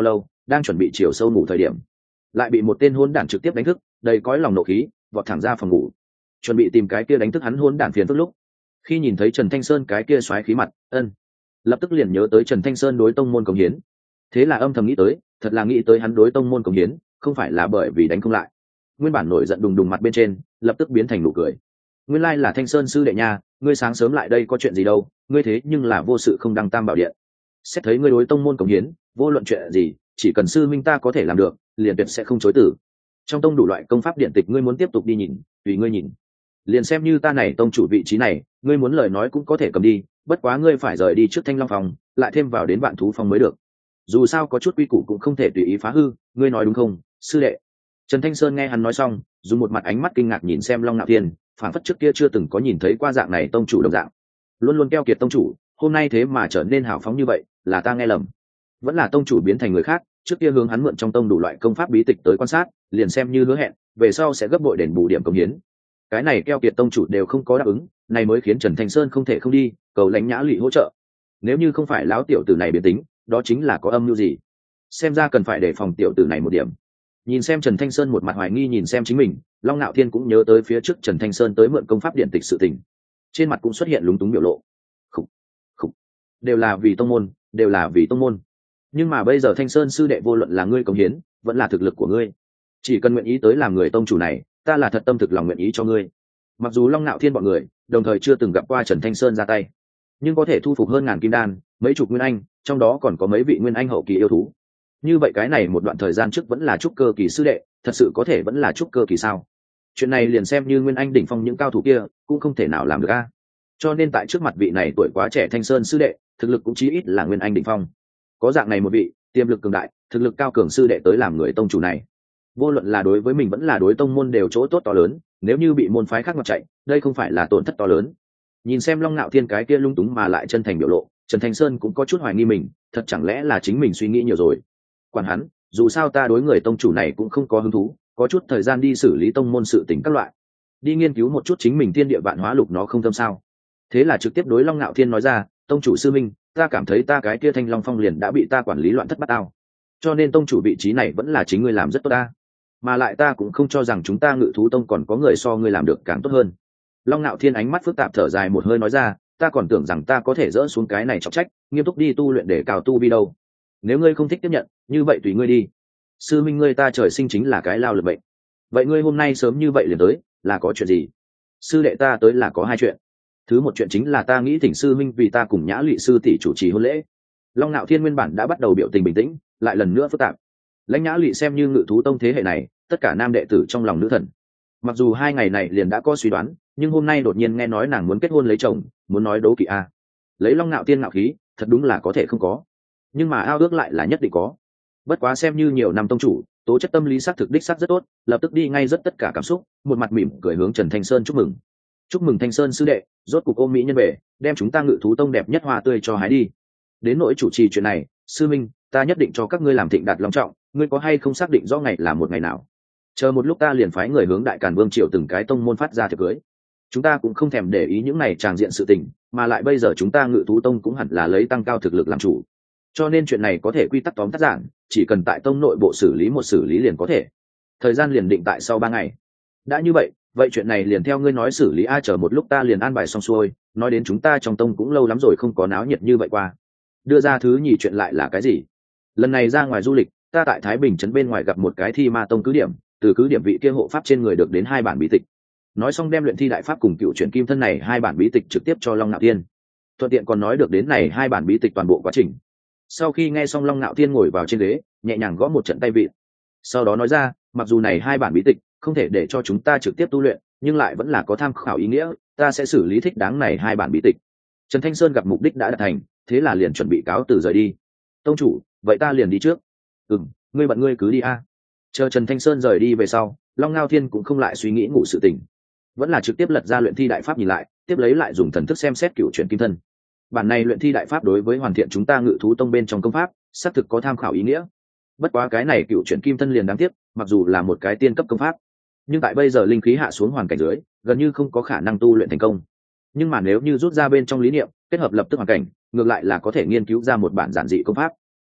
đang chuẩn bị chiều sâu ngủ thời điểm lại bị một tên hôn đản trực tiếp đánh thức, đầy cõi lòng nộ khí vọt thẳng ra phòng ngủ, chuẩn bị tìm cái kia đánh thức hắn hôn đản phiền phức lúc khi nhìn thấy Trần Thanh Sơn cái kia xoáy khí mặt, ân lập tức liền nhớ tới Trần Thanh Sơn đối tông môn cống hiến. Thế là âm thầm nghĩ tới, thật là nghĩ tới hắn đối tông môn cống hiến không phải là bởi vì đánh không lại. Nguyên bản nổi giận đùng đùng mặt bên trên lập tức biến thành nụ cười. Nguyên lai là Thanh Sơn sư đệ nha, ngươi sáng sớm lại đây có chuyện gì đâu, ngươi thế nhưng là vô sự không đăng tam bảo điện. Xét thấy ngươi đối tông môn cống hiến, vô luận chuyện gì chỉ cần sư minh ta có thể làm được liền tuyệt sẽ không chối từ. Trong tông đủ loại công pháp điện tịch ngươi muốn tiếp tục đi nhìn tùy ngươi nhìn, liền xem như ta này tông chủ vị trí này ngươi muốn lời nói cũng có thể cầm đi, bất quá ngươi phải rời đi trước Thanh Long phòng, lại thêm vào đến Vạn Thú phòng mới được. Dù sao có chút quy củ cũng không thể tùy ý phá hư, ngươi nói đúng không sư đệ? Trần Thanh Sơn nghe hắn nói xong, dùng một mặt ánh mắt kinh ngạc nhìn xem Long Nạo Thiên, phản phất trước kia chưa từng có nhìn thấy qua dạng này tông chủ đồng dạng, luôn luôn keo kiệt tông chủ, hôm nay thế mà trở nên hào phóng như vậy, là ta nghe lầm, vẫn là tông chủ biến thành người khác? Trước kia hướng hắn mượn trong tông đủ loại công pháp bí tịch tới quan sát, liền xem như hứa hẹn về sau sẽ gấp bội đền bù điểm công hiến. Cái này keo kiệt tông chủ đều không có đáp ứng, này mới khiến Trần Thanh Sơn không thể không đi cầu Lãnh Nhã Lụy hỗ trợ. Nếu như không phải lão tiểu tử này biến tính, đó chính là có âm mưu gì. Xem ra cần phải đề phòng tiểu tử này một điểm. Nhìn xem Trần Thanh Sơn một mặt hoài nghi nhìn xem chính mình, Long Nạo Thiên cũng nhớ tới phía trước Trần Thanh Sơn tới mượn công pháp điện tịch sự tình, trên mặt cũng xuất hiện lúng túng biểu lộ. Khủ, khủ. Đều là vì tông môn, đều là vì tông môn. Nhưng mà bây giờ Thanh Sơn sư đệ vô luận là ngươi cống hiến, vẫn là thực lực của ngươi, chỉ cần nguyện ý tới làm người tông chủ này, ta là thật tâm thực lòng nguyện ý cho ngươi. Mặc dù Long Nạo Thiên bọn người đồng thời chưa từng gặp qua Trần Thanh Sơn ra tay, nhưng có thể thu phục hơn ngàn kim đan, mấy chục nguyên anh, trong đó còn có mấy vị nguyên anh hậu kỳ yêu thú. Như vậy cái này một đoạn thời gian trước vẫn là trúc cơ kỳ sư đệ, thật sự có thể vẫn là trúc cơ kỳ sao? Chuyện này liền xem như nguyên anh đỉnh phong những cao thủ kia cũng không thể nào làm được a. Cho nên tại trước mặt vị này tuổi quá trẻ Thanh Sơn sư đệ, thực lực cũng chí ít là nguyên anh đỉnh phong. Có dạng này một vị tiềm lực cường đại, thực lực cao cường sư đệ tới làm người tông chủ này, vô luận là đối với mình vẫn là đối tông môn đều chỗ tốt to lớn. Nếu như bị môn phái khác mặt chạy, đây không phải là tổn thất to lớn. Nhìn xem Long Nạo Thiên cái kia lung túng mà lại chân thành biểu lộ, Trần Thanh Sơn cũng có chút hoài nghi mình, thật chẳng lẽ là chính mình suy nghĩ nhiều rồi. Quản hắn, dù sao ta đối người tông chủ này cũng không có hứng thú, có chút thời gian đi xử lý tông môn sự tình các loại, đi nghiên cứu một chút chính mình thiên địa vạn hóa lục nó không thâm sao. Thế là trực tiếp đối Long Nạo Thiên nói ra, tông chủ sư minh, ta cảm thấy ta cái kia Thanh Long Phong liền đã bị ta quản lý loạn thất bát ao, cho nên tông chủ vị trí này vẫn là chính ngươi làm rất tốt ta, mà lại ta cũng không cho rằng chúng ta Ngự Thú Tông còn có người so ngươi làm được càng tốt hơn. Long Nạo Thiên ánh mắt phức tạp thở dài một hơi nói ra, ta còn tưởng rằng ta có thể dỡ xuống cái này trọng trách, nghiêm túc đi tu luyện để cào tu vi đâu. Nếu ngươi không thích tiếp nhận, như vậy tùy ngươi đi. Sư minh ngươi ta trời sinh chính là cái lao lực bệnh. Vậy ngươi hôm nay sớm như vậy liền tới, là có chuyện gì? Sư đệ ta tới là có hai chuyện. Thứ một chuyện chính là ta nghĩ thỉnh sư minh vì ta cùng Nhã Lụy sư tỷ chủ trì hôn lễ. Long Nạo Thiên nguyên bản đã bắt đầu biểu tình bình tĩnh, lại lần nữa phức tạp. Lãnh Nhã Lụy xem như Ngự Thú Tông thế hệ này tất cả nam đệ tử trong lòng nữ thần. Mặc dù hai ngày này liền đã có suy đoán, nhưng hôm nay đột nhiên nghe nói nàng muốn kết hôn lấy chồng, muốn nói đố kỵ a. À. Lấy Long Nạo Thiên ngạo khí, thật đúng là có thể không có, nhưng mà ao ước lại là nhất định có. Bất quá xem như nhiều năm tông chủ, tố chất tâm lý sắc thực đích sắc rất tốt, lập tức đi ngay rất tất cả cảm xúc, một mặt mỉm cười hướng Trần Thanh Sơn chúc mừng. Chúc mừng Thanh Sơn sư đệ, rốt cục ôm mỹ nhân về, đem chúng ta Ngự Thú Tông đẹp nhất hoa tươi cho hái đi. Đến nỗi chủ trì chuyện này, sư minh, ta nhất định cho các ngươi làm thịnh đạt long trọng, ngươi có hay không xác định rõ ngày là một ngày nào? Chờ một lúc ta liền phái người hướng Đại Càn Vương triều từng cái tông môn phát ra thiệp cưới. Chúng ta cũng không thèm để ý những này tràng diện sự tình, mà lại bây giờ chúng ta Ngự Thú Tông cũng hẳn là lấy tăng cao thực lực làm chủ. Cho nên chuyện này có thể quy tắc tóm tắt giản, chỉ cần tại tông nội bộ xử lý một xử lý liền có thể. Thời gian liền định tại sau ba ngày. Đã như vậy, vậy chuyện này liền theo ngươi nói xử lý a, chờ một lúc ta liền an bài xong xuôi, nói đến chúng ta trong tông cũng lâu lắm rồi không có náo nhiệt như vậy qua. Đưa ra thứ nhì chuyện lại là cái gì? Lần này ra ngoài du lịch, ta tại Thái Bình trấn bên ngoài gặp một cái thi ma tông cứ điểm, từ cứ điểm vị kia hộ pháp trên người được đến hai bản bí tịch. Nói xong đem luyện thi đại pháp cùng cựu chuyển kim thân này hai bản bí tịch trực tiếp cho Long Nạo Thiên. Thuận tiện còn nói được đến này hai bản bí tịch toàn bộ quá trình. Sau khi nghe xong, Long Nạo Thiên ngồi vào trên ghế, nhẹ nhàng gõ một trận tay vịn. Sau đó nói ra, mặc dù này hai bản bí tịch không thể để cho chúng ta trực tiếp tu luyện, nhưng lại vẫn là có tham khảo ý nghĩa, ta sẽ xử lý thích đáng này hai bản bí tịch. Trần Thanh Sơn gặp mục đích đã đạt thành, thế là liền chuẩn bị cáo từ rời đi. Tông chủ, vậy ta liền đi trước. Ừm, ngươi bận ngươi cứ đi a. Chờ Trần Thanh Sơn rời đi về sau, Long Nạo Thiên cũng không lại suy nghĩ ngủ sự tình, vẫn là trực tiếp lật ra luyện thi đại pháp nhìn lại, tiếp lấy lại dùng thần thức xem xét cựu chuyển kim thân. Bản này luyện thi đại pháp đối với hoàn thiện chúng ta Ngự Thú Tông bên trong công pháp xác thực có tham khảo ý nghĩa. Bất quá cái này cựu chuyển kim thân liền đáng tiếc, mặc dù là một cái tiên cấp công pháp, nhưng tại bây giờ linh khí hạ xuống hoàn cảnh dưới, gần như không có khả năng tu luyện thành công. Nhưng mà nếu như rút ra bên trong lý niệm, kết hợp lập tức hoàn cảnh, ngược lại là có thể nghiên cứu ra một bản giản dị công pháp.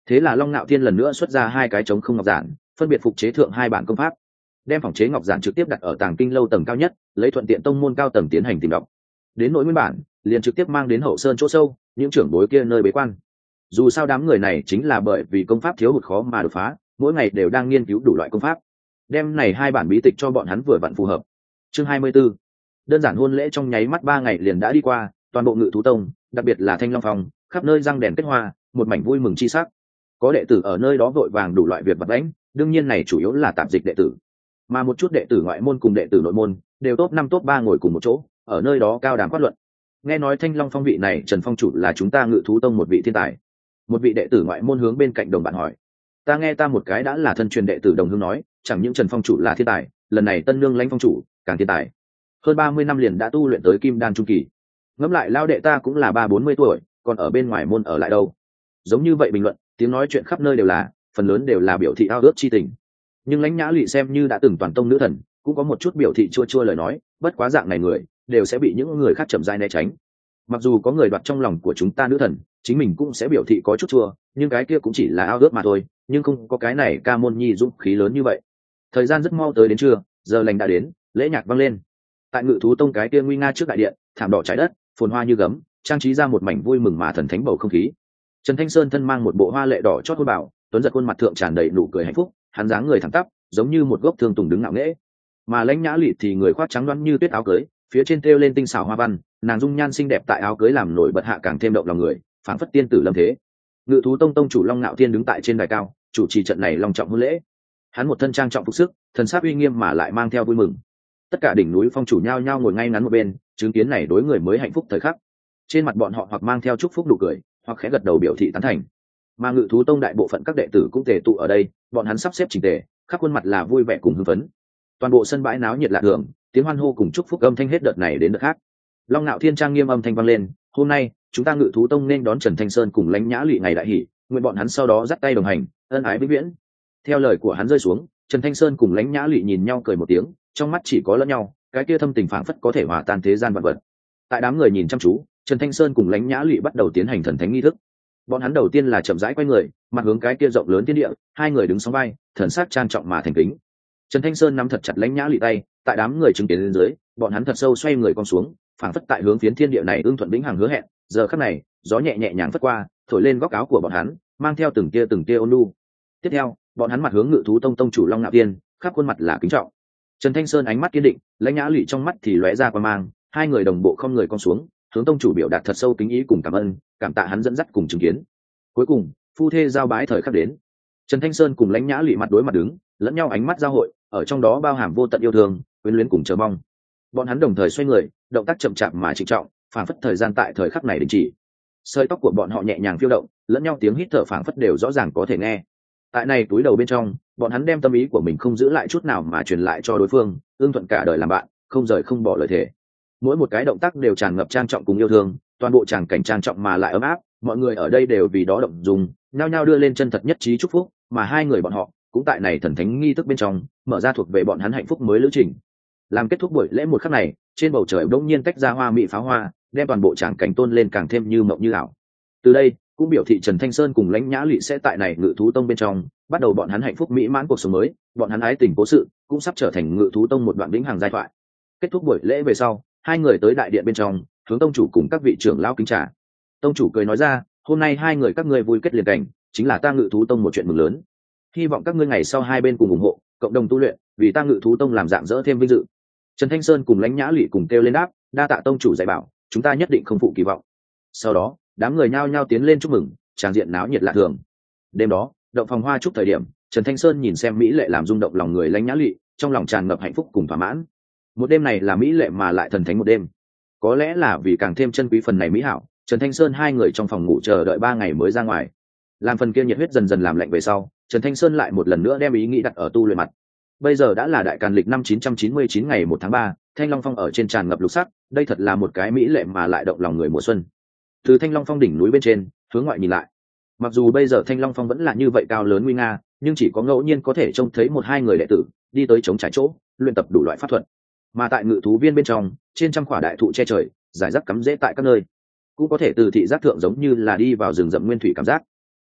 Thế là Long Nạo Thiên lần nữa xuất ra hai cái trống không ngọc giản, phân biệt phục chế thượng hai bản công pháp, đem phòng chế ngọc giản trực tiếp đặt ở tàng kinh lâu tầng cao nhất, lấy thuận tiện tông môn cao tầng tiến hành tìm đọc. Đến nỗi nguyên bản, liền trực tiếp mang đến hậu sơn chỗ sâu, những trưởng bối kia nơi bế quan. Dù sao đám người này chính là bởi vì công pháp thiếu hụt khó mà đột phá, mỗi ngày đều đang nghiên cứu đủ loại công pháp. Đem này hai bản bí tịch cho bọn hắn vừa vặn phù hợp. Chương hai mươi 24. Đơn giản hôn lễ trong nháy mắt ba ngày liền đã đi qua, toàn bộ Ngự Thú Tông, đặc biệt là Thanh Long Phong, khắp nơi răng đèn kết hoa, một mảnh vui mừng chi sắc. Có đệ tử ở nơi đó vội vàng đủ loại việc vặt vãnh, đương nhiên này chủ yếu là tạp dịch đệ tử, mà một chút đệ tử ngoại môn cùng đệ tử nội môn đều top năm top ba ngồi cùng một chỗ, ở nơi đó cao đàm phát luận. Nghe nói Thanh Long Phong vị này Trần Phong chủ là chúng ta Ngự Thú Tông một vị thiên tài. Một vị đệ tử ngoại môn hướng bên cạnh đồng bạn hỏi. Ta nghe ta một cái đã là thân truyền đệ tử đồng hương nói, chẳng những Trần Phong chủ là thiên tài, lần này Tân Nương Lãnh Phong chủ càng thiên tài. Hơn ba mươi năm liền đã tu luyện tới Kim Đan trung kỳ. Ngẫm lại lao đệ ta cũng là ba bốn mươi tuổi, còn ở bên ngoài môn ở lại đâu. Giống như vậy bình luận, tiếng nói chuyện khắp nơi đều là, phần lớn đều là biểu thị ao ước chi tình. Nhưng Lãnh Nhã Lụy xem như đã từng toàn tông nữ thần, cũng có một chút biểu thị chua chua lời nói, bất quá dạng này người đều sẽ bị những người khác chậm rãi né tránh. Mặc dù có người đoạt trong lòng của chúng ta nữ thần, chính mình cũng sẽ biểu thị có chút chua, nhưng cái kia cũng chỉ là ao ước mà thôi, nhưng không có cái này ca môn nhi dũng khí lớn như vậy. Thời gian rất mau tới đến trưa, giờ lành đã đến, lễ nhạc vang lên. Tại Ngự Thú Tông cái kia nguy nga trước đại điện, thảm đỏ trái đất, phồn hoa như gấm, trang trí ra một mảnh vui mừng mà thần thánh bầu không khí. Trần Thanh Sơn thân mang một bộ hoa lệ đỏ chót hôn bảo, tuấn giật khuôn mặt thượng tràn đầy nụ cười hạnh phúc, hắn dáng người thẳng tắp, giống như một gốc thương tùng đứng ngạo nghễ. Mà Lãnh Nhã Lụy thì người khoác trắng đoán như tuyết áo cưới, phía trên thêu lên tinh xảo hoa văn, nàng dung nhan xinh đẹp tại áo cưới làm nổi bật hạ càng thêm động lòng người, phảng phất tiên tử lâm thế. Ngự Thú Tông tông chủ Long Nạo Thiên đứng tại trên đài cao, chủ trì trận này long trọng hôn lễ. Hắn một thân trang trọng phục sức, thần sắc uy nghiêm mà lại mang theo vui mừng. Tất cả đỉnh núi phong chủ nhao nhao ngồi ngay ngắn một bên, chứng kiến này đối người mới hạnh phúc thời khắc. Trên mặt bọn họ hoặc mang theo chúc phúc nụ cười, hoặc khẽ gật đầu biểu thị tán thành. Mà Ngự Thú Tông đại bộ phận các đệ tử cũng tề tụ ở đây, bọn hắn sắp xếp chỉnh tề, khắp khuôn mặt là vui vẻ cùng hưng phấn. Toàn bộ sân bãi náo nhiệt lạ thường, tiếng hoan hô cùng chúc phúc âm thanh hết đợt này đến đợt khác. Long Nạo Thiên trang nghiêm âm thanh vang lên, hôm nay chúng ta Ngự Thú Tông nên đón Trần Thanh Sơn cùng Lãnh Nhã Lụy ngày đại hỷ, nguyện bọn hắn sau đó dắt tay đồng hành, ân ái vĩnh viễn. Theo lời của hắn rơi xuống, Trần Thanh Sơn cùng Lãnh Nhã Lụy nhìn nhau cười một tiếng, trong mắt chỉ có lẫn nhau, cái kia thâm tình phảng phất có thể hòa tan thế gian vạn vật. Tại đám người nhìn chăm chú, Trần Thanh Sơn cùng Lãnh Nhã Lụy bắt đầu tiến hành thần thánh nghi thức. Bọn hắn đầu tiên là chậm rãi quay người, mặt hướng cái kia rộng lớn thiên địa, hai người đứng song vai, thần sắc trang trọng mà thành kính. Trần Thanh Sơn nắm thật chặt Lãnh Nhã Lụy tay, tại đám người chứng kiến lên dưới, bọn hắn thật sâu xoay người cong xuống, phảng phất tại hướng phiến thiên địa này ưng thuận vĩnh hằng hứa hẹn. Giờ khắc này, gió nhẹ nhẹ nhàng phất qua, thổi lên góc áo của bọn hắn, mang theo từng tia từng tia ôn nhu. Tiếp theo, bọn hắn mặt hướng Ngự Thú Tông tông chủ Long Nạo Thiên, khắp khuôn mặt là kính trọng. Trần Thanh Sơn ánh mắt kiên định, Lãnh Nhã Lụy trong mắt thì lóe ra quan mang, hai người đồng bộ không người cong xuống, hướng tông chủ biểu đạt thật sâu kính ý cùng cảm ơn, cảm tạ hắn dẫn dắt cùng chứng kiến. Cuối cùng, phu thê giao bái thời khắc đến. Trần Thanh Sơn cùng Lãnh Nhã Lụy mặt đối mặt đứng, lẫn nhau ánh mắt giao hội, ở trong đó bao hàm vô tận yêu thương, quyến luyến cùng chờ mong. Bọn hắn đồng thời xoay người, động tác chậm chạp mà trịnh trọng, phảng phất thời gian tại thời khắc này đình chỉ. Sợi tóc của bọn họ nhẹ nhàng phiêu động, lẫn nhau tiếng hít thở phảng phất đều rõ ràng có thể nghe. Tại này túi đầu bên trong, bọn hắn đem tâm ý của mình không giữ lại chút nào mà truyền lại cho đối phương, ương thuận cả đời làm bạn, không rời không bỏ lời thề. Mỗi một cái động tác đều tràn ngập trang trọng cùng yêu thương, toàn bộ tràng cảnh trang trọng mà lại ấm áp, mọi người ở đây đều vì đó động dung, nhao nhao đưa lên chân thật nhất trí chúc phúc, mà hai người bọn họ cũng tại này thần thánh nghi thức bên trong, mở ra thuộc về bọn hắn hạnh phúc mới lữ trình. Làm kết thúc buổi lễ một khắc này, trên bầu trời đột nhiên tách ra hoa mỹ pháo hoa, đem toàn bộ tràng cảnh tôn lên càng thêm như mộng như ảo. Từ đây, cũng biểu thị Trần Thanh Sơn cùng Lãnh Nhã Lụy sẽ tại này Ngự Thú Tông bên trong, bắt đầu bọn hắn hạnh phúc mỹ mãn cuộc sống mới, bọn hắn ái tình cố sự, cũng sắp trở thành Ngự Thú Tông một đoạn vĩnh hằng giai thoại. Kết thúc buổi lễ về sau, hai người tới đại điện bên trong, hướng tông chủ cùng các vị trưởng lão kính trà. Tông chủ cười nói ra, hôm nay hai người các ngươi vui kết liền cảnh, chính là ta Ngự Thú Tông một chuyện mừng lớn. Hy vọng các ngươi ngày sau hai bên cùng ủng hộ, cộng đồng tu luyện, vì ta Ngự Thú Tông làm dạng dỡ thêm vinh dự. Trần Thanh Sơn cùng Lãnh Nhã Lụy cùng kêu lên đáp, đa tạ tông chủ dạy bảo, chúng ta nhất định không phụ kỳ vọng. Sau đó, đám người nhao nhao tiến lên chúc mừng, tràng diện náo nhiệt lạ thường. Đêm đó, động phòng hoa chúc thời điểm, Trần Thanh Sơn nhìn xem mỹ lệ làm rung động lòng người Lãnh Nhã Lụy, trong lòng tràn ngập hạnh phúc cùng thỏa mãn. Một đêm này là mỹ lệ mà lại thần thánh một đêm. Có lẽ là vì càng thêm chân quý phần này mỹ hảo, Trần Thanh Sơn hai người trong phòng ngủ chờ đợi ba ngày mới ra ngoài. Làm phần kia nhiệt huyết dần dần làm lạnh về sau, Trần Thanh Sơn lại một lần nữa đem ý nghĩ đặt ở tu luyện mặt. Bây giờ đã là đại càn lịch năm chín trăm chín mươi chín ngày một tháng ba, Thanh Long Phong ở trên tràn ngập lục sắc, đây thật là một cái mỹ lệ mà lại động lòng người mùa xuân. Từ Thanh Long Phong đỉnh núi bên trên, hướng ngoại nhìn lại. Mặc dù bây giờ Thanh Long Phong vẫn là như vậy cao lớn nguy nga, nhưng chỉ có ngẫu nhiên có thể trông thấy một hai người đệ tử đi tới chống trải chỗ, luyện tập đủ loại pháp thuật. Mà tại Ngự Thú Viên bên trong, trên trăm quả đại thụ che trời, rải rác cắm rễ tại các nơi, cũng có thể từ thị giác thượng giống như là đi vào rừng rậm nguyên thủy cảm giác.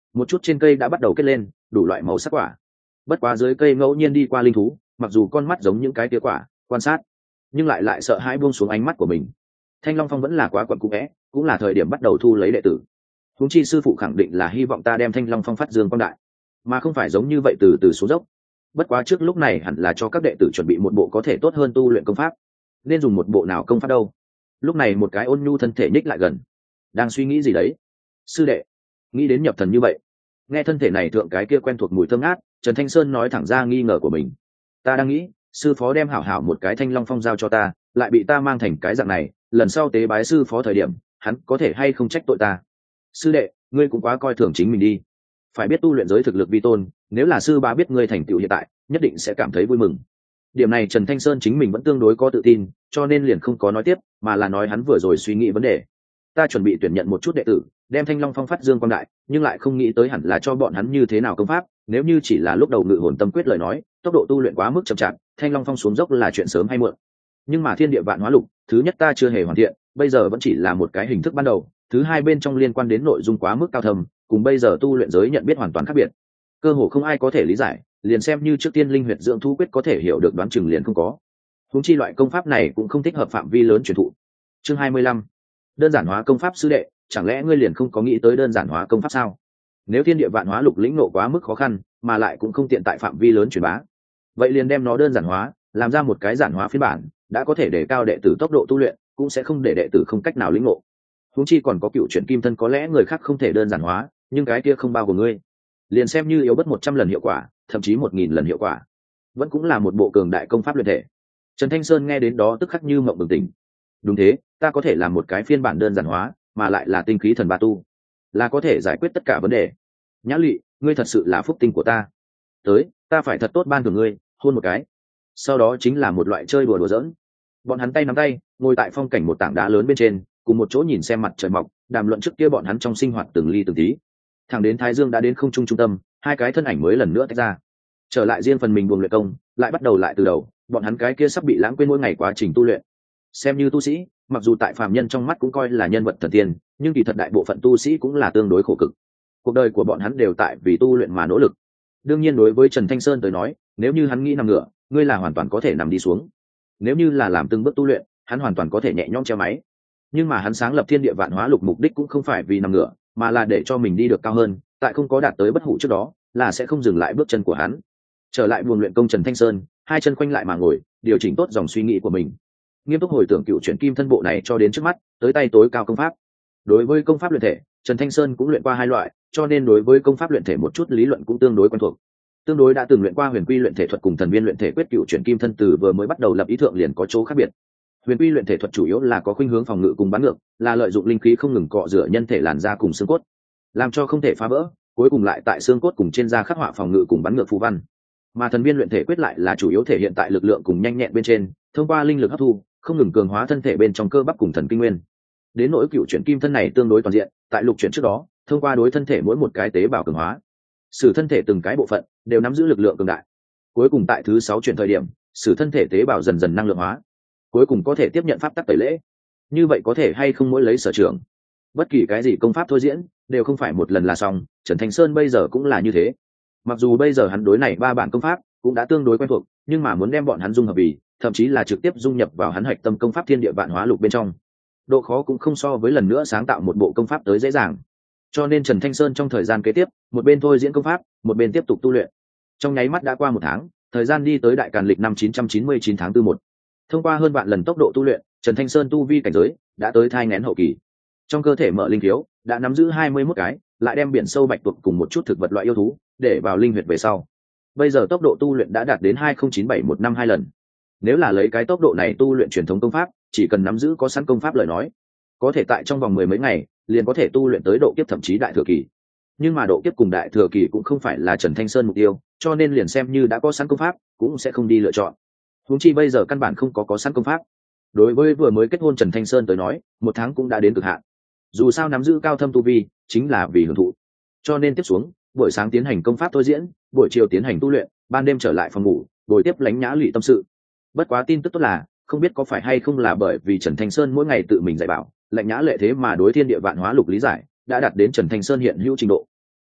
một chút trên cây đã bắt đầu kết lên đủ loại màu sắc quả. Bất quá dưới cây ngẫu nhiên đi qua linh thú, mặc dù con mắt giống những cái tía quả quan sát, nhưng lại lại sợ hãi buông xuống ánh mắt của mình. Thanh Long Phong vẫn là quá quẩn cũ vẽ, cũng là thời điểm bắt đầu thu lấy đệ tử. Huống chi sư phụ khẳng định là hy vọng ta đem Thanh Long Phong phát dương quang đại, mà không phải giống như vậy từ từ xuống dốc. Bất quá trước lúc này hẳn là cho các đệ tử chuẩn bị một bộ có thể tốt hơn tu luyện công pháp. Nên dùng một bộ nào công pháp đâu? Lúc này một cái ôn nhu thân thể nhích lại gần, đang suy nghĩ gì đấy. Sư đệ, nghĩ đến nhập thần như vậy. Nghe thân thể này thượng cái kia quen thuộc mùi thơm ngát, Trần Thanh Sơn nói thẳng ra nghi ngờ của mình. Ta đang nghĩ, sư phó đem hảo hảo một cái Thanh Long Phong giao cho ta, lại bị ta mang thành cái dạng này, lần sau tế bái sư phó thời điểm, hắn có thể hay không trách tội ta. Sư đệ, ngươi cũng quá coi thường chính mình đi. Phải biết tu luyện giới thực lực vi tôn, nếu là sư bá biết ngươi thành tựu hiện tại, nhất định sẽ cảm thấy vui mừng. Điểm này Trần Thanh Sơn chính mình vẫn tương đối có tự tin, cho nên liền không có nói tiếp, mà là nói hắn vừa rồi suy nghĩ vấn đề. Ta chuẩn bị tuyển nhận một chút đệ tử, đem Thanh Long Phong phát dương quang đại, nhưng lại không nghĩ tới hẳn là cho bọn hắn như thế nào công pháp. Nếu như chỉ là lúc đầu ngự hồn tâm quyết lời nói, tốc độ tu luyện quá mức chậm chạp, Thanh Long Phong xuống dốc là chuyện sớm hay muộn. Nhưng mà thiên địa vạn hóa lục, thứ nhất ta chưa hề hoàn thiện, bây giờ vẫn chỉ là một cái hình thức ban đầu. Thứ hai bên trong liên quan đến nội dung quá mức cao thâm, cùng bây giờ tu luyện giới nhận biết hoàn toàn khác biệt, cơ hồ không ai có thể lý giải. Liền xem như trước tiên linh huyệt dưỡng thú quyết có thể hiểu được, đoán chừng liền không có. Huống chi loại công pháp này cũng không thích hợp phạm vi lớn truyền thụ. Chương hai mươi lăm, đơn giản hóa công pháp. Sư đệ, chẳng lẽ ngươi liền không có nghĩ tới đơn giản hóa công pháp sao? Nếu thiên địa vạn hóa lục lĩnh nộ quá mức khó khăn, mà lại cũng không tiện tại phạm vi lớn truyền bá, vậy liền đem nó đơn giản hóa, làm ra một cái giản hóa phiên bản, đã có thể để cao đệ tử tốc độ tu luyện, cũng sẽ không để đệ tử không cách nào lĩnh ngộ. Huống chi còn có cựu chuyển kim thân, có lẽ người khác không thể đơn giản hóa, nhưng cái kia không bao gồm ngươi. Liền xem như yếu bất một trăm lần hiệu quả, thậm chí một nghìn lần hiệu quả, vẫn cũng là một bộ cường đại công pháp luyện thể. Trần Thanh Sơn nghe đến đó tức khắc như mộng bừng tỉnh. Đúng thế, ta có thể làm một cái phiên bản đơn giản hóa, mà lại là tinh khí thần ba tu, là có thể giải quyết tất cả vấn đề. Nhã Lụy, ngươi thật sự là phúc tinh của ta. Tới, ta phải thật tốt ban thưởng ngươi, hôn một cái. Sau đó chính là một loại chơi đùa đùa giỡn. Bọn hắn tay nắm tay, ngồi tại phong cảnh một tảng đá lớn bên trên, cùng một chỗ nhìn xem mặt trời mọc, đàm luận trước kia bọn hắn trong sinh hoạt từng ly từng tí. Thẳng đến Thái Dương đã đến không trung trung tâm, hai cái thân ảnh mới lần nữa tách ra, trở lại riêng phần mình buồng luyện công, lại bắt đầu lại từ đầu. Bọn hắn cái kia sắp bị lãng quên mỗi ngày quá trình tu luyện. Xem như tu sĩ, mặc dù tại phàm nhân trong mắt cũng coi là nhân vật thần tiên, nhưng kỳ thật đại bộ phận tu sĩ cũng là tương đối khổ cực. Cuộc đời của bọn hắn đều tại vì tu luyện mà nỗ lực. Đương nhiên đối với Trần Thanh Sơn tới nói, nếu như hắn nghĩ nằm ngửa, ngươi là hoàn toàn có thể nằm đi xuống. Nếu như là làm từng bước tu luyện, hắn hoàn toàn có thể nhẹ nhõm treo máy. Nhưng mà hắn sáng lập thiên địa vạn hóa lục mục đích cũng không phải vì nằm ngửa, mà là để cho mình đi được cao hơn, tại không có đạt tới bất hủ trước đó, là sẽ không dừng lại bước chân của hắn. Trở lại buồng luyện công, Trần Thanh Sơn hai chân khoanh lại mà ngồi, điều chỉnh tốt dòng suy nghĩ của mình, nghiêm túc hồi tưởng cựu chuyển kim thân bộ này cho đến trước mắt tới tay tối cao công pháp. Đối với công pháp luyện thể, Trần Thanh Sơn cũng luyện qua hai loại, cho nên đối với công pháp luyện thể một chút lý luận cũng tương đối quen thuộc. Tương đối đã từng luyện qua huyền quy luyện thể thuật cùng thần viên luyện thể quyết, cựu chuyển kim thân từ vừa mới bắt đầu lập ý thượng liền có chỗ khác biệt. Huyền quy luyện thể thuật chủ yếu là có khuynh hướng phòng ngự cùng bắn ngược, là lợi dụng linh khí không ngừng cọ rửa nhân thể làn da cùng xương cốt, làm cho không thể phá vỡ, cuối cùng lại tại xương cốt cùng trên da khắc họa phòng ngự cùng bắn ngược phù văn. Mà thần viên luyện thể quyết lại là chủ yếu thể hiện tại lực lượng cùng nhanh nhẹn bên trên, thông qua linh lực hấp thu, không ngừng cường hóa thân thể bên trong cơ bắp cùng thần kinh nguyên. Đến nỗi cựu chuyển kim thân này tương đối toàn diện, tại lục chuyển trước đó, thông qua đối thân thể mỗi một cái tế bào cường hóa, sử thân thể từng cái bộ phận đều nắm giữ lực lượng cường đại. Cuối cùng tại thứ sáu chuyển thời điểm, sử thân thể tế bào dần dần năng lượng hóa, cuối cùng có thể tiếp nhận pháp tắc tẩy lễ. Như vậy có thể hay không mỗi lấy sở trường, bất kỳ cái gì công pháp thôi diễn đều không phải một lần là xong. Trần Thanh Sơn bây giờ cũng là như thế. Mặc dù bây giờ hắn đối này ba bản công pháp cũng đã tương đối quen thuộc, nhưng mà muốn đem bọn hắn dung hợp vì, thậm chí là trực tiếp dung nhập vào hắn hạch tâm công pháp thiên địa vạn hóa lục bên trong, độ khó cũng không so với lần nữa sáng tạo một bộ công pháp tới dễ dàng. Cho nên Trần Thanh Sơn trong thời gian kế tiếp, một bên thôi diễn công pháp, một bên tiếp tục tu luyện. Trong nháy mắt đã qua một tháng, thời gian đi tới đại càn lịch năm chín trăm chín mươi chín tháng tư một. Thông qua hơn vạn lần tốc độ tu luyện, Trần Thanh Sơn tu vi cảnh giới đã tới thai nghén hậu kỳ. Trong cơ thể mở linh thiếu đã nắm giữ hai mươi mốt cái, lại đem biển sâu bạch tuộc cùng một chút thực vật loại yêu thú để vào linh huyệt về sau. Bây giờ tốc độ tu luyện đã đạt đến hai không chín bảy một năm hai lần. Nếu là lấy cái tốc độ này tu luyện truyền thống công pháp, chỉ cần nắm giữ có sẵn công pháp lời nói, có thể tại trong vòng mười mấy ngày liền có thể tu luyện tới độ kiếp thậm chí đại thừa kỳ. Nhưng mà độ kiếp cùng đại thừa kỳ cũng không phải là Trần Thanh Sơn mục tiêu, cho nên liền xem như đã có sẵn công pháp cũng sẽ không đi lựa chọn. Huống chi bây giờ căn bản không có có sẵn công pháp. Đối với vừa mới kết hôn Trần Thanh Sơn tới nói, một tháng cũng đã đến cực hạn. Dù sao nắm giữ cao thâm tu vi chính là vì hưởng thụ, cho nên tiếp xuống buổi sáng tiến hành công pháp thôi diễn, buổi chiều tiến hành tu luyện, ban đêm trở lại phòng ngủ buổi tiếp Lánh Nhã Lụy tâm sự. Bất quá tin tức tốt là, không biết có phải hay không là bởi vì Trần Thanh Sơn mỗi ngày tự mình dạy bảo, Lạnh Nhã Lệ thế mà đối thiên địa vạn hóa lục lý giải đã đạt đến Trần Thanh Sơn hiện hữu trình độ.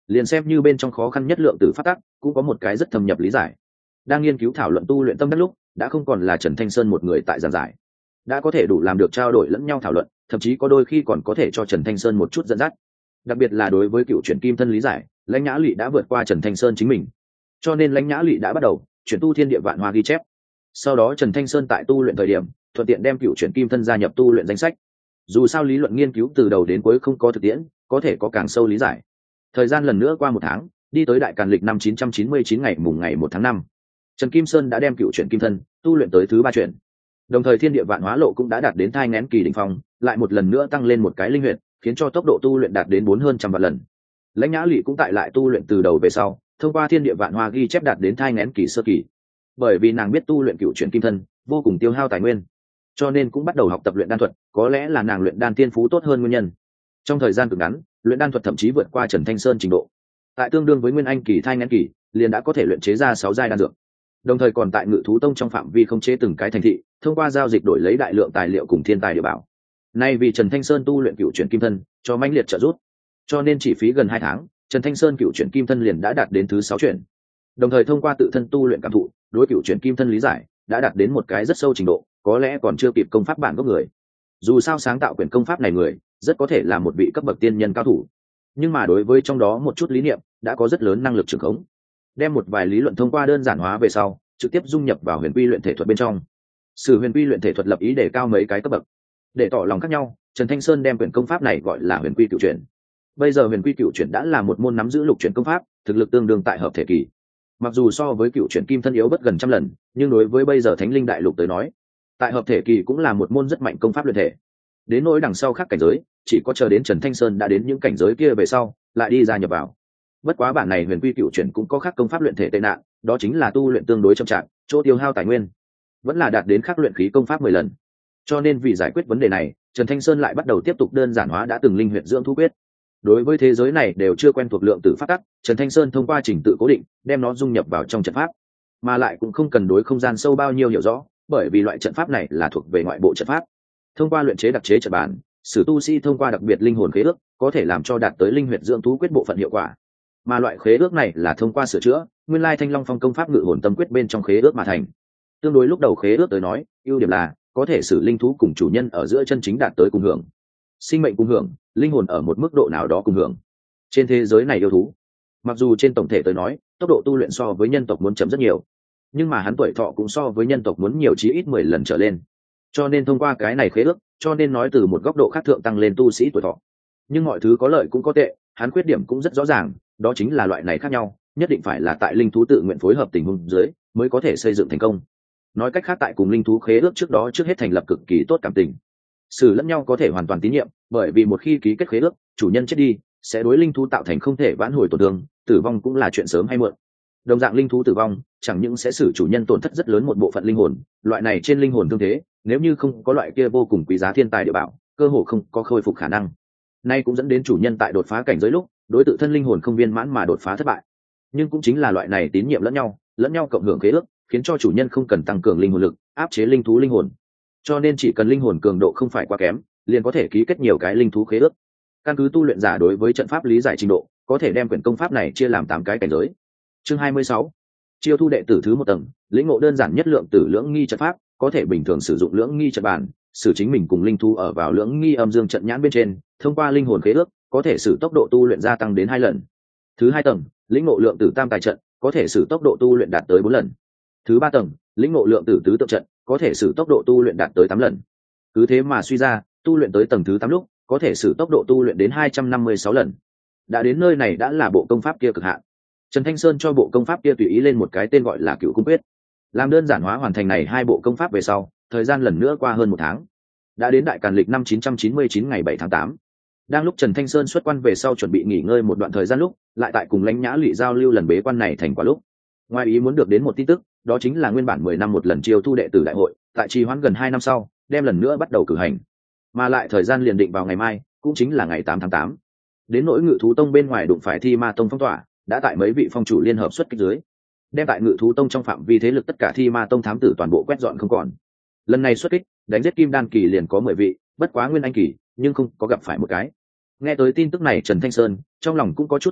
liền xem như bên trong khó khăn nhất lượng tử pháp tắc cũng có một cái rất thâm nhập lý giải. Đang nghiên cứu thảo luận tu luyện tâm đắc lúc đã không còn là Trần Thanh Sơn một người tại giảng giải, đã có thể đủ làm được trao đổi lẫn nhau thảo luận, thậm chí có đôi khi còn có thể cho Trần Thanh Sơn một chút dẫn dắt. Đặc biệt là đối với cựu chuyển kim thân lý giải, Lãnh Nhã Lụy đã vượt qua Trần Thanh Sơn chính mình, cho nên Lãnh Nhã Lụy đã bắt đầu chuyển tu thiên địa vạn hoa ghi chép. Sau đó Trần Thanh Sơn tại tu luyện thời điểm thuận tiện đem cựu chuyển kim thân gia nhập tu luyện danh sách. Dù sao lý luận nghiên cứu từ đầu đến cuối không có thực tiễn, có thể có càng sâu lý giải. Thời gian lần nữa qua một tháng, đi tới đại càn lịch năm chín trăm chín mươi chín ngày mùng ngày một tháng năm, Trần Kim Sơn đã đem cựu chuyển kim thân tu luyện tới thứ ba chuyển. Đồng thời thiên địa vạn hóa lộ cũng đã đạt đến thai nghén kỳ đỉnh phong, lại một lần nữa tăng lên một cái linh huyệt, khiến cho tốc độ tu luyện đạt đến bốn hơn trăm vạn lần. Lãnh Nhã Lụy cũng tại lại tu luyện từ đầu về sau, thông qua thiên địa vạn hoa ghi chép đạt đến thai nghén kỳ sơ kỳ. Bởi vì nàng biết tu luyện cựu chuyển kim thân vô cùng tiêu hao tài nguyên, cho nên cũng bắt đầu học tập luyện đan thuật, có lẽ là nàng luyện đan tiên phú tốt hơn nguyên nhân. Trong thời gian cực ngắn, luyện đan thuật thậm chí vượt qua Trần Thanh Sơn trình độ. Tại tương đương với nguyên anh kỳ thai nghén kỳ, liền đã có thể luyện chế ra sáu giai đan dược. Đồng thời còn tại Ngự Thú Tông trong phạm vi khống chế từng cái thành thị, thông qua giao dịch đổi lấy đại lượng tài liệu cùng thiên tài địa bảo. Nay vì Trần Thanh Sơn tu luyện cựu chuyển kim thân cho mãnh liệt trợ giúp, cho nên chỉ phí gần hai tháng, Trần Thanh Sơn cựu chuyển kim thân liền đã đạt đến thứ sáu chuyển. Đồng thời thông qua tự thân tu luyện cảm thụ, đối cựu chuyển kim thân lý giải đã đạt đến một cái rất sâu trình độ, có lẽ còn chưa kịp công pháp bản gốc người. Dù sao sáng tạo quyển công pháp này người rất có thể là một vị cấp bậc tiên nhân cao thủ, nhưng mà đối với trong đó một chút lý niệm đã có rất lớn năng lực trưởng khống. Đem một vài lý luận thông qua đơn giản hóa về sau, trực tiếp dung nhập vào huyền quy luyện thể thuật bên trong. Sử huyền quy luyện thể thuật lập ý để cao mấy cái cấp bậc. Để tỏ lòng khác nhau, Trần Thanh Sơn đem quyển công pháp này gọi là huyền quy cựu chuyển. Bây giờ huyền quy cựu chuyển đã là một môn nắm giữ lục chuyển công pháp, thực lực tương đương tại hợp thể kỳ. Mặc dù so với cựu chuyển kim thân yếu bất gần trăm lần, nhưng đối với bây giờ thánh linh đại lục tới nói, tại hợp thể kỳ cũng là một môn rất mạnh công pháp luyện thể. Đến nỗi đằng sau khác cảnh giới, chỉ có chờ đến Trần Thanh Sơn đã đến những cảnh giới kia về sau, lại đi ra nhập vào. Bất quá bản này huyền quy cựu chuyển cũng có khác công pháp luyện thể tệ nạn, đó chính là tu luyện tương đối chậm chạp, chỗ tiêu hao tài nguyên vẫn là đạt đến khắc luyện khí công pháp mười lần. Cho nên vì giải quyết vấn đề này, Trần Thanh Sơn lại bắt đầu tiếp tục đơn giản hóa đã từng linh huyệt dưỡng thú quyết. Đối với thế giới này đều chưa quen thuộc lượng tử pháp tắc, Trần Thanh Sơn thông qua trình tự cố định đem nó dung nhập vào trong trận pháp, mà lại cũng không cần đối không gian sâu bao nhiêu hiểu rõ, bởi vì loại trận pháp này là thuộc về ngoại bộ trận pháp. Thông qua luyện chế đặc chế trận bản, sử tu sĩ thông qua đặc biệt linh hồn khế ước có thể làm cho đạt tới linh huyệt dưỡng thú quyết bộ phận hiệu quả, mà loại khế ước này là thông qua sửa chữa nguyên lai Thanh Long Phong công pháp ngự hồn tâm quyết bên trong khế ước mà thành. Tương đối lúc đầu khế ước tới nói, ưu điểm là có thể sử linh thú cùng chủ nhân ở giữa chân chính đạt tới cùng hưởng, sinh mệnh cùng hưởng, linh hồn ở một mức độ nào đó cùng hưởng. Trên thế giới này yêu thú, mặc dù trên tổng thể tới nói tốc độ tu luyện so với nhân tộc muốn chậm rất nhiều, nhưng mà hắn tuổi thọ cũng so với nhân tộc muốn nhiều chí ít mười lần trở lên. Cho nên thông qua cái này khế ước, cho nên nói từ một góc độ khác thượng tăng lên tu sĩ tuổi thọ. Nhưng mọi thứ có lợi cũng có tệ, hắn khuyết điểm cũng rất rõ ràng, đó chính là loại này khác nhau, nhất định phải là tại linh thú tự nguyện phối hợp tình huống dưới mới có thể xây dựng thành công. Nói cách khác, tại cùng linh thú khế ước trước đó trước hết thành lập cực kỳ tốt cảm tình, sự lẫn nhau có thể hoàn toàn tín nhiệm, bởi vì một khi ký kết khế ước, chủ nhân chết đi sẽ đối linh thú tạo thành không thể vãn hồi tổn thương, tử vong cũng là chuyện sớm hay muộn. Đồng dạng linh thú tử vong chẳng những sẽ xử chủ nhân tổn thất rất lớn một bộ phận linh hồn, loại này trên linh hồn thương thế, nếu như không có loại kia vô cùng quý giá thiên tài địa bảo, cơ hồ không có khôi phục khả năng. Nay cũng dẫn đến chủ nhân tại đột phá cảnh giới lúc, đối tự thân linh hồn không viên mãn mà đột phá thất bại. Nhưng cũng chính là loại này tín nhiệm lẫn nhau, lẫn nhau cộng hưởng khế ước, khiến cho chủ nhân không cần tăng cường linh hồn lực, áp chế linh thú linh hồn. Cho nên chỉ cần linh hồn cường độ không phải quá kém, liền có thể ký kết nhiều cái linh thú khế ước. Căn cứ tu luyện giả đối với trận pháp lý giải trình độ, có thể đem quyển công pháp này chia làm tám cái cảnh giới. Chương hai mươi sáu, chiêu thu đệ tử thứ một tầng, lĩnh ngộ đơn giản nhất lượng tử lưỡng nghi trận pháp, có thể bình thường sử dụng lưỡng nghi trận bản, sử chính mình cùng linh thú ở vào lưỡng nghi âm dương trận nhãn bên trên, thông qua linh hồn khế ước, có thể sử tốc độ tu luyện gia tăng đến hai lần. Thứ hai tầng, lĩnh ngộ lượng tử tam tài trận, có thể sử tốc độ tu luyện đạt tới bốn lần. Thứ ba tầng, lĩnh ngộ lượng tử tứ tượng trận, có thể sử tốc độ tu luyện đạt tới tám lần. Cứ thế mà suy ra, tu luyện tới tầng thứ tám lúc, có thể sử tốc độ tu luyện đến hai trăm năm mươi sáu lần. Đã đến nơi này đã là bộ công pháp kia cực hạn. Trần Thanh Sơn cho bộ công pháp kia tùy ý lên một cái tên gọi là Cửu Cung Quyết. Làm đơn giản hóa hoàn thành này hai bộ công pháp về sau, thời gian lần nữa qua hơn một tháng. Đã đến đại càn lịch năm chín trăm chín mươi chín ngày bảy tháng tám. Đang lúc Trần Thanh Sơn xuất quan về sau chuẩn bị nghỉ ngơi một đoạn thời gian lúc, lại tại cùng Lãnh Nhã Lụy giao lưu lần bế quan này thành quả lúc, ngoài ý muốn được đến một tin tức, đó chính là nguyên bản mười năm một lần chiêu thu đệ tử đại hội, tại trì hoãn gần hai năm sau, đem lần nữa bắt đầu cử hành. Mà lại thời gian liền định vào ngày mai, cũng chính là ngày tám tháng tám. Đến nỗi Ngự Thú Tông bên ngoài đụng phải Thi Ma Tông phong tỏa, đã tại mấy vị phong chủ liên hợp xuất kích dưới, đem tại Ngự Thú Tông trong phạm vi thế lực tất cả Thi Ma Tông thám tử toàn bộ quét dọn không còn. Lần này xuất kích, đánh giết Kim Đan kỳ liền có mười vị, bất quá Nguyên Anh kỳ, nhưng không có gặp phải một cái. Nghe tới tin tức này, Trần Thanh Sơn trong lòng cũng có chút kinh ngạc,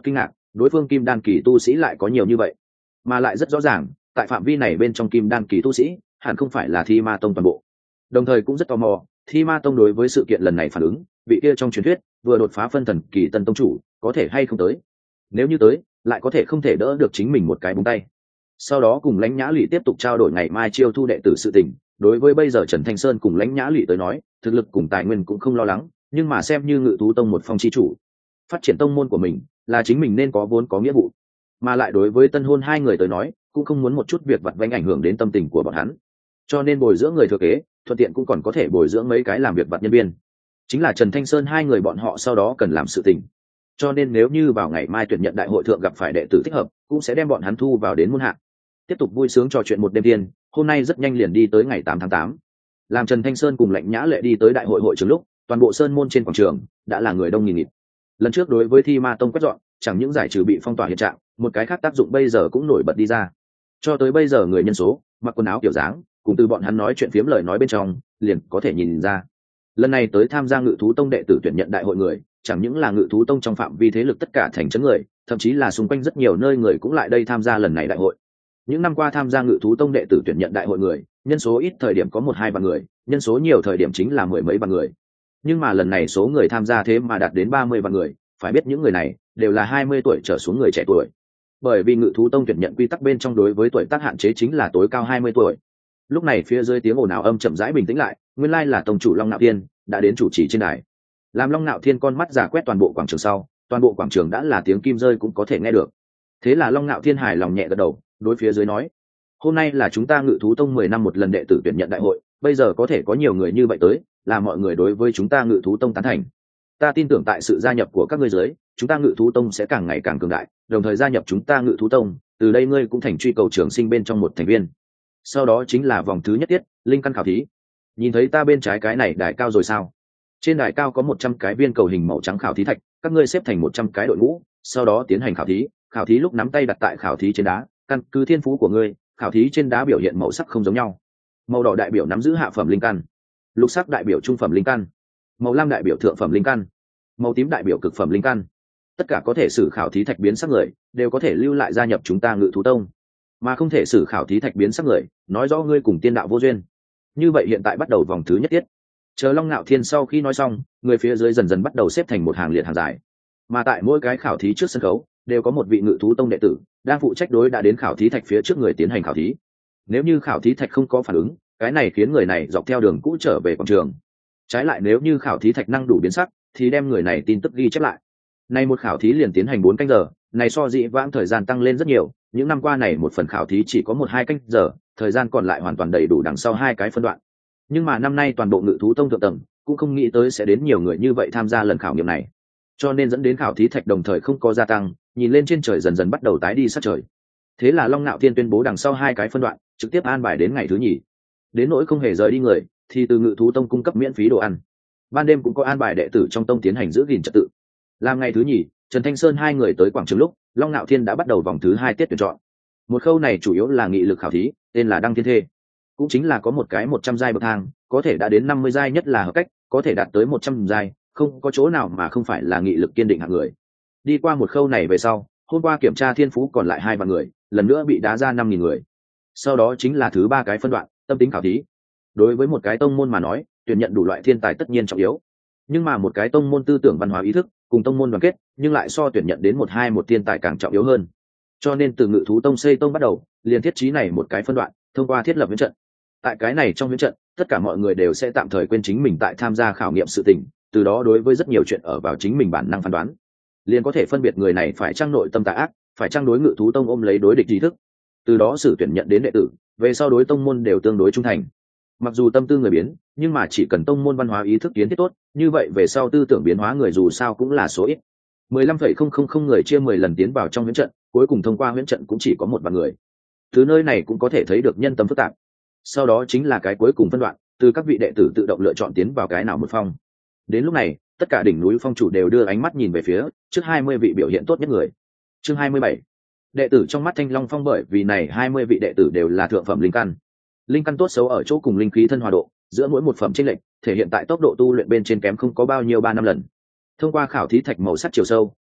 đối phương kim đan kỳ tu sĩ lại có nhiều như vậy, mà lại rất rõ ràng tại phạm vi này bên trong kim đan kỳ tu sĩ hẳn không phải là Thi Ma Tông toàn bộ. Đồng thời cũng rất tò mò Thi Ma Tông đối với sự kiện lần này phản ứng, vị kia trong truyền thuyết vừa đột phá phân thần kỳ tân tông chủ có thể hay không tới, nếu như tới lại có thể không thể đỡ được chính mình một cái búng tay. Sau đó cùng Lãnh Nhã Lụy tiếp tục trao đổi ngày mai chiêu thu đệ tử sự tình. Đối với bây giờ Trần Thanh Sơn cùng Lãnh Nhã Lụy tới nói, thực lực cùng tài nguyên cũng không lo lắng, nhưng mà xem như Ngự Thú Tông một phong chi chủ, phát triển tông môn của mình là chính mình nên có vốn có nghĩa vụ. Mà lại đối với tân hôn hai người tới nói, cũng không muốn một chút việc vặt vãnh ảnh hưởng đến tâm tình của bọn hắn, cho nên bồi dưỡng người thừa kế, thuận tiện cũng còn có thể bồi dưỡng mấy cái làm việc vặt nhân viên, chính là Trần Thanh Sơn hai người bọn họ sau đó cần làm sự tình. Cho nên nếu như vào ngày mai tuyển nhận đại hội thượng gặp phải đệ tử thích hợp, cũng sẽ đem bọn hắn thu vào đến môn hạ. Tiếp tục vui sướng trò chuyện một đêm tiên, hôm nay rất nhanh liền đi tới ngày tám tháng tám. Làm Trần Thanh Sơn cùng Lãnh Nhã Lệ đi tới đại hội hội trường lúc, toàn bộ sơn môn trên quảng trường đã là người đông nghìn nghịt. Lần trước đối với Thi Ma Tông quét dọn, chẳng những giải trừ bị phong tỏa hiện trạng, một cái khác tác dụng bây giờ cũng nổi bật đi ra. Cho tới bây giờ người nhân số, mặc quần áo kiểu dáng, cùng từ bọn hắn nói chuyện phiếm lời nói bên trong, liền có thể nhìn ra. Lần này tới tham gia Ngự Thú Tông đệ tử tuyển nhận đại hội người, chẳng những là Ngự Thú Tông trong phạm vi thế lực tất cả thành trấn người, thậm chí là xung quanh rất nhiều nơi người cũng lại đây tham gia lần này đại hội. Những năm qua tham gia Ngự Thú Tông đệ tử tuyển nhận đại hội người, nhân số ít thời điểm có một hai vạn người, nhân số nhiều thời điểm chính là mười mấy vạn người. Nhưng mà lần này số người tham gia thế mà đạt đến ba mươi vạn người, phải biết những người này đều là hai mươi tuổi trở xuống người trẻ tuổi. Bởi vì Ngự Thú Tông tuyển nhận quy tắc bên trong đối với tuổi tác hạn chế chính là tối cao hai mươi tuổi. Lúc này phía dưới tiếng ồn ào âm chậm rãi bình tĩnh lại, nguyên lai là tông chủ Long Nạo Thiên đã đến chủ trì trên đài. Làm Long Nạo Thiên con mắt giả quét toàn bộ quảng trường sau, toàn bộ quảng trường đã là tiếng kim rơi cũng có thể nghe được. Thế là Long Nạo Thiên hài lòng nhẹ gật đầu, đối phía dưới nói: "Hôm nay là chúng ta Ngự Thú Tông mười năm một lần đệ tử tuyển nhận đại hội, bây giờ có thể có nhiều người như vậy tới, là mọi người đối với chúng ta Ngự Thú Tông tán thành. Ta tin tưởng tại sự gia nhập của các ngươi dưới, chúng ta Ngự Thú Tông sẽ càng ngày càng cường đại, đồng thời gia nhập chúng ta Ngự Thú Tông, từ đây ngươi cũng thành truy cầu trường sinh bên trong một thành viên." Sau đó chính là vòng thứ nhất tiết, linh căn khảo thí. Nhìn thấy ta bên trái cái này đài cao rồi sao? Trên đài cao có một trăm cái viên cầu hình màu trắng khảo thí thạch, các ngươi xếp thành một trăm cái đội ngũ, sau đó tiến hành khảo thí. Khảo thí lúc nắm tay đặt tại khảo thí trên đá, căn cứ thiên phú của ngươi, khảo thí trên đá biểu hiện màu sắc không giống nhau. Màu đỏ đại biểu nắm giữ hạ phẩm linh căn, lục sắc đại biểu trung phẩm linh căn, màu lam đại biểu thượng phẩm linh căn, màu tím đại biểu cực phẩm linh căn. Tất cả có thể sử khảo thí thạch biến sắc người đều có thể lưu lại gia nhập chúng ta Ngự Thú Tông, mà không thể sử khảo thí thạch biến sắc người, nói rõ ngươi cùng tiên đạo vô duyên. Như vậy hiện tại bắt đầu vòng thứ nhất tiết. Chờ Long Nạo Thiên sau khi nói xong, người phía dưới dần dần bắt đầu xếp thành một hàng liệt hàng dài, mà tại mỗi cái khảo thí trước sân khấu đều có một vị Ngự Thú Tông đệ tử đang phụ trách đối đã đến khảo thí thạch phía trước người tiến hành khảo thí. Nếu như khảo thí thạch không có phản ứng, cái này khiến người này dọc theo đường cũ trở về quảng trường. Trái lại nếu như khảo thí thạch năng đủ biến sắc, thì đem người này tin tức ghi chép lại. Nay một khảo thí liền tiến hành bốn canh giờ, này so dị vãng thời gian tăng lên rất nhiều, những năm qua này một phần khảo thí chỉ có một hai canh giờ, thời gian còn lại hoàn toàn đầy đủ đằng sau hai cái phân đoạn. Nhưng mà năm nay toàn bộ Ngự Thú Tông thượng tầng cũng không nghĩ tới sẽ đến nhiều người như vậy tham gia lần khảo nghiệm này, cho nên dẫn đến khảo thí thạch đồng thời không có gia tăng, nhìn lên trên trời dần dần bắt đầu tái đi sát trời. Thế là Long Nạo Thiên tuyên bố đằng sau hai cái phân đoạn trực tiếp an bài đến ngày thứ nhì. Đến nỗi không hề rời đi người thì từ Ngự Thú Tông cung cấp miễn phí đồ ăn, ban đêm cũng có an bài đệ tử trong tông tiến hành giữ gìn trật tự. Làm ngày thứ nhì, Trần Thanh Sơn hai người tới quảng trường lúc, Long Nạo Thiên đã bắt đầu vòng thứ hai tiết tuyển chọn. Một khâu này chủ yếu là nghị lực khảo thí, tên là đăng thiên thê, cũng chính là có một cái một trăm giai bậc thang, có thể đã đến năm mươi giai nhất là hợp cách, có thể đạt tới một trăm giai, không có chỗ nào mà không phải là nghị lực kiên định hạng người. Đi qua một khâu này về sau, hôm qua kiểm tra thiên phú còn lại hai vạn người, lần nữa bị đá ra năm nghìn người. Sau đó chính là thứ ba cái phân đoạn, tâm tính khảo thí. Đối với một cái tông môn mà nói, tuyển nhận đủ loại thiên tài tất nhiên trọng yếu, nhưng mà một cái tông môn tư tưởng văn hóa ý thức cùng tông môn đoàn kết, nhưng lại so tuyển nhận đến một hai một thiên tài càng trọng yếu hơn. Cho nên từ Ngự Thú Tông xây tông bắt đầu, liền thiết trí này một cái phân đoạn, thông qua thiết lập huyễn trận. Tại cái này trong huyễn trận, tất cả mọi người đều sẽ tạm thời quên chính mình tại tham gia khảo nghiệm sự tình, từ đó đối với rất nhiều chuyện ở vào chính mình bản năng phán đoán, liền có thể phân biệt người này phải trang nội tâm tà ác, phải trang đối Ngự Thú Tông ôm lấy đối địch trí thức. Từ đó xử tuyển nhận đến đệ tử, về sau đối tông môn đều tương đối trung thành. Mặc dù tâm tư người biến, nhưng mà chỉ cần tông môn văn hóa ý thức kiến thiết tốt, như vậy về sau tư tưởng biến hóa người dù sao cũng là số ít. mười lăm phẩy không không không người chia mười lần tiến vào trong huyễn trận, cuối cùng thông qua huyễn trận cũng chỉ có một vạn người. Từ nơi này cũng có thể thấy được nhân tâm phức tạp. Sau đó chính là cái cuối cùng phân đoạn, từ các vị đệ tử tự động lựa chọn tiến vào cái nào một phong. Đến lúc này, tất cả đỉnh núi phong chủ đều đưa ánh mắt nhìn về phía trước hai mươi vị biểu hiện tốt nhất người. Chương hai mươi bảy. Đệ tử trong mắt Thanh Long Phong, bởi vì này hai mươi vị đệ tử đều là thượng phẩm linh căn. Linh căn tốt xấu ở chỗ cùng linh khí thân hòa độ, giữa mỗi một phẩm chênh lệch, thể hiện tại tốc độ tu luyện bên trên kém không có bao nhiêu ba năm lần. Thông qua khảo thí thạch màu sắc chiều sâu,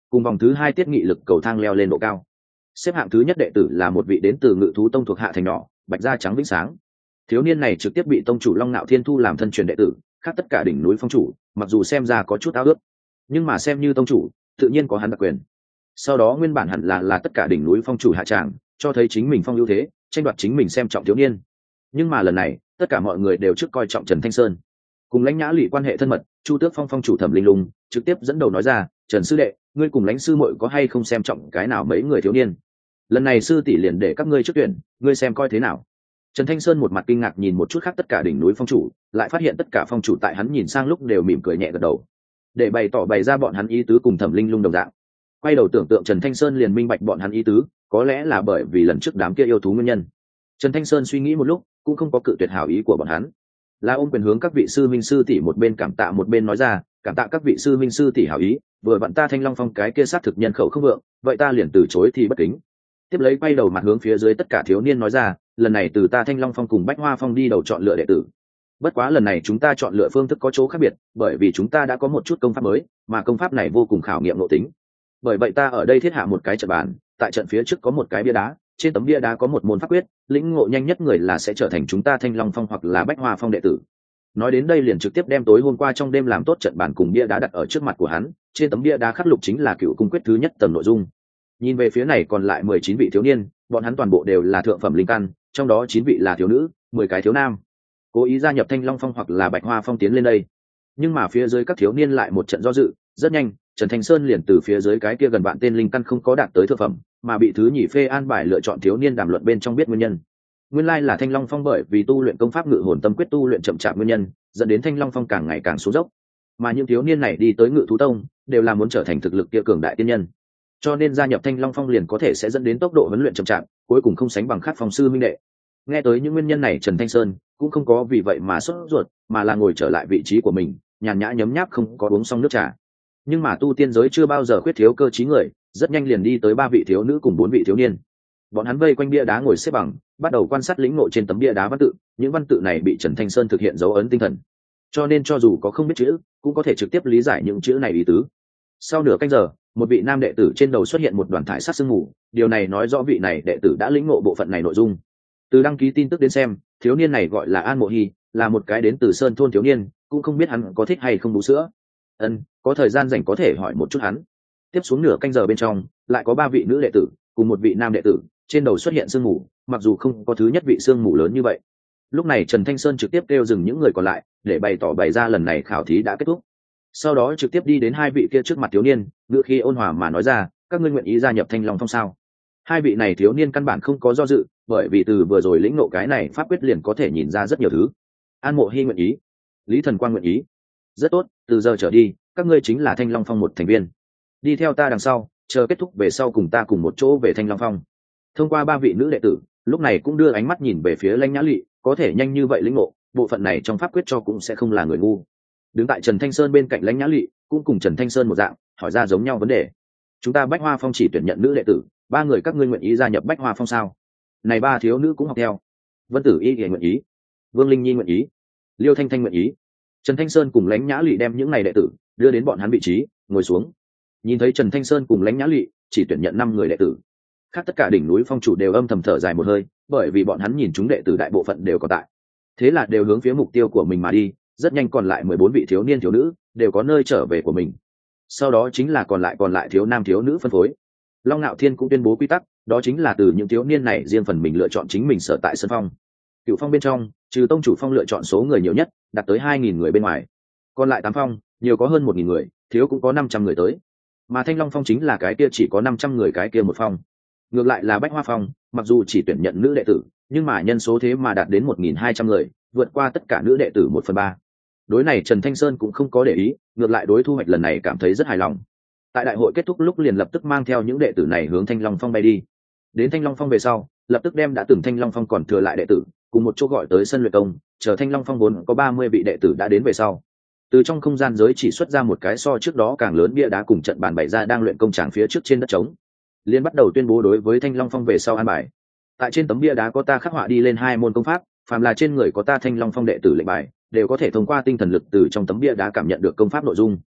cùng vòng thứ hai tiết nghị lực cầu thang leo lên độ cao. Xếp hạng thứ nhất đệ tử là một vị đến từ Ngự thú tông thuộc hạ thành nhỏ, bạch da trắng vĩnh sáng. Thiếu niên này trực tiếp bị tông chủ Long Nạo Thiên thu làm thân truyền đệ tử, khác tất cả đỉnh núi phong chủ, mặc dù xem ra có chút ao ước, nhưng mà xem như tông chủ, tự nhiên có hắn đặc quyền. Sau đó nguyên bản hẳn là là tất cả đỉnh núi phong chủ hạ tràng, cho thấy chính mình phong ưu thế, tranh đoạt chính mình xem trọng thiếu niên. Nhưng mà lần này, tất cả mọi người đều trước coi trọng Trần Thanh Sơn. Cùng Lãnh Nhã Lụy quan hệ thân mật, Chu Tước Phong phong chủ Thẩm Linh Lung trực tiếp dẫn đầu nói ra, "Trần sư đệ, ngươi cùng Lãnh sư muội có hay không xem trọng cái nào mấy người thiếu niên? Lần này sư tỷ liền để các ngươi trước tuyển, ngươi xem coi thế nào." Trần Thanh Sơn một mặt kinh ngạc nhìn một chút khác tất cả đỉnh núi phong chủ, lại phát hiện tất cả phong chủ tại hắn nhìn sang lúc đều mỉm cười nhẹ gật đầu, để bày tỏ bày ra bọn hắn ý tứ cùng Thẩm Linh Lung đồng dạng. Quay đầu tưởng tượng Trần Thanh Sơn liền minh bạch bọn hắn ý tứ, có lẽ là bởi vì lần trước đám kia yêu thú nguyên nhân. Trần Thanh Sơn suy nghĩ một lúc, cũng không có cự tuyệt hảo ý của bọn hắn, là ôm quyền hướng các vị sư minh sư tỷ một bên cảm tạ một bên nói ra, "Cảm tạ các vị sư minh sư tỷ hảo ý, vừa vặn ta Thanh Long Phong cái kia sát thực nhân khẩu không vượng, vậy ta liền từ chối thì bất kính." Tiếp lấy quay đầu mặt hướng phía dưới tất cả thiếu niên nói ra, "Lần này từ ta Thanh Long Phong cùng Bách Hoa Phong đi đầu chọn lựa đệ tử. Bất quá lần này chúng ta chọn lựa phương thức có chỗ khác biệt, bởi vì chúng ta đã có một chút công pháp mới, mà công pháp này vô cùng khảo nghiệm nội tính. Bởi vậy ta ở đây thiết hạ một cái trận bàn, tại trận phía trước có một cái bia đá, trên tấm bia đá có một môn pháp quyết, lĩnh ngộ nhanh nhất người là sẽ trở thành chúng ta Thanh Long Phong hoặc là Bách Hoa Phong đệ tử." Nói đến đây liền trực tiếp đem tối hôm qua trong đêm làm tốt trận bàn cùng bia đá đặt ở trước mặt của hắn, trên tấm bia đá khắc lục chính là Cựu Cung quyết thứ nhất tầng nội dung. Nhìn về phía này còn lại mười chín vị thiếu niên, bọn hắn toàn bộ đều là thượng phẩm linh căn, trong đó chín vị là thiếu nữ, mười cái thiếu nam. Cố ý gia nhập Thanh Long Phong hoặc là Bạch Hoa Phong tiến lên đây. Nhưng mà phía dưới các thiếu niên lại một trận do dự, rất nhanh, Trần Thanh Sơn liền từ phía dưới cái kia gần bạn tên linh căn không có đạt tới thượng phẩm, mà bị thứ nhì phê an bài lựa chọn thiếu niên đàm luận bên trong biết nguyên nhân. Nguyên lai là Thanh Long Phong bởi vì tu luyện công pháp Ngự Hồn Tâm quyết tu luyện chậm chạp nguyên nhân, dẫn đến Thanh Long Phong càng ngày càng xuống dốc. Mà những thiếu niên này đi tới Ngự thú tông, đều là muốn trở thành thực lực kia cường đại tiên nhân. Cho nên gia nhập Thanh Long Phong liền có thể sẽ dẫn đến tốc độ huấn luyện chậm chạp, cuối cùng không sánh bằng khác phong sư minh đệ. Nghe tới những nguyên nhân này, Trần Thanh Sơn cũng không có vì vậy mà sốt ruột, mà là ngồi trở lại vị trí của mình, nhàn nhã nhấm nháp không có uống xong nước trà. Nhưng mà tu tiên giới chưa bao giờ khuyết thiếu cơ trí người, rất nhanh liền đi tới ba vị thiếu nữ cùng bốn vị thiếu niên. Bọn hắn vây quanh bia đá ngồi xếp bằng, bắt đầu quan sát lĩnh ngộ trên tấm bia đá văn tự, những văn tự này bị Trần Thanh Sơn thực hiện dấu ấn tinh thần. Cho nên cho dù có không biết chữ, cũng có thể trực tiếp lý giải những chữ này ý tứ. Sau nửa canh giờ, một vị nam đệ tử trên đầu xuất hiện một đoàn thải sắc sương mù, điều này nói rõ vị này đệ tử đã lĩnh ngộ bộ phận này nội dung. Từ đăng ký tin tức đến xem, thiếu niên này gọi là An Mộ Hy, là một cái đến từ Sơn thôn thiếu niên, cũng không biết hắn có thích hay không bú sữa. Ân, có thời gian rảnh có thể hỏi một chút hắn. Tiếp xuống nửa canh giờ bên trong, lại có ba vị nữ đệ tử cùng một vị nam đệ tử, trên đầu xuất hiện sương mù, mặc dù không có thứ nhất vị sương mù lớn như vậy. Lúc này Trần Thanh Sơn trực tiếp kêu dừng những người còn lại, để bày tỏ bày ra lần này khảo thí đã kết thúc. Sau đó trực tiếp đi đến hai vị kia trước mặt thiếu niên, ngựa khi ôn hòa mà nói ra, "Các ngươi nguyện ý gia nhập Thanh Long Phong sao?" Hai vị này thiếu niên căn bản không có do dự, bởi vì từ vừa rồi lĩnh ngộ cái này pháp quyết liền có thể nhìn ra rất nhiều thứ. An Mộ Hy nguyện ý, Lý Thần Quang nguyện ý. "Rất tốt, từ giờ trở đi, các ngươi chính là Thanh Long Phong một thành viên. Đi theo ta đằng sau, chờ kết thúc về sau cùng ta cùng một chỗ về Thanh Long Phong." Thông qua ba vị nữ đệ tử, lúc này cũng đưa ánh mắt nhìn về phía Lãnh Nhã Lụy, có thể nhanh như vậy lĩnh ngộ, bộ phận này trong pháp quyết cho cũng sẽ không là người ngu. Đứng tại Trần Thanh Sơn bên cạnh Lãnh Nhã Lụy, cũng cùng Trần Thanh Sơn một dạng, hỏi ra giống nhau vấn đề. "Chúng ta Bách Hoa Phong chỉ tuyển nhận nữ đệ tử, ba người các ngươi nguyện ý gia nhập Bách Hoa Phong sao?" Này ba thiếu nữ cũng học theo. Vân Tử Y nguyện ý, Vương Linh Nhi nguyện ý, Liêu Thanh Thanh nguyện ý. Trần Thanh Sơn cùng Lãnh Nhã Lụy đem những này đệ tử đưa đến bọn hắn vị trí, ngồi xuống. Nhìn thấy Trần Thanh Sơn cùng Lãnh Nhã Lụy chỉ tuyển nhận năm người đệ tử, khác tất cả đỉnh núi phong chủ đều âm thầm thở dài một hơi, bởi vì bọn hắn nhìn chúng đệ tử đại bộ phận đều có tại. Thế là đều hướng phía mục tiêu của mình mà đi, rất nhanh còn lại mười bốn vị thiếu niên thiếu nữ đều có nơi trở về của mình. Sau đó chính là còn lại còn lại thiếu nam thiếu nữ phân phối. Long Nạo Thiên cũng tuyên bố quy tắc, đó chính là từ những thiếu niên này riêng phần mình lựa chọn chính mình sở tại sân phong. Cựu phong bên trong, trừ tông chủ phong lựa chọn số người nhiều nhất, đạt tới hai nghìn người bên ngoài. Còn lại tám phong, nhiều có hơn một nghìn người, thiếu cũng có năm trăm người tới. Mà Thanh Long Phong chính là cái kia chỉ có năm trăm người cái kia một phong. Ngược lại là Bách Hoa Phong, mặc dù chỉ tuyển nhận nữ đệ tử, nhưng mà nhân số thế mà đạt đến một nghìn hai trăm người, vượt qua tất cả nữ đệ tử một phần ba. Đối này Trần Thanh Sơn cũng không có để ý, ngược lại đối thu hoạch lần này cảm thấy rất hài lòng. Tại đại hội kết thúc lúc liền lập tức mang theo những đệ tử này hướng Thanh Long Phong bay đi. Đến Thanh Long Phong về sau, lập tức đem đã từng Thanh Long Phong còn thừa lại đệ tử cùng một chỗ gọi tới sân luyện công, chờ Thanh Long Phong vốn có ba mươi vị đệ tử đã đến về sau. Từ trong không gian giới chỉ xuất ra một cái so trước đó càng lớn bia đá cùng trận bàn bày ra đang luyện công tràng phía trước trên đất trống. Liên bắt đầu tuyên bố đối với Thanh Long Phong về sau an bài. Tại trên tấm bia đá có ta khắc họa đi lên hai môn công pháp, phàm là trên người có ta Thanh Long Phong đệ tử lệnh bài, đều có thể thông qua tinh thần lực từ trong tấm bia đá cảm nhận được công pháp nội dung.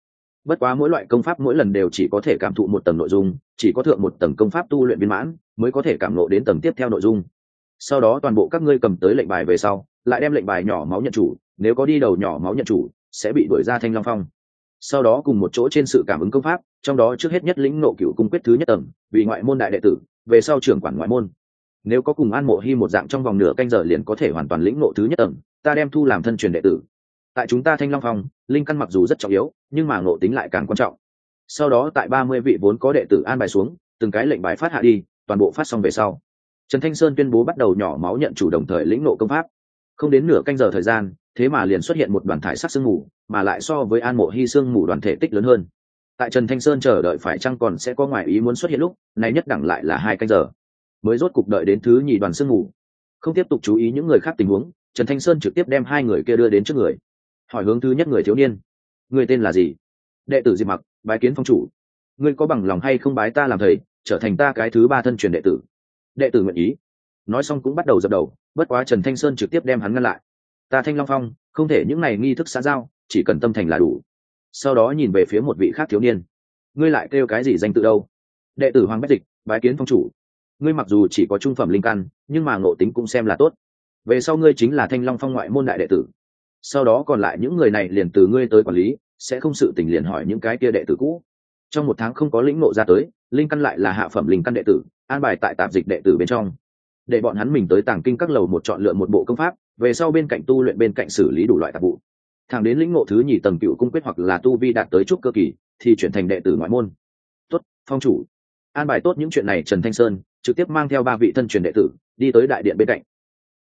Bất quá mỗi loại công pháp mỗi lần đều chỉ có thể cảm thụ một tầng nội dung, chỉ có thượng một tầng công pháp tu luyện viên mãn mới có thể cảm ngộ đến tầng tiếp theo nội dung. Sau đó toàn bộ các ngươi cầm tới lệnh bài về sau, lại đem lệnh bài nhỏ máu nhận chủ, nếu có đi đầu nhỏ máu nhận chủ sẽ bị đuổi ra Thanh Long Phong. Sau đó cùng một chỗ trên sự cảm ứng công pháp, trong đó trước hết nhất lĩnh ngộ cửu cung quyết thứ nhất tầng, vì ngoại môn đại đệ tử, về sau trưởng quản ngoại môn. Nếu có cùng An Mộ Hi một dạng trong vòng nửa canh giờ liền có thể hoàn toàn lĩnh ngộ thứ nhất tầng, ta đem thu làm thân truyền đệ tử. Tại chúng ta Thanh Long Phong, linh căn mặc dù rất trọng yếu, nhưng mà ngộ tính lại càng quan trọng. Sau đó tại ba mươi vị vốn có đệ tử an bài xuống, từng cái lệnh bài phát hạ đi, toàn bộ phát xong về sau, Trần Thanh Sơn tuyên bố bắt đầu nhỏ máu nhận chủ đồng thời lĩnh ngộ công pháp. Không đến nửa canh giờ thời gian, thế mà liền xuất hiện một đoàn thải sắc sương mù, mà lại so với An Mộ Hi sương mù đoàn thể tích lớn hơn. Tại Trần Thanh Sơn chờ đợi phải chăng còn sẽ có ngoại ý muốn xuất hiện lúc, này nhất đẳng lại là hai canh giờ, mới rốt cục đợi đến thứ nhì đoàn sương mù. Không tiếp tục chú ý những người khác tình huống, Trần Thanh Sơn trực tiếp đem hai người kia đưa đến trước người. Hỏi hướng thứ nhất người thiếu niên: "Người tên là gì?" "Đệ tử Diệp Mặc, bái kiến phong chủ." "Ngươi có bằng lòng hay không bái ta làm thầy, trở thành ta cái thứ ba thân truyền đệ tử?" "Đệ tử nguyện ý." Nói xong cũng bắt đầu dập đầu, bất quá Trần Thanh Sơn trực tiếp đem hắn ngăn lại. "Ta Thanh Long Phong không thể những này nghi thức xã giao, chỉ cần tâm thành là đủ." Sau đó nhìn về phía một vị khác thiếu niên: "Ngươi lại kêu cái gì danh tự đâu?" "Đệ tử Hoàng Bách Dịch, bái kiến phong chủ." "Ngươi mặc dù chỉ có trung phẩm linh căn, nhưng mà ngộ tính cũng xem là tốt. Về sau ngươi chính là Thanh Long Phong ngoại môn đại đệ tử. Sau đó còn lại những người này liền từ ngươi tới quản lý, sẽ không sự tình liền hỏi những cái kia đệ tử cũ. Trong một tháng không có lĩnh ngộ ra tới, linh căn lại là hạ phẩm linh căn đệ tử, an bài tại tạp dịch đệ tử bên trong, để bọn hắn mình tới tàng kinh các lầu một chọn lựa một bộ công pháp, về sau bên cạnh tu luyện bên cạnh xử lý đủ loại tạp vụ. Thẳng đến lĩnh ngộ thứ nhì tầng cựu cung quyết hoặc là tu vi đạt tới trúc cơ kỳ, thì chuyển thành đệ tử ngoại môn." "Tốt, phong chủ." An bài tốt những chuyện này, Trần Thanh Sơn trực tiếp mang theo ba vị thân truyền đệ tử đi tới đại điện bên cạnh,